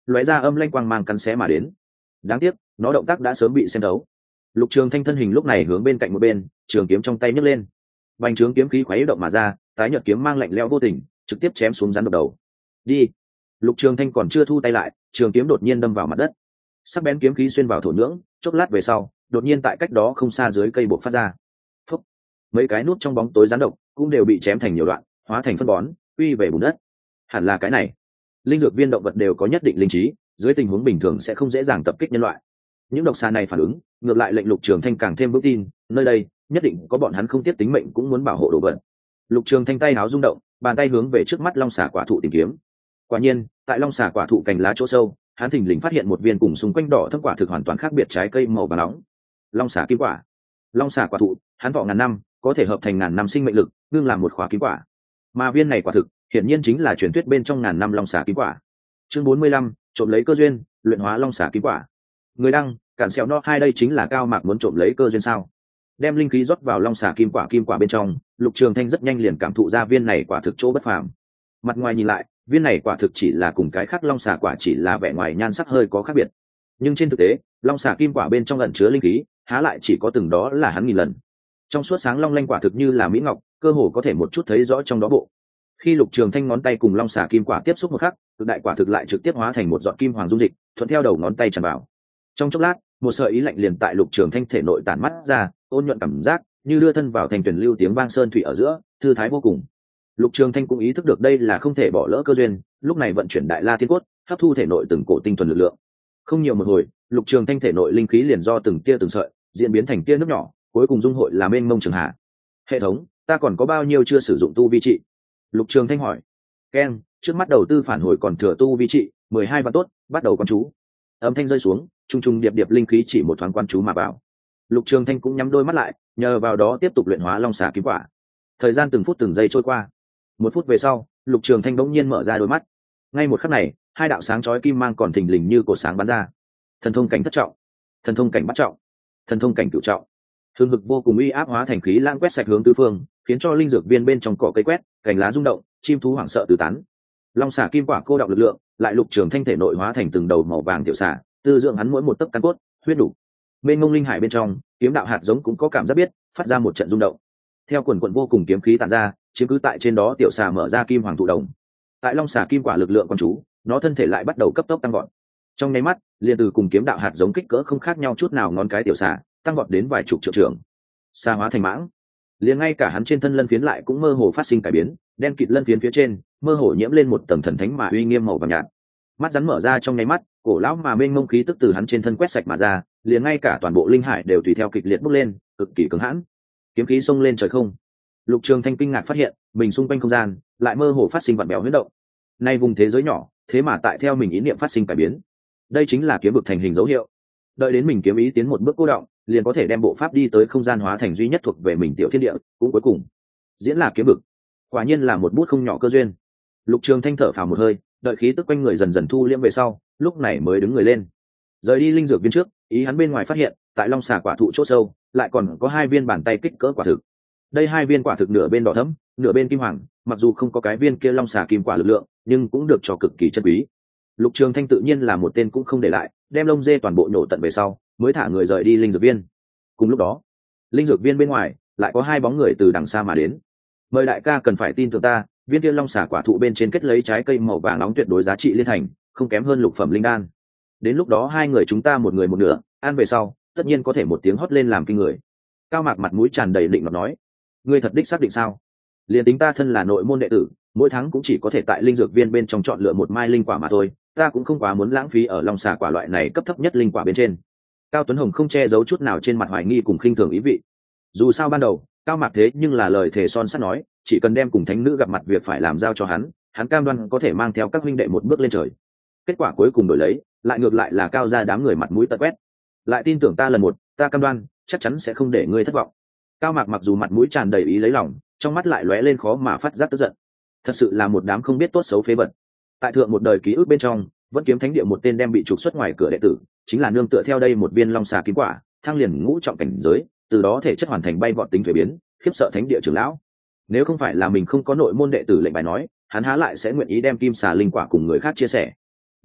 lóe ra âm lanh quang mang cắn xé mà đến. Đáng tiếc nó động tác đã sớm bị xem thấu. Lục Trường Thanh thân hình lúc này hướng bên cạnh một bên, trường kiếm trong tay nhấc lên, bành trướng kiếm khí khuấy động mà ra, tái nhợt kiếm mang lạnh lẽo vô tình, trực tiếp chém xuống rắn độc đầu. Đi. Lục Trường Thanh còn chưa thu tay lại, trường kiếm đột nhiên đâm vào mặt đất, sắc bén kiếm khí xuyên vào thổ nhưỡng, chốc lát về sau, đột nhiên tại cách đó không xa dưới cây bộc phát ra. Phốc. Mấy cái nút trong bóng tối rắn độc cũng đều bị chém thành nhiều đoạn, hóa thành phân bón, quy về bùn đất. Hẳn là cái này. Linh dược viên động vật đều có nhất định linh trí, dưới tình huống bình thường sẽ không dễ dàng tập kích nhân loại. Những độc xà này phản ứng, ngược lại lệnh Lục Trường Thanh càng thêm vững tin, nơi đây nhất định có bọn hắn không tiếc tính mệnh cũng muốn bảo hộ đồ vật. Lục Trường Thanh tay háo rung động, bàn tay hướng về trước mắt long xà quả thụ tìm kiếm. Quả nhiên, tại long xà quả thụ cành lá chỗ sâu, hắn thình lình phát hiện một viên cùng xung quanh đỏ thẫm quả thực hoàn toàn khác biệt trái cây màu vàng nóng. Long xà kim quả. Long xà quả thụ, hắn thọ ngàn năm, có thể hợp thành ngàn năm sinh mệnh lực, ngưng làm một khóa kim quả. Mà viên này quả thực, hiển nhiên chính là truyền thuyết bên trong ngàn năm long xà kim quả. Chương bốn mươi lăm, trộm lấy cơ duyên, luyện hóa long xà kim quả. Người đăng, cản sẹo no hai đây chính là Cao Mạc muốn trộm lấy cơ duyên sao? Đem linh khí rót vào long xà kim quả kim quả bên trong, Lục Trường Thanh rất nhanh liền cảm thụ ra viên này quả thực chỗ bất phàm. Mặt ngoài nhìn lại, viên này quả thực chỉ là cùng cái khác long xà quả chỉ là vẻ ngoài nhan sắc hơi có khác biệt, nhưng trên thực tế, long xà kim quả bên trong ẩn chứa linh khí, há lại chỉ có từng đó là hắn nghìn lần. Trong suốt sáng long lanh quả thực như là mỹ ngọc, cơ hồ có thể một chút thấy rõ trong đó bộ. Khi Lục Trường Thanh ngón tay cùng long xà kim quả tiếp xúc một khắc, cực đại quả thực lại trực tiếp hóa thành một giọt kim hoàng dung dịch, thuận theo đầu ngón tay tràn vào. Trong chốc lát, một sợi ý lạnh liền tại Lục Trường Thanh thể nội tản mắt ra, ôn nhuận cảm giác, như đưa thân vào thành tuyển lưu tiếng vang sơn thủy ở giữa, thư thái vô cùng. Lục Trường Thanh cũng ý thức được đây là không thể bỏ lỡ cơ duyên, lúc này vận chuyển Đại La Thiên Cốt, hấp thu thể nội từng cổ tinh thuần lực lượng. Không nhiều một hồi, Lục Trường Thanh thể nội linh khí liền do từng tia từng sợi diễn biến thành tia nước nhỏ, cuối cùng dung hội làm mênh mông trường hạ. Hệ thống, ta còn có bao nhiêu chưa sử dụng tu vi trị? Lục Trường Thanh hỏi. Keng, trước mắt đầu tư phản hồi còn thừa tu vi trị mười hai vạn tốt, bắt đầu quan chú. Âm thanh rơi xuống, trung trung điệp điệp linh khí chỉ một thoáng quan chú mà vào. Lục Trường Thanh cũng nhắm đôi mắt lại, nhờ vào đó tiếp tục luyện hóa long xà kim quả. Thời gian từng phút từng giây trôi qua. Một phút về sau, Lục Trường Thanh bỗng nhiên mở ra đôi mắt. Ngay một khắc này, hai đạo sáng chói kim mang còn thình lình như cột sáng bắn ra. Thần thông cảnh thất trọng, thần thông cảnh bát trọng, thần thông cảnh cửu trọng. Hương hực vô cùng uy áp hóa thành khí lãng quét sạch hướng tứ phương, khiến cho linh dược viên bên trong cỏ cây quét, cành lá rung động, chim thú hoảng sợ tứ tán. Long xà kim quả cô đọng lực lượng, lại Lục Trường Thanh thể nội hóa thành từng đầu màu vàng tiểu xà, tư dưỡng hắn mỗi một tấc căn cốt, huyết đủ. Bên ngông linh hải bên trong, kiếm đạo hạt giống cũng có cảm giác biết, phát ra một trận rung động. Theo quần quần vô cùng kiếm khí tản ra, chiếm cứ tại trên đó tiểu xà mở ra kim hoàng thụ đồng. Tại long xà kim quả lực lượng quan chú, nó thân thể lại bắt đầu cấp tốc tăng vọt. Trong nháy mắt, liền từ cùng kiếm đạo hạt giống kích cỡ không khác nhau chút nào ngón cái tiểu xà, tăng vọt đến vài chục triệu trường. Xà hóa thành mãng, liền ngay cả hắn trên thân lân phiến lại cũng mơ hồ phát sinh cải biến, đen kịt lân phiến phía trên, mơ hồ nhiễm lên một tầng thần thánh mà uy nghiêm màu vàng nhạt. Mắt rắn mở ra trong nháy mắt, cổ lão mà mênh mông khí tức từ hắn trên thân quét sạch mà ra, liền ngay cả toàn bộ linh hải đều tùy theo kịch liệt bốc lên, cực kỳ cứng hãn. Kiếm khí xông lên trời không. Lục Trường Thanh kinh ngạc phát hiện, mình xung quanh không gian lại mơ hồ phát sinh vặn bèo huyễn động. Nay vùng thế giới nhỏ, thế mà tại theo mình ý niệm phát sinh cải biến. Đây chính là kiếm vực thành hình dấu hiệu. Đợi đến mình kiếm ý tiến một bước cố động, liền có thể đem bộ pháp đi tới không gian hóa thành duy nhất thuộc về mình tiểu thiên địa, cũng cuối cùng diễn là kiếm vực. Quả nhiên là một bút không nhỏ cơ duyên. Lục Trường Thanh thở phào một hơi, đợi khí tức quanh người dần dần thu liễm về sau, lúc này mới đứng người lên. Rời đi linh dược viên trước, ý hắn bên ngoài phát hiện, tại long xà quả thụ chỗ sâu, lại còn có hai viên bàn tay kích cỡ quả thực. Đây hai viên quả thực nửa bên đỏ thẫm, nửa bên kim hoàng, mặc dù không có cái viên kia long xà kim quả lực lượng, nhưng cũng được cho cực kỳ chân quý. Lục Trường Thanh tự nhiên là một tên cũng không để lại, đem lông dê toàn bộ nhổ tận về sau, mới thả người rời đi linh dược viên. Cùng lúc đó, linh dược viên bên ngoài lại có hai bóng người từ đằng xa mà đến. Mời đại ca cần phải tin tưởng ta, viên kia long xà quả thụ bên trên kết lấy trái cây màu vàng nóng tuyệt đối giá trị liên thành, không kém hơn lục phẩm linh đan. Đến lúc đó hai người chúng ta một người một nửa, ăn về sau, tất nhiên có thể một tiếng hót lên làm kinh người. Cao Mạc mặt mũi tràn đầy định nọt nói, ngươi thật đích xác định sao? Liền tính ta thân là nội môn đệ tử, mỗi tháng cũng chỉ có thể tại linh dược viên bên trong chọn lựa một mai linh quả mà thôi, ta cũng không quá muốn lãng phí ở long xà quả loại này cấp thấp nhất linh quả bên trên. Cao Tuấn Hồng không che giấu chút nào trên mặt hoài nghi cùng khinh thường ý vị. Dù sao ban đầu, Cao Mạc thế nhưng là lời thề son sắt nói, chỉ cần đem cùng thánh nữ gặp mặt việc phải làm giao cho hắn, hắn cam đoan có thể mang theo các huynh đệ một bước lên trời. Kết quả cuối cùng đổi lấy, lại ngược lại là Cao ra đám người mặt mũi tật quét. Lại tin tưởng ta lần một, ta cam đoan, chắc chắn sẽ không để ngươi thất vọng. Cao Mạc mặc dù mặt mũi tràn đầy ý lấy lòng, trong mắt lại lóe lên khó mà phát giác tức giận. Thật sự là một đám không biết tốt xấu phế vật. Tại thượng một đời ký ức bên trong, vẫn kiếm thánh địa một tên đem bị trục xuất ngoài cửa đệ tử, chính là nương tựa theo đây một viên long xà kim quả, thăng liền ngũ trọng cảnh giới, từ đó thể chất hoàn thành bay vọt tính thuế biến, khiếp sợ thánh địa trưởng lão. Nếu không phải là mình không có nội môn đệ tử lệnh bài nói, hắn há lại sẽ nguyện ý đem kim xà linh quả cùng người khác chia sẻ.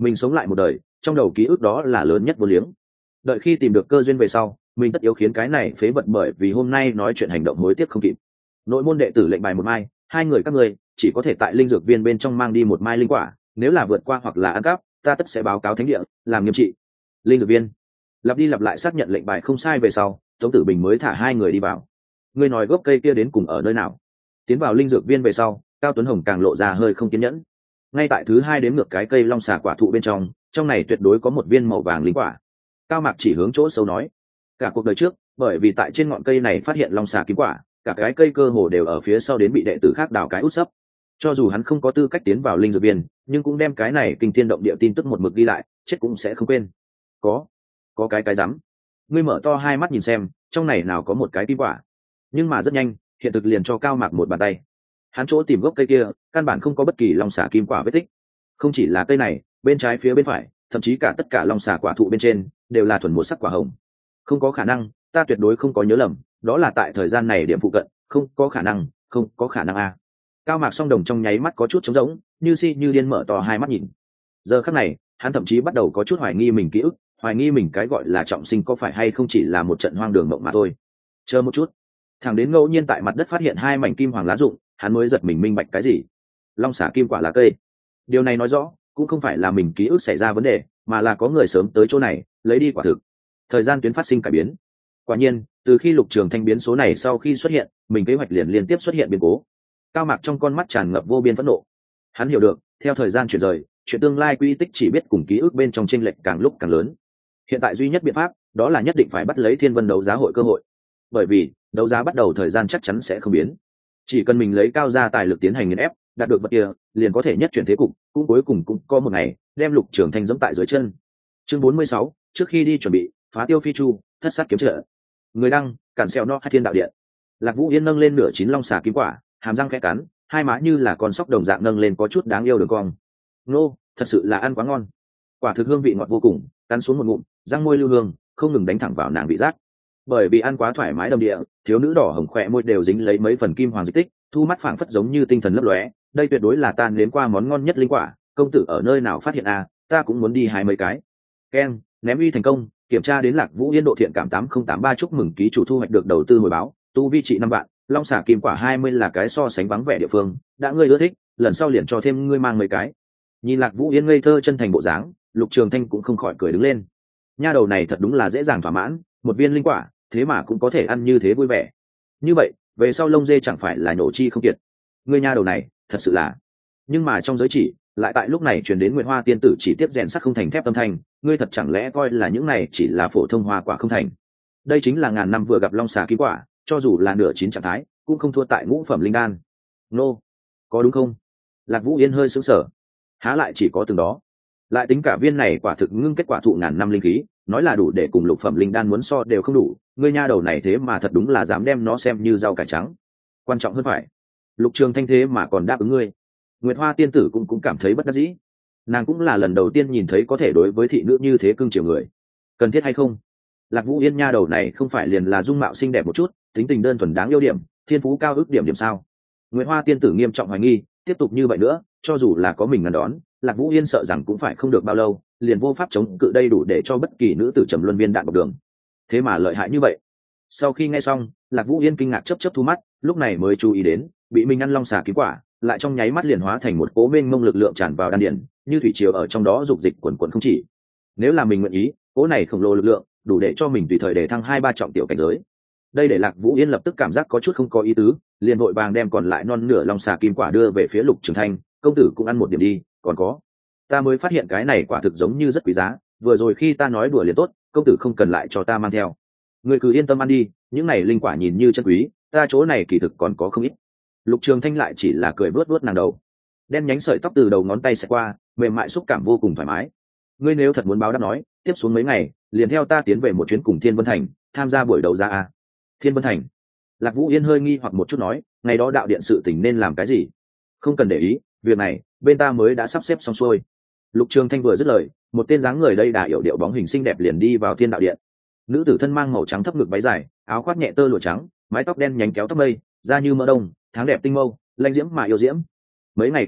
mình sống lại một đời, trong đầu ký ức đó là lớn nhất vô liếng. Đợi khi tìm được cơ duyên về sau, mình tất yếu khiến cái này phế vật, bởi vì hôm nay nói chuyện hành động hối tiếc không kịp. Nội môn đệ tử lệnh bài một mai, hai người các ngươi chỉ có thể tại linh dược viên bên trong mang đi một mai linh quả, nếu là vượt qua hoặc là ăn cắp, ta tất sẽ báo cáo thánh địa làm nghiêm trị. Linh dược viên lặp đi lặp lại xác nhận lệnh bài không sai về sau, Tống Tử Bình mới thả hai người đi vào. Ngươi nói gốc cây kia đến cùng ở nơi nào? Tiến vào linh dược viên về sau, Cao Tuấn Hồng càng lộ ra hơi không kiên nhẫn. Ngay tại thứ hai đếm ngược cái cây long xà quả thụ bên trong, trong này tuyệt đối có một viên màu vàng linh quả. Cao Mạc chỉ hướng chỗ sâu nói, cả cuộc đời trước, bởi vì tại trên ngọn cây này phát hiện long xà kim quả, cả cái cây cơ hồ đều ở phía sau đến bị đệ tử khác đào cái út sấp. Cho dù hắn không có tư cách tiến vào linh dược viên, nhưng cũng đem cái này kinh thiên động địa tin tức một mực ghi lại, chết cũng sẽ không quên. Có, có cái cái rắm. Ngươi mở to hai mắt nhìn xem, trong này nào có một cái kim quả. Nhưng mà rất nhanh, hiện thực liền cho Cao Mạc một bàn tay. Hắn chỗ tìm gốc cây kia, căn bản không có bất kỳ long xà kim quả vết tích. Không chỉ là cây này, bên trái phía bên phải, thậm chí cả tất cả long xà quả thụ bên trên đều là thuần một sắc quả hồng. Không có khả năng, ta tuyệt đối không có nhớ lầm, đó là tại thời gian này điểm phụ cận, không có khả năng, không có khả năng a. Cao Mạc song đồng trong nháy mắt có chút trống rỗng, như si như điên mở to hai mắt nhìn. Giờ khắc này, hắn thậm chí bắt đầu có chút hoài nghi mình ký ức, hoài nghi mình cái gọi là trọng sinh có phải hay không chỉ là một trận hoang đường mộng mà thôi. Chờ một chút, thằng đến ngẫu nhiên tại mặt đất phát hiện hai mảnh kim hoàng lá rụng, hắn mới giật mình minh bạch cái gì. Long xà kim quả là cây. Điều này nói rõ, cũng không phải là mình ký ức xảy ra vấn đề, mà là có người sớm tới chỗ này lấy đi quả thực. Thời gian tuyến phát sinh cải biến. Quả nhiên, từ khi Lục Trường Thanh biến số này sau khi xuất hiện, mình kế hoạch liền liên tiếp xuất hiện biến cố. Cao Mạc trong con mắt tràn ngập vô biên phẫn nộ. Hắn hiểu được, theo thời gian chuyển rời, chuyện tương lai quy tích chỉ biết cùng ký ức bên trong chênh lệch càng lúc càng lớn. Hiện tại duy nhất biện pháp, đó là nhất định phải bắt lấy Thiên Vân đấu giá hội cơ hội. Bởi vì, đấu giá bắt đầu thời gian chắc chắn sẽ không biến. Chỉ cần mình lấy cao gia tài lực tiến hành nghiền ép, đạt được vật kia, liền có thể nhất chuyển thế cục, cũng cuối cùng cũng có một ngày đem Lục Trường Thanh giẫm tại dưới chân. Chương bốn mươi sáu, trước khi đi chuẩn bị, phá tiêu phi chu, thất sát kiếm trợ. Người đăng, cản xeo nó hai thiên đạo điện. Lạc Vũ Yên nâng lên nửa chín long xà kim quả, hàm răng khẽ cắn, hai má như là con sóc đồng dạng nâng lên có chút đáng yêu đường cong. Nô, thật sự là ăn quá ngon. Quả thực hương vị ngọt vô cùng, cắn xuống một ngụm, răng môi lưu hương, không ngừng đánh thẳng vào nàng vị giác. Bởi vì ăn quá thoải mái đầm địa, thiếu nữ đỏ hồng khỏe môi đều dính lấy mấy phần kim hoàng dịch tích, thu mắt phảng phất giống như tinh thần lấp lóe. Đây tuyệt đối là tan đến qua món ngon nhất linh quả, công tử ở nơi nào phát hiện à, ta cũng muốn đi hái mấy cái. Ken, ném uy thành công, kiểm tra đến Lạc Vũ Yên độ thiện cảm tám không tám ba, chúc mừng ký chủ thu hoạch được đầu tư hồi báo, tu vi trị năm vạn, long xà kim quả hai mươi là cái so sánh vắng vẻ địa phương, đã ngươi ưa thích, lần sau liền cho thêm ngươi mang mấy cái. Nhìn Lạc Vũ Yên ngây thơ chân thành bộ dáng, Lục Trường Thanh cũng không khỏi cười đứng lên. Nha đầu này thật đúng là dễ dàng thỏa mãn, một viên linh quả, thế mà cũng có thể ăn như thế vui vẻ. Như vậy, về sau lông dê chẳng phải là nhổ chi không kiệt. Ngươi nha đầu này, thật sự là. Nhưng mà trong giới chỉ, lại tại lúc này truyền đến Nguyệt Hoa tiên tử chỉ tiếp rèn sắt không thành thép âm thanh, ngươi thật chẳng lẽ coi là những này chỉ là phổ thông hoa quả không thành? Đây chính là ngàn năm vừa gặp long xà kim quả, cho dù là nửa chín trạng thái, cũng không thua tại ngũ phẩm linh đan. Nô, có đúng không? Lạc Vũ Yên hơi sững sờ. Há lại chỉ có từng đó, lại tính cả viên này quả thực ngưng kết quả thụ ngàn năm linh khí, nói là đủ để cùng lục phẩm linh đan muốn so đều không đủ. Ngươi nha đầu này thế mà thật đúng là dám đem nó xem như rau cải trắng. Quan trọng hơn phải, Lục Trường Thanh thế mà còn đáp ứng ngươi. Nguyệt Hoa tiên tử cũng cũng cảm thấy bất đắc dĩ. Nàng cũng là lần đầu tiên nhìn thấy có thể đối với thị nữ như thế cưng chiều người. Cần thiết hay không? Lạc Vũ Yên nha đầu này không phải liền là dung mạo xinh đẹp một chút, tính tình đơn thuần đáng yêu điểm, thiên phú cao ước điểm điểm sao? Nguyệt Hoa tiên tử nghiêm trọng hoài nghi, tiếp tục như vậy nữa, cho dù là có mình ngăn đón, Lạc Vũ Yên sợ rằng cũng phải không được bao lâu, liền vô pháp chống cự đây đủ để cho bất kỳ nữ tử trầm luân viên đạn bọc đường. Thế mà lợi hại như vậy. Sau khi nghe xong, Lạc Vũ Yên kinh ngạc chớp chớp thu mắt, lúc này mới chú ý đến, bị mình ăn long xà kim quả, lại trong nháy mắt liền hóa thành một cỗ mênh mông lực lượng tràn vào đan điền, như thủy triều ở trong đó dục dịch quần quần không chỉ. Nếu là mình nguyện ý, cỗ này khổng lồ lực lượng, đủ để cho mình tùy thời để thăng hai ba trọng tiểu cảnh giới. Đây để Lạc Vũ Yên lập tức cảm giác có chút không có ý tứ, liền vội vàng đem còn lại non nửa long xà kim quả đưa về phía Lục Trường Thanh, công tử cũng ăn một điểm đi, còn có, ta mới phát hiện cái này quả thực giống như rất quý giá, vừa rồi khi ta nói đùa liền tốt, công tử không cần lại cho ta mang theo. Ngươi cứ yên tâm ăn đi, những này linh quả nhìn như chân quý, ta chỗ này kỳ thực còn có không ít. Lục Trường Thanh lại chỉ là cười vớt vớt nàng đầu, đen nhánh sợi tóc từ đầu ngón tay xẹt qua, mềm mại xúc cảm vô cùng thoải mái. Ngươi nếu thật muốn báo đáp nói, tiếp xuống mấy ngày, liền theo ta tiến về một chuyến cùng Thiên Vân Thành, tham gia buổi đấu giá a. Thiên Vân Thành? Lạc Vũ Yên hơi nghi hoặc một chút nói, ngày đó đạo điện sự tình nên làm cái gì? Không cần để ý, việc này bên ta mới đã sắp xếp xong xuôi. Lục Trường Thanh vừa dứt lời, một tên dáng người đây đà yểu điệu bóng hình xinh đẹp liền đi vào Thiên Đạo Điện. Nữ tử thân mang màu trắng thấp ngực váy dài, áo khoác nhẹ tơ lụa trắng, mái tóc đen nhánh kéo tóc mây, da như mỡ đông, tháng đẹp tinh mâu, lanh diễm mà yêu diễm. Mấy ngày kế tiếp,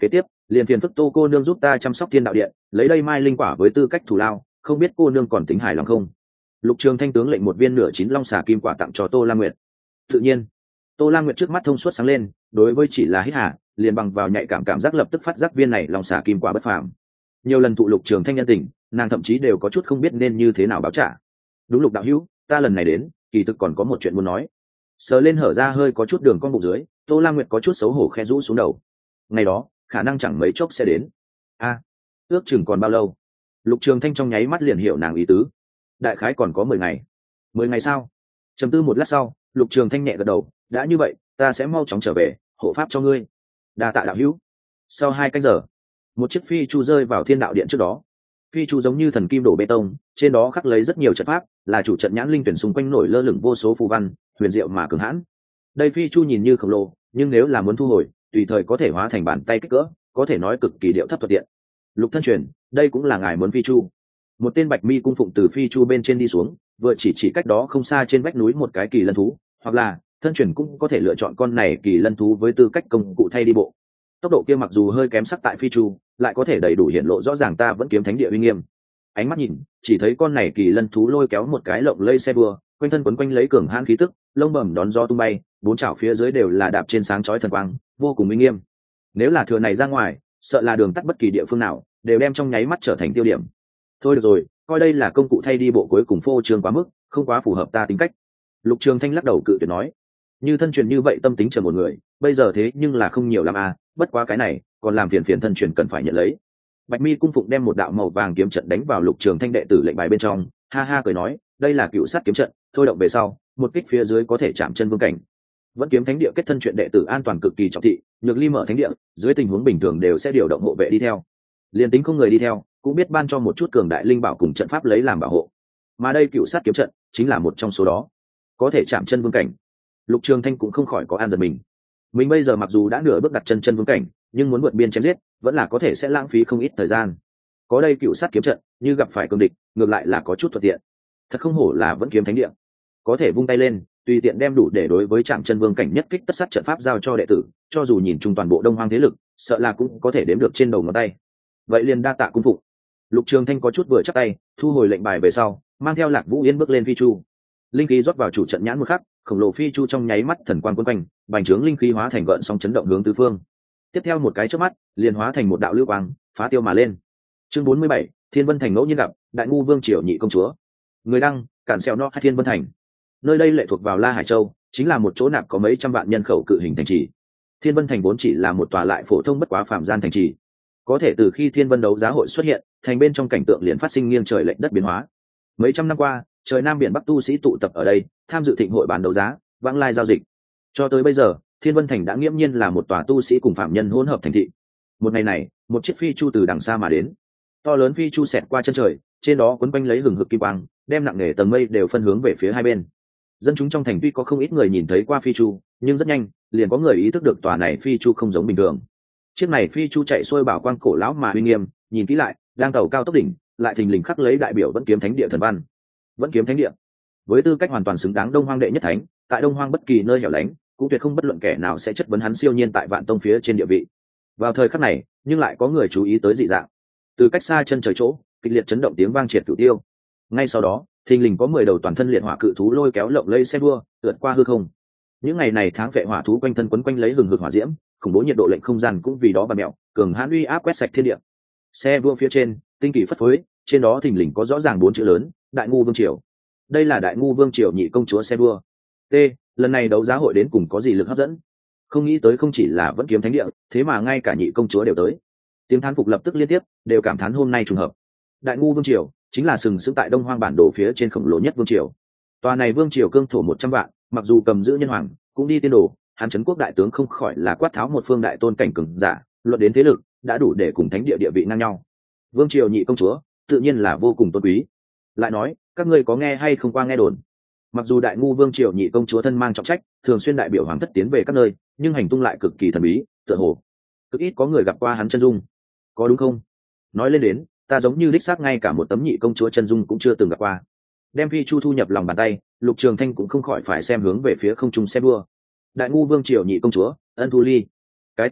liền phiền phức Tô cô nương giúp ta chăm sóc thiên đạo điện, lấy đây mai linh quả với tư cách thù lao, không biết cô nương còn tính hài lòng không? Lục Trường Thanh tướng lệnh một viên nửa chín long xà kim quả tặng cho Tô Lam Nguyệt. Tự nhiên, Tô Lam Nguyệt trước mắt thông suốt sáng lên, đối với chỉ là hít hà, liền bằng vào nhạy cảm cảm giác lập tức phát giác viên này long xà kim quả bất phàm. Nhiều lần thụ Lục Trường Thanh nhân tình, nàng thậm chí đều có chút không biết nên như thế nào báo trả. Đúng Lục đạo hữu, ta lần này đến, kỳ thực còn có một chuyện muốn nói. Sờ lên hở ra hơi có chút đường cong bụng dưới, Tô Lam Nguyệt có chút xấu hổ khẽ rũ xuống đầu. Ngày đó, khả năng chẳng mấy chốc sẽ đến. A, ước chừng còn bao lâu? Lục Trường Thanh trong nháy mắt liền hiểu nàng ý tứ. Đại khái còn có mười ngày. Mười ngày sao? Trầm tư một lát sau, Lục Trường Thanh nhẹ gật đầu, đã như vậy, ta sẽ mau chóng trở về, hộ pháp cho ngươi. Đa tạ đạo hữu. Sau hai canh giờ, một chiếc phi chu rơi vào thiên đạo điện trước đó. Phi chu giống như thần kim đổ bê tông, trên đó khắc lấy rất nhiều trận pháp, là chủ trận nhãn linh tuyển xung quanh nổi lơ lửng vô số phù văn, huyền diệu mà cường hãn. Đây phi chu nhìn như khổng lồ, nhưng nếu là muốn thu hồi, tùy thời có thể hóa thành bàn tay kích cỡ, có thể nói cực kỳ điệu thấp thuận tiện. Lục thân truyền, đây cũng là ngài muốn phi chu. Một tên bạch mi cung phụng từ phi chu bên trên đi xuống, vừa chỉ chỉ cách đó không xa trên vách núi một cái kỳ lân thú, hoặc là thân truyền cũng có thể lựa chọn con này kỳ lân thú với tư cách công cụ thay đi bộ. Tốc độ kia mặc dù hơi kém sắc tại phi chu, lại có thể đầy đủ hiện lộ rõ ràng ta vẫn kiếm thánh địa uy nghiêm. Ánh mắt nhìn, chỉ thấy con này kỳ lân thú lôi kéo một cái lộng lây xe bừa, quanh thân quấn quanh lấy cường hãn khí tức, lông bẩm đón gió tung bay, bốn chảo phía dưới đều là đạp trên sáng chói thần quang, vô cùng uy nghiêm. Nếu là thừa này ra ngoài, sợ là đường tắt bất kỳ địa phương nào, đều đem trong nháy mắt trở thành tiêu điểm. Thôi được rồi, coi đây là công cụ thay đi bộ cuối cùng phô trương quá mức, không quá phù hợp ta tính cách. Lục Trường Thanh lắc đầu cự tuyệt nói, như thân truyền như vậy tâm tính chờ một người, bây giờ thế nhưng là không nhiều lắm à, bất quá cái này, còn làm phiền phiền thân truyền cần phải nhận lấy. Bạch Mi cung phụng đem một đạo màu vàng kiếm trận đánh vào Lục Trường Thanh đệ tử lệnh bài bên trong, ha ha cười nói, đây là cựu sát kiếm trận, thôi động về sau, một kích phía dưới có thể chạm chân vương cảnh. Vẫn kiếm thánh địa kết thân chuyện đệ tử an toàn cực kỳ trọng thị, nhược ly mở thánh địa, dưới tình huống bình thường đều sẽ điều động hộ vệ đi theo. Liên tính không người đi theo, cũng biết ban cho một chút cường đại linh bảo cùng trận pháp lấy làm bảo hộ. Mà đây cựu sát kiếm trận chính là một trong số đó, có thể chạm chân vương cảnh. Lục Trường Thanh cũng không khỏi có an giật mình. Mình bây giờ mặc dù đã nửa bước đặt chân chân vương cảnh, nhưng muốn vượt biên chém giết, vẫn là có thể sẽ lãng phí không ít thời gian. Có đây cựu sát kiếm trận, như gặp phải cường địch, ngược lại là có chút thuận tiện. Thật không hổ là vẫn kiếm thánh địa, có thể vung tay lên, tùy tiện đem đủ để đối với trạm chân vương cảnh nhất kích tất sát trận pháp giao cho đệ tử, cho dù nhìn chung toàn bộ Đông Hoang thế lực, sợ là cũng có thể đếm được trên đầu ngón tay. Vậy liền đa tạ cung phụng. Lục Trường Thanh có chút vừa chắp tay, thu hồi lệnh bài về sau, mang theo Lạc Vũ Yên bước lên phi chu. Linh khí rót vào chủ trận nhãn một khắc, khổng lồ phi chu trong nháy mắt thần quang quấn quanh, bành trướng linh khí hóa thành gợn sóng chấn động hướng tứ phương. Tiếp theo một cái chớp mắt, liền hóa thành một đạo lưu quang, phá tiêu mà lên. Chương bốn mươi bảy, Thiên Vân Thành ngẫu nhiên gặp, Đại ngu vương triều nhị công chúa. Người đăng, cản xeo no hay Thiên Vân Thành. Nơi đây lệ thuộc vào La Hải Châu, chính là một chỗ nạp có mấy trăm vạn nhân khẩu cự hình thành trì. Thiên Vân Thành vốn chỉ là một tòa lại phổ thông bất quá phàm gian thành trì. Có thể từ khi Thiên Vân đấu giá hội xuất hiện, thành bên trong cảnh tượng liền phát sinh nghiêng trời lệch đất biến hóa. Mấy trăm năm qua, trời Nam biển Bắc tu sĩ tụ tập ở đây, tham dự thịnh hội bán đấu giá, vãng lai giao dịch. Cho tới bây giờ, Thiên Vân Thành đã nghiễm nhiên là một tòa tu sĩ cùng phạm nhân hỗn hợp thành thị. Một ngày này, một chiếc phi chu từ đằng xa mà đến. To lớn phi chu xẹt qua chân trời, trên đó quấn quanh lấy hừng hực kim quang, đem nặng nề tầng mây đều phân hướng về phía hai bên. Dân chúng trong thành tuy có không ít người nhìn thấy qua phi chu, nhưng rất nhanh, liền có người ý thức được tòa này phi chu không giống bình thường. Chiếc này phi chu chạy xuôi bảo quang cổ lão mà uy nghiêm, nhìn kỹ lại, đang tàu cao tốc đỉnh, lại thình lình khắc lấy đại biểu Vẫn Kiếm Thánh địa thần văn. Vẫn Kiếm Thánh địa, với tư cách hoàn toàn xứng đáng Đông Hoang đệ nhất thánh, tại Đông Hoang bất kỳ nơi hẻo lánh, cũng tuyệt không bất luận kẻ nào sẽ chất vấn hắn siêu nhiên tại Vạn Tông phía trên địa vị. Vào thời khắc này, nhưng lại có người chú ý tới dị dạng. Từ cách xa chân trời chỗ, kịch liệt chấn động tiếng vang triệt cửu tiêu. Ngay sau đó, thình lình có mười đầu toàn thân liệt hỏa cự thú lôi kéo lộng lây xe đua, lượn qua hư không. Những ngày này tháng vệ hỏa thú quanh thân quấn quanh lấy hừng hực hỏa diễm, khủng bố nhiệt độ lệnh không gian cũng vì đó và mẹo, cường hãn uy áp quét sạch thiên địa. Xe đua phía trên, tinh kỳ phất phới, trên đó thình lình có rõ ràng bốn chữ lớn, Đại ngu vương triều. Đây là Đại ngu vương triều nhị công chúa xe đua. T, lần này đấu giá hội đến cùng có gì lực hấp dẫn? Không nghĩ tới không chỉ là Vẫn Kiếm Thánh địa, thế mà ngay cả nhị công chúa đều tới. Tiếng thán phục lập tức liên tiếp, đều cảm thán hôm nay trùng hợp. Đại ngu vương triều chính là sừng sững tại Đông Hoang bản đồ phía trên khổng lồ nhất vương triều. Tòa này vương triều cương thổ một trăm vạn, mặc dù cầm giữ nhân hoàng, cũng đi tiên đồ, hắn trấn quốc đại tướng không khỏi là quát tháo một phương đại tôn cảnh cường giả, luận đến thế lực, đã đủ để cùng thánh địa địa vị ngang nhau. Vương triều nhị công chúa, tự nhiên là vô cùng tôn quý. Lại nói, các ngươi có nghe hay không qua nghe đồn? Mặc dù Đại ngu vương triều nhị công chúa thân mang trọng trách, thường xuyên đại biểu hoàng thất tiến về các nơi, nhưng hành tung lại cực kỳ thần bí, tựa hồ cực ít có người gặp qua hắn chân dung. Có đúng không? Nói lên đến, ta giống như đích xác ngay cả một tấm nhị công chúa chân dung cũng chưa từng gặp qua. Đem phi chu thu nhập lòng bàn tay, Lục Trường Thanh cũng không khỏi phải xem hướng về phía không trung xe đua. Đại ngu vương triều nhị công chúa, Ân Thu Ly. Cái tên này,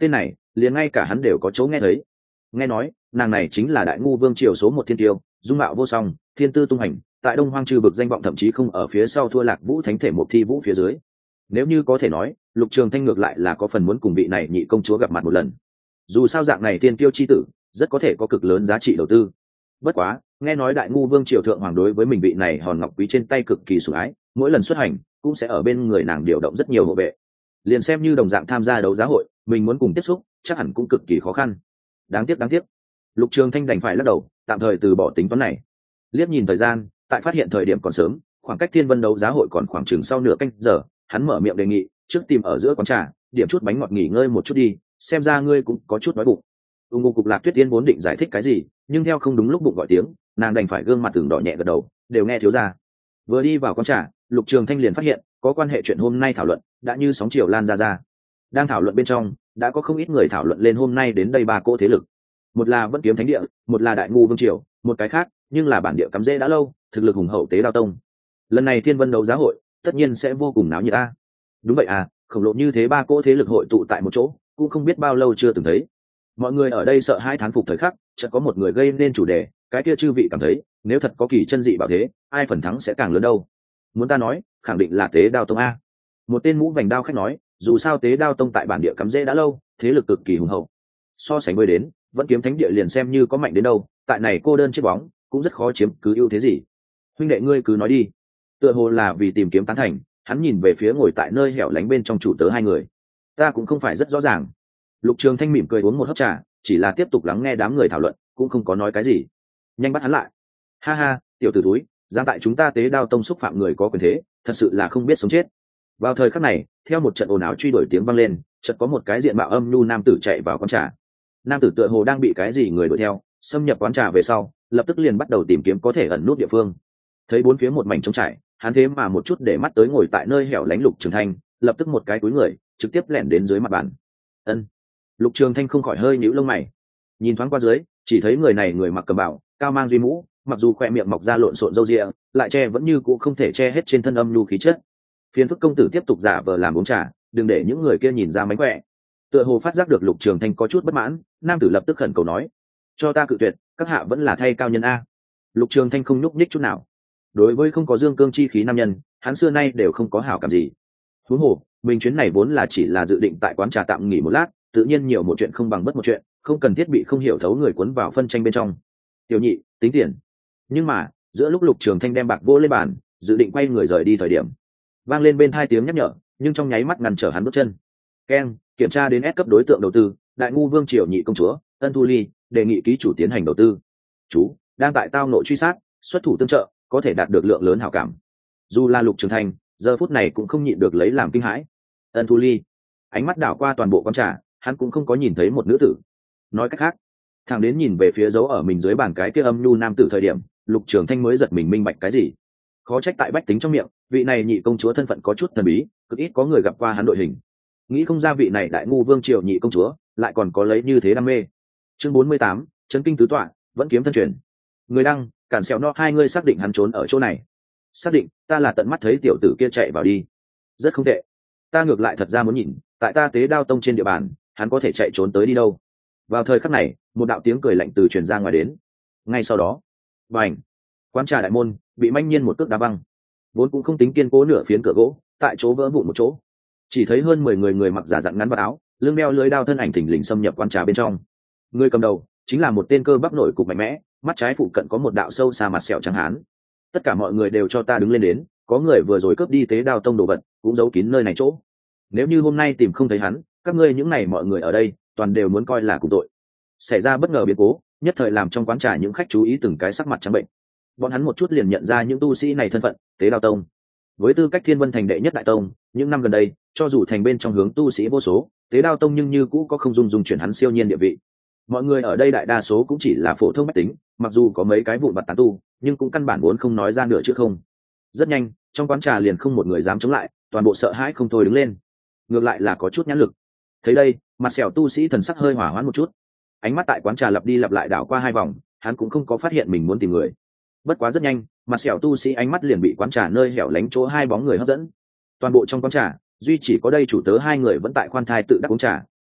liền ngay cả hắn đều có chỗ nghe thấy. Nghe nói nàng này chính là đại ngu vương triều số một thiên tiêu, dung mạo vô song, thiên tư tung hành, tại đông hoang trừ bực danh vọng thậm chí không ở phía sau thua lạc vũ thánh thể một thi vũ phía dưới. Nếu như có thể nói, Lục Trường Thanh ngược lại là có phần muốn cùng vị này nhị công chúa gặp mặt một lần. Dù sao dạng này tiên tiêu chi tử rất có thể có cực lớn giá trị đầu tư. Bất quá, nghe nói đại ngu vương triều thượng hoàng đối với mình vị này hòn ngọc quý trên tay cực kỳ sủng ái, mỗi lần xuất hành cũng sẽ ở bên người nàng điều động rất nhiều hộ vệ. Liền xem như đồng dạng tham gia đấu giá hội, mình muốn cùng tiếp xúc, chắc hẳn cũng cực kỳ khó khăn. Đáng tiếc đáng tiếc. Lục Trường Thanh đành phải lắc đầu, tạm thời từ bỏ tính toán này. Liếc nhìn thời gian, tại phát hiện thời điểm còn sớm, khoảng cách Thiên Vân đấu giá hội còn khoảng chừng sau nửa canh giờ, hắn mở miệng đề nghị, trước tìm ở giữa quán trà, điểm chút bánh ngọt nghỉ ngơi một chút đi, xem ra ngươi cũng có chút đói bụng. Ung Ngô Cục Lạc Tuyết Tiên vốn định giải thích cái gì, nhưng theo không đúng lúc bụng gọi tiếng, nàng đành phải gương mặt từng đỏ nhẹ gật đầu, đều nghe thiếu gia. Vừa đi vào quán trà, Lục Trường Thanh liền phát hiện, có quan hệ chuyện hôm nay thảo luận, đã như sóng chiều lan ra ra. Đang thảo luận bên trong, đã có không ít người thảo luận lên hôm nay đến đây ba cỗ thế lực. Một là Vẫn Kiếm Thánh Địa, một là Đại ngu vương triều, một cái khác, nhưng là bản địa cắm rễ đã lâu, thực lực hùng hậu Tế Đao Tông. Lần này Thiên Vân đấu giá hội, tất nhiên sẽ vô cùng náo nhiệt a. Đúng vậy à, khổng lồ như thế ba cỗ thế lực hội tụ tại một chỗ, cũng không biết bao lâu chưa từng thấy. Mọi người ở đây sợ hai thán phục thời khắc, chợt có một người gây nên chủ đề, cái kia chư vị cảm thấy, nếu thật có kỳ chân dị bảo thế, ai phần thắng sẽ càng lớn đâu. Muốn ta nói, khẳng định là Tế Đao Tông a. Một tên mũ vành đao khách nói, dù sao Tế Đao Tông tại bản địa cắm rễ đã lâu, thế lực cực kỳ hùng hậu. So sánh với đến, Vẫn Kiếm Thánh Địa liền xem như có mạnh đến đâu, tại này cô đơn chiếc bóng, cũng rất khó chiếm cứ ưu thế gì. Huynh đệ ngươi cứ nói đi. Tựa hồ là vì tìm kiếm tán thành, hắn nhìn về phía ngồi tại nơi hẻo lánh bên trong chủ tớ hai người. Ta cũng không phải rất rõ ràng. Lục Trường Thanh mỉm cười uống một hớp trà, chỉ là tiếp tục lắng nghe đám người thảo luận, cũng không có nói cái gì. Nhanh bắt hắn lại. Ha ha, tiểu tử túi, dám tại chúng ta Tế Đao Tông xúc phạm người có quyền thế, thật sự là không biết sống chết. Vào thời khắc này, theo một trận ồn ào truy đuổi tiếng vang lên, chợt có một cái diện mạo âm nhu nam tử chạy vào quán trà. Nam tử tựa hồ đang bị cái gì người đuổi theo, xâm nhập quán trà về sau, lập tức liền bắt đầu tìm kiếm có thể ẩn nút địa phương. Thấy bốn phía một mảnh trống trải, hắn thế mà một chút để mắt tới ngồi tại nơi hẻo lánh Lục Trường Thanh, lập tức một cái túi người, trực tiếp lẻn đến dưới mặt bàn. Ân. Lục Trường Thanh không khỏi hơi nhíu lông mày, nhìn thoáng qua dưới, chỉ thấy người này người mặc cẩm bào, cao mang duy mũ, mặc dù khoe miệng mọc ra lộn xộn râu ria, lại che vẫn như cũ không thể che hết trên thân âm nhu khí chất. Phiền phức công tử tiếp tục giả vờ làm uống trà, đừng để những người kia nhìn ra mánh khỏe. Tựa hồ phát giác được Lục Trường Thanh có chút bất mãn, nam tử lập tức khẩn cầu nói: cho ta cự tuyệt, các hạ vẫn là thay cao nhân a. Lục Trường Thanh không nhúc nhích chút nào. Đối với không có dương cương chi khí nam nhân, hắn xưa nay đều không có hảo cảm gì. Huống hồ, mình chuyến này vốn là chỉ là dự định tại quán trà tạm nghỉ một lát, tự nhiên nhiều một chuyện không bằng bất một chuyện, không cần thiết bị không hiểu thấu người cuốn vào phân tranh bên trong. Tiểu nhị, tính tiền. Nhưng mà, giữa lúc Lục Trường Thanh đem bạc vô lên bàn, dự định quay người rời đi thời điểm, vang lên bên hai tiếng nhắc nhở, nhưng trong nháy mắt ngăn trở hắn bước chân. Keng, kiểm tra đến S cấp đối tượng đầu tư, Đại ngu vương triều nhị công chúa, Ân Thu Ly, đề nghị ký chủ tiến hành đầu tư. Chú, đang tại tao nội truy sát, xuất thủ tương trợ, có thể đạt được lượng lớn hảo cảm. Dù là Lục Trường Thanh, giờ phút này cũng không nhịn được lấy làm kinh hãi. Ân Thu Ly, ánh mắt đảo qua toàn bộ quán trà, hắn cũng không có nhìn thấy một nữ tử. Nói cách khác, thằng đến nhìn về phía dấu ở mình dưới bàn cái kia âm nhu nam tử thời điểm, Lục Trường Thanh mới giật mình minh bạch cái gì. Khó trách tại bách tính trong miệng, vị này nhị công chúa thân phận có chút thần bí, cực ít có người gặp qua hắn đội hình. Nghĩ không ra vị này đại ngu vương triều nhị công chúa lại còn có lấy như thế đam mê. Chương bốn mươi tám, chấn kinh tứ tọa, Vẫn Kiếm thân truyền. Người đăng, cản xẻo no hai người xác định hắn trốn ở chỗ này. Xác định, ta là tận mắt thấy tiểu tử kia chạy vào đi. Rất không tệ. Ta ngược lại thật ra muốn nhìn, tại ta Tế Đao Tông trên địa bàn, hắn có thể chạy trốn tới đi đâu. Vào thời khắc này, một đạo tiếng cười lạnh từ truyền ra ngoài đến. Ngay sau đó, bành, quán trà đại môn bị manh nhiên một cước đá văng. Vốn cũng không tính kiên cố nửa phiến cửa gỗ, tại chỗ vỡ vụn một chỗ. Chỉ thấy hơn mười người người mặc giả dặn ngắn vào áo, lưng đeo lưới đao thân ảnh thình lình xâm nhập quán trà bên trong. Người cầm đầu chính là một tên cơ bắp nổi cục mạnh mẽ, mắt trái phụ cận có một đạo sâu xa mặt sẹo trắng hán. Tất cả mọi người đều cho ta đứng lên đến, có người vừa rồi cướp đi Tế Đao Tông đồ vật, cũng giấu kín nơi này chỗ. Nếu như hôm nay tìm không thấy hắn, các ngươi những này mọi người ở đây, toàn đều muốn coi là cùng tội. Xảy ra bất ngờ biến cố, nhất thời làm trong quán trà những khách chú ý từng cái sắc mặt trắng bệnh. Bọn hắn một chút liền nhận ra những tu sĩ này thân phận, Tế Đao Tông. Với tư cách Thiên Vân thành đệ nhất đại tông, những năm gần đây, cho dù thành bên trong hướng tu sĩ vô số, Tế Đao Tông nhưng như cũ có không dung dung chuyển hắn siêu nhiên địa vị. Mọi người ở đây đại đa số cũng chỉ là phổ thông bách tính, mặc dù có mấy cái vụn vặt tán tu, nhưng cũng căn bản vốn không nói ra nửa chứ không. Rất nhanh, trong quán trà liền không một người dám chống lại, toàn bộ sợ hãi không thôi đứng lên. Ngược lại là có chút nhãn lực. Thấy đây, mặt sẹo tu sĩ thần sắc hơi hỏa hoãn một chút. Ánh mắt tại quán trà lặp đi lặp lại đảo qua hai vòng, hắn cũng không có phát hiện mình muốn tìm người. Bất quá rất nhanh, mặt sẹo tu sĩ ánh mắt liền bị quán trà nơi hẻo lánh chỗ hai bóng người hấp dẫn. Toàn bộ trong quán trà, duy chỉ có đây chủ tớ hai người vẫn tại khoan thai tự đắc uống trà,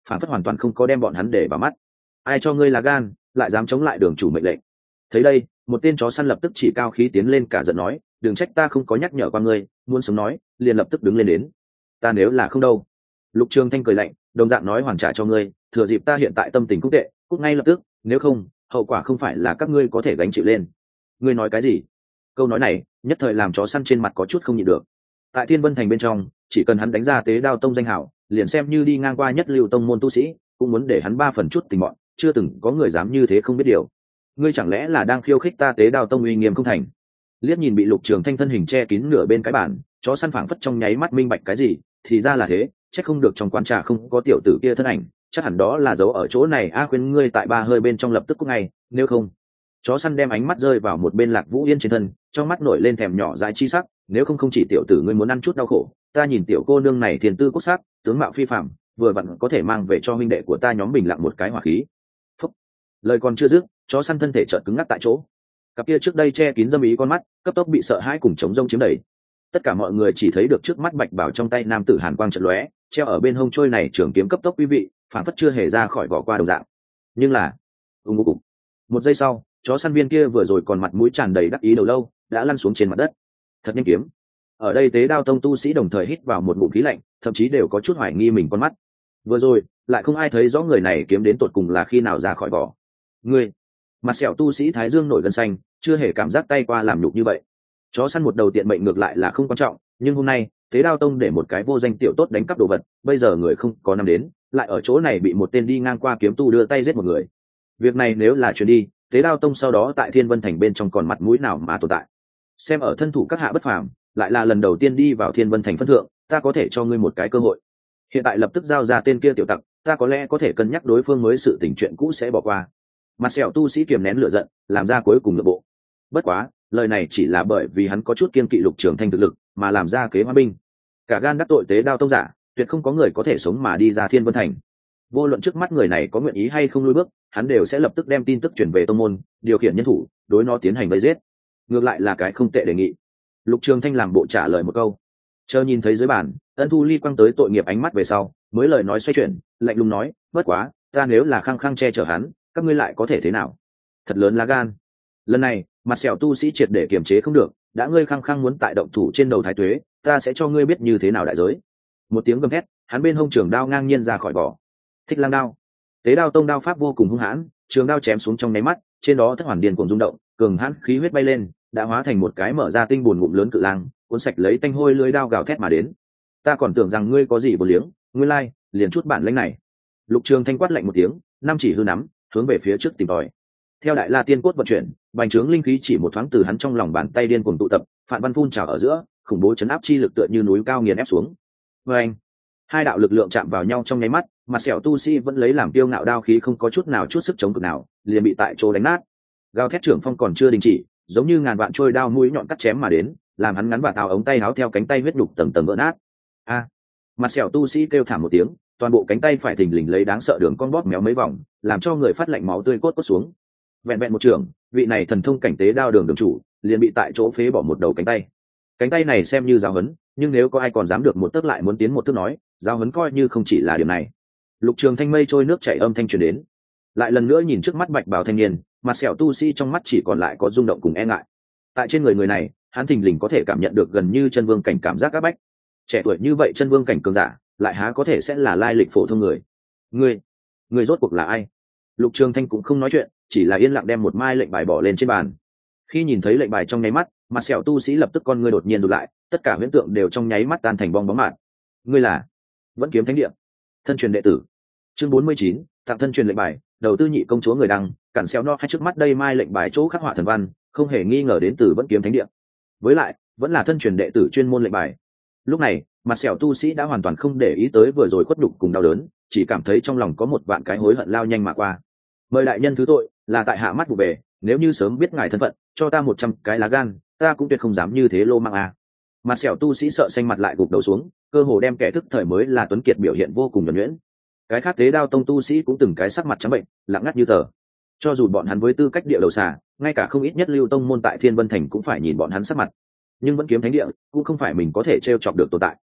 phản phất hoàn toàn không có đem bọn hắn để vào mắt. Ai cho ngươi là gan lại dám chống lại đường chủ mệnh lệnh? Thấy đây, một tên chó săn lập tức chỉ cao khí tiến lên cả giận nói, đừng trách ta không có nhắc nhở qua ngươi, muốn sống nói liền lập tức đứng lên đến. Ta nếu là không đâu. Lục Trường Thanh cười lạnh, đồng dạng nói hoàn trả cho ngươi, thừa dịp ta hiện tại tâm tình cũng tệ, cút ngay lập tức, nếu không hậu quả không phải là các ngươi có thể gánh chịu lên. Ngươi nói cái gì? Câu nói này nhất thời làm chó săn trên mặt có chút không nhịn được. Tại Thiên Vân Thành bên trong, chỉ cần hắn đánh ra Tế Đao Tông danh hảo, liền xem như đi ngang qua nhất lưu tông môn tu sĩ, cũng muốn để hắn ba phần chút tình mọn, chưa từng có người dám như thế không biết điều. Ngươi chẳng lẽ là đang khiêu khích ta Tế Đao Tông uy nghiêm không thành? Liếc nhìn bị Lục Trường Thanh thân hình che kín nửa bên cái bàn, chó săn phảng phất trong nháy mắt minh bạch cái gì, thì ra là thế, chắc không được trong quán trà không có tiểu tử kia thân ảnh, chắc hẳn đó là giấu ở chỗ này. A khuyên ngươi tại ba hơi bên trong lập tức cút ngay, nếu không. Chó săn đem ánh mắt rơi vào một bên Lạc Vũ Yên trên thân, trong mắt nổi lên thèm nhỏ dãi chi sắc, nếu không không chỉ tiểu tử ngươi muốn ăn chút đau khổ, ta nhìn tiểu cô nương này thiên tư quốc sắc, tướng mạo phi phàm, vừa vặn có thể mang về cho huynh đệ của ta nhóm bình lặng một cái hỏa khí. Phúc. Lời còn chưa dứt, chó săn thân thể chợt cứng ngắc tại chỗ. Cặp kia trước đây che kín dâm ý con mắt, cấp tốc bị sợ hãi cùng chống rông chiếm đầy. Tất cả mọi người chỉ thấy được trước mắt bạch bảo trong tay nam tử hàn quang chợt lóe, treo ở bên hông trôi này trường kiếm cấp tốc quý vị, phản phất chưa hề ra khỏi vỏ qua đồng dạng. Nhưng là, ung ung ung. Một giây sau, chó săn viên kia vừa rồi còn mặt mũi tràn đầy đắc ý đầu lâu, đã lăn xuống trên mặt đất. Thật nhanh kiếm. Ở đây Tế Đao Tông tu sĩ đồng thời hít vào một ngụm khí lạnh, thậm chí đều có chút hoài nghi mình con mắt. Vừa rồi, lại không ai thấy rõ người này kiếm đến tột cùng là khi nào ra khỏi vỏ. Ngươi, mặt sẹo tu sĩ Thái Dương nổi gân xanh, chưa hề cảm giác tay qua làm nhục như vậy. Chó săn một đầu tiện mệnh ngược lại là không quan trọng, nhưng hôm nay Tế Đao Tông để một cái vô danh tiểu tốt đánh cắp đồ vật, bây giờ người không có năm đến, lại ở chỗ này bị một tên đi ngang qua kiếm tu đưa tay giết một người. Việc này nếu là chuyển đi, Tế Đao Tông sau đó tại Thiên Vân Thành bên trong còn mặt mũi nào mà tồn tại? Xem ở thân thủ các hạ bất phàm, lại là lần đầu tiên đi vào Thiên Vân Thành phân thượng, ta có thể cho ngươi một cái cơ hội. Hiện tại lập tức giao ra tên kia tiểu tặc, ta có lẽ có thể cân nhắc đối phương mới sự tình chuyện cũ sẽ bỏ qua. Mặt sẹo tu sĩ kiềm nén lửa giận, làm ra cuối cùng nội bộ. Bất quá, lời này chỉ là bởi vì hắn có chút kiên kỵ Lục Trường Thanh thực lực, mà làm ra kế hoa binh. Cả gan đắc tội Tế Đao Tông giả, tuyệt không có người có thể sống mà đi ra Thiên Vân Thành. Vô luận trước mắt người này có nguyện ý hay không lùi bước, hắn đều sẽ lập tức đem tin tức chuyển về tông môn, điều khiển nhân thủ, đối nó tiến hành vây giết. Ngược lại là cái không tệ đề nghị. Lục Trường Thanh làm bộ trả lời một câu, chờ nhìn thấy dưới bàn Ân Thu Ly quăng tới tội nghiệp ánh mắt về sau, mới lời nói xoay chuyển, lạnh lùng nói, bất quá, ta nếu là khăng khăng che chở hắn, các ngươi lại có thể thế nào? Thật lớn lá gan. Lần này, mặt sẹo tu sĩ triệt để kiềm chế không được, đã ngươi khăng khăng muốn tại động thủ trên đầu Thái Tuế, ta sẽ cho ngươi biết như thế nào đại giới. Một tiếng gầm thét, hắn bên hông trường đao ngang nhiên ra khỏi vỏ. Thích Lang đao. Tế Đao Tông đao pháp vô cùng hung hãn, trường đao chém xuống trong nháy mắt, trên đó thất hoàn điên cuồng rung động, cường hãn khí huyết bay lên, đã hóa thành một cái mở ra tinh buồn ngụm lớn cự lang, cuốn sạch lấy tanh hôi lưỡi đao gào thét mà đến. Ta còn tưởng rằng ngươi có gì bổ liếng, nguyên lai, liền chút bản lĩnh này. Lục Trường Thanh quát lạnh một tiếng, năm chỉ hư nắm, hướng về phía trước tìm tòi. Theo Đại La Tiên Cốt vận chuyển, bành trướng linh khí chỉ một thoáng từ hắn trong lòng bàn tay điên cuồng tụ tập, phản văn phun trào ở giữa, khủng bố chấn áp chi lực tựa như núi cao nghiền ép xuống. Oeng! Hai đạo lực lượng chạm vào nhau trong nháy mắt, mà sẹo tu sĩ vẫn lấy làm tiêu ngạo đao khí không có chút nào chút sức chống cự nào, liền bị tại chỗ đánh nát. Gào thét trưởng phong còn chưa đình chỉ, giống như ngàn vạn trôi đao mũi nhọn cắt chém mà đến, làm hắn ngắn và tào ống tay áo theo cánh tay huyết đục tầng tầng vỡ nát. A! À, mặt sẹo tu sĩ kêu thảm một tiếng, toàn bộ cánh tay phải thình lình lấy đáng sợ đường con bóp méo mấy vòng, làm cho người phát lạnh máu tươi cốt cốt xuống. Vẹn vẹn một trường, vị này thần thông cảnh tế đao đường đường chủ, liền bị tại chỗ phế bỏ một đầu cánh tay. Cánh tay này xem như giáo huấn, nhưng nếu có ai còn dám được một tấc lại muốn tiến một thước nói, giáo huấn coi như không chỉ là điểm này. Lục Trường Thanh mây trôi nước chảy âm thanh truyền đến, lại lần nữa nhìn trước mắt bạch bào thanh niên, mặt sẹo tu sĩ trong mắt chỉ còn lại có rung động cùng e ngại. Tại trên người người này, hắn thình lình có thể cảm nhận được gần như chân vương cảnh cảm giác áp bách. Trẻ tuổi như vậy chân vương cảnh cường giả, lại há có thể sẽ là lai lịch phổ thông người? Ngươi, ngươi rốt cuộc là ai? Lục Trường Thanh cũng không nói chuyện, chỉ là yên lặng đem một mai lệnh bài bỏ lên trên bàn. Khi nhìn thấy lệnh bài trong nháy mắt, mặt sẹo tu sĩ lập tức con ngươi đột nhiên rụt lại, tất cả huyễn tượng đều trong nháy mắt tan thành bong bóng mạt. Ngươi là Vẫn Kiếm Thánh Địa thân truyền đệ tử. Chương bốn mươi chín, tặng thân truyền lệnh bài, đầu tư nhị công chúa người đăng, cản xeo no hay trước mắt đây mai lệnh bài chỗ khắc họa thần văn, không hề nghi ngờ đến từ Vẫn Kiếm Thánh Địa. Với lại, vẫn là thân truyền đệ tử chuyên môn lệnh bài. Lúc này, mặt sẹo tu sĩ đã hoàn toàn không để ý tới vừa rồi khuất nhục cùng đau đớn, chỉ cảm thấy trong lòng có một vạn cái hối hận lao nhanh mà qua. Mời đại nhân thứ tội, là tại hạ mắt vụ về, nếu như sớm biết ngài thân phận, cho ta một trăm cái lá gan, ta cũng tuyệt không dám như thế lô mang à. Mặt sẹo tu sĩ sợ xanh mặt lại gục đầu xuống, cơ hồ đem kẻ thức thời mới là tuấn kiệt biểu hiện vô cùng nhuần nhuyễn. Cái khác Tế Đao Tông tu sĩ cũng từng cái sắc mặt trắng bệnh, lặng ngắt như tờ. Cho dù bọn hắn với tư cách địa đầu xà, ngay cả không ít nhất lưu tông môn tại Thiên Vân Thành cũng phải nhìn bọn hắn sắc mặt. Nhưng Vẫn Kiếm Thánh Địa cũng không phải mình có thể trêu chọc được tồn tại.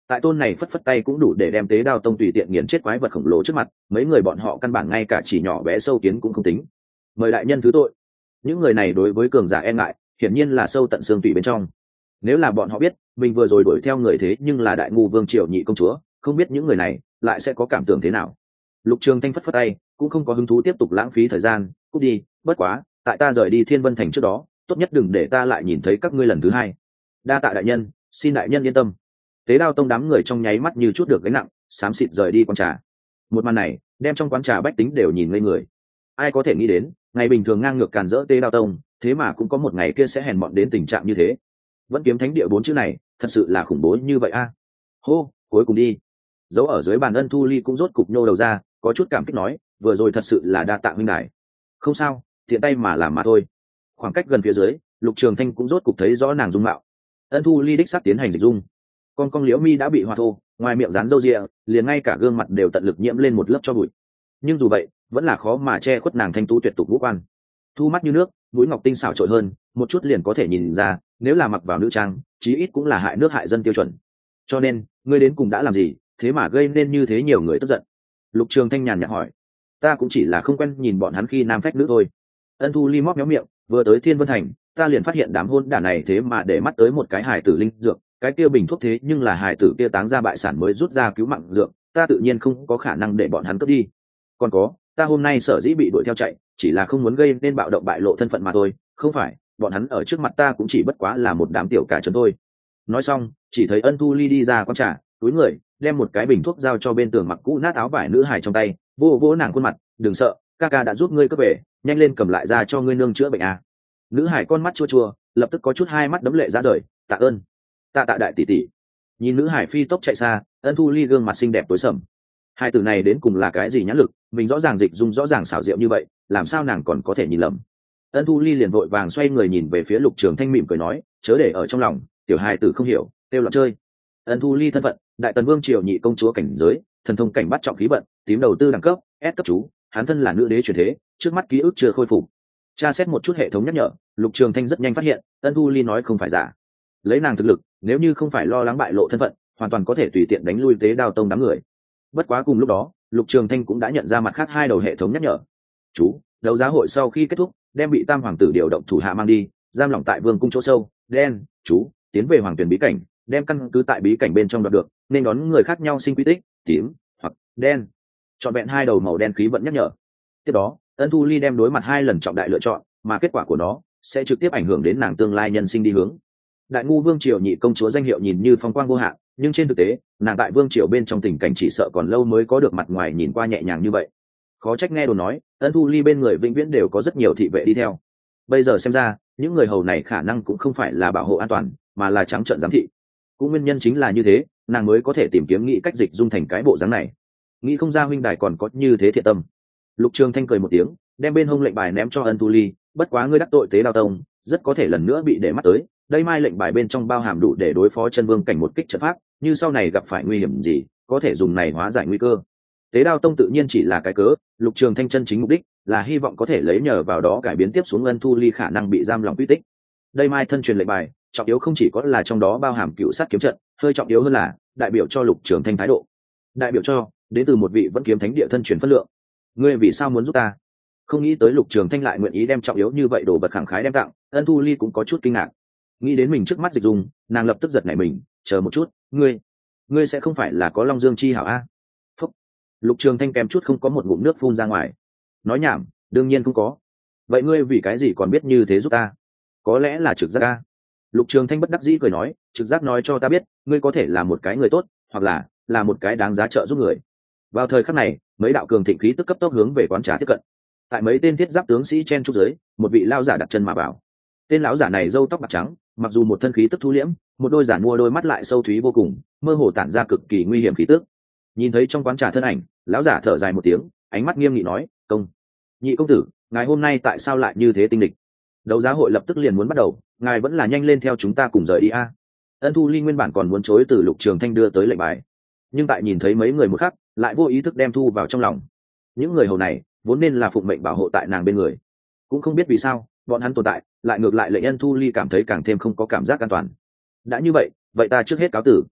tại tôn này phất phất tay cũng đủ để đem tế đao tông tùy tiện nghiền chết quái vật khổng lồ trước mặt, mấy người bọn họ căn bản ngay cả chỉ nhỏ bé sâu kiến cũng không tính. Mời đại nhân thứ tội. Những người này đối với cường giả e ngại hiển nhiên là sâu tận xương tủy bên trong. Nếu là bọn họ biết mình vừa rồi đuổi theo người thế nhưng là đại ngu vương triều nhị công chúa, không biết những người này lại sẽ có cảm tưởng thế nào. Lục Trường Thanh phất phất tay, cũng không có hứng thú tiếp tục lãng phí thời gian, cút đi. Bất quá tại ta rời đi Thiên Vân Thành trước đó, tốt nhất đừng để ta lại nhìn thấy các ngươi lần thứ hai. Đa tạ đại nhân, xin đại nhân yên tâm. Tế đao tông đám người trong nháy mắt như chút được gánh nặng, xám xịt rời đi quán trà. Một màn này đem trong quán trà bách tính đều nhìn ngây người. Ai có thể nghĩ đến ngày bình thường ngang ngược càn rỡ tế đao tông, thế mà cũng có một ngày kia sẽ hèn mọn đến tình trạng như thế. Vẫn kiếm thánh địa bốn chữ này thật sự là khủng bố như vậy a. À? Hô, cuối cùng đi. Giấu ở dưới bàn Ân Thu Ly cũng rốt cục nhô đầu ra, có chút cảm kích nói, vừa rồi thật sự là đa tạ huynh đài. Không sao, tiện tay mà làm mà thôi. Khoảng cách gần phía dưới, Lục Trường Thanh cũng rốt cục thấy rõ nàng dung mạo. Ân Thu Ly đích xác tiến hành dịch dung, con con liễu mi đã bị hoa thô, ngoài miệng dán râu ria, liền ngay cả gương mặt đều tận lực nhiễm lên một lớp cho bụi. Nhưng dù vậy vẫn là khó mà che khuất nàng thanh tú tuyệt tục ngũ quan. Thu mắt như nước, mũi ngọc tinh xảo trội hơn, một chút liền có thể nhìn ra, nếu là mặc vào nữ trang, chí ít cũng là hại nước hại dân tiêu chuẩn. Cho nên ngươi đến cùng đã làm gì, thế mà gây nên như thế nhiều người tức giận? Lục Trường Thanh nhàn nhạt hỏi. Ta cũng chỉ là không quen nhìn bọn hắn khi nam phách nữ thôi. Ân Thu Ly móc méo miệng, vừa tới Thiên Vân Thành, ta liền phát hiện đám hôn đản này thế mà để mắt tới một cái hài tử linh dược, cái kia bình thuốc thế nhưng là hài tử kia táng ra bại sản mới rút ra cứu mạng dược, ta tự nhiên không có khả năng để bọn hắn cướp đi. Còn có, ta hôm nay sở dĩ bị đuổi theo chạy, chỉ là không muốn gây nên bạo động bại lộ thân phận mà thôi, không phải, bọn hắn ở trước mặt ta cũng chỉ bất quá là một đám tiểu cả trấn thôi. Nói xong, chỉ thấy Ân Thu Ly đi ra quán trà, túi người, đem một cái bình thuốc giao cho bên tường mặc cũ nát áo vải nữ hài trong tay, vô vô nàng khuôn mặt, đừng sợ, ca ca đã giúp ngươi cướp về, nhanh lên cầm lại ra cho ngươi nương chữa bệnh à. Nữ hải con mắt chua chua, lập tức có chút hai mắt đấm lệ ra rời, tạ ơn, tạ tạ đại tỷ tỷ. Nhìn nữ hải phi tốc chạy xa, Ân Thu Ly gương mặt xinh đẹp tối sầm. Hai từ này đến cùng là cái gì nhãn lực, mình rõ ràng dịch dung rõ ràng xảo diệu như vậy, làm sao nàng còn có thể nhìn lầm. Ân Thu Ly liền vội vàng xoay người nhìn về phía Lục Trường Thanh mỉm cười nói, chớ để ở trong lòng, tiểu hài tử không hiểu, tiêu loạn chơi. Ân Thu Ly thân phận, đại tần vương triều nhị công chúa cảnh giới, thần thông cảnh bắt trọng khí vận, tím đầu tư đẳng cấp, S cấp chú, hắn thân là nữ đế truyền thế, trước mắt ký ức chưa khôi phục. Tra xét một chút hệ thống nhắc nhở, Lục Trường Thanh rất nhanh phát hiện, Ân Thu Ly nói không phải giả. Lấy nàng thực lực, nếu như không phải lo lắng bại lộ thân phận, hoàn toàn có thể tùy tiện đánh lui tế đao tông đám người. Bất quá cùng lúc đó, Lục Trường Thanh cũng đã nhận ra mặt khác hai đầu hệ thống nhắc nhở. Chú, đấu giá hội sau khi kết thúc, đem bị Tam hoàng tử điều động thủ hạ mang đi, giam lỏng tại vương cung chỗ sâu. Đen, chú, tiến về hoàng tuyển bí cảnh, đem căn cứ tại bí cảnh bên trong đoạt được, nên đón người khác nhau sinh quy tích, tím hoặc đen. Chọn vẹn hai đầu màu đen khí vận nhắc nhở. Tiếp đó, Ân Thu Ly đem đối mặt hai lần trọng đại lựa chọn, mà kết quả của nó sẽ trực tiếp ảnh hưởng đến nàng tương lai nhân sinh đi hướng. Đại ngu vương triều nhị công chúa danh hiệu nhìn như phong quang vô hạn, nhưng trên thực tế, nàng tại vương triều bên trong tình cảnh chỉ sợ còn lâu mới có được mặt ngoài nhìn qua nhẹ nhàng như vậy. Khó trách nghe đồn nói, Ân Thu Ly bên người vĩnh viễn đều có rất nhiều thị vệ đi theo. Bây giờ xem ra, những người hầu này khả năng cũng không phải là bảo hộ an toàn, mà là trắng trợn giám thị. Cũng nguyên nhân chính là như thế, nàng mới có thể tìm kiếm nghĩ cách dịch dung thành cái bộ dáng này. Nghĩ không ra huynh đài còn có như thế thiện tâm. Lục Trường Thanh cười một tiếng, đem bên hông lệnh bài ném cho Ân Thu Ly, bất quá ngươi đắc tội tế đao tông, rất có thể lần nữa bị để mắt tới. Đây mai lệnh bài bên trong bao hàm đủ để đối phó chân vương cảnh một kích trận pháp, như sau này gặp phải nguy hiểm gì, có thể dùng này hóa giải nguy cơ. Tế đao tông tự nhiên chỉ là cái cớ, Lục Trường Thanh chân chính mục đích là hy vọng có thể lấy nhờ vào đó cải biến tiếp xuống Ân Thu Ly khả năng bị giam lỏng quy tích. Đây mai thân truyền lệnh bài, trọng yếu không chỉ có là trong đó bao hàm cựu sát kiếm trận, hơi trọng yếu hơn là đại biểu cho Lục Trường Thanh thái độ, đại biểu cho đến từ một vị vẫn kiếm thánh địa thân truyền phân lượng. Ngươi vì sao muốn giúp ta? Không nghĩ tới Lục Trường Thanh lại nguyện ý đem trọng yếu như vậy đồ vật khẳng khái đem tặng, Ân Thu Ly cũng có chút kinh ngạc. Nghĩ đến mình trước mắt dịch dung, nàng lập tức giật nảy mình, chờ một chút, ngươi, ngươi sẽ không phải là có Long Dương chi hảo a? Phúc. Lục Trường Thanh kèm chút không có một ngụm nước phun ra ngoài. Nói nhảm, đương nhiên không có. Vậy ngươi vì cái gì còn biết như thế giúp ta? Có lẽ là trực giác a. Lục Trường Thanh bất đắc dĩ cười nói, trực giác nói cho ta biết, ngươi có thể là một cái người tốt, hoặc là là một cái đáng giá trợ giúp người. Vào thời khắc này, mấy đạo cường thịnh khí tức cấp tốc hướng về quán trà tiếp cận. Tại mấy tên thiết giáp tướng sĩ chen trúc dưới, một vị lao giả đặt chân mà vào. Tên lão giả này râu tóc bạc trắng, mặc dù một thân khí tức thu liễm, một đôi giản mua đôi mắt lại sâu thúy vô cùng, mơ hồ tản ra cực kỳ nguy hiểm khí tức. Nhìn thấy trong quán trà thân ảnh, lão giả thở dài một tiếng, ánh mắt nghiêm nghị nói, công nhị công tử, ngài hôm nay tại sao lại như thế tinh địch? Đấu giá hội lập tức liền muốn bắt đầu, ngài vẫn là nhanh lên theo chúng ta cùng rời đi a. Ân Thu Ly nguyên bản còn muốn chối từ Lục Trường Thanh đưa tới lệnh bài, nhưng tại nhìn thấy mấy người một khắc, lại vô ý thức đem thu vào trong lòng. Những người hầu này vốn nên là phụng mệnh bảo hộ tại nàng bên người, cũng không biết vì sao bọn hắn tồn tại lại ngược lại lệnh Ân Thu Ly cảm thấy càng thêm không có cảm giác an toàn. Đã như vậy, vậy ta trước hết cáo tử.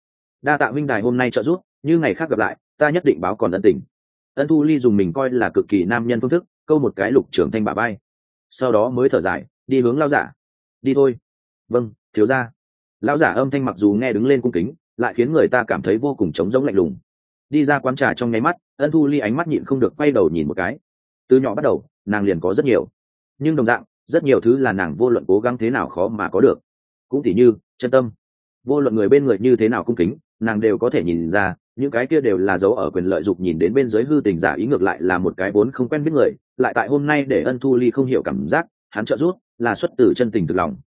đa tạ huynh đài hôm nay trợ giúp, như ngày khác gặp lại ta nhất định báo còn ân tình. Ân Thu Ly dùng mình coi là cực kỳ nam nhân phương thức câu một cái Lục Trường Thanh bả vai, sau đó mới thở dài đi hướng lão giả. Đi thôi. Vâng thiếu gia. Lão giả âm thanh mặc dù nghe đứng lên cung kính, lại khiến người ta cảm thấy vô cùng trống rỗng lạnh lùng. Đi ra quán trà trong nháy mắt, Ân Thu Ly ánh mắt nhịn không được quay đầu nhìn một cái. Từ nhỏ bắt đầu nàng liền có rất nhiều, nhưng đồng dạng rất nhiều thứ là nàng vô luận cố gắng thế nào khó mà có được. Cũng tỉ như chân tâm, vô luận người bên người như thế nào cung kính, nàng đều có thể nhìn ra những cái kia đều là dấu ở quyền lợi dục nhìn đến bên dưới hư tình giả ý, ngược lại là một cái vốn không quen biết người lại tại hôm nay để Ân Thu Ly không hiểu cảm giác hắn trợ giúp là xuất từ chân tình thực lòng,